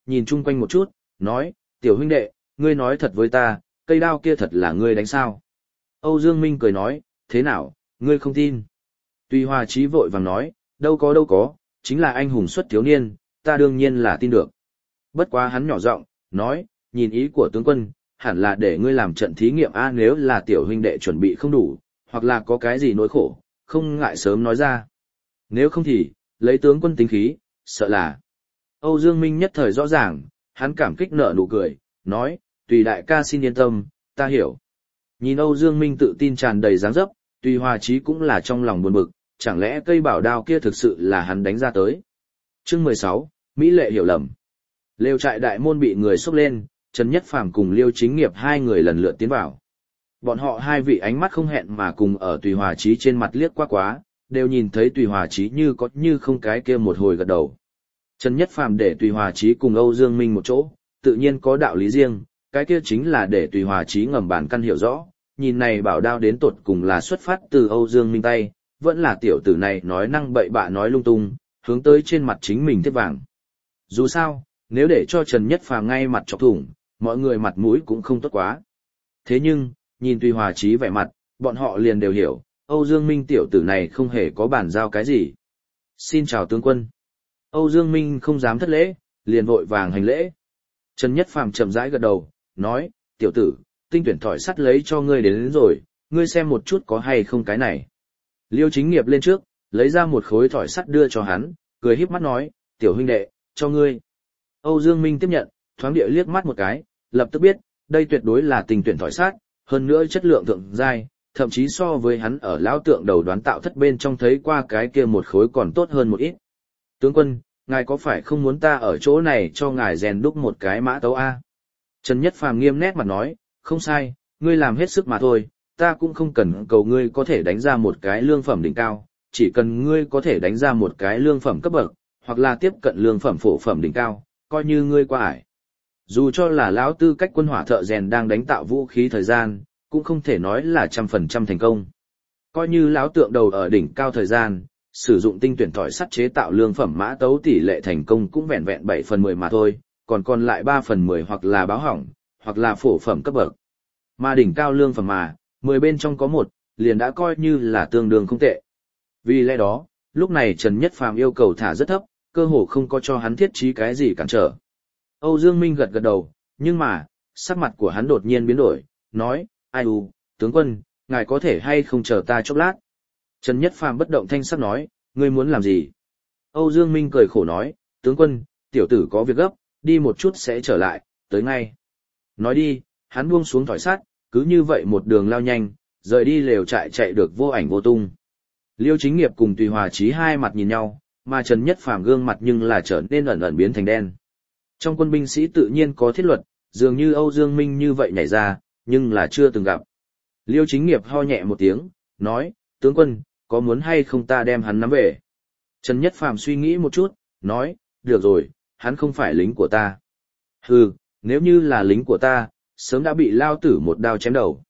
nhìn chung quanh một chút, nói, tiểu huynh đệ, ngươi nói thật với ta, cây đao kia thật là ngươi đánh sao? Âu Dương Minh cười nói, thế nào, ngươi không tin? Tùy Hòa Chí vội vàng nói, đâu có, chính là anh hùng xuất thiếu niên, ta đương nhiên là tin được. Bất quá hắn nhỏ giọng nói, nhìn ý của tướng quân, hẳn là để ngươi làm trận thí nghiệm a, nếu là tiểu huynh đệ chuẩn bị không đủ, hoặc là có cái gì nỗi khổ, không ngại sớm nói ra. Nếu không thì, lấy tướng quân tính khí, sợ là. Âu Dương Minh nhất thời rõ ràng, hắn cảm kích nở nụ cười, nói, Tùy đại ca xin yên tâm, ta hiểu. Nhìn Âu Dương Minh tự tin tràn đầy dáng dấp, Tùy Hòa Chí cũng là trong lòng buồn bực, chẳng lẽ cây bảo đao kia thực sự là hắn đánh ra tới. Chương 16, Mỹ lệ hiểu lầm. Lều trại đại môn bị người xốc lên, Trần Nhất Phàm cùng Liêu Chính Nghiệp hai người lần lượt tiến vào. Bọn họ hai vị ánh mắt không hẹn mà cùng ở Tùy Hòa Chí trên mặt liếc qua quá, đều nhìn thấy Tùy Hòa Chí như có như không cái kia một hồi gật đầu. Trần Nhất Phàm để Tùy Hòa Chí cùng Âu Dương Minh một chỗ, tự nhiên có đạo lý riêng, cái kia chính là để Tùy Hòa Chí ngầm bản căn hiểu rõ, nhìn này bảo đao đến tột cùng là xuất phát từ Âu Dương Minh tay, vẫn là tiểu tử này nói năng bậy bạ nói lung tung, hướng tới trên mặt chính mình tiếp vàng. Dù sao, nếu để cho Trần Nhất Phàm ngay mặt chọc thủng, mọi người mặt mũi cũng không tốt quá. Thế nhưng, nhìn Tùy Hòa Chí vẻ mặt, bọn họ liền đều hiểu, Âu Dương Minh tiểu tử này không hề có bản giao cái gì. Xin chào tướng quân. Âu Dương Minh không dám thất lễ, liền vội vàng hành lễ. Trần Nhất Phàm chậm rãi gật đầu, nói, tiểu tử, tinh tuyển thỏi sắt lấy cho ngươi đến rồi, ngươi xem một chút có hay không cái này. Liêu Chính Nghiệp lên trước, lấy ra một khối thỏi sắt đưa cho hắn, cười híp mắt nói, tiểu huynh đệ, cho ngươi. Âu Dương Minh tiếp nhận, thoáng địa liếc mắt một cái, lập tức biết, đây tuyệt đối là tinh tuyển thỏi sắt, hơn nữa chất lượng thượng giai, thậm chí so với hắn ở lão tượng đầu đoán tạo thất bên trong thấy qua cái kia một khối còn tốt hơn một ít. Tướng quân, ngài có phải không muốn ta ở chỗ này cho ngài rèn đúc một cái mã tấu a? Trần Nhất Phàm nghiêm nét mặt nói, không sai, ngươi làm hết sức mà thôi, ta cũng không cần cầu ngươi có thể đánh ra một cái lương phẩm đỉnh cao, chỉ cần ngươi có thể đánh ra một cái lương phẩm cấp bậc, hoặc là tiếp cận lương phẩm phổ phẩm đỉnh cao, coi như ngươi qua ải. Dù cho là lão tư cách quân hỏa thợ rèn đang đánh tạo vũ khí thời gian, cũng không thể nói là 100% thành công. Coi như lão tượng đầu ở đỉnh cao thời gian, sử dụng tinh tuyển thỏi sắt chế tạo lương phẩm mã tấu tỷ lệ thành công cũng vẹn vẹn 7/10 mà thôi, còn lại 3/10 hoặc là báo hỏng, hoặc là phổ phẩm cấp bậc. Mà đỉnh cao lương phẩm mà, 10 bên trong có một, liền đã coi như là tương đương không tệ. Vì lẽ đó, lúc này Trần Nhất Phàm yêu cầu thả rất thấp, cơ hồ không có cho hắn thiết trí cái gì cản trở. Âu Dương Minh gật gật đầu, nhưng mà, sắc mặt của hắn đột nhiên biến đổi, nói, ai tướng quân, ngài có thể hay không chờ ta chốc lát. Trần Nhất Phàm bất động thanh sắc nói, ngươi muốn làm gì? Âu Dương Minh cười khổ nói, tướng quân, tiểu tử có việc gấp, đi một chút sẽ trở lại, tới ngay. Nói đi, hắn buông xuống thỏi sắt, cứ như vậy một đường lao nhanh, rời đi lều trại chạy được vô ảnh vô tung. Liêu Chính Nghiệp cùng Tùy Hòa Chí hai mặt nhìn nhau, mà Trần Nhất Phàm gương mặt nhưng là trở nên ẩn ẩn biến thành đen. Trong quân binh sĩ tự nhiên có thiết luật, dường như Âu Dương Minh như vậy nhảy ra, nhưng là chưa từng gặp. Liêu Chính Nghiệp ho nhẹ một tiếng, nói, tướng quân, có muốn hay không ta đem hắn nắm về? Trần Nhất Phàm suy nghĩ một chút, nói, được rồi, hắn không phải lính của ta. Hừ, nếu như là lính của ta, sớm đã bị lao tử một đao chém đầu.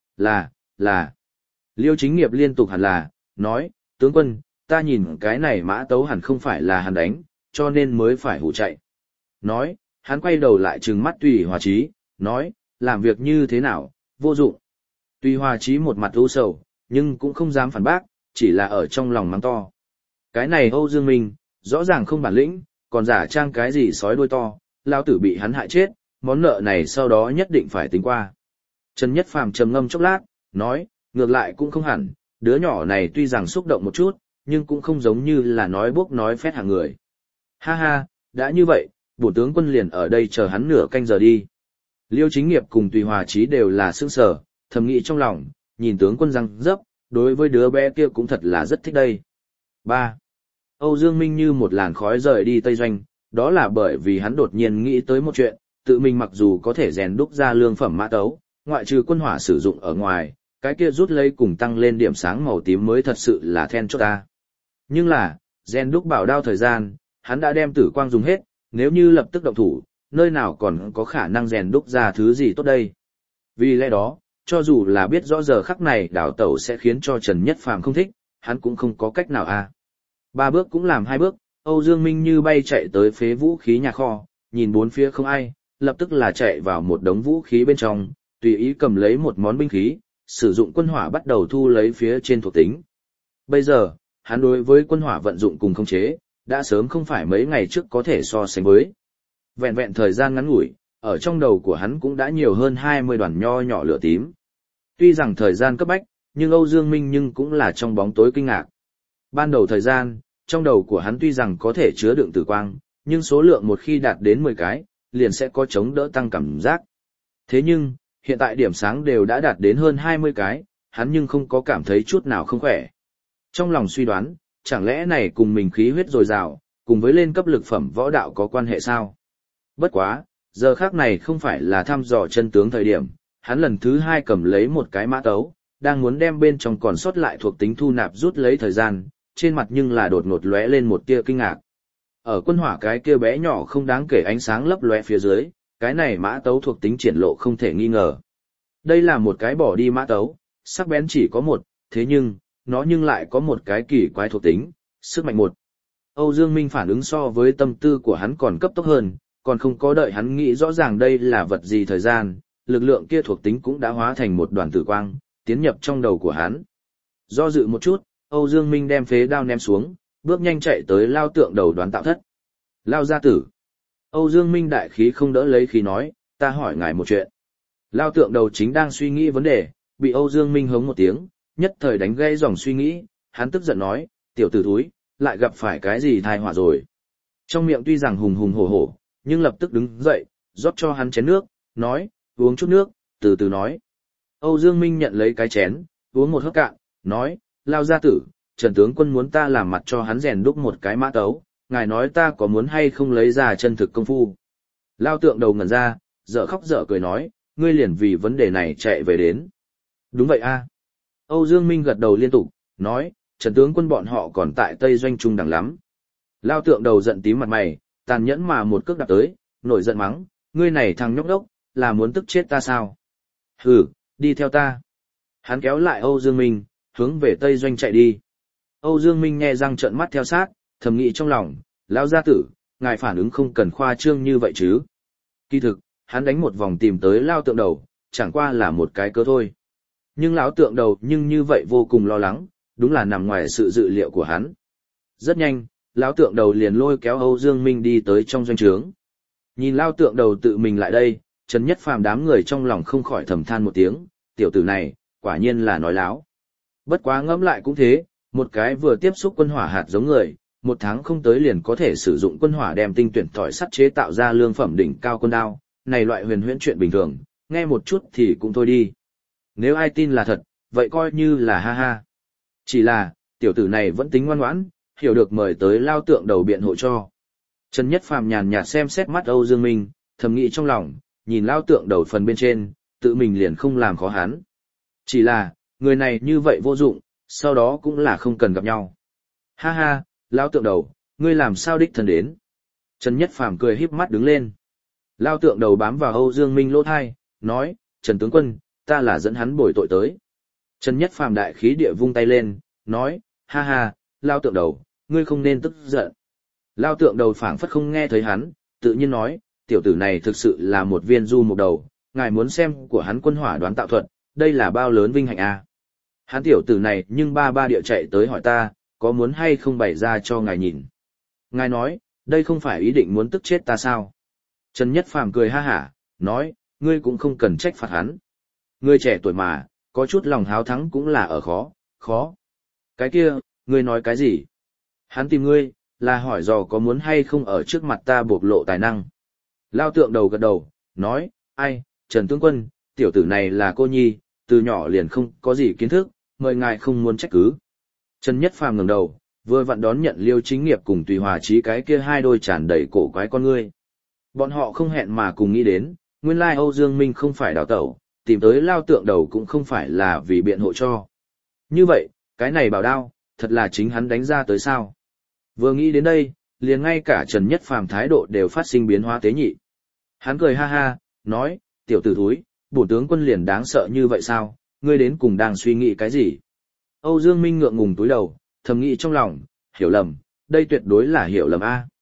Là. Liêu Chính Nghiệp liên tục hẳn là, nói, tướng quân, ta nhìn cái này mã tấu hẳn không phải là hắn đánh, cho nên mới phải hù chạy. Nói, hắn quay đầu lại trừng mắt Tùy Hòa Chí, nói, làm việc như thế nào, vô dụng. Tùy Hòa Chí một mặt u sầu, nhưng cũng không dám phản bác, chỉ là ở trong lòng mắng to. Cái này Âu Dương Minh, rõ ràng không bản lĩnh, còn giả trang cái gì sói đuôi to, lao tử bị hắn hại chết, món nợ này sau đó nhất định phải tính qua. Trần Nhất Phàm trầm ngâm chốc lát, nói, ngược lại cũng không hẳn, đứa nhỏ này tuy rằng xúc động một chút, nhưng cũng không giống như là nói bốc nói phét hàng người. Ha ha, đã như vậy, bổn tướng quân liền ở đây chờ hắn nửa canh giờ đi. Liêu Chính Nghiệp cùng Tùy Hòa Chí đều là sững sờ, thầm nghĩ trong lòng, nhìn tướng quân răng dấp, đối với đứa bé kia cũng thật là rất thích đây. 3. Âu Dương Minh như một làn khói rời đi Tây Doanh, đó là bởi vì hắn đột nhiên nghĩ tới một chuyện, tự mình mặc dù có thể rèn đúc ra lương phẩm mã tấu, ngoại trừ quân hỏa sử dụng ở ngoài, cái kia rút lấy cùng tăng lên điểm sáng màu tím mới thật sự là then chốt ta. Nhưng là, rèn đúc bảo đao thời gian, hắn đã đem tử quang dùng hết, nếu như lập tức động thủ, nơi nào còn có khả năng rèn đúc ra thứ gì tốt đây. Vì lẽ đó, cho dù là biết rõ giờ khắc này đảo tẩu sẽ khiến cho Trần Nhất Phàm không thích, hắn cũng không có cách nào 3 bước cũng làm 2 bước, Âu Dương Minh như bay chạy tới phế vũ khí nhà kho, nhìn bốn phía không ai, lập tức là chạy vào một đống vũ khí bên trong, tùy ý cầm lấy một món binh khí, sử dụng quân hỏa bắt đầu thu lấy phía trên thuộc tính. Bây giờ, hắn đối với quân hỏa vận dụng cùng khống chế, đã sớm không phải mấy ngày trước có thể so sánh với. Vẹn vẹn thời gian ngắn ngủi, ở trong đầu của hắn cũng đã nhiều hơn 20 đoàn nho nhỏ lửa tím. Tuy rằng thời gian cấp bách, nhưng Âu Dương Minh nhưng cũng là trong bóng tối kinh ngạc. Ban đầu thời gian, trong đầu của hắn tuy rằng có thể chứa đựng tử quang, nhưng số lượng một khi đạt đến 10 cái, liền sẽ có chống đỡ tăng cảm giác. Thế nhưng, hiện tại điểm sáng đều đã đạt đến hơn 20 cái, hắn nhưng không có cảm thấy chút nào không khỏe. Trong lòng suy đoán, chẳng lẽ này cùng mình khí huyết dồi dào, cùng với lên cấp lực phẩm võ đạo có quan hệ sao? Bất quá, giờ khác này không phải là thăm dò chân tướng thời điểm, hắn lần thứ 2 cầm lấy một cái mã tấu, đang muốn đem bên trong còn sót lại thuộc tính thu nạp rút lấy thời gian, trên mặt nhưng là đột ngột lóe lên một tia kinh ngạc. Ở quân hỏa cái kia bé nhỏ không đáng kể ánh sáng lấp lóe phía dưới, cái này mã tấu thuộc tính triển lộ không thể nghi ngờ. Đây là một cái bỏ đi mã tấu, sắc bén chỉ có một, thế nhưng, nó nhưng lại có một cái kỳ quái thuộc tính, sức mạnh một. Âu Dương Minh phản ứng so với tâm tư của hắn còn cấp tốc hơn, còn không có đợi hắn nghĩ rõ ràng đây là vật gì thời gian, lực lượng kia thuộc tính cũng đã hóa thành một đoàn tử quang, tiến nhập trong đầu của hắn. Do dự một chút, Âu Dương Minh đem phế đao ném xuống, bước nhanh chạy tới Lao Tượng Đầu đoán tạo thất. Lao gia tử. Âu Dương Minh đại khí không đỡ lấy khí nói, ta hỏi ngài một chuyện. Lao Tượng Đầu chính đang suy nghĩ vấn đề, bị Âu Dương Minh hống một tiếng, nhất thời đánh gây dòng suy nghĩ, hắn tức giận nói, tiểu tử thúi, lại gặp phải cái gì tai họa rồi. Trong miệng tuy rằng hùng hùng hổ hổ, nhưng lập tức đứng dậy, rót cho hắn chén nước, nói, uống chút nước, từ từ nói. Âu Dương Minh nhận lấy cái chén, uống một hớp cạn, nói, Lao gia tử, Trần tướng quân muốn ta làm mặt cho hắn rèn đúc một cái mã tấu, ngài nói ta có muốn hay không lấy ra chân thực công phu. Lao Tượng Đầu ngẩn ra, dở khóc dở cười nói, ngươi liền vì vấn đề này chạy về đến. Đúng vậy a. Âu Dương Minh gật đầu liên tục, nói, Trần tướng quân bọn họ còn tại Tây Doanh Trung đẳng lắm. Lao Tượng Đầu giận tím mặt mày, tàn nhẫn mà một cước đạp tới, nổi giận mắng, ngươi này thằng nhóc đốc, là muốn tức chết ta sao? Hừ, đi theo ta. Hắn kéo lại Âu Dương Minh, hướng về Tây Doanh chạy đi. Âu Dương Minh nhe răng trợn mắt theo sát, thầm nghĩ trong lòng, lão gia tử, ngài phản ứng không cần khoa trương như vậy chứ. Kỳ thực, hắn đánh một vòng tìm tới Lao Tượng Đầu, chẳng qua là một cái cớ thôi. Nhưng lão Tượng Đầu nhưng như vậy vô cùng lo lắng, đúng là nằm ngoài sự dự liệu của hắn. Rất nhanh, lão Tượng Đầu liền lôi kéo Âu Dương Minh đi tới trong doanh trướng. Nhìn Lao Tượng Đầu tự mình lại đây, Trần Nhất Phàm đám người trong lòng không khỏi thầm than một tiếng, tiểu tử này, quả nhiên là nói láo. Bất quá ngẫm lại cũng thế, một cái vừa tiếp xúc quân hỏa hạt giống người, một tháng không tới liền có thể sử dụng quân hỏa đem tinh tuyển tỏi sắt chế tạo ra lương phẩm đỉnh cao quân đao, này loại huyền huyễn chuyện bình thường, nghe một chút thì cũng thôi đi. Nếu ai tin là thật, vậy coi như là ha ha. Chỉ là, tiểu tử này vẫn tính ngoan ngoãn, hiểu được mời tới Lao Tượng Đầu biện hộ cho. Trần Nhất Phàm nhàn nhạt xem xét mắt Âu Dương Minh, thầm nghĩ trong lòng, nhìn Lao Tượng Đầu phần bên trên, tự mình liền không làm khó hắn. Chỉ là, người này như vậy vô dụng, sau đó cũng là không cần gặp nhau. Ha ha, Lao Tượng Đầu, ngươi làm sao đích thân đến? Trần Nhất Phàm cười híp mắt đứng lên. Lao Tượng Đầu bám vào Âu Dương Minh lỗ thai, nói, Trần tướng quân, ta là dẫn hắn bồi tội tới. Trần Nhất Phàm đại khí địa vung tay lên, nói, ha ha, Lao Tượng Đầu, ngươi không nên tức giận. Lao Tượng Đầu phảng phất không nghe thấy hắn, tự nhiên nói, tiểu tử này thực sự là một viên du mục đầu, ngài muốn xem của hắn quân hỏa đoán tạo thuật, đây là bao lớn vinh hạnh a. Hắn tiểu tử này nhưng ba địa chạy tới hỏi ta, có muốn hay không bày ra cho ngài nhìn. Ngài nói, đây không phải ý định muốn tức chết ta sao? Trần Nhất Phàm cười ha hả, nói, ngươi cũng không cần trách phạt hắn. Ngươi trẻ tuổi mà, có chút lòng háo thắng cũng là ở khó. Cái kia, ngươi nói cái gì? Hắn tìm ngươi, là hỏi dò có muốn hay không ở trước mặt ta bộc lộ tài năng. Lao Tượng Đầu gật đầu, nói, ai, Trần tướng quân, tiểu tử này là cô nhi, từ nhỏ liền không có gì kiến thức, mời ngài không muốn trách cứ. Trần Nhất Phàm ngẩng đầu, vừa vặn đón nhận Liêu Chính Nghiệp cùng Tùy Hòa Chí cái kia hai đôi tràn đầy cổ quái con ngươi. Bọn họ không hẹn mà cùng nghĩ đến, nguyên lai Âu Dương Minh không phải đào tẩu, tìm tới Lao Tượng Đầu cũng không phải là vì biện hộ cho. Như vậy, cái này bảo đao, thật là chính hắn đánh ra tới sao? Vừa nghĩ đến đây, liền ngay cả Trần Nhất Phàm thái độ đều phát sinh biến hóa tế nhị. Hắn cười ha ha, nói, tiểu tử thúi, bổn tướng quân liền đáng sợ như vậy sao, ngươi đến cùng đang suy nghĩ cái gì? Âu Dương Minh ngượng ngùng túi đầu, thầm nghĩ trong lòng, hiểu lầm, đây tuyệt đối là hiểu lầm a.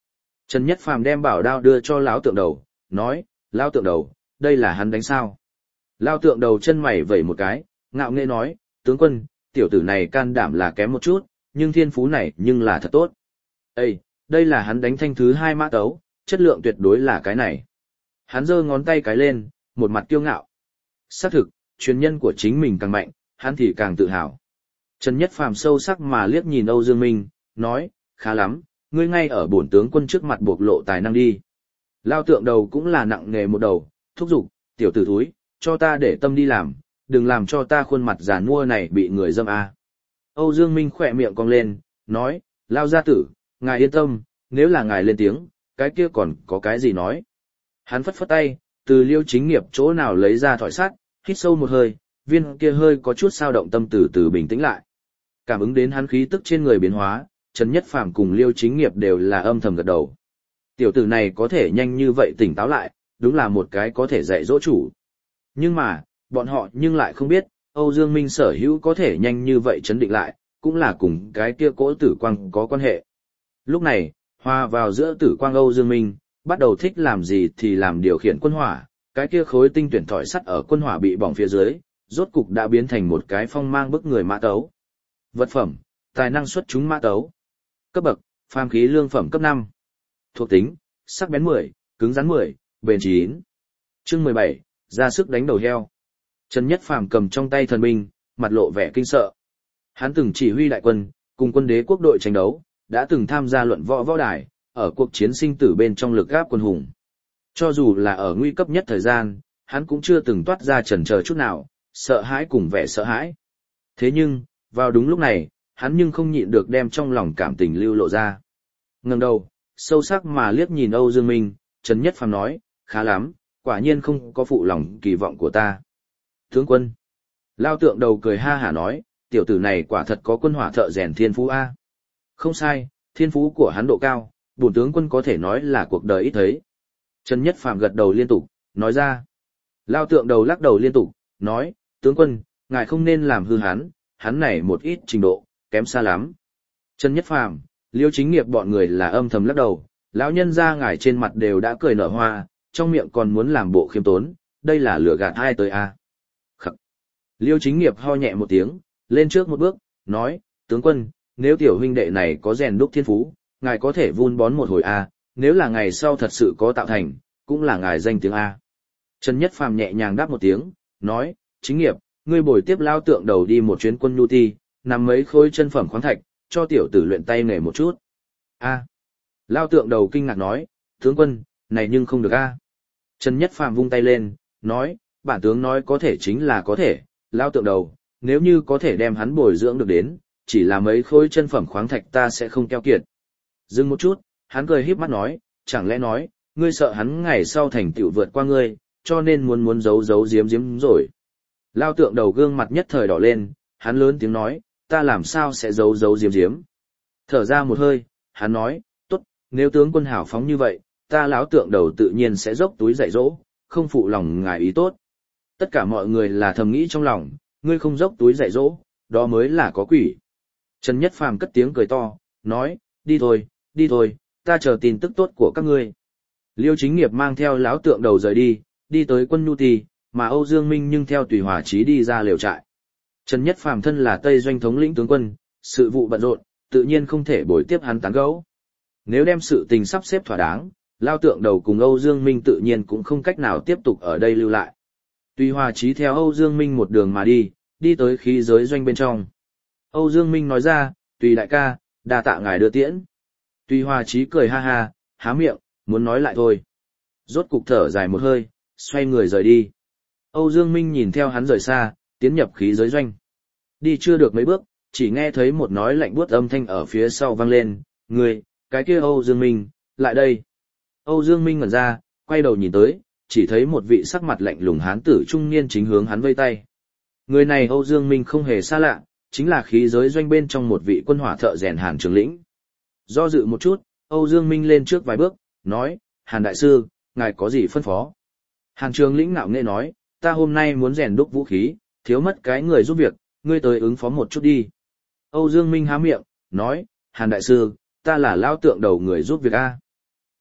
Trần Nhất Phàm đem bảo đao đưa cho lão tượng đầu, nói, lão tượng đầu, đây là hắn đánh sao? Lão tượng đầu chân mày vẩy một cái, ngạo nghễ nói, tướng quân, tiểu tử này can đảm là kém một chút, nhưng thiên phú này nhưng là thật tốt. Ê, đây là hắn đánh thanh thứ 2 mã tấu, chất lượng tuyệt đối là cái này. Hắn giơ ngón tay cái lên, một mặt kiêu ngạo. Xác thực, truyền nhân của chính mình càng mạnh, hắn thì càng tự hào. Trần Nhất Phàm sâu sắc mà liếc nhìn Âu Dương Minh, nói, khá lắm, ngươi ngay ở bổn tướng quân trước mặt bộc lộ tài năng đi. Lao tượng đầu cũng là nặng nghề một đầu, thúc giục, tiểu tử thúi, cho ta để tâm đi làm, đừng làm cho ta khuôn mặt già nua này bị người dâm a. Âu Dương Minh khỏe miệng cong lên, nói, Lao gia tử, ngài yên tâm, nếu là ngài lên tiếng, cái kia còn có cái gì nói. Hắn phất phất tay, từ Liêu Chính Nghiệp chỗ nào lấy ra thỏi sắt, hít sâu một hơi, viên kia hơi có chút dao động tâm từ từ bình tĩnh lại. Cảm ứng đến hắn khí tức trên người biến hóa, Trần Nhất Phàm cùng Liêu Chính Nghiệp đều là âm thầm gật đầu. Tiểu tử này có thể nhanh như vậy tỉnh táo lại, đúng là một cái có thể dạy dỗ chủ. Nhưng mà, bọn họ nhưng lại không biết, Âu Dương Minh sở hữu có thể nhanh như vậy chấn định lại, cũng là cùng cái kia cỗ tử quang có quan hệ. Lúc này, hòa vào giữa tử quang Âu Dương Minh, bắt đầu thích làm gì thì làm điều khiển quân hỏa, cái kia khối tinh tuyển thỏi sắt ở quân hỏa bị bỏng phía dưới, rốt cục đã biến thành một cái phong mang bức người mã tấu. Vật phẩm, tài năng xuất chúng mã tấu. Cấp bậc, phàm khí lương phẩm cấp 5. Thuộc tính, sắc bén 10, cứng rắn 10, bền 9. Chương 17, ra sức đánh đầu heo. Trần Nhất Phàm cầm trong tay thần binh, mặt lộ vẻ kinh sợ. Hắn từng chỉ huy đại quân, cùng quân đế quốc đội tranh đấu, đã từng tham gia luận võ võ đài, ở cuộc chiến sinh tử bên trong lực gáp quân hùng. Cho dù là ở nguy cấp nhất thời gian, hắn cũng chưa từng toát ra chần chờ chút nào, sợ hãi cùng vẻ sợ hãi. Thế nhưng, vào đúng lúc này, hắn nhưng không nhịn được đem trong lòng cảm tình lưu lộ ra. Ngẩng đầu, sâu sắc mà liếc nhìn Âu Dương Minh, Trần Nhất Phàm nói, khá lắm, quả nhiên không có phụ lòng kỳ vọng của ta. Tướng quân. Lao tượng đầu cười ha hả nói, tiểu tử này quả thật có quân hỏa thợ rèn thiên phú A. Không sai, thiên phú của hắn độ cao, bổn tướng quân có thể nói là cuộc đời ít thấy. Trần Nhất Phàm gật đầu liên tục, nói ra. Lao tượng đầu lắc đầu liên tục, nói, tướng quân, ngài không nên làm hư hắn này một ít trình độ, kém xa lắm. Trần Nhất Phàm, Liêu Chính Nghiệp bọn người là âm thầm lắc đầu, lão nhân ra ngài trên mặt đều đã cười nở hoa, trong miệng còn muốn làm bộ khiêm tốn, đây là lừa gạt ai tới a? Khắc. Liêu Chính Nghiệp ho nhẹ một tiếng, lên trước một bước, nói, tướng quân, nếu tiểu huynh đệ này có rèn đúc thiên phú, ngài có thể vun bón một hồi a, nếu là ngày sau thật sự có tạo thành, cũng là ngài danh tiếng a. Trần Nhất Phàm nhẹ nhàng đáp một tiếng, nói, Chính Nghiệp, ngươi bồi tiếp lao tượng đầu đi một chuyến quân nhu ti, nằm mấy khối chân phẩm khoáng thạch, cho tiểu tử luyện tay nghề một chút. A. Lao tượng đầu kinh ngạc nói, tướng quân, này nhưng không được a. Trần Nhất Phàm vung tay lên, nói, bản tướng nói có thể chính là có thể, lao tượng đầu, nếu như có thể đem hắn bồi dưỡng được đến, chỉ là mấy khối chân phẩm khoáng thạch ta sẽ không keo kiệt. Dừng một chút, hắn cười híp mắt nói, chẳng lẽ nói, ngươi sợ hắn ngày sau thành tựu vượt qua ngươi, cho nên muốn giấu giấu giếm giếm rồi. Lao tượng đầu gương mặt nhất thời đỏ lên, hắn lớn tiếng nói, ta làm sao sẽ giấu giấu giếm giếm. Thở ra một hơi, hắn nói, tốt, nếu tướng quân hảo phóng như vậy, ta lão tượng đầu tự nhiên sẽ dốc túi dạy dỗ, không phụ lòng ngài ý tốt. Tất cả mọi người là thầm nghĩ trong lòng, ngươi không dốc túi dạy dỗ, đó mới là có quỷ. Trần Nhất Phàm cất tiếng cười to, nói, đi thôi, ta chờ tin tức tốt của các ngươi. Liêu Chính Nghiệp mang theo lão tượng đầu rời đi tới quân nhu ti, mà Âu Dương Minh nhưng theo Tùy Hòa Chí đi ra lều trại. Trần Nhất Phàm thân là Tây Doanh thống lĩnh tướng quân, sự vụ bận rộn, tự nhiên không thể bồi tiếp hắn tán gẫu. Nếu đem sự tình sắp xếp thỏa đáng, lao tượng đầu cùng Âu Dương Minh tự nhiên cũng không cách nào tiếp tục ở đây lưu lại. Tùy Hòa Chí theo Âu Dương Minh một đường mà đi tới khí giới doanh bên trong. Âu Dương Minh nói ra, Tùy đại ca, đa tạ ngài đưa tiễn. Tùy Hòa Chí cười ha ha, há miệng, muốn nói lại thôi. Rốt cục thở dài một hơi, xoay người rời đi. Âu Dương Minh nhìn theo hắn rời xa, tiến nhập khí giới doanh. Đi chưa được mấy bước, chỉ nghe thấy một nói lạnh buốt âm thanh ở phía sau vang lên, người, cái kia Âu Dương Minh, lại đây. Âu Dương Minh ngẩn ra, quay đầu nhìn tới, chỉ thấy một vị sắc mặt lạnh lùng hán tử trung niên chính hướng hắn vây tay. Người này Âu Dương Minh không hề xa lạ, chính là khí giới doanh bên trong một vị quân hỏa thợ rèn Hàn Trường Lĩnh. Do dự một chút, Âu Dương Minh lên trước vài bước, nói, Hàn Đại Sư, ngài có gì phân phó? Hàn Trường Lĩnh ngạo nghễ nói, ta hôm nay muốn rèn đúc vũ khí, thiếu mất cái người giúp việc, ngươi tới ứng phó một chút đi. Âu Dương Minh há miệng, nói, Hàn Đại Sư, ta là lao tượng đầu người giúp việc A.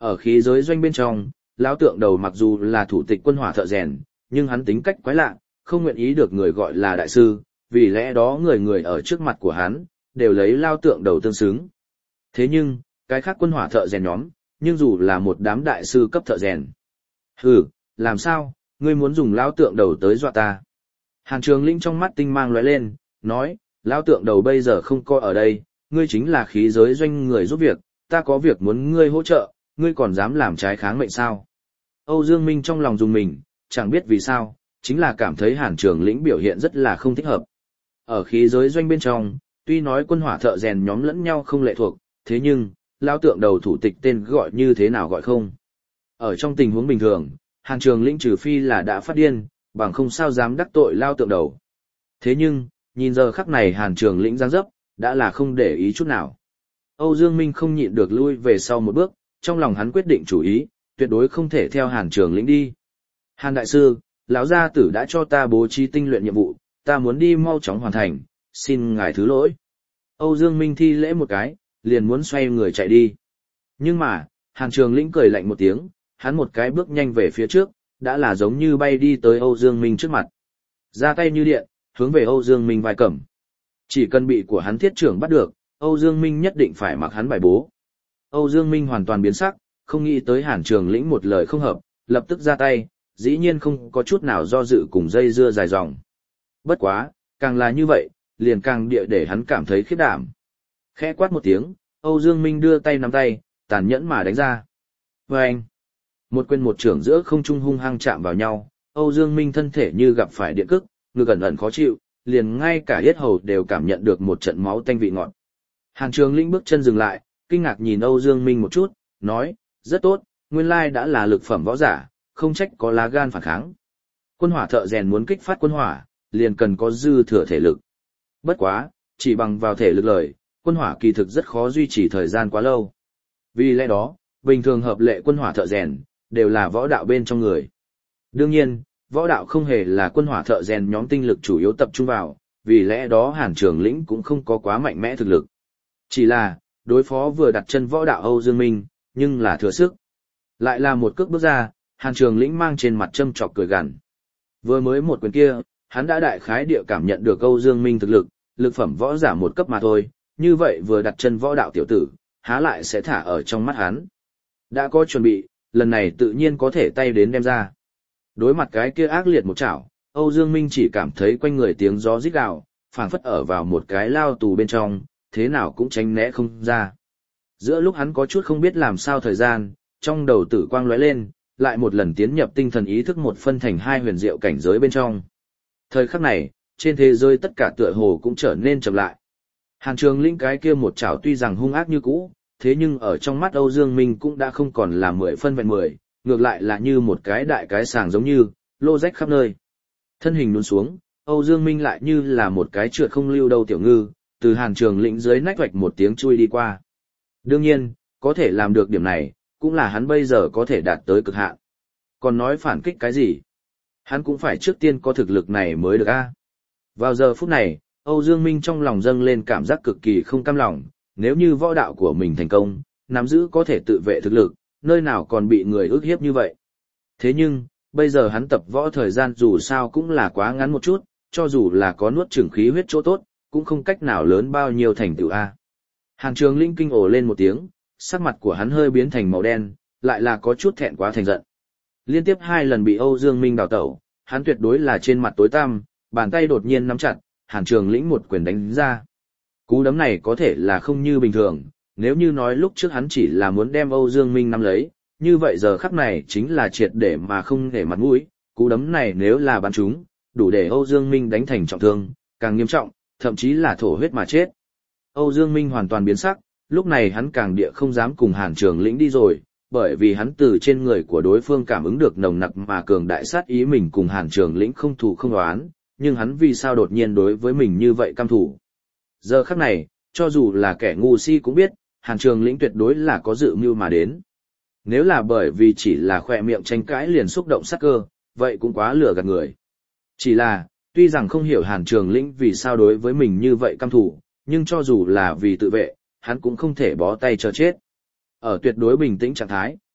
Ở khí giới doanh bên trong, lão tượng đầu mặc dù là thủ tịch quân hỏa thợ rèn, nhưng hắn tính cách quái lạ, không nguyện ý được người gọi là đại sư, vì lẽ đó người người ở trước mặt của hắn, đều lấy lao tượng đầu tương xứng. Thế nhưng, cái khác quân hỏa thợ rèn nhóm, nhưng dù là một đám đại sư cấp thợ rèn. Hừ, làm sao, ngươi muốn dùng lao tượng đầu tới dọa ta? Hàn Trường Linh trong mắt tinh mang lóe lên, nói, lao tượng đầu bây giờ không coi ở đây, ngươi chính là khí giới doanh người giúp việc, ta có việc muốn ngươi hỗ trợ, ngươi còn dám làm trái kháng mệnh sao? Âu Dương Minh trong lòng dùng mình, chẳng biết vì sao, chính là cảm thấy Hàn Trường Lĩnh biểu hiện rất là không thích hợp. Ở khí giới doanh bên trong, tuy nói quân hỏa thợ rèn nhóm lẫn nhau không lệ thuộc, thế nhưng, lao tượng đầu thủ tịch tên gọi như thế nào gọi không? Ở trong tình huống bình thường, Hàn Trường Lĩnh trừ phi là đã phát điên, bằng không sao dám đắc tội lao tượng đầu. Thế nhưng, nhìn giờ khắc này Hàn Trường Lĩnh giáng dấp, đã là không để ý chút nào. Âu Dương Minh không nhịn được lui về sau một bước, trong lòng hắn quyết định chủ ý, tuyệt đối không thể theo Hàn Trường Lĩnh đi. Hàn đại sư, lão gia tử đã cho ta bố trí tinh luyện nhiệm vụ, ta muốn đi mau chóng hoàn thành, xin ngài thứ lỗi. Âu Dương Minh thi lễ một cái, liền muốn xoay người chạy đi. Nhưng mà, Hàn Trường Lĩnh cười lạnh một tiếng, hắn một cái bước nhanh về phía trước, đã là giống như bay đi tới Âu Dương Minh trước mặt. Ra tay như điện, hướng về Âu Dương Minh vai cầm. Chỉ cần bị của hắn thiết trưởng bắt được, Âu Dương Minh nhất định phải mặc hắn bài bố. Âu Dương Minh hoàn toàn biến sắc, không nghĩ tới Hàn Trường Lĩnh một lời không hợp, lập tức ra tay, dĩ nhiên không có chút nào do dự cùng dây dưa dài dòng. Bất quá, càng là như vậy, liền càng địa để hắn cảm thấy khiếp đảm. Khẽ quát một tiếng, Âu Dương Minh đưa tay nắm tay, tàn nhẫn mà đánh ra. Vâng! Một quyền một trưởng giữa không trung hung hăng chạm vào nhau, Âu Dương Minh thân thể như gặp phải điện cức, ngực ẩn ẩn khó chịu, liền ngay cả yết hầu đều cảm nhận được một trận máu tanh vị ngọt. Hàn Trường Lĩnh bước chân dừng lại, kinh ngạc nhìn Âu Dương Minh một chút, nói, rất tốt, nguyên lai đã là lực phẩm võ giả, không trách có lá gan phản kháng. Quân hỏa thợ rèn muốn kích phát quân hỏa, liền cần có dư thừa thể lực. Bất quá, chỉ bằng vào thể lực lời, quân hỏa kỳ thực rất khó duy trì thời gian quá lâu. Vì lẽ đó, bình thường hợp lệ quân hỏa thợ rèn, đều là võ đạo bên trong người. Đương nhiên, võ đạo không hề là quân hỏa thợ rèn nhóm tinh lực chủ yếu tập trung vào, vì lẽ đó Hàn Trường Lĩnh cũng không có quá mạnh mẽ thực lực. Chỉ là, đối phó vừa đặt chân võ đạo Âu Dương Minh, nhưng là thừa sức. Lại là một cước bước ra, Hàn Trường Lĩnh mang trên mặt châm chọc cười gằn. Vừa mới một quyền kia, hắn đã đại khái địa cảm nhận được Âu Dương Minh thực lực, lực phẩm võ giả một cấp mà thôi, như vậy vừa đặt chân võ đạo tiểu tử, há lại sẽ thả ở trong mắt hắn. Đã có chuẩn bị, lần này tự nhiên có thể tay đến đem ra. Đối mặt cái kia ác liệt một chảo, Âu Dương Minh chỉ cảm thấy quanh người tiếng gió rít gào, phảng phất ở vào một cái lao tù bên trong, thế nào cũng tránh né không ra. Giữa lúc hắn có chút không biết làm sao thời gian, trong đầu tử quang lóe lên, lại một lần tiến nhập tinh thần ý thức một phân thành hai huyền diệu cảnh giới bên trong. Thời khắc này, trên thế giới tất cả tựa hồ cũng trở nên chậm lại. Hàn Trường Lĩnh cái kia một chảo tuy rằng hung ác như cũ, thế nhưng ở trong mắt Âu Dương Minh cũng đã không còn là 10 phân vẹn 10, ngược lại là như một cái đại cái sàng giống như, lô rách khắp nơi. Thân hình nhún xuống, Âu Dương Minh lại như là một cái trượt không lưu đâu tiểu ngư, từ Hàn Trường Lĩnh dưới nách vạch một tiếng chui đi qua. Đương nhiên, có thể làm được điểm này, cũng là hắn bây giờ có thể đạt tới cực hạn. Còn nói phản kích cái gì? Hắn cũng phải trước tiên có thực lực này mới được a. Vào giờ phút này, Âu Dương Minh trong lòng dâng lên cảm giác cực kỳ không cam lòng, nếu như võ đạo của mình thành công, nắm giữ có thể tự vệ thực lực, nơi nào còn bị người ức hiếp như vậy. Thế nhưng, bây giờ hắn tập võ thời gian dù sao cũng là quá ngắn một chút, cho dù là có nuốt chửng khí huyết chỗ tốt, cũng không cách nào lớn bao nhiêu thành tựu a. Hàn Trường Lĩnh kinh ồ lên một tiếng, sắc mặt của hắn hơi biến thành màu đen, lại là có chút thẹn quá thành giận. Liên tiếp 2 lần bị Âu Dương Minh đào tẩu, hắn tuyệt đối là trên mặt tối tăm, bàn tay đột nhiên nắm chặt, Hàn Trường Lĩnh một quyền đánh ra. Cú đấm này có thể là không như bình thường, nếu như nói lúc trước hắn chỉ là muốn đem Âu Dương Minh nắm lấy, như vậy giờ khắc này chính là triệt để mà không để mặt mũi, cú đấm này nếu là bắn trúng, đủ để Âu Dương Minh đánh thành trọng thương, càng nghiêm trọng, thậm chí là thổ huyết mà chết. Âu Dương Minh hoàn toàn biến sắc, lúc này hắn càng địa không dám cùng Hàn Trường Lĩnh đi rồi, bởi vì hắn từ trên người của đối phương cảm ứng được nồng nặc mà cường đại sát ý mình cùng Hàn Trường Lĩnh không thù không oán, nhưng hắn vì sao đột nhiên đối với mình như vậy căm thù. Giờ khắc này, cho dù là kẻ ngu si cũng biết, Hàn Trường Lĩnh tuyệt đối là có dự mưu mà đến. Nếu là bởi vì chỉ là khỏe miệng tranh cãi liền xúc động sát cơ, vậy cũng quá lừa gạt người. Chỉ là, tuy rằng không hiểu Hàn Trường Lĩnh vì sao đối với mình như vậy căm thù, nhưng cho dù là vì tự vệ, hắn cũng không thể bó tay chờ chết. Ở tuyệt đối bình tĩnh trạng thái,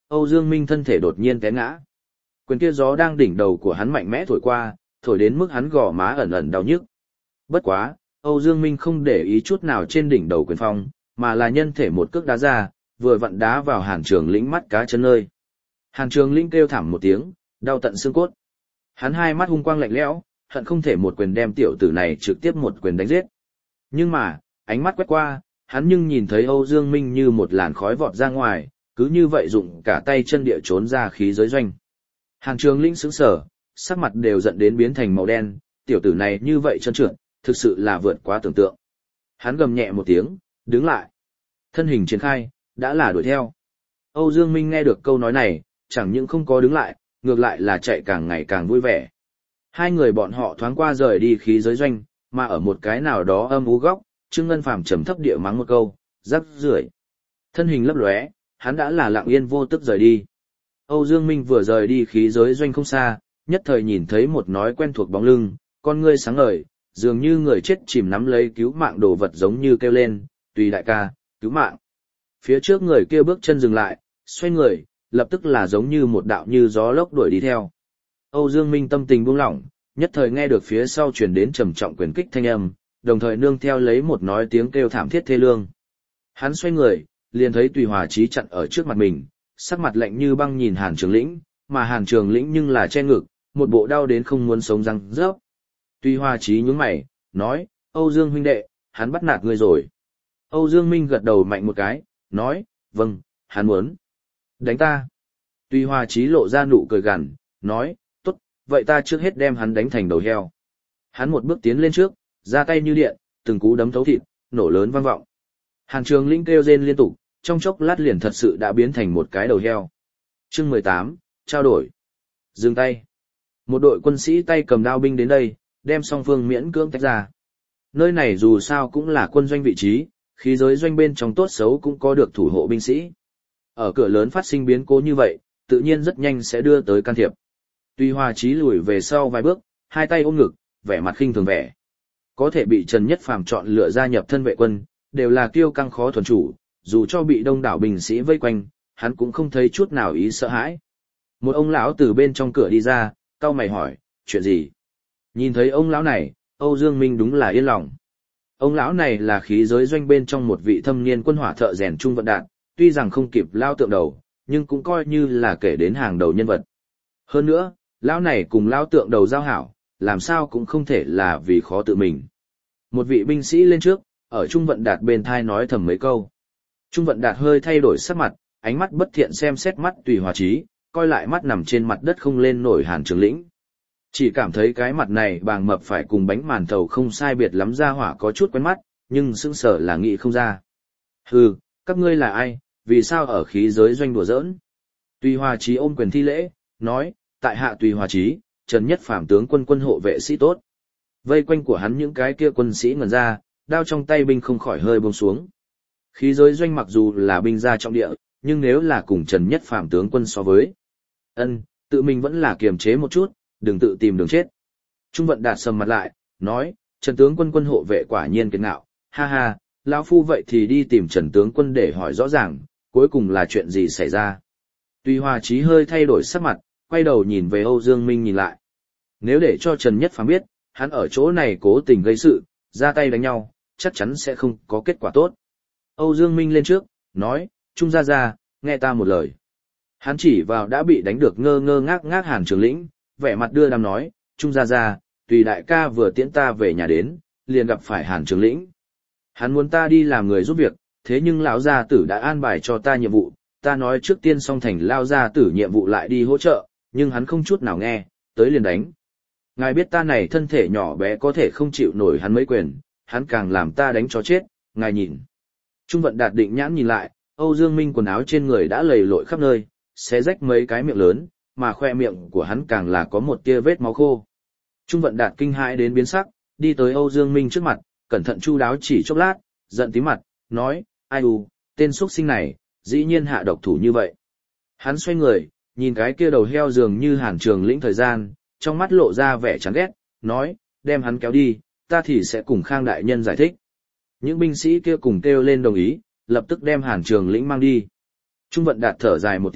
Âu Dương Minh thân thể đột nhiên té ngã. Quyền kia gió đang đỉnh đầu của hắn mạnh mẽ thổi qua, thổi đến mức hắn gò má ẩn ẩn đau nhức. Bất quá, Âu Dương Minh không để ý chút nào trên đỉnh đầu quyền phong, mà là nhân thể một cước đá ra, vừa vặn đá vào Hàn Trường Lĩnh mắt cá chân nơi. Hàn Trường Lĩnh kêu thảm một tiếng, đau tận xương cốt. Hắn hai mắt hung quang lạnh lẽo, hận không thể một quyền đem tiểu tử này trực tiếp một quyền đánh giết. Nhưng mà, ánh mắt quét qua, hắn nhưng nhìn thấy Âu Dương Minh như một làn khói vọt ra ngoài, cứ như vậy dụng cả tay chân địa trốn ra khí giới doanh. Hàn Trường Lĩnh sững sờ, sắc mặt đều giận đến biến thành màu đen, tiểu tử này như vậy trơn trượt, thực sự là vượt quá tưởng tượng. Hắn gầm nhẹ một tiếng, đứng lại. Thân hình triển khai, đã là đuổi theo. Âu Dương Minh nghe được câu nói này, chẳng những không có đứng lại, ngược lại là chạy càng ngày càng vui vẻ. Hai người bọn họ thoáng qua rời đi khí giới doanh, mà ở một cái nào đó âm u góc, Trương Ngân Phàm trầm thấp địa mắng một câu, rắc rưởi. Thân hình lấp lóe, hắn đã là lặng yên vô tức rời đi. Âu Dương Minh vừa rời đi khí giới doanh không xa, nhất thời nhìn thấy một nói quen thuộc bóng lưng, con ngươi sáng ngời, dường như người chết chìm nắm lấy cứu mạng đồ vật giống như kêu lên, tùy đại ca, cứu mạng. Phía trước người kia bước chân dừng lại, xoay người, lập tức là giống như một đạo như gió lốc đuổi đi theo. Âu Dương Minh tâm tình buông lỏng, nhất thời nghe được phía sau truyền đến trầm trọng quyền kích thanh âm, đồng thời nương theo lấy một nói tiếng kêu thảm thiết thê lương. Hắn xoay người, liền thấy Tùy Hòa Chí chặn ở trước mặt mình, sắc mặt lạnh như băng nhìn Hàn Trường Lĩnh, mà Hàn Trường Lĩnh nhưng là che ngực, một bộ đau đến không muốn sống răng rớp. Tùy Hòa Chí nhướng mày, nói, Âu Dương huynh đệ, hắn bắt nạt ngươi rồi. Âu Dương Minh gật đầu mạnh một cái, nói, vâng, hắn muốn đánh ta. Tùy Hòa Chí lộ ra nụ cười gằn, nói, tốt, vậy ta trước hết đem hắn đánh thành đầu heo. Hắn một bước tiến lên trước, ra tay như điện, từng cú đấm thấu thịt, nổ lớn vang vọng. Hàn Trường Lĩnh kêu rên liên tục, trong chốc lát liền thật sự đã biến thành một cái đầu heo. Chương 18, trao đổi. Dừng tay. Một đội quân sĩ tay cầm đao binh đến đây, đem song phương miễn cưỡng tách ra. Nơi này dù sao cũng là quân doanh vị trí, khí giới doanh bên trong tốt xấu cũng có được thủ hộ binh sĩ. Ở cửa lớn phát sinh biến cố như vậy, tự nhiên rất nhanh sẽ đưa tới can thiệp. Tùy Hòa Chí lùi về sau vài bước, hai tay ôm ngực, vẻ mặt khinh thường vẻ. Có thể bị Trần Nhất Phàm chọn lựa gia nhập thân vệ quân, đều là kiêu căng khó thuần chủ, dù cho bị đông đảo binh sĩ vây quanh, hắn cũng không thấy chút nào ý sợ hãi. Một ông lão từ bên trong cửa đi ra, cau mày hỏi, chuyện gì? Nhìn thấy ông lão này, Âu Dương Minh đúng là yên lòng. Ông lão này là khí giới doanh bên trong một vị thâm niên quân hỏa thợ rèn Trung Vận Đạt, tuy rằng không kịp Lao Tượng Đầu, nhưng cũng coi như là kể đến hàng đầu nhân vật. Hơn nữa, lão này cùng Lao Tượng Đầu giao hảo, làm sao cũng không thể là vì khó tự mình. Một vị binh sĩ lên trước, ở Trung Vận Đạt bên thai nói thầm mấy câu. Trung Vận Đạt hơi thay đổi sắc mặt, ánh mắt bất thiện xem xét mắt Tùy Hòa Chí, coi lại mắt nằm trên mặt đất không lên nổi Hàn Trường Lĩnh. Chỉ cảm thấy cái mặt này bàng mập phải cùng bánh màn thầu không sai biệt lắm ra hỏa có chút quen mắt, nhưng sững sờ là nghĩ không ra. Hừ, các ngươi là ai, vì sao ở khí giới doanh đùa giỡn? Tùy Hòa Chí ôm quyền thi lễ, nói, tại hạ Tùy Hòa Chí, Trần Nhất Phàm tướng quân quân hộ vệ sĩ tốt. Vây quanh của hắn những cái kia quân sĩ ngẩn ra, đao trong tay binh không khỏi hơi buông xuống. Khí giới doanh mặc dù là binh gia trọng địa, nhưng nếu là cùng Trần Nhất Phàm tướng quân so với, tự mình vẫn là kiềm chế một chút, đừng tự tìm đường chết. Trung Vận Đạt sầm mặt lại, nói, Trần tướng quân quân hộ vệ quả nhiên kiệt ngạo, ha ha, lão phu vậy thì đi tìm Trần tướng quân để hỏi rõ ràng, cuối cùng là chuyện gì xảy ra. Tùy Hòa Chí hơi thay đổi sắc mặt, quay đầu nhìn về Âu Dương Minh nhìn lại. Nếu để cho Trần Nhất Phàm biết, hắn ở chỗ này cố tình gây sự, ra tay đánh nhau, chắc chắn sẽ không có kết quả tốt. Âu Dương Minh lên trước, nói, Trung gia gia, nghe ta một lời. Hắn chỉ vào đã bị đánh được ngơ ngơ ngác ngác Hàn Trường Lĩnh, vẻ mặt đưa đám nói, Trung gia gia, Tùy đại ca vừa tiễn ta về nhà đến, liền gặp phải Hàn Trường Lĩnh. Hắn muốn ta đi làm người giúp việc, thế nhưng lão gia tử đã an bài cho ta nhiệm vụ, ta nói trước tiên xong thành lao gia tử nhiệm vụ lại đi hỗ trợ, nhưng hắn không chút nào nghe, tới liền đánh. Ngài biết ta này thân thể nhỏ bé có thể không chịu nổi hắn mấy quyền, hắn càng làm ta đánh cho chết, ngài nhìn. Trung Vận Đạt định nhãn nhìn lại, Âu Dương Minh quần áo trên người đã lầy lội khắp nơi, xé rách mấy cái miệng lớn, mà khoe miệng của hắn càng là có một tia vết máu khô. Trung Vận Đạt kinh hãi đến biến sắc, đi tới Âu Dương Minh trước mặt, cẩn thận chu đáo chỉ chốc lát, giận tím mặt, nói, ai u, tên xuất sinh này, dĩ nhiên hạ độc thủ như vậy. Hắn xoay người, nhìn cái kia đầu heo dường như Hàn Trường Lĩnh thời gian, trong mắt lộ ra vẻ chán ghét, nói, đem hắn kéo đi, ta thì sẽ cùng Khang đại nhân giải thích. Những binh sĩ kia cùng kêu lên đồng ý, lập tức đem Hàn Trường Lĩnh mang đi. Trung Vận Đạt thở dài một tiếng,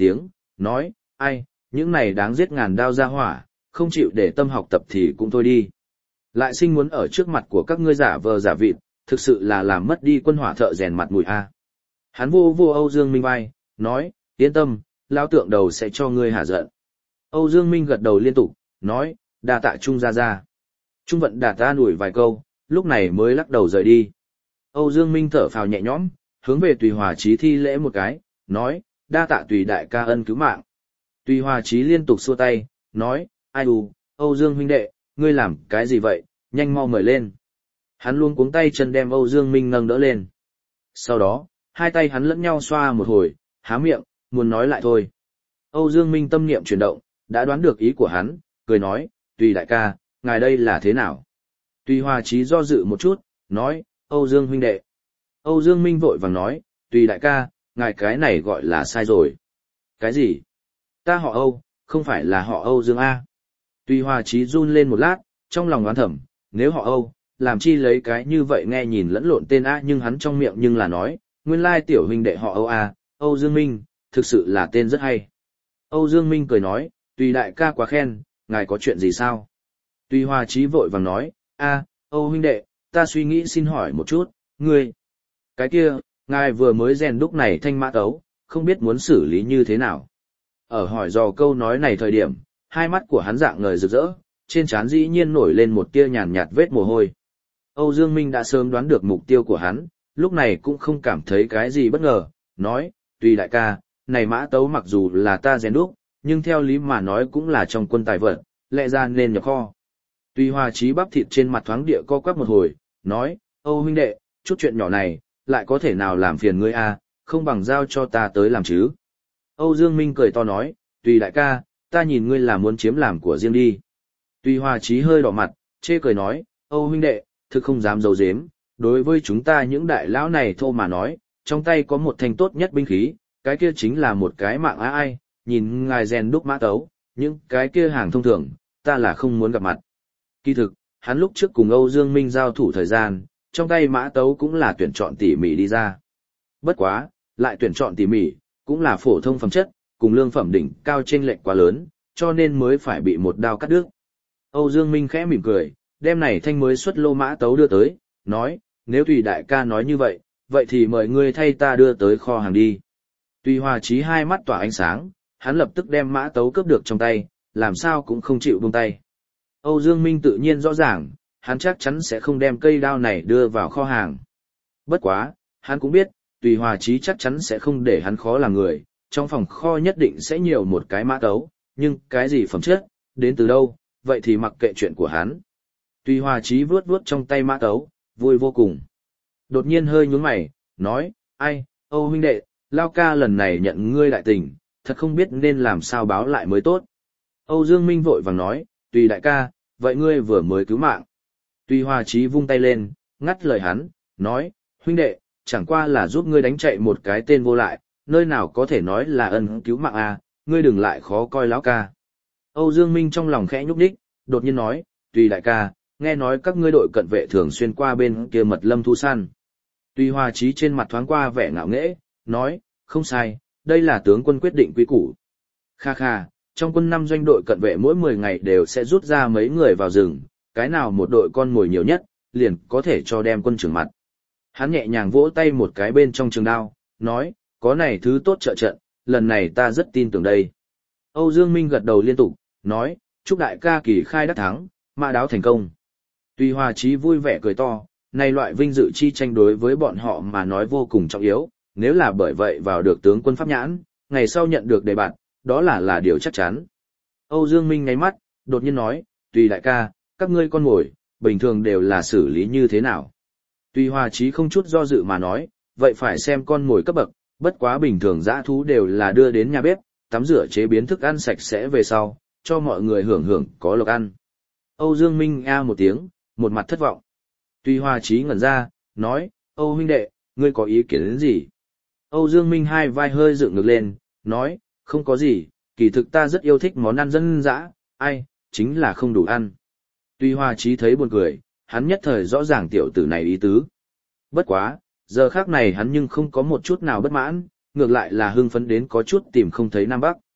nói, ai, những này đáng giết ngàn đao ra hỏa, không chịu để tâm học tập thì cũng thôi đi. Lại sinh muốn ở trước mặt của các ngươi giả vờ giả vịt, thực sự là làm mất đi quân hỏa thợ rèn mặt mũi a. Hắn vô vô Âu Dương Minh vai, nói, yên tâm, lão tượng đầu sẽ cho ngươi hả giận. Âu Dương Minh gật đầu liên tục, nói, đa tạ Trung gia gia. Trung Vận Đạt ta đuổi vài câu, lúc này mới lắc đầu rời đi. Âu Dương Minh thở phào nhẹ nhõm, hướng về Tùy Hòa Chí thi lễ một cái, nói, đa tạ Tùy đại ca ân cứu mạng. Tùy Hòa Chí liên tục xua tay, nói, ai đù, Âu Dương huynh đệ, ngươi làm cái gì vậy, nhanh mau mời lên. Hắn luôn cuống tay chân đem Âu Dương Minh nâng đỡ lên. Sau đó, hai tay hắn lẫn nhau xoa một hồi, há miệng, muốn nói lại thôi. Âu Dương Minh tâm niệm chuyển động, đã đoán được ý của hắn, cười nói, Tùy đại ca, ngài đây là thế nào? Tùy Hòa Chí do dự một chút, nói, Âu Dương huynh đệ. Âu Dương Minh vội vàng nói, Tùy đại ca, ngài cái này gọi là sai rồi. Cái gì? Ta họ Âu, không phải là họ Âu Dương A. Tùy Hòa Chí run lên một lát, trong lòng đoán thầm, nếu họ Âu, làm chi lấy cái như vậy nghe nhìn lẫn lộn tên A, nhưng hắn trong miệng nhưng là nói, nguyên lai tiểu huynh đệ họ Âu A, Âu Dương Minh, thực sự là tên rất hay. Âu Dương Minh cười nói, Tùy đại ca quá khen, ngài có chuyện gì sao? Tùy Hòa Chí vội vàng nói, Âu huynh đệ, ta suy nghĩ xin hỏi một chút, ngươi. Cái kia, ngài vừa mới rèn đúc này thanh mã tấu, không biết muốn xử lý như thế nào. Ở hỏi dò câu nói này thời điểm, hai mắt của hắn dạng ngời rực rỡ, trên trán dĩ nhiên nổi lên một tia nhàn nhạt vết mồ hôi. Âu Dương Minh đã sớm đoán được mục tiêu của hắn, lúc này cũng không cảm thấy cái gì bất ngờ, nói, Tùy đại ca, này mã tấu mặc dù là ta rèn đúc, nhưng theo lý mà nói cũng là trong quân tài vật, lẽ ra nên nhập kho. Tùy Hòa Chí bắp thịt trên mặt thoáng địa co quắp một hồi, nói, Âu huynh đệ, chút chuyện nhỏ này, lại có thể nào làm phiền ngươi a, không bằng giao cho ta tới làm chứ. Âu Dương Minh cười to nói, Tùy đại ca, ta nhìn ngươi là muốn chiếm làm của riêng đi. Tùy Hòa Chí hơi đỏ mặt, chê cười nói, Âu huynh đệ, thực không dám giấu giếm, đối với chúng ta những đại lão này thô mà nói, trong tay có một thanh tốt nhất binh khí, cái kia chính là một cái mạng ai, nhìn ngài rèn đúc mã tấu, những cái kia hàng thông thường, ta là không muốn gặp mặt. Kỳ thực, hắn lúc trước cùng Âu Dương Minh giao thủ thời gian, trong tay mã tấu cũng là tuyển chọn tỉ mỉ đi ra. Bất quá, lại tuyển chọn tỉ mỉ, cũng là phổ thông phẩm chất, cùng lương phẩm đỉnh cao chênh lệch quá lớn, cho nên mới phải bị một đao cắt đứt. Âu Dương Minh khẽ mỉm cười, đem này thanh mới xuất lô mã tấu đưa tới, nói, nếu Tùy đại ca nói như vậy, vậy thì mời ngươi thay ta đưa tới kho hàng đi. Tùy Hòa Chí hai mắt tỏa ánh sáng, hắn lập tức đem mã tấu cướp được trong tay, làm sao cũng không chịu buông tay. Âu Dương Minh tự nhiên rõ ràng, hắn chắc chắn sẽ không đem cây đao này đưa vào kho hàng. Bất quá, hắn cũng biết, Tùy Hòa Chí chắc chắn sẽ không để hắn khó làm người, trong phòng kho nhất định sẽ nhiều một cái mã tấu, nhưng cái gì phẩm chất, đến từ đâu, vậy thì mặc kệ chuyện của hắn. Tùy Hòa Chí vuốt vuốt trong tay mã tấu, vui vô cùng. Đột nhiên hơi nhướng mày, nói, ai, Âu huynh đệ, Lao ca lần này nhận ngươi đại tình, thật không biết nên làm sao báo lại mới tốt. Âu Dương Minh vội vàng nói, Tùy đại ca, vậy ngươi vừa mới cứu mạng. Tùy Hòa Chí vung tay lên, ngắt lời hắn, nói, huynh đệ, chẳng qua là giúp ngươi đánh chạy một cái tên vô lại, nơi nào có thể nói là ân cứu mạng à, ngươi đừng lại khó coi lão ca. Âu Dương Minh trong lòng khẽ nhúc nhích, đột nhiên nói, Tùy đại ca, nghe nói các ngươi đội cận vệ thường xuyên qua bên kia mật lâm thu săn. Tùy Hòa Chí trên mặt thoáng qua vẻ ngạo nghễ, nói, không sai, đây là tướng quân quyết định quy củ. Kha kha, trong quân 5 doanh đội cận vệ mỗi 10 ngày đều sẽ rút ra mấy người vào rừng, cái nào một đội con mồi nhiều nhất, liền có thể cho đem quân trưởng mặt. Hắn nhẹ nhàng vỗ tay một cái bên trong trường đao, nói, có này thứ tốt trợ trận, lần này ta rất tin tưởng đây. Âu Dương Minh gật đầu liên tục, nói, chúc đại ca kỳ khai đắc thắng, mã đáo thành công. Tùy Hòa Chí vui vẻ cười to, này loại vinh dự chi tranh đối với bọn họ mà nói vô cùng trọng yếu, nếu là bởi vậy vào được tướng quân pháp nhãn, ngày sau nhận được đề bạt, đó là điều chắc chắn. Âu Dương Minh ngáy mắt, đột nhiên nói, Tùy đại ca, các ngươi con mồi, bình thường đều là xử lý như thế nào? Tùy Hòa Chí không chút do dự mà nói, vậy phải xem con mồi cấp bậc, bất quá bình thường dã thú đều là đưa đến nhà bếp, tắm rửa chế biến thức ăn sạch sẽ về sau, cho mọi người hưởng hưởng có lộc ăn. Âu Dương Minh a một tiếng, một mặt thất vọng. Tùy Hòa Chí ngẩn ra, nói, Âu huynh đệ, ngươi có ý kiến đến gì? Âu Dương Minh hai vai hơi dựng ngược lên, nói, không có gì, kỳ thực ta rất yêu thích món ăn dân dã, ai, chính là không đủ ăn. Tùy Hòa Chí thấy buồn cười, hắn nhất thời rõ ràng tiểu tử này ý tứ. Bất quá, giờ khác này hắn nhưng không có một chút nào bất mãn, ngược lại là hưng phấn đến có chút tìm không thấy Nam Bắc.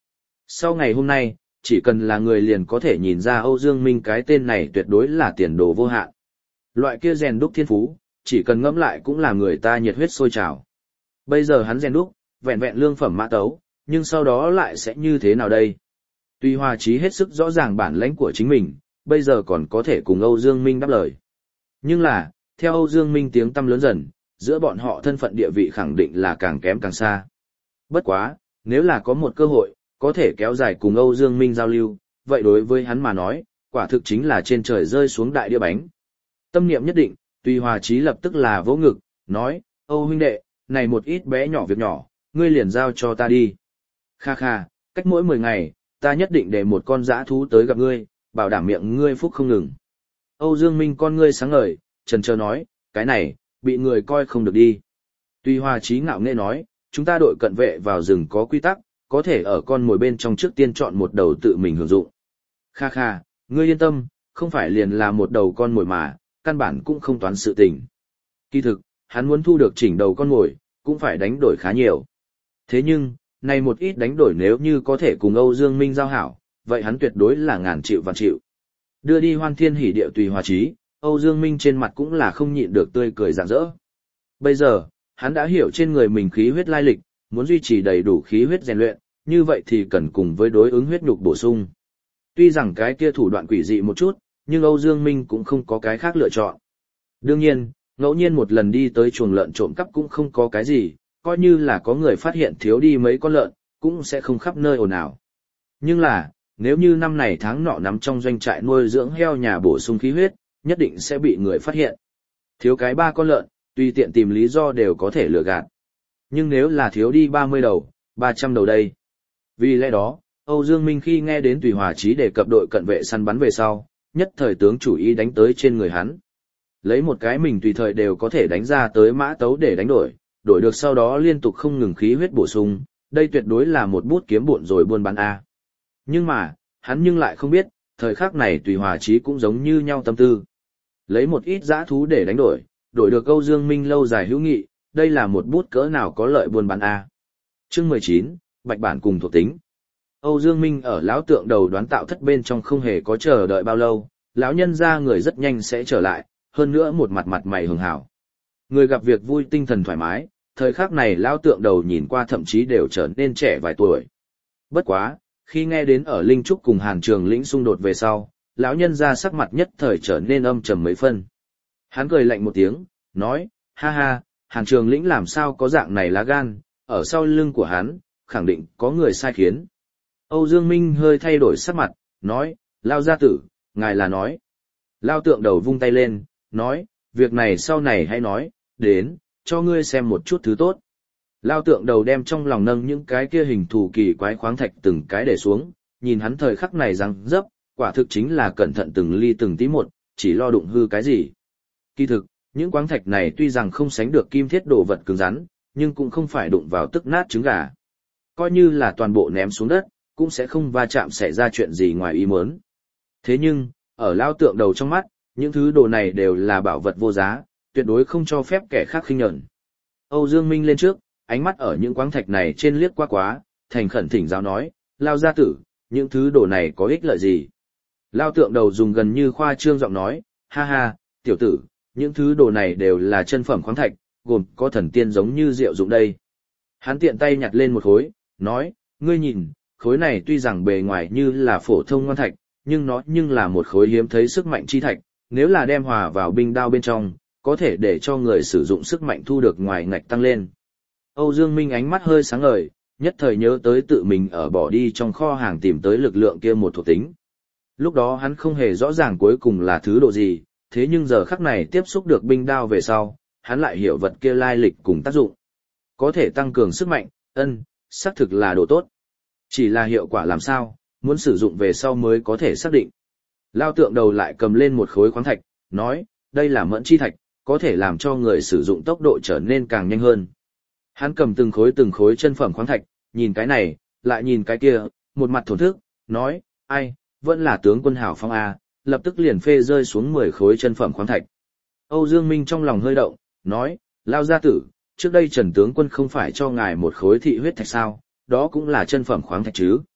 Sau ngày hôm nay, chỉ cần là người liền có thể nhìn ra Âu Dương Minh cái tên này tuyệt đối là tiền đồ vô hạn. Loại kia rèn đúc thiên phú, chỉ cần ngẫm lại cũng làm người ta nhiệt huyết sôi trào. Bây giờ hắn rèn đúc, vẹn vẹn lương phẩm mã tấu, nhưng sau đó lại sẽ như thế nào đây? Tuy Hòa Chí hết sức rõ ràng bản lãnh của chính mình, bây giờ còn có thể cùng Âu Dương Minh đáp lời. Nhưng là, theo Âu Dương Minh tiếng tăm lớn dần, giữa bọn họ thân phận địa vị khẳng định là càng kém càng xa. Bất quá, nếu là có một cơ hội, có thể kéo dài cùng Âu Dương Minh giao lưu, vậy đối với hắn mà nói, quả thực chính là trên trời rơi xuống đại đĩa bánh. Tâm niệm nhất định, Tuy Hòa Chí lập tức là vỗ ngực, nói, Âu huynh đệ, này một ít bé nhỏ việc nhỏ, ngươi liền giao cho ta đi. Kha kha, cách mỗi 10 ngày, ta nhất định để một con dã thú tới gặp ngươi, bảo đảm miệng ngươi phúc không ngừng. Âu Dương Minh con ngươi sáng ngời, chần chờ nói, cái này, bị người coi không được đi. Tuy Hòa Chí ngạo nghễ nói, chúng ta đội cận vệ vào rừng có quy tắc, có thể ở con mồi bên trong trước tiên chọn một đầu tự mình hưởng dụng. Kha kha, ngươi yên tâm, không phải liền là một đầu con mồi mà, căn bản cũng không toán sự tình. Kỳ thực, hắn muốn thu được chỉnh đầu con mồi, cũng phải đánh đổi khá nhiều. Thế nhưng, này một ít đánh đổi nếu như có thể cùng Âu Dương Minh giao hảo, vậy hắn tuyệt đối là ngàn triệu vạn triệu. Đưa đi Hoan Thiên Hỉ Điệu Tùy Hòa Chí, Âu Dương Minh trên mặt cũng là không nhịn được tươi cười rạng rỡ. Bây giờ, hắn đã hiểu trên người mình khí huyết lai lịch, muốn duy trì đầy đủ khí huyết rèn luyện, như vậy thì cần cùng với đối ứng huyết nhục bổ sung. Tuy rằng cái kia thủ đoạn quỷ dị một chút, nhưng Âu Dương Minh cũng không có cái khác lựa chọn. Đương nhiên, ngẫu nhiên một lần đi tới chuồng lợn trộm cắp cũng không có cái gì, coi như là có người phát hiện thiếu đi mấy con lợn, cũng sẽ không khắp nơi ồn ào. Nhưng là, nếu như năm này tháng nọ nằm trong doanh trại nuôi dưỡng heo nhà bổ sung khí huyết, nhất định sẽ bị người phát hiện. Thiếu cái 3 con lợn, tùy tiện tìm lý do đều có thể lừa gạt. Nhưng nếu là thiếu đi 30 đầu, 300 đầu đây. Vì lẽ đó, Âu Dương Minh khi nghe đến Tùy Hòa Chí đề cập đội cận vệ săn bắn về sau, nhất thời tướng chủ ý đánh tới trên người hắn. Lấy một cái mình tùy thời đều có thể đánh ra tới mã tấu để đánh đổi được sau đó liên tục không ngừng khí huyết bổ sung, đây tuyệt đối là một bút kiếm bộn rồi buôn bán A. Nhưng mà, hắn nhưng lại không biết, thời khắc này Tùy Hòa Chí cũng giống như nhau tâm tư. Lấy một ít dã thú để đánh đổi được Âu Dương Minh lâu dài hữu nghị, đây là một bút cỡ nào có lợi buôn bán A. Chương 19, Bạch bản cùng thuộc tính. Âu Dương Minh ở lão tượng đầu đoán tạo thất bên trong không hề có chờ đợi bao lâu, lão nhân ra người rất nhanh sẽ trở lại, hơn nữa một mặt mặt mày hường hảo. Người gặp việc vui tinh thần thoải mái, thời khắc này lão tượng đầu nhìn qua thậm chí đều trở nên trẻ vài tuổi. Bất quá, khi nghe đến ở Linh Trúc cùng Hàn Trường Lĩnh xung đột về sau, lão nhân ra sắc mặt nhất thời trở nên âm trầm mấy phân. Hắn cười lạnh một tiếng, nói, ha ha, Hàn Trường Lĩnh làm sao có dạng này lá gan, ở sau lưng của hắn, khẳng định có người sai khiến. Âu Dương Minh hơi thay đổi sắc mặt, nói, Lao gia tử, ngài là nói. Lao tượng đầu vung tay lên, nói, việc này sau này hãy nói, đến, cho ngươi xem một chút thứ tốt. Lao tượng đầu đem trong lòng nâng những cái kia hình thù kỳ quái khoáng thạch từng cái để xuống, nhìn hắn thời khắc này răng dấp, quả thực chính là cẩn thận từng ly từng tí một, chỉ lo đụng hư cái gì. Kỳ thực, những khoáng thạch này tuy rằng không sánh được kim thiết đồ vật cứng rắn, nhưng cũng không phải đụng vào tức nát trứng gà. Coi như là toàn bộ ném xuống đất, cũng sẽ không va chạm xảy ra chuyện gì ngoài ý muốn. Thế nhưng, ở lao tượng đầu trong mắt, những thứ đồ này đều là bảo vật vô giá, tuyệt đối không cho phép kẻ khác khinh nhẫn. Âu Dương Minh lên trước, ánh mắt ở những khoáng thạch này trên liếc qua quá, thành khẩn thỉnh giáo nói, Lao gia tử, những thứ đồ này có ích lợi gì? Lao tượng đầu dùng gần như khoa trương giọng nói, ha ha, tiểu tử, những thứ đồ này đều là chân phẩm khoáng thạch, gồm có thần tiên giống như rượu dụng đây. Hắn tiện tay nhặt lên một khối, nói, ngươi nhìn, khối này tuy rằng bề ngoài như là phổ thông ngoan thạch, nhưng nó là một khối hiếm thấy sức mạnh chi thạch, nếu là đem hòa vào binh đao bên trong, có thể để cho người sử dụng sức mạnh thu được ngoài ngạch tăng lên. Âu Dương Minh ánh mắt hơi sáng ngời, nhất thời nhớ tới tự mình ở bỏ đi trong kho hàng tìm tới lực lượng kia một thuộc tính. Lúc đó hắn không hề rõ ràng cuối cùng là thứ độ gì, thế nhưng giờ khắc này tiếp xúc được binh đao về sau, hắn lại hiểu vật kia lai lịch cùng tác dụng. Có thể tăng cường sức mạnh, xác thực là đồ tốt. Chỉ là hiệu quả làm sao, muốn sử dụng về sau mới có thể xác định. Lao tượng đầu lại cầm lên một khối khoáng thạch, nói, đây là mẫn chi thạch, có thể làm cho người sử dụng tốc độ trở nên càng nhanh hơn. Hắn cầm từng khối chân phẩm khoáng thạch, nhìn cái này, lại nhìn cái kia, một mặt thổn thức, nói, ai, vẫn là tướng quân hảo phong A, lập tức liền phê rơi xuống 10 khối chân phẩm khoáng thạch. Âu Dương Minh trong lòng hơi động, nói, Lao gia tử, trước đây Trần tướng quân không phải cho ngài một khối thị huyết thạch sao, đó cũng là chân phẩm khoáng thạch chứ.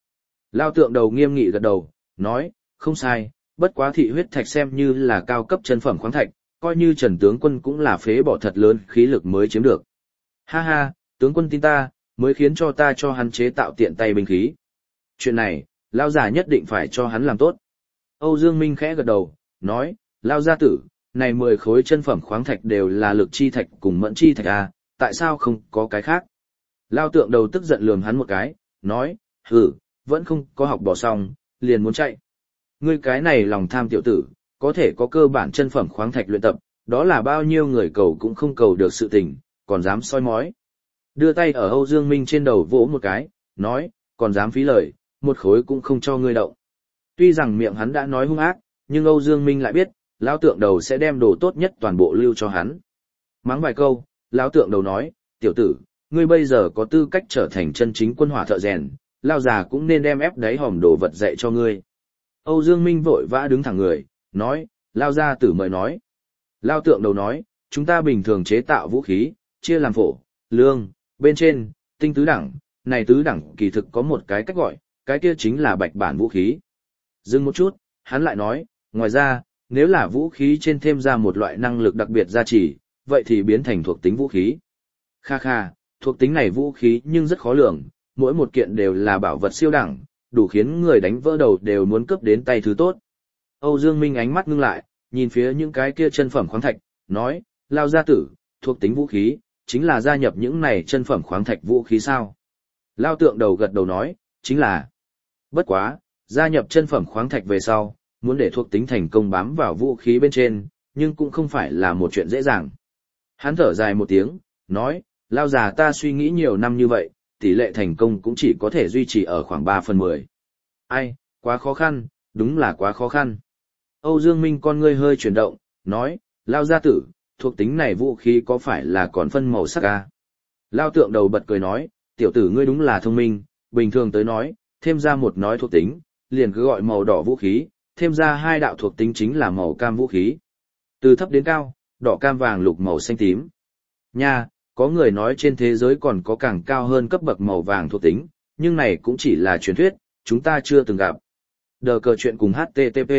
Lao tượng đầu nghiêm nghị gật đầu, nói, không sai, bất quá thị huyết thạch xem như là cao cấp chân phẩm khoáng thạch, coi như Trần tướng quân cũng là phế bỏ thật lớn khí lực mới chiếm được. Ha ha, tướng quân tin ta, mới khiến cho ta cho hắn chế tạo tiện tay binh khí. Chuyện này, Lao già nhất định phải cho hắn làm tốt. Âu Dương Minh khẽ gật đầu, nói, Lao gia tử, này 10 khối chân phẩm khoáng thạch đều là lực chi thạch cùng mẫn chi thạch à, tại sao không có cái khác? Lao tượng đầu tức giận lườm hắn một cái, nói, hừ, vẫn không có học bỏ xong, liền muốn chạy. Ngươi cái này lòng tham tiểu tử, có thể có cơ bản chân phẩm khoáng thạch luyện tập, đó là bao nhiêu người cầu cũng không cầu được sự tình, còn dám soi mói. Đưa tay ở Âu Dương Minh trên đầu vỗ một cái, nói, còn dám phí lời, một khối cũng không cho ngươi động. Tuy rằng miệng hắn đã nói hung ác, nhưng Âu Dương Minh lại biết, lão tượng đầu sẽ đem đồ tốt nhất toàn bộ lưu cho hắn. Mắng vài câu, lão tượng đầu nói, tiểu tử, ngươi bây giờ có tư cách trở thành chân chính quân hỏa thợ rèn, lao già cũng nên đem ép đáy hòm đồ vật dạy cho ngươi. Âu Dương Minh vội vã đứng thẳng người, nói, lao gia tử mời nói. Lao tượng đầu nói, chúng ta bình thường chế tạo vũ khí, chia làm phổ, lương, bên trên, tinh tứ đẳng, này tứ đẳng kỳ thực có một cái cách gọi, cái kia chính là bạch bản vũ khí. Dừng một chút, hắn lại nói, ngoài ra, nếu là vũ khí trên thêm ra một loại năng lực đặc biệt gia trì, vậy thì biến thành thuộc tính vũ khí. Kha kha, thuộc tính này vũ khí nhưng rất khó lường, mỗi một kiện đều là bảo vật siêu đẳng, đủ khiến người đánh vỡ đầu đều muốn cướp đến tay thứ tốt. Âu Dương Minh ánh mắt ngưng lại, nhìn phía những cái kia chân phẩm khoáng thạch, nói, Lao gia tử, thuộc tính vũ khí, chính là gia nhập những này chân phẩm khoáng thạch vũ khí sao? Lao tượng đầu gật đầu nói, chính là. Bất quá, gia nhập chân phẩm khoáng thạch về sau, muốn để thuộc tính thành công bám vào vũ khí bên trên, nhưng cũng không phải là một chuyện dễ dàng. Hắn thở dài một tiếng, nói, Lao già ta suy nghĩ nhiều năm như vậy, tỷ lệ thành công cũng chỉ có thể duy trì ở khoảng 3/10. Ai, quá khó khăn, đúng là quá khó khăn. Âu Dương Minh con ngươi hơi chuyển động, nói, Lao gia tử, thuộc tính này vũ khí có phải là còn phân màu sắc à? Lao tượng đầu bật cười nói, tiểu tử ngươi đúng là thông minh, bình thường tới nói, thêm ra một nói thuộc tính, liền cứ gọi màu đỏ vũ khí, thêm ra 2 đạo thuộc tính chính là màu cam vũ khí. Từ thấp đến cao, đỏ cam vàng lục màu xanh tím. Nha, có người nói trên thế giới còn có càng cao hơn cấp bậc màu vàng thuộc tính, nhưng này cũng chỉ là truyền thuyết, chúng ta chưa từng gặp. Đờ cờ chuyện cùng HTTP.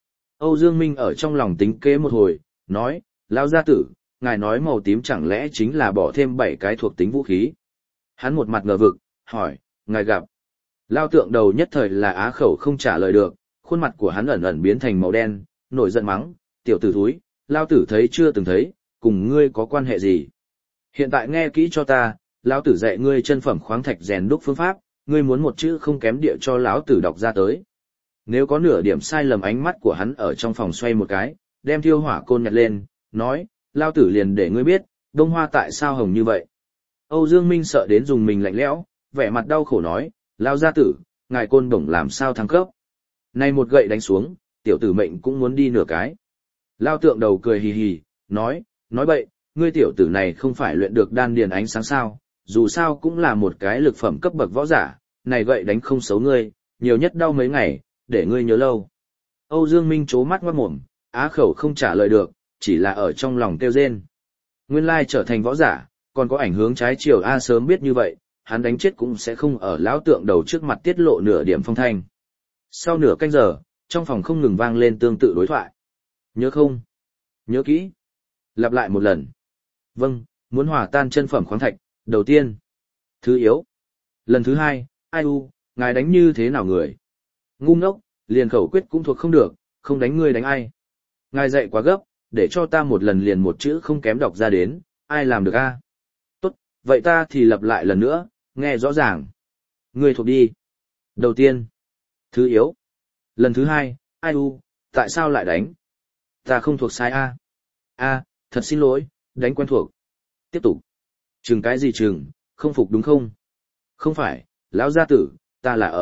Âu Dương Minh ở trong lòng tính kế một hồi, nói, Lão gia tử, ngài nói màu tím chẳng lẽ chính là bỏ thêm 7 cái thuộc tính vũ khí. Hắn một mặt ngờ vực, hỏi, ngài gặp. Lao tượng đầu nhất thời là á khẩu không trả lời được, khuôn mặt của hắn ẩn ẩn biến thành màu đen, nổi giận mắng, tiểu tử thúi, Lao tử thấy chưa từng thấy, cùng ngươi có quan hệ gì. Hiện tại nghe kỹ cho ta, lão tử dạy ngươi chân phẩm khoáng thạch rèn đúc phương pháp, ngươi muốn một chữ không kém địa cho lão tử đọc ra tới. Nếu có nửa điểm sai lầm, ánh mắt của hắn ở trong phòng xoay một cái, đem thiêu hỏa côn nhặt lên, nói, lão tử liền để ngươi biết, đông hoa tại sao hồng như vậy. Âu Dương Minh sợ đến dùng mình lạnh lẽo, vẻ mặt đau khổ nói, lão gia tử, ngài côn đồng làm sao thăng cấp. Này một gậy đánh xuống, tiểu tử mệnh cũng muốn đi nửa cái. Lão tượng đầu cười hì hì, nói bậy, ngươi tiểu tử này không phải luyện được đan điền ánh sáng sao, dù sao cũng là một cái lực phẩm cấp bậc võ giả, này gậy đánh không xấu ngươi, nhiều nhất đau mấy ngày, để ngươi nhớ lâu. Âu Dương Minh trố mắt ngoác mồm, á khẩu không trả lời được, chỉ là ở trong lòng kêu rên. Nguyên lai trở thành võ giả, còn có ảnh hướng trái chiều A, sớm biết như vậy, hắn đánh chết cũng sẽ không ở lão tượng đầu trước mặt tiết lộ nửa điểm phong thanh. Sau nửa canh giờ, trong phòng không ngừng vang lên tương tự đối thoại. Nhớ không? Nhớ kỹ. Lặp lại một lần. Vâng, muốn hòa tan chân phẩm khoáng thạch, đầu tiên. Thứ yếu. Lần thứ 2, ai u, ngài đánh như thế nào người? Ngu ngốc, liền khẩu quyết cũng thuộc không được, không đánh ngươi đánh ai? Ngài dạy quá gấp, để cho ta một lần liền một chữ không kém đọc ra đến, ai làm được a? Tốt, vậy ta thì lặp lại lần nữa, nghe rõ ràng. Ngươi thuộc đi. Đầu tiên. Thứ yếu. Lần thứ 2, ai u, tại sao lại đánh? Ta không thuộc sai a. A, thật xin lỗi, đánh quen thuộc. Tiếp tục. Chừng cái gì chừng, không phục đúng không? Không phải, lão gia tử, ta là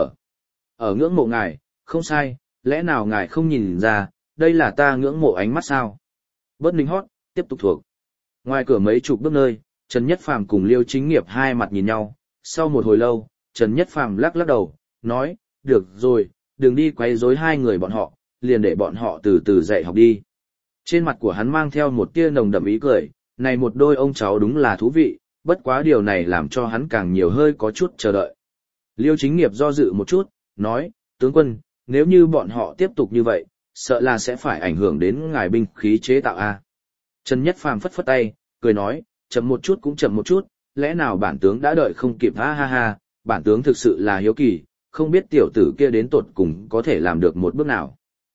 ở ngưỡng mộ ngài, không sai, lẽ nào ngài không nhìn ra, đây là ta ngưỡng mộ ánh mắt sao? Bớt ninh hót, tiếp tục thuộc. Ngoài cửa mấy chục bước nơi, Trần Nhất Phàm cùng Liêu Chính Nghiệp hai mặt nhìn nhau, sau một hồi lâu, Trần Nhất Phàm lắc lắc đầu, nói, được rồi, đừng đi quấy rối hai người bọn họ, liền để bọn họ từ từ dạy học đi. Trên mặt của hắn mang theo một tia nồng đậm ý cười, này một đôi ông cháu đúng là thú vị, bất quá điều này làm cho hắn càng nhiều hơi có chút chờ đợi. Liêu Chính Nghiệp do dự một chút, nói, tướng quân, nếu như bọn họ tiếp tục như vậy, sợ là sẽ phải ảnh hưởng đến ngài binh khí chế tạo a. Trần Nhất Phàm phất phất tay, cười nói, chậm một chút cũng chậm một chút, lẽ nào bản tướng đã đợi không kịp ha ha ha, bản tướng thực sự là hiếu kỳ, không biết tiểu tử kia đến tột cùng có thể làm được một bước nào.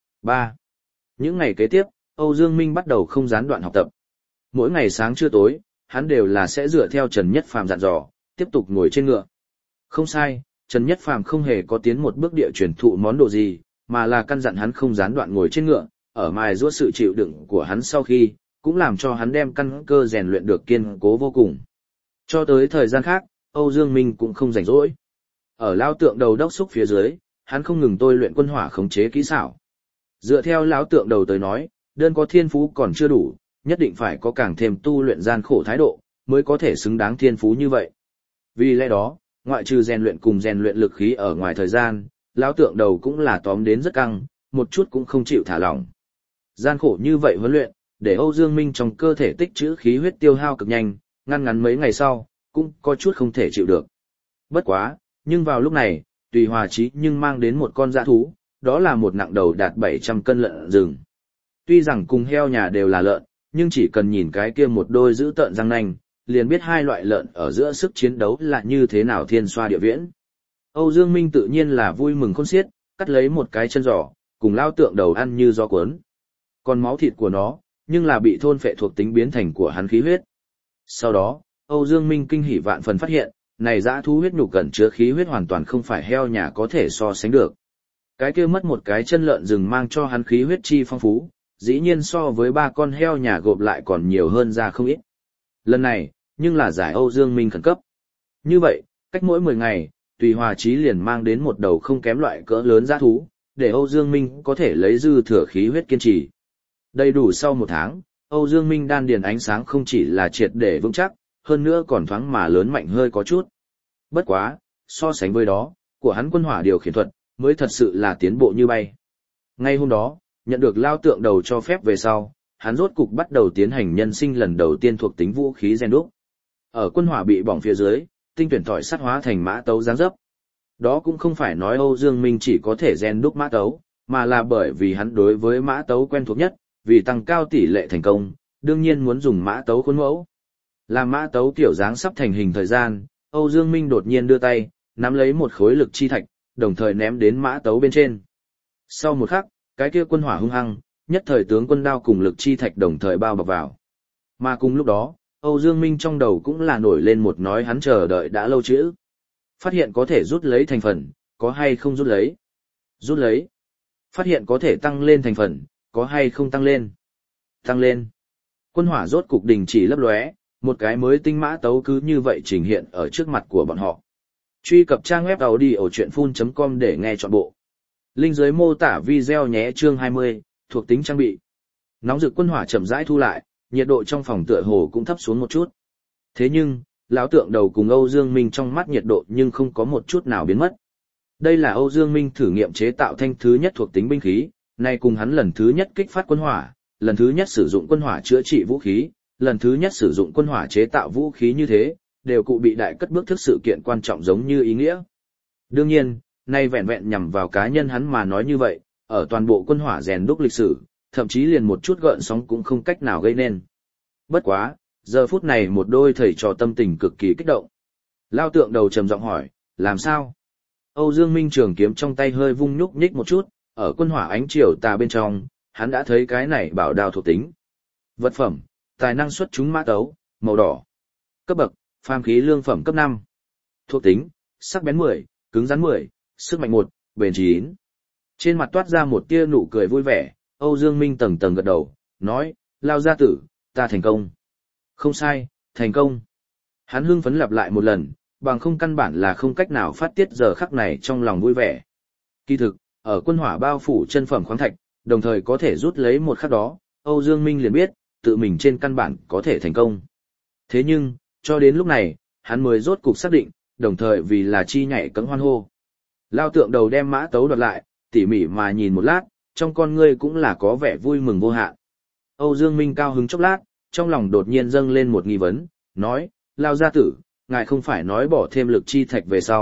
3. Những ngày kế tiếp, Âu Dương Minh bắt đầu không gián đoạn học tập. Mỗi ngày sáng trưa tối, hắn đều là sẽ dựa theo Trần Nhất Phàm dặn dò, tiếp tục ngồi trên ngựa. Không sai, Trần Nhất Phàm không hề có tiến một bước địa truyền thụ món đồ gì, mà là căn dặn hắn không gián đoạn ngồi trên ngựa, ở mài giũa sự chịu đựng của hắn sau khi, cũng làm cho hắn đem căn cơ rèn luyện được kiên cố vô cùng. Cho tới thời gian khác, Âu Dương Minh cũng không rảnh rỗi. Ở lao tượng đầu đốc xúc phía dưới, hắn không ngừng tôi luyện quân hỏa khống chế kỹ xảo. Dựa theo lão tượng đầu tới nói, đơn có thiên phú còn chưa đủ, nhất định phải có càng thêm tu luyện gian khổ thái độ, mới có thể xứng đáng thiên phú như vậy. Vì lẽ đó, ngoại trừ rèn luyện cùng rèn luyện lực khí ở ngoài thời gian, lão tượng đầu cũng là tóm đến rất căng, một chút cũng không chịu thả lỏng. Gian khổ như vậy huấn luyện, để Âu Dương Minh trong cơ thể tích trữ khí huyết tiêu hao cực nhanh, ngăn ngắn mấy ngày sau, cũng có chút không thể chịu được. Bất quá, nhưng vào lúc này, Tùy Hòa Chí nhưng mang đến một con dã thú, đó là một nặng đầu đạt 700 cân lợn rừng. Tuy rằng cùng heo nhà đều là lợn, nhưng chỉ cần nhìn cái kia một đôi dữ tợn răng nanh, liền biết hai loại lợn ở giữa sức chiến đấu là như thế nào thiên xoa địa viễn. Âu Dương Minh tự nhiên là vui mừng khôn xiết, cắt lấy một cái chân giò, cùng lao tượng đầu ăn như gió cuốn. Còn máu thịt của nó, nhưng là bị thôn phệ thuộc tính biến thành của hắn khí huyết. Sau đó, Âu Dương Minh kinh hỉ vạn phần phát hiện, này dã thú huyết nhục cẩn chứa khí huyết hoàn toàn không phải heo nhà có thể so sánh được. Cái kia mất một cái chân lợn rừng mang cho hắn khí huyết chi phong phú, dĩ nhiên so với 3 con heo nhà gộp lại còn nhiều hơn ra không ít. Lần này, nhưng là giải Âu Dương Minh khẩn cấp. Như vậy, cách mỗi 10 ngày, Tùy Hòa Chí liền mang đến một đầu không kém loại cỡ lớn dã thú, để Âu Dương Minh có thể lấy dư thừa khí huyết kiên trì. Đầy đủ sau 1 tháng, Âu Dương Minh đan điền ánh sáng không chỉ là triệt để vững chắc, hơn nữa còn thoáng mà lớn mạnh hơi có chút. Bất quá, so sánh với đó, của hắn quân hỏa điều khiển thuật, mới thật sự là tiến bộ như bay. Ngay hôm đó, nhận được lao tượng đầu cho phép về sau, hắn rốt cục bắt đầu tiến hành nhân sinh lần đầu tiên thuộc tính vũ khí rèn đúc. Ở quân hỏa bị bỏng phía dưới, tinh tuyển thỏi sắt hóa thành mã tấu dáng dấp. Đó cũng không phải nói Âu Dương Minh chỉ có thể rèn đúc mã tấu, mà là bởi vì hắn đối với mã tấu quen thuộc nhất, vì tăng cao tỷ lệ thành công, đương nhiên muốn dùng mã tấu khuôn mẫu. Làm mã tấu tiểu dáng sắp thành hình thời gian, Âu Dương Minh đột nhiên đưa tay, nắm lấy một khối lực chi thạch, đồng thời ném đến mã tấu bên trên. Sau một khắc, cái kia quân hỏa hung hăng, nhất thời tướng quân đao cùng lực chi thạch đồng thời bao bọc vào. Mà cùng lúc đó, Âu Dương Minh trong đầu cũng là nổi lên một nói hắn chờ đợi đã lâu chữ. Phát hiện có thể rút lấy thành phần, có hay không rút lấy? Rút lấy. Phát hiện có thể tăng lên thành phần, có hay không tăng lên? Tăng lên. Quân hỏa rốt cục đình chỉ lấp lóe, một cái mới tinh mã tấu cứ như vậy trình hiện ở trước mặt của bọn họ. Truy cập trang web audiochuyenphun.com để nghe trọn bộ. Link dưới mô tả video nhé. Chương 20, thuộc tính trang bị. Nóng rực quân hỏa chậm rãi thu lại, nhiệt độ trong phòng tựa hồ cũng thấp xuống một chút. Thế nhưng, lão tượng đầu cùng Âu Dương Minh trong mắt nhiệt độ nhưng không có một chút nào biến mất. Đây là Âu Dương Minh thử nghiệm chế tạo thanh thứ nhất thuộc tính binh khí, nay cùng hắn lần thứ nhất kích phát quân hỏa, lần thứ nhất sử dụng quân hỏa chữa trị vũ khí, lần thứ nhất sử dụng quân hỏa chế tạo vũ khí như thế, đều cụ bị đại cất bước thức sự kiện quan trọng giống như ý nghĩa. Đương nhiên, nay vẹn vẹn nhằm vào cá nhân hắn mà nói như vậy, ở toàn bộ quân hỏa rèn đúc lịch sử, thậm chí liền một chút gợn sóng cũng không cách nào gây nên. Bất quá, giờ phút này một đôi thầy trò tâm tình cực kỳ kích động. Lao tượng đầu trầm giọng hỏi, làm sao? Âu Dương Minh trường kiếm trong tay hơi vung nhúc nhích một chút, ở quân hỏa ánh chiều tà bên trong, hắn đã thấy cái này bảo đao thuộc tính. Vật phẩm, tài năng xuất chúng mã tấu, màu đỏ. Cấp bậc, phàm khí lương phẩm cấp 5. Thuộc tính, sắc bén 10, cứng rắn 10, sức mạnh 1, bền 9. Trên mặt toát ra một tia nụ cười vui vẻ, Âu Dương Minh tầng tầng gật đầu, nói, Lao gia tử, ta thành công. Không sai, thành công. Hắn hưng phấn lặp lại một lần, bằng không căn bản là không cách nào phát tiết giờ khắc này trong lòng vui vẻ. Kỳ thực, ở quân hỏa bao phủ chân phẩm khoáng thạch, đồng thời có thể rút lấy một khắc đó, Âu Dương Minh liền biết, tự mình trên căn bản có thể thành công. Thế nhưng, cho đến lúc này, hắn mới rốt cục xác định, đồng thời vì là chi nhảy cẫng hoan hô. Lao tượng đầu đem mã tấu đoạt lại, tỉ mỉ mà nhìn một lát, trong con ngươi cũng là có vẻ vui mừng vô hạn. Âu Dương Minh cao hứng chốc lát, trong lòng đột nhiên dâng lên một nghi vấn, nói, Lao gia tử, ngài không phải nói bỏ thêm lực chi thạch về sau,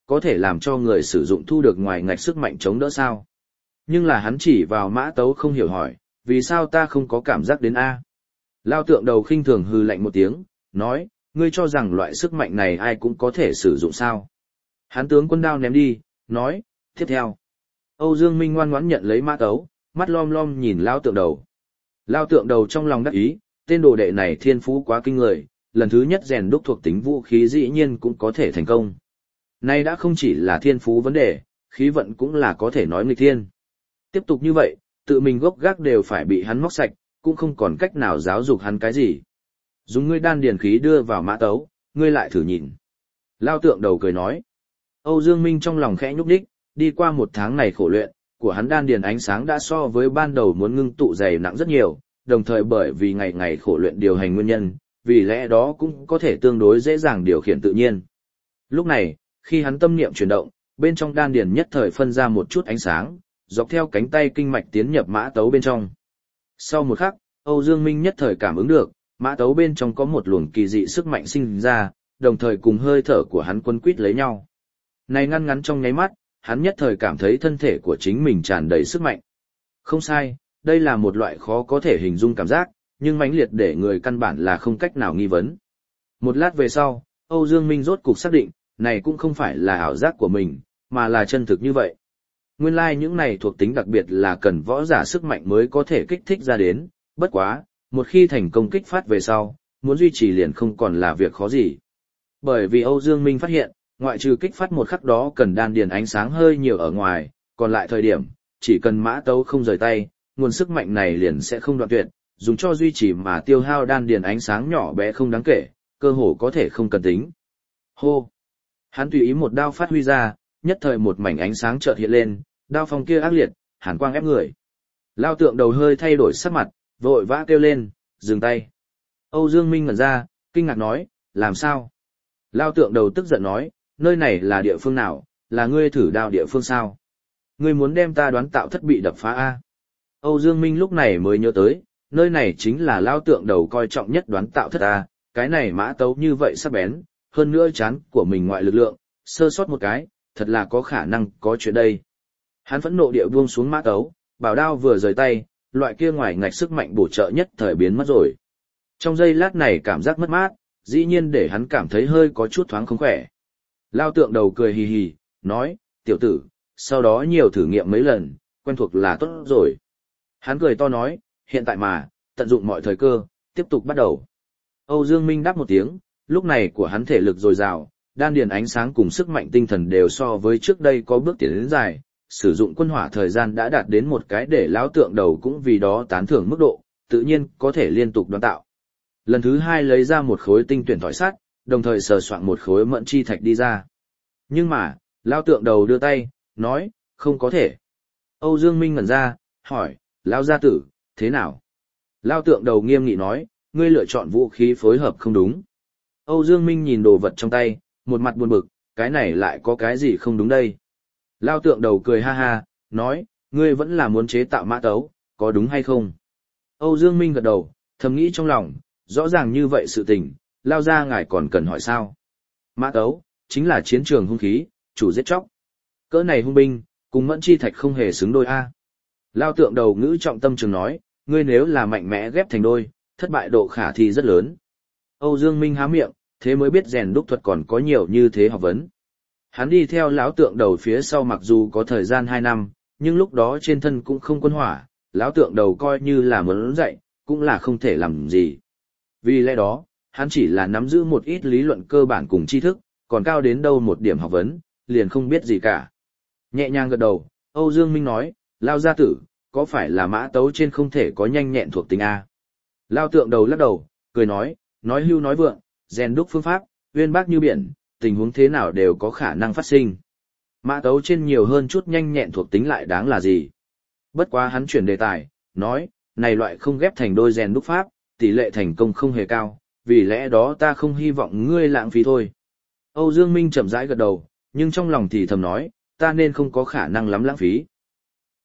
có thể làm cho người sử dụng thu được ngoài ngạch sức mạnh chống đỡ sao? Nhưng là hắn chỉ vào mã tấu không hiểu hỏi, vì sao ta không có cảm giác đến A? Lao tượng đầu khinh thường hừ lạnh một tiếng, nói, ngươi cho rằng loại sức mạnh này ai cũng có thể sử dụng sao? Hắn tướng quân đao ném đi, nói, tiếp theo. Âu Dương Minh ngoan ngoãn nhận lấy mã tấu, mắt lom lom nhìn Lao tượng đầu. Lao tượng đầu trong lòng đắc ý, tên đồ đệ này thiên phú quá kinh người, lần thứ nhất rèn đúc thuộc tính vũ khí dĩ nhiên cũng có thể thành công. Nay đã không chỉ là thiên phú vấn đề, khí vận cũng là có thể nói nghịch thiên. Tiếp tục như vậy, tự mình gốc gác đều phải bị hắn móc sạch, cũng không còn cách nào giáo dục hắn cái gì. Dùng ngươi đan điền khí đưa vào mã tấu, ngươi lại thử nhìn. Lao tượng đầu cười nói. Âu Dương Minh trong lòng khẽ nhúc nhích, đi qua một tháng này khổ luyện, của hắn đan điền ánh sáng đã so với ban đầu muốn ngưng tụ dày nặng rất nhiều, đồng thời bởi vì ngày ngày khổ luyện điều hành nguyên nhân, vì lẽ đó cũng có thể tương đối dễ dàng điều khiển tự nhiên. Lúc này, khi hắn tâm niệm chuyển động, bên trong đan điền nhất thời phân ra một chút ánh sáng, dọc theo cánh tay kinh mạch tiến nhập mã tấu bên trong. Sau một khắc, Âu Dương Minh nhất thời cảm ứng được, mã tấu bên trong có một luồng kỳ dị sức mạnh sinh ra, đồng thời cùng hơi thở của hắn quấn quýt lấy nhau. Này ngăn ngắn trong nháy mắt, hắn nhất thời cảm thấy thân thể của chính mình tràn đầy sức mạnh. Không sai, đây là một loại khó có thể hình dung cảm giác, nhưng mãnh liệt để người căn bản là không cách nào nghi vấn. Một lát về sau, Âu Dương Minh rốt cục xác định, này cũng không phải là ảo giác của mình, mà là chân thực như vậy. Nguyên lai những này thuộc tính đặc biệt là cần võ giả sức mạnh mới có thể kích thích ra đến, bất quá, một khi thành công kích phát về sau, muốn duy trì liền không còn là việc khó gì. Bởi vì Âu Dương Minh phát hiện, ngoại trừ kích phát một khắc đó cần đan điền ánh sáng hơi nhiều ở ngoài, còn lại thời điểm, chỉ cần mã tấu không rời tay, nguồn sức mạnh này liền sẽ không đoạn tuyệt, dùng cho duy trì mà tiêu hao đan điền ánh sáng nhỏ bé không đáng kể, cơ hồ có thể không cần tính. Hô! Hắn tùy ý một đao phát huy ra, nhất thời một mảnh ánh sáng chợt hiện lên, đao phong kia ác liệt, hàn quang ép người. Lao tượng đầu hơi thay đổi sắc mặt, vội vã kêu lên, dừng tay. Âu Dương Minh ngẩn ra, kinh ngạc nói, làm sao? Lao tượng đầu tức giận nói, nơi này là địa phương nào, là ngươi thử đao địa phương sao? Ngươi muốn đem ta đoán tạo thất bị đập phá A. Âu Dương Minh lúc này mới nhớ tới, nơi này chính là Lao tượng đầu coi trọng nhất đoán tạo thất A, cái này mã tấu như vậy sắc bén, hơn nữa chán của mình ngoại lực lượng, sơ sót một cái, thật là có khả năng có chuyện đây. Hắn phẫn nộ địa buông xuống mã tấu, bảo đao vừa rời tay, loại kia ngoài ngạch sức mạnh bổ trợ nhất thời biến mất rồi. Trong giây lát này cảm giác mất mát, dĩ nhiên để hắn cảm thấy hơi có chút thoáng không khỏe. Lao tượng đầu cười hì hì, nói, tiểu tử, sau đó nhiều thử nghiệm mấy lần, quen thuộc là tốt rồi. Hắn cười to nói, hiện tại mà, tận dụng mọi thời cơ, tiếp tục bắt đầu. Âu Dương Minh đáp một tiếng, lúc này của hắn thể lực dồi dào, đan điền ánh sáng cùng sức mạnh tinh thần đều so với trước đây có bước tiến đến dài, sử dụng quân hỏa thời gian đã đạt đến một cái để lão tượng đầu cũng vì đó tán thưởng mức độ, tự nhiên có thể liên tục đoán tạo. Lần thứ hai lấy ra một khối tinh tuyển thỏi sắt, đồng thời sờ soạn một khối mẫn chi thạch đi ra. Nhưng mà, lão tượng đầu đưa tay, nói, không có thể. Âu Dương Minh ngẩn ra, hỏi, lão gia tử, thế nào? Lão tượng đầu nghiêm nghị nói, ngươi lựa chọn vũ khí phối hợp không đúng. Âu Dương Minh nhìn đồ vật trong tay, một mặt buồn bực, cái này lại có cái gì không đúng đây? Lao tượng đầu cười ha ha, nói, ngươi vẫn là muốn chế tạo mã tấu, có đúng hay không? Âu Dương Minh gật đầu, thầm nghĩ trong lòng, rõ ràng như vậy sự tình, Lao ra ngài còn cần hỏi sao? Mã tấu, chính là chiến trường hung khí, chủ giết chóc. Cỡ này hung binh, cùng mẫn chi thạch không hề xứng đôi a. Lao tượng đầu ngữ trọng tâm trường nói, ngươi nếu là mạnh mẽ ghép thành đôi, thất bại độ khả thi rất lớn. Âu Dương Minh há miệng, thế mới biết rèn đúc thuật còn có nhiều như thế học vấn. Hắn đi theo lão tượng đầu phía sau mặc dù có thời gian 2 năm, nhưng lúc đó trên thân cũng không quân hỏa, lão tượng đầu coi như là muốn dạy, cũng là không thể làm gì. Vì lẽ đó, hắn chỉ là nắm giữ một ít lý luận cơ bản cùng tri thức, còn cao đến đâu một điểm học vấn, liền không biết gì cả. Nhẹ nhàng gật đầu, Âu Dương Minh nói, Lao gia tử, có phải là mã tấu trên không thể có nhanh nhẹn thuộc tính A? Lao tượng đầu lắc đầu, cười nói hưu nói vượng, rèn đúc phương pháp, uyên bác như biển, tình huống thế nào đều có khả năng phát sinh. Mã tấu trên nhiều hơn chút nhanh nhẹn thuộc tính lại đáng là gì? Bất quá hắn chuyển đề tài, nói, này loại không ghép thành đôi rèn đúc pháp, tỷ lệ thành công không hề cao, vì lẽ đó ta không hy vọng ngươi lãng phí thôi. Âu Dương Minh chậm rãi gật đầu, nhưng trong lòng thì thầm nói, ta nên không có khả năng lắm lãng phí.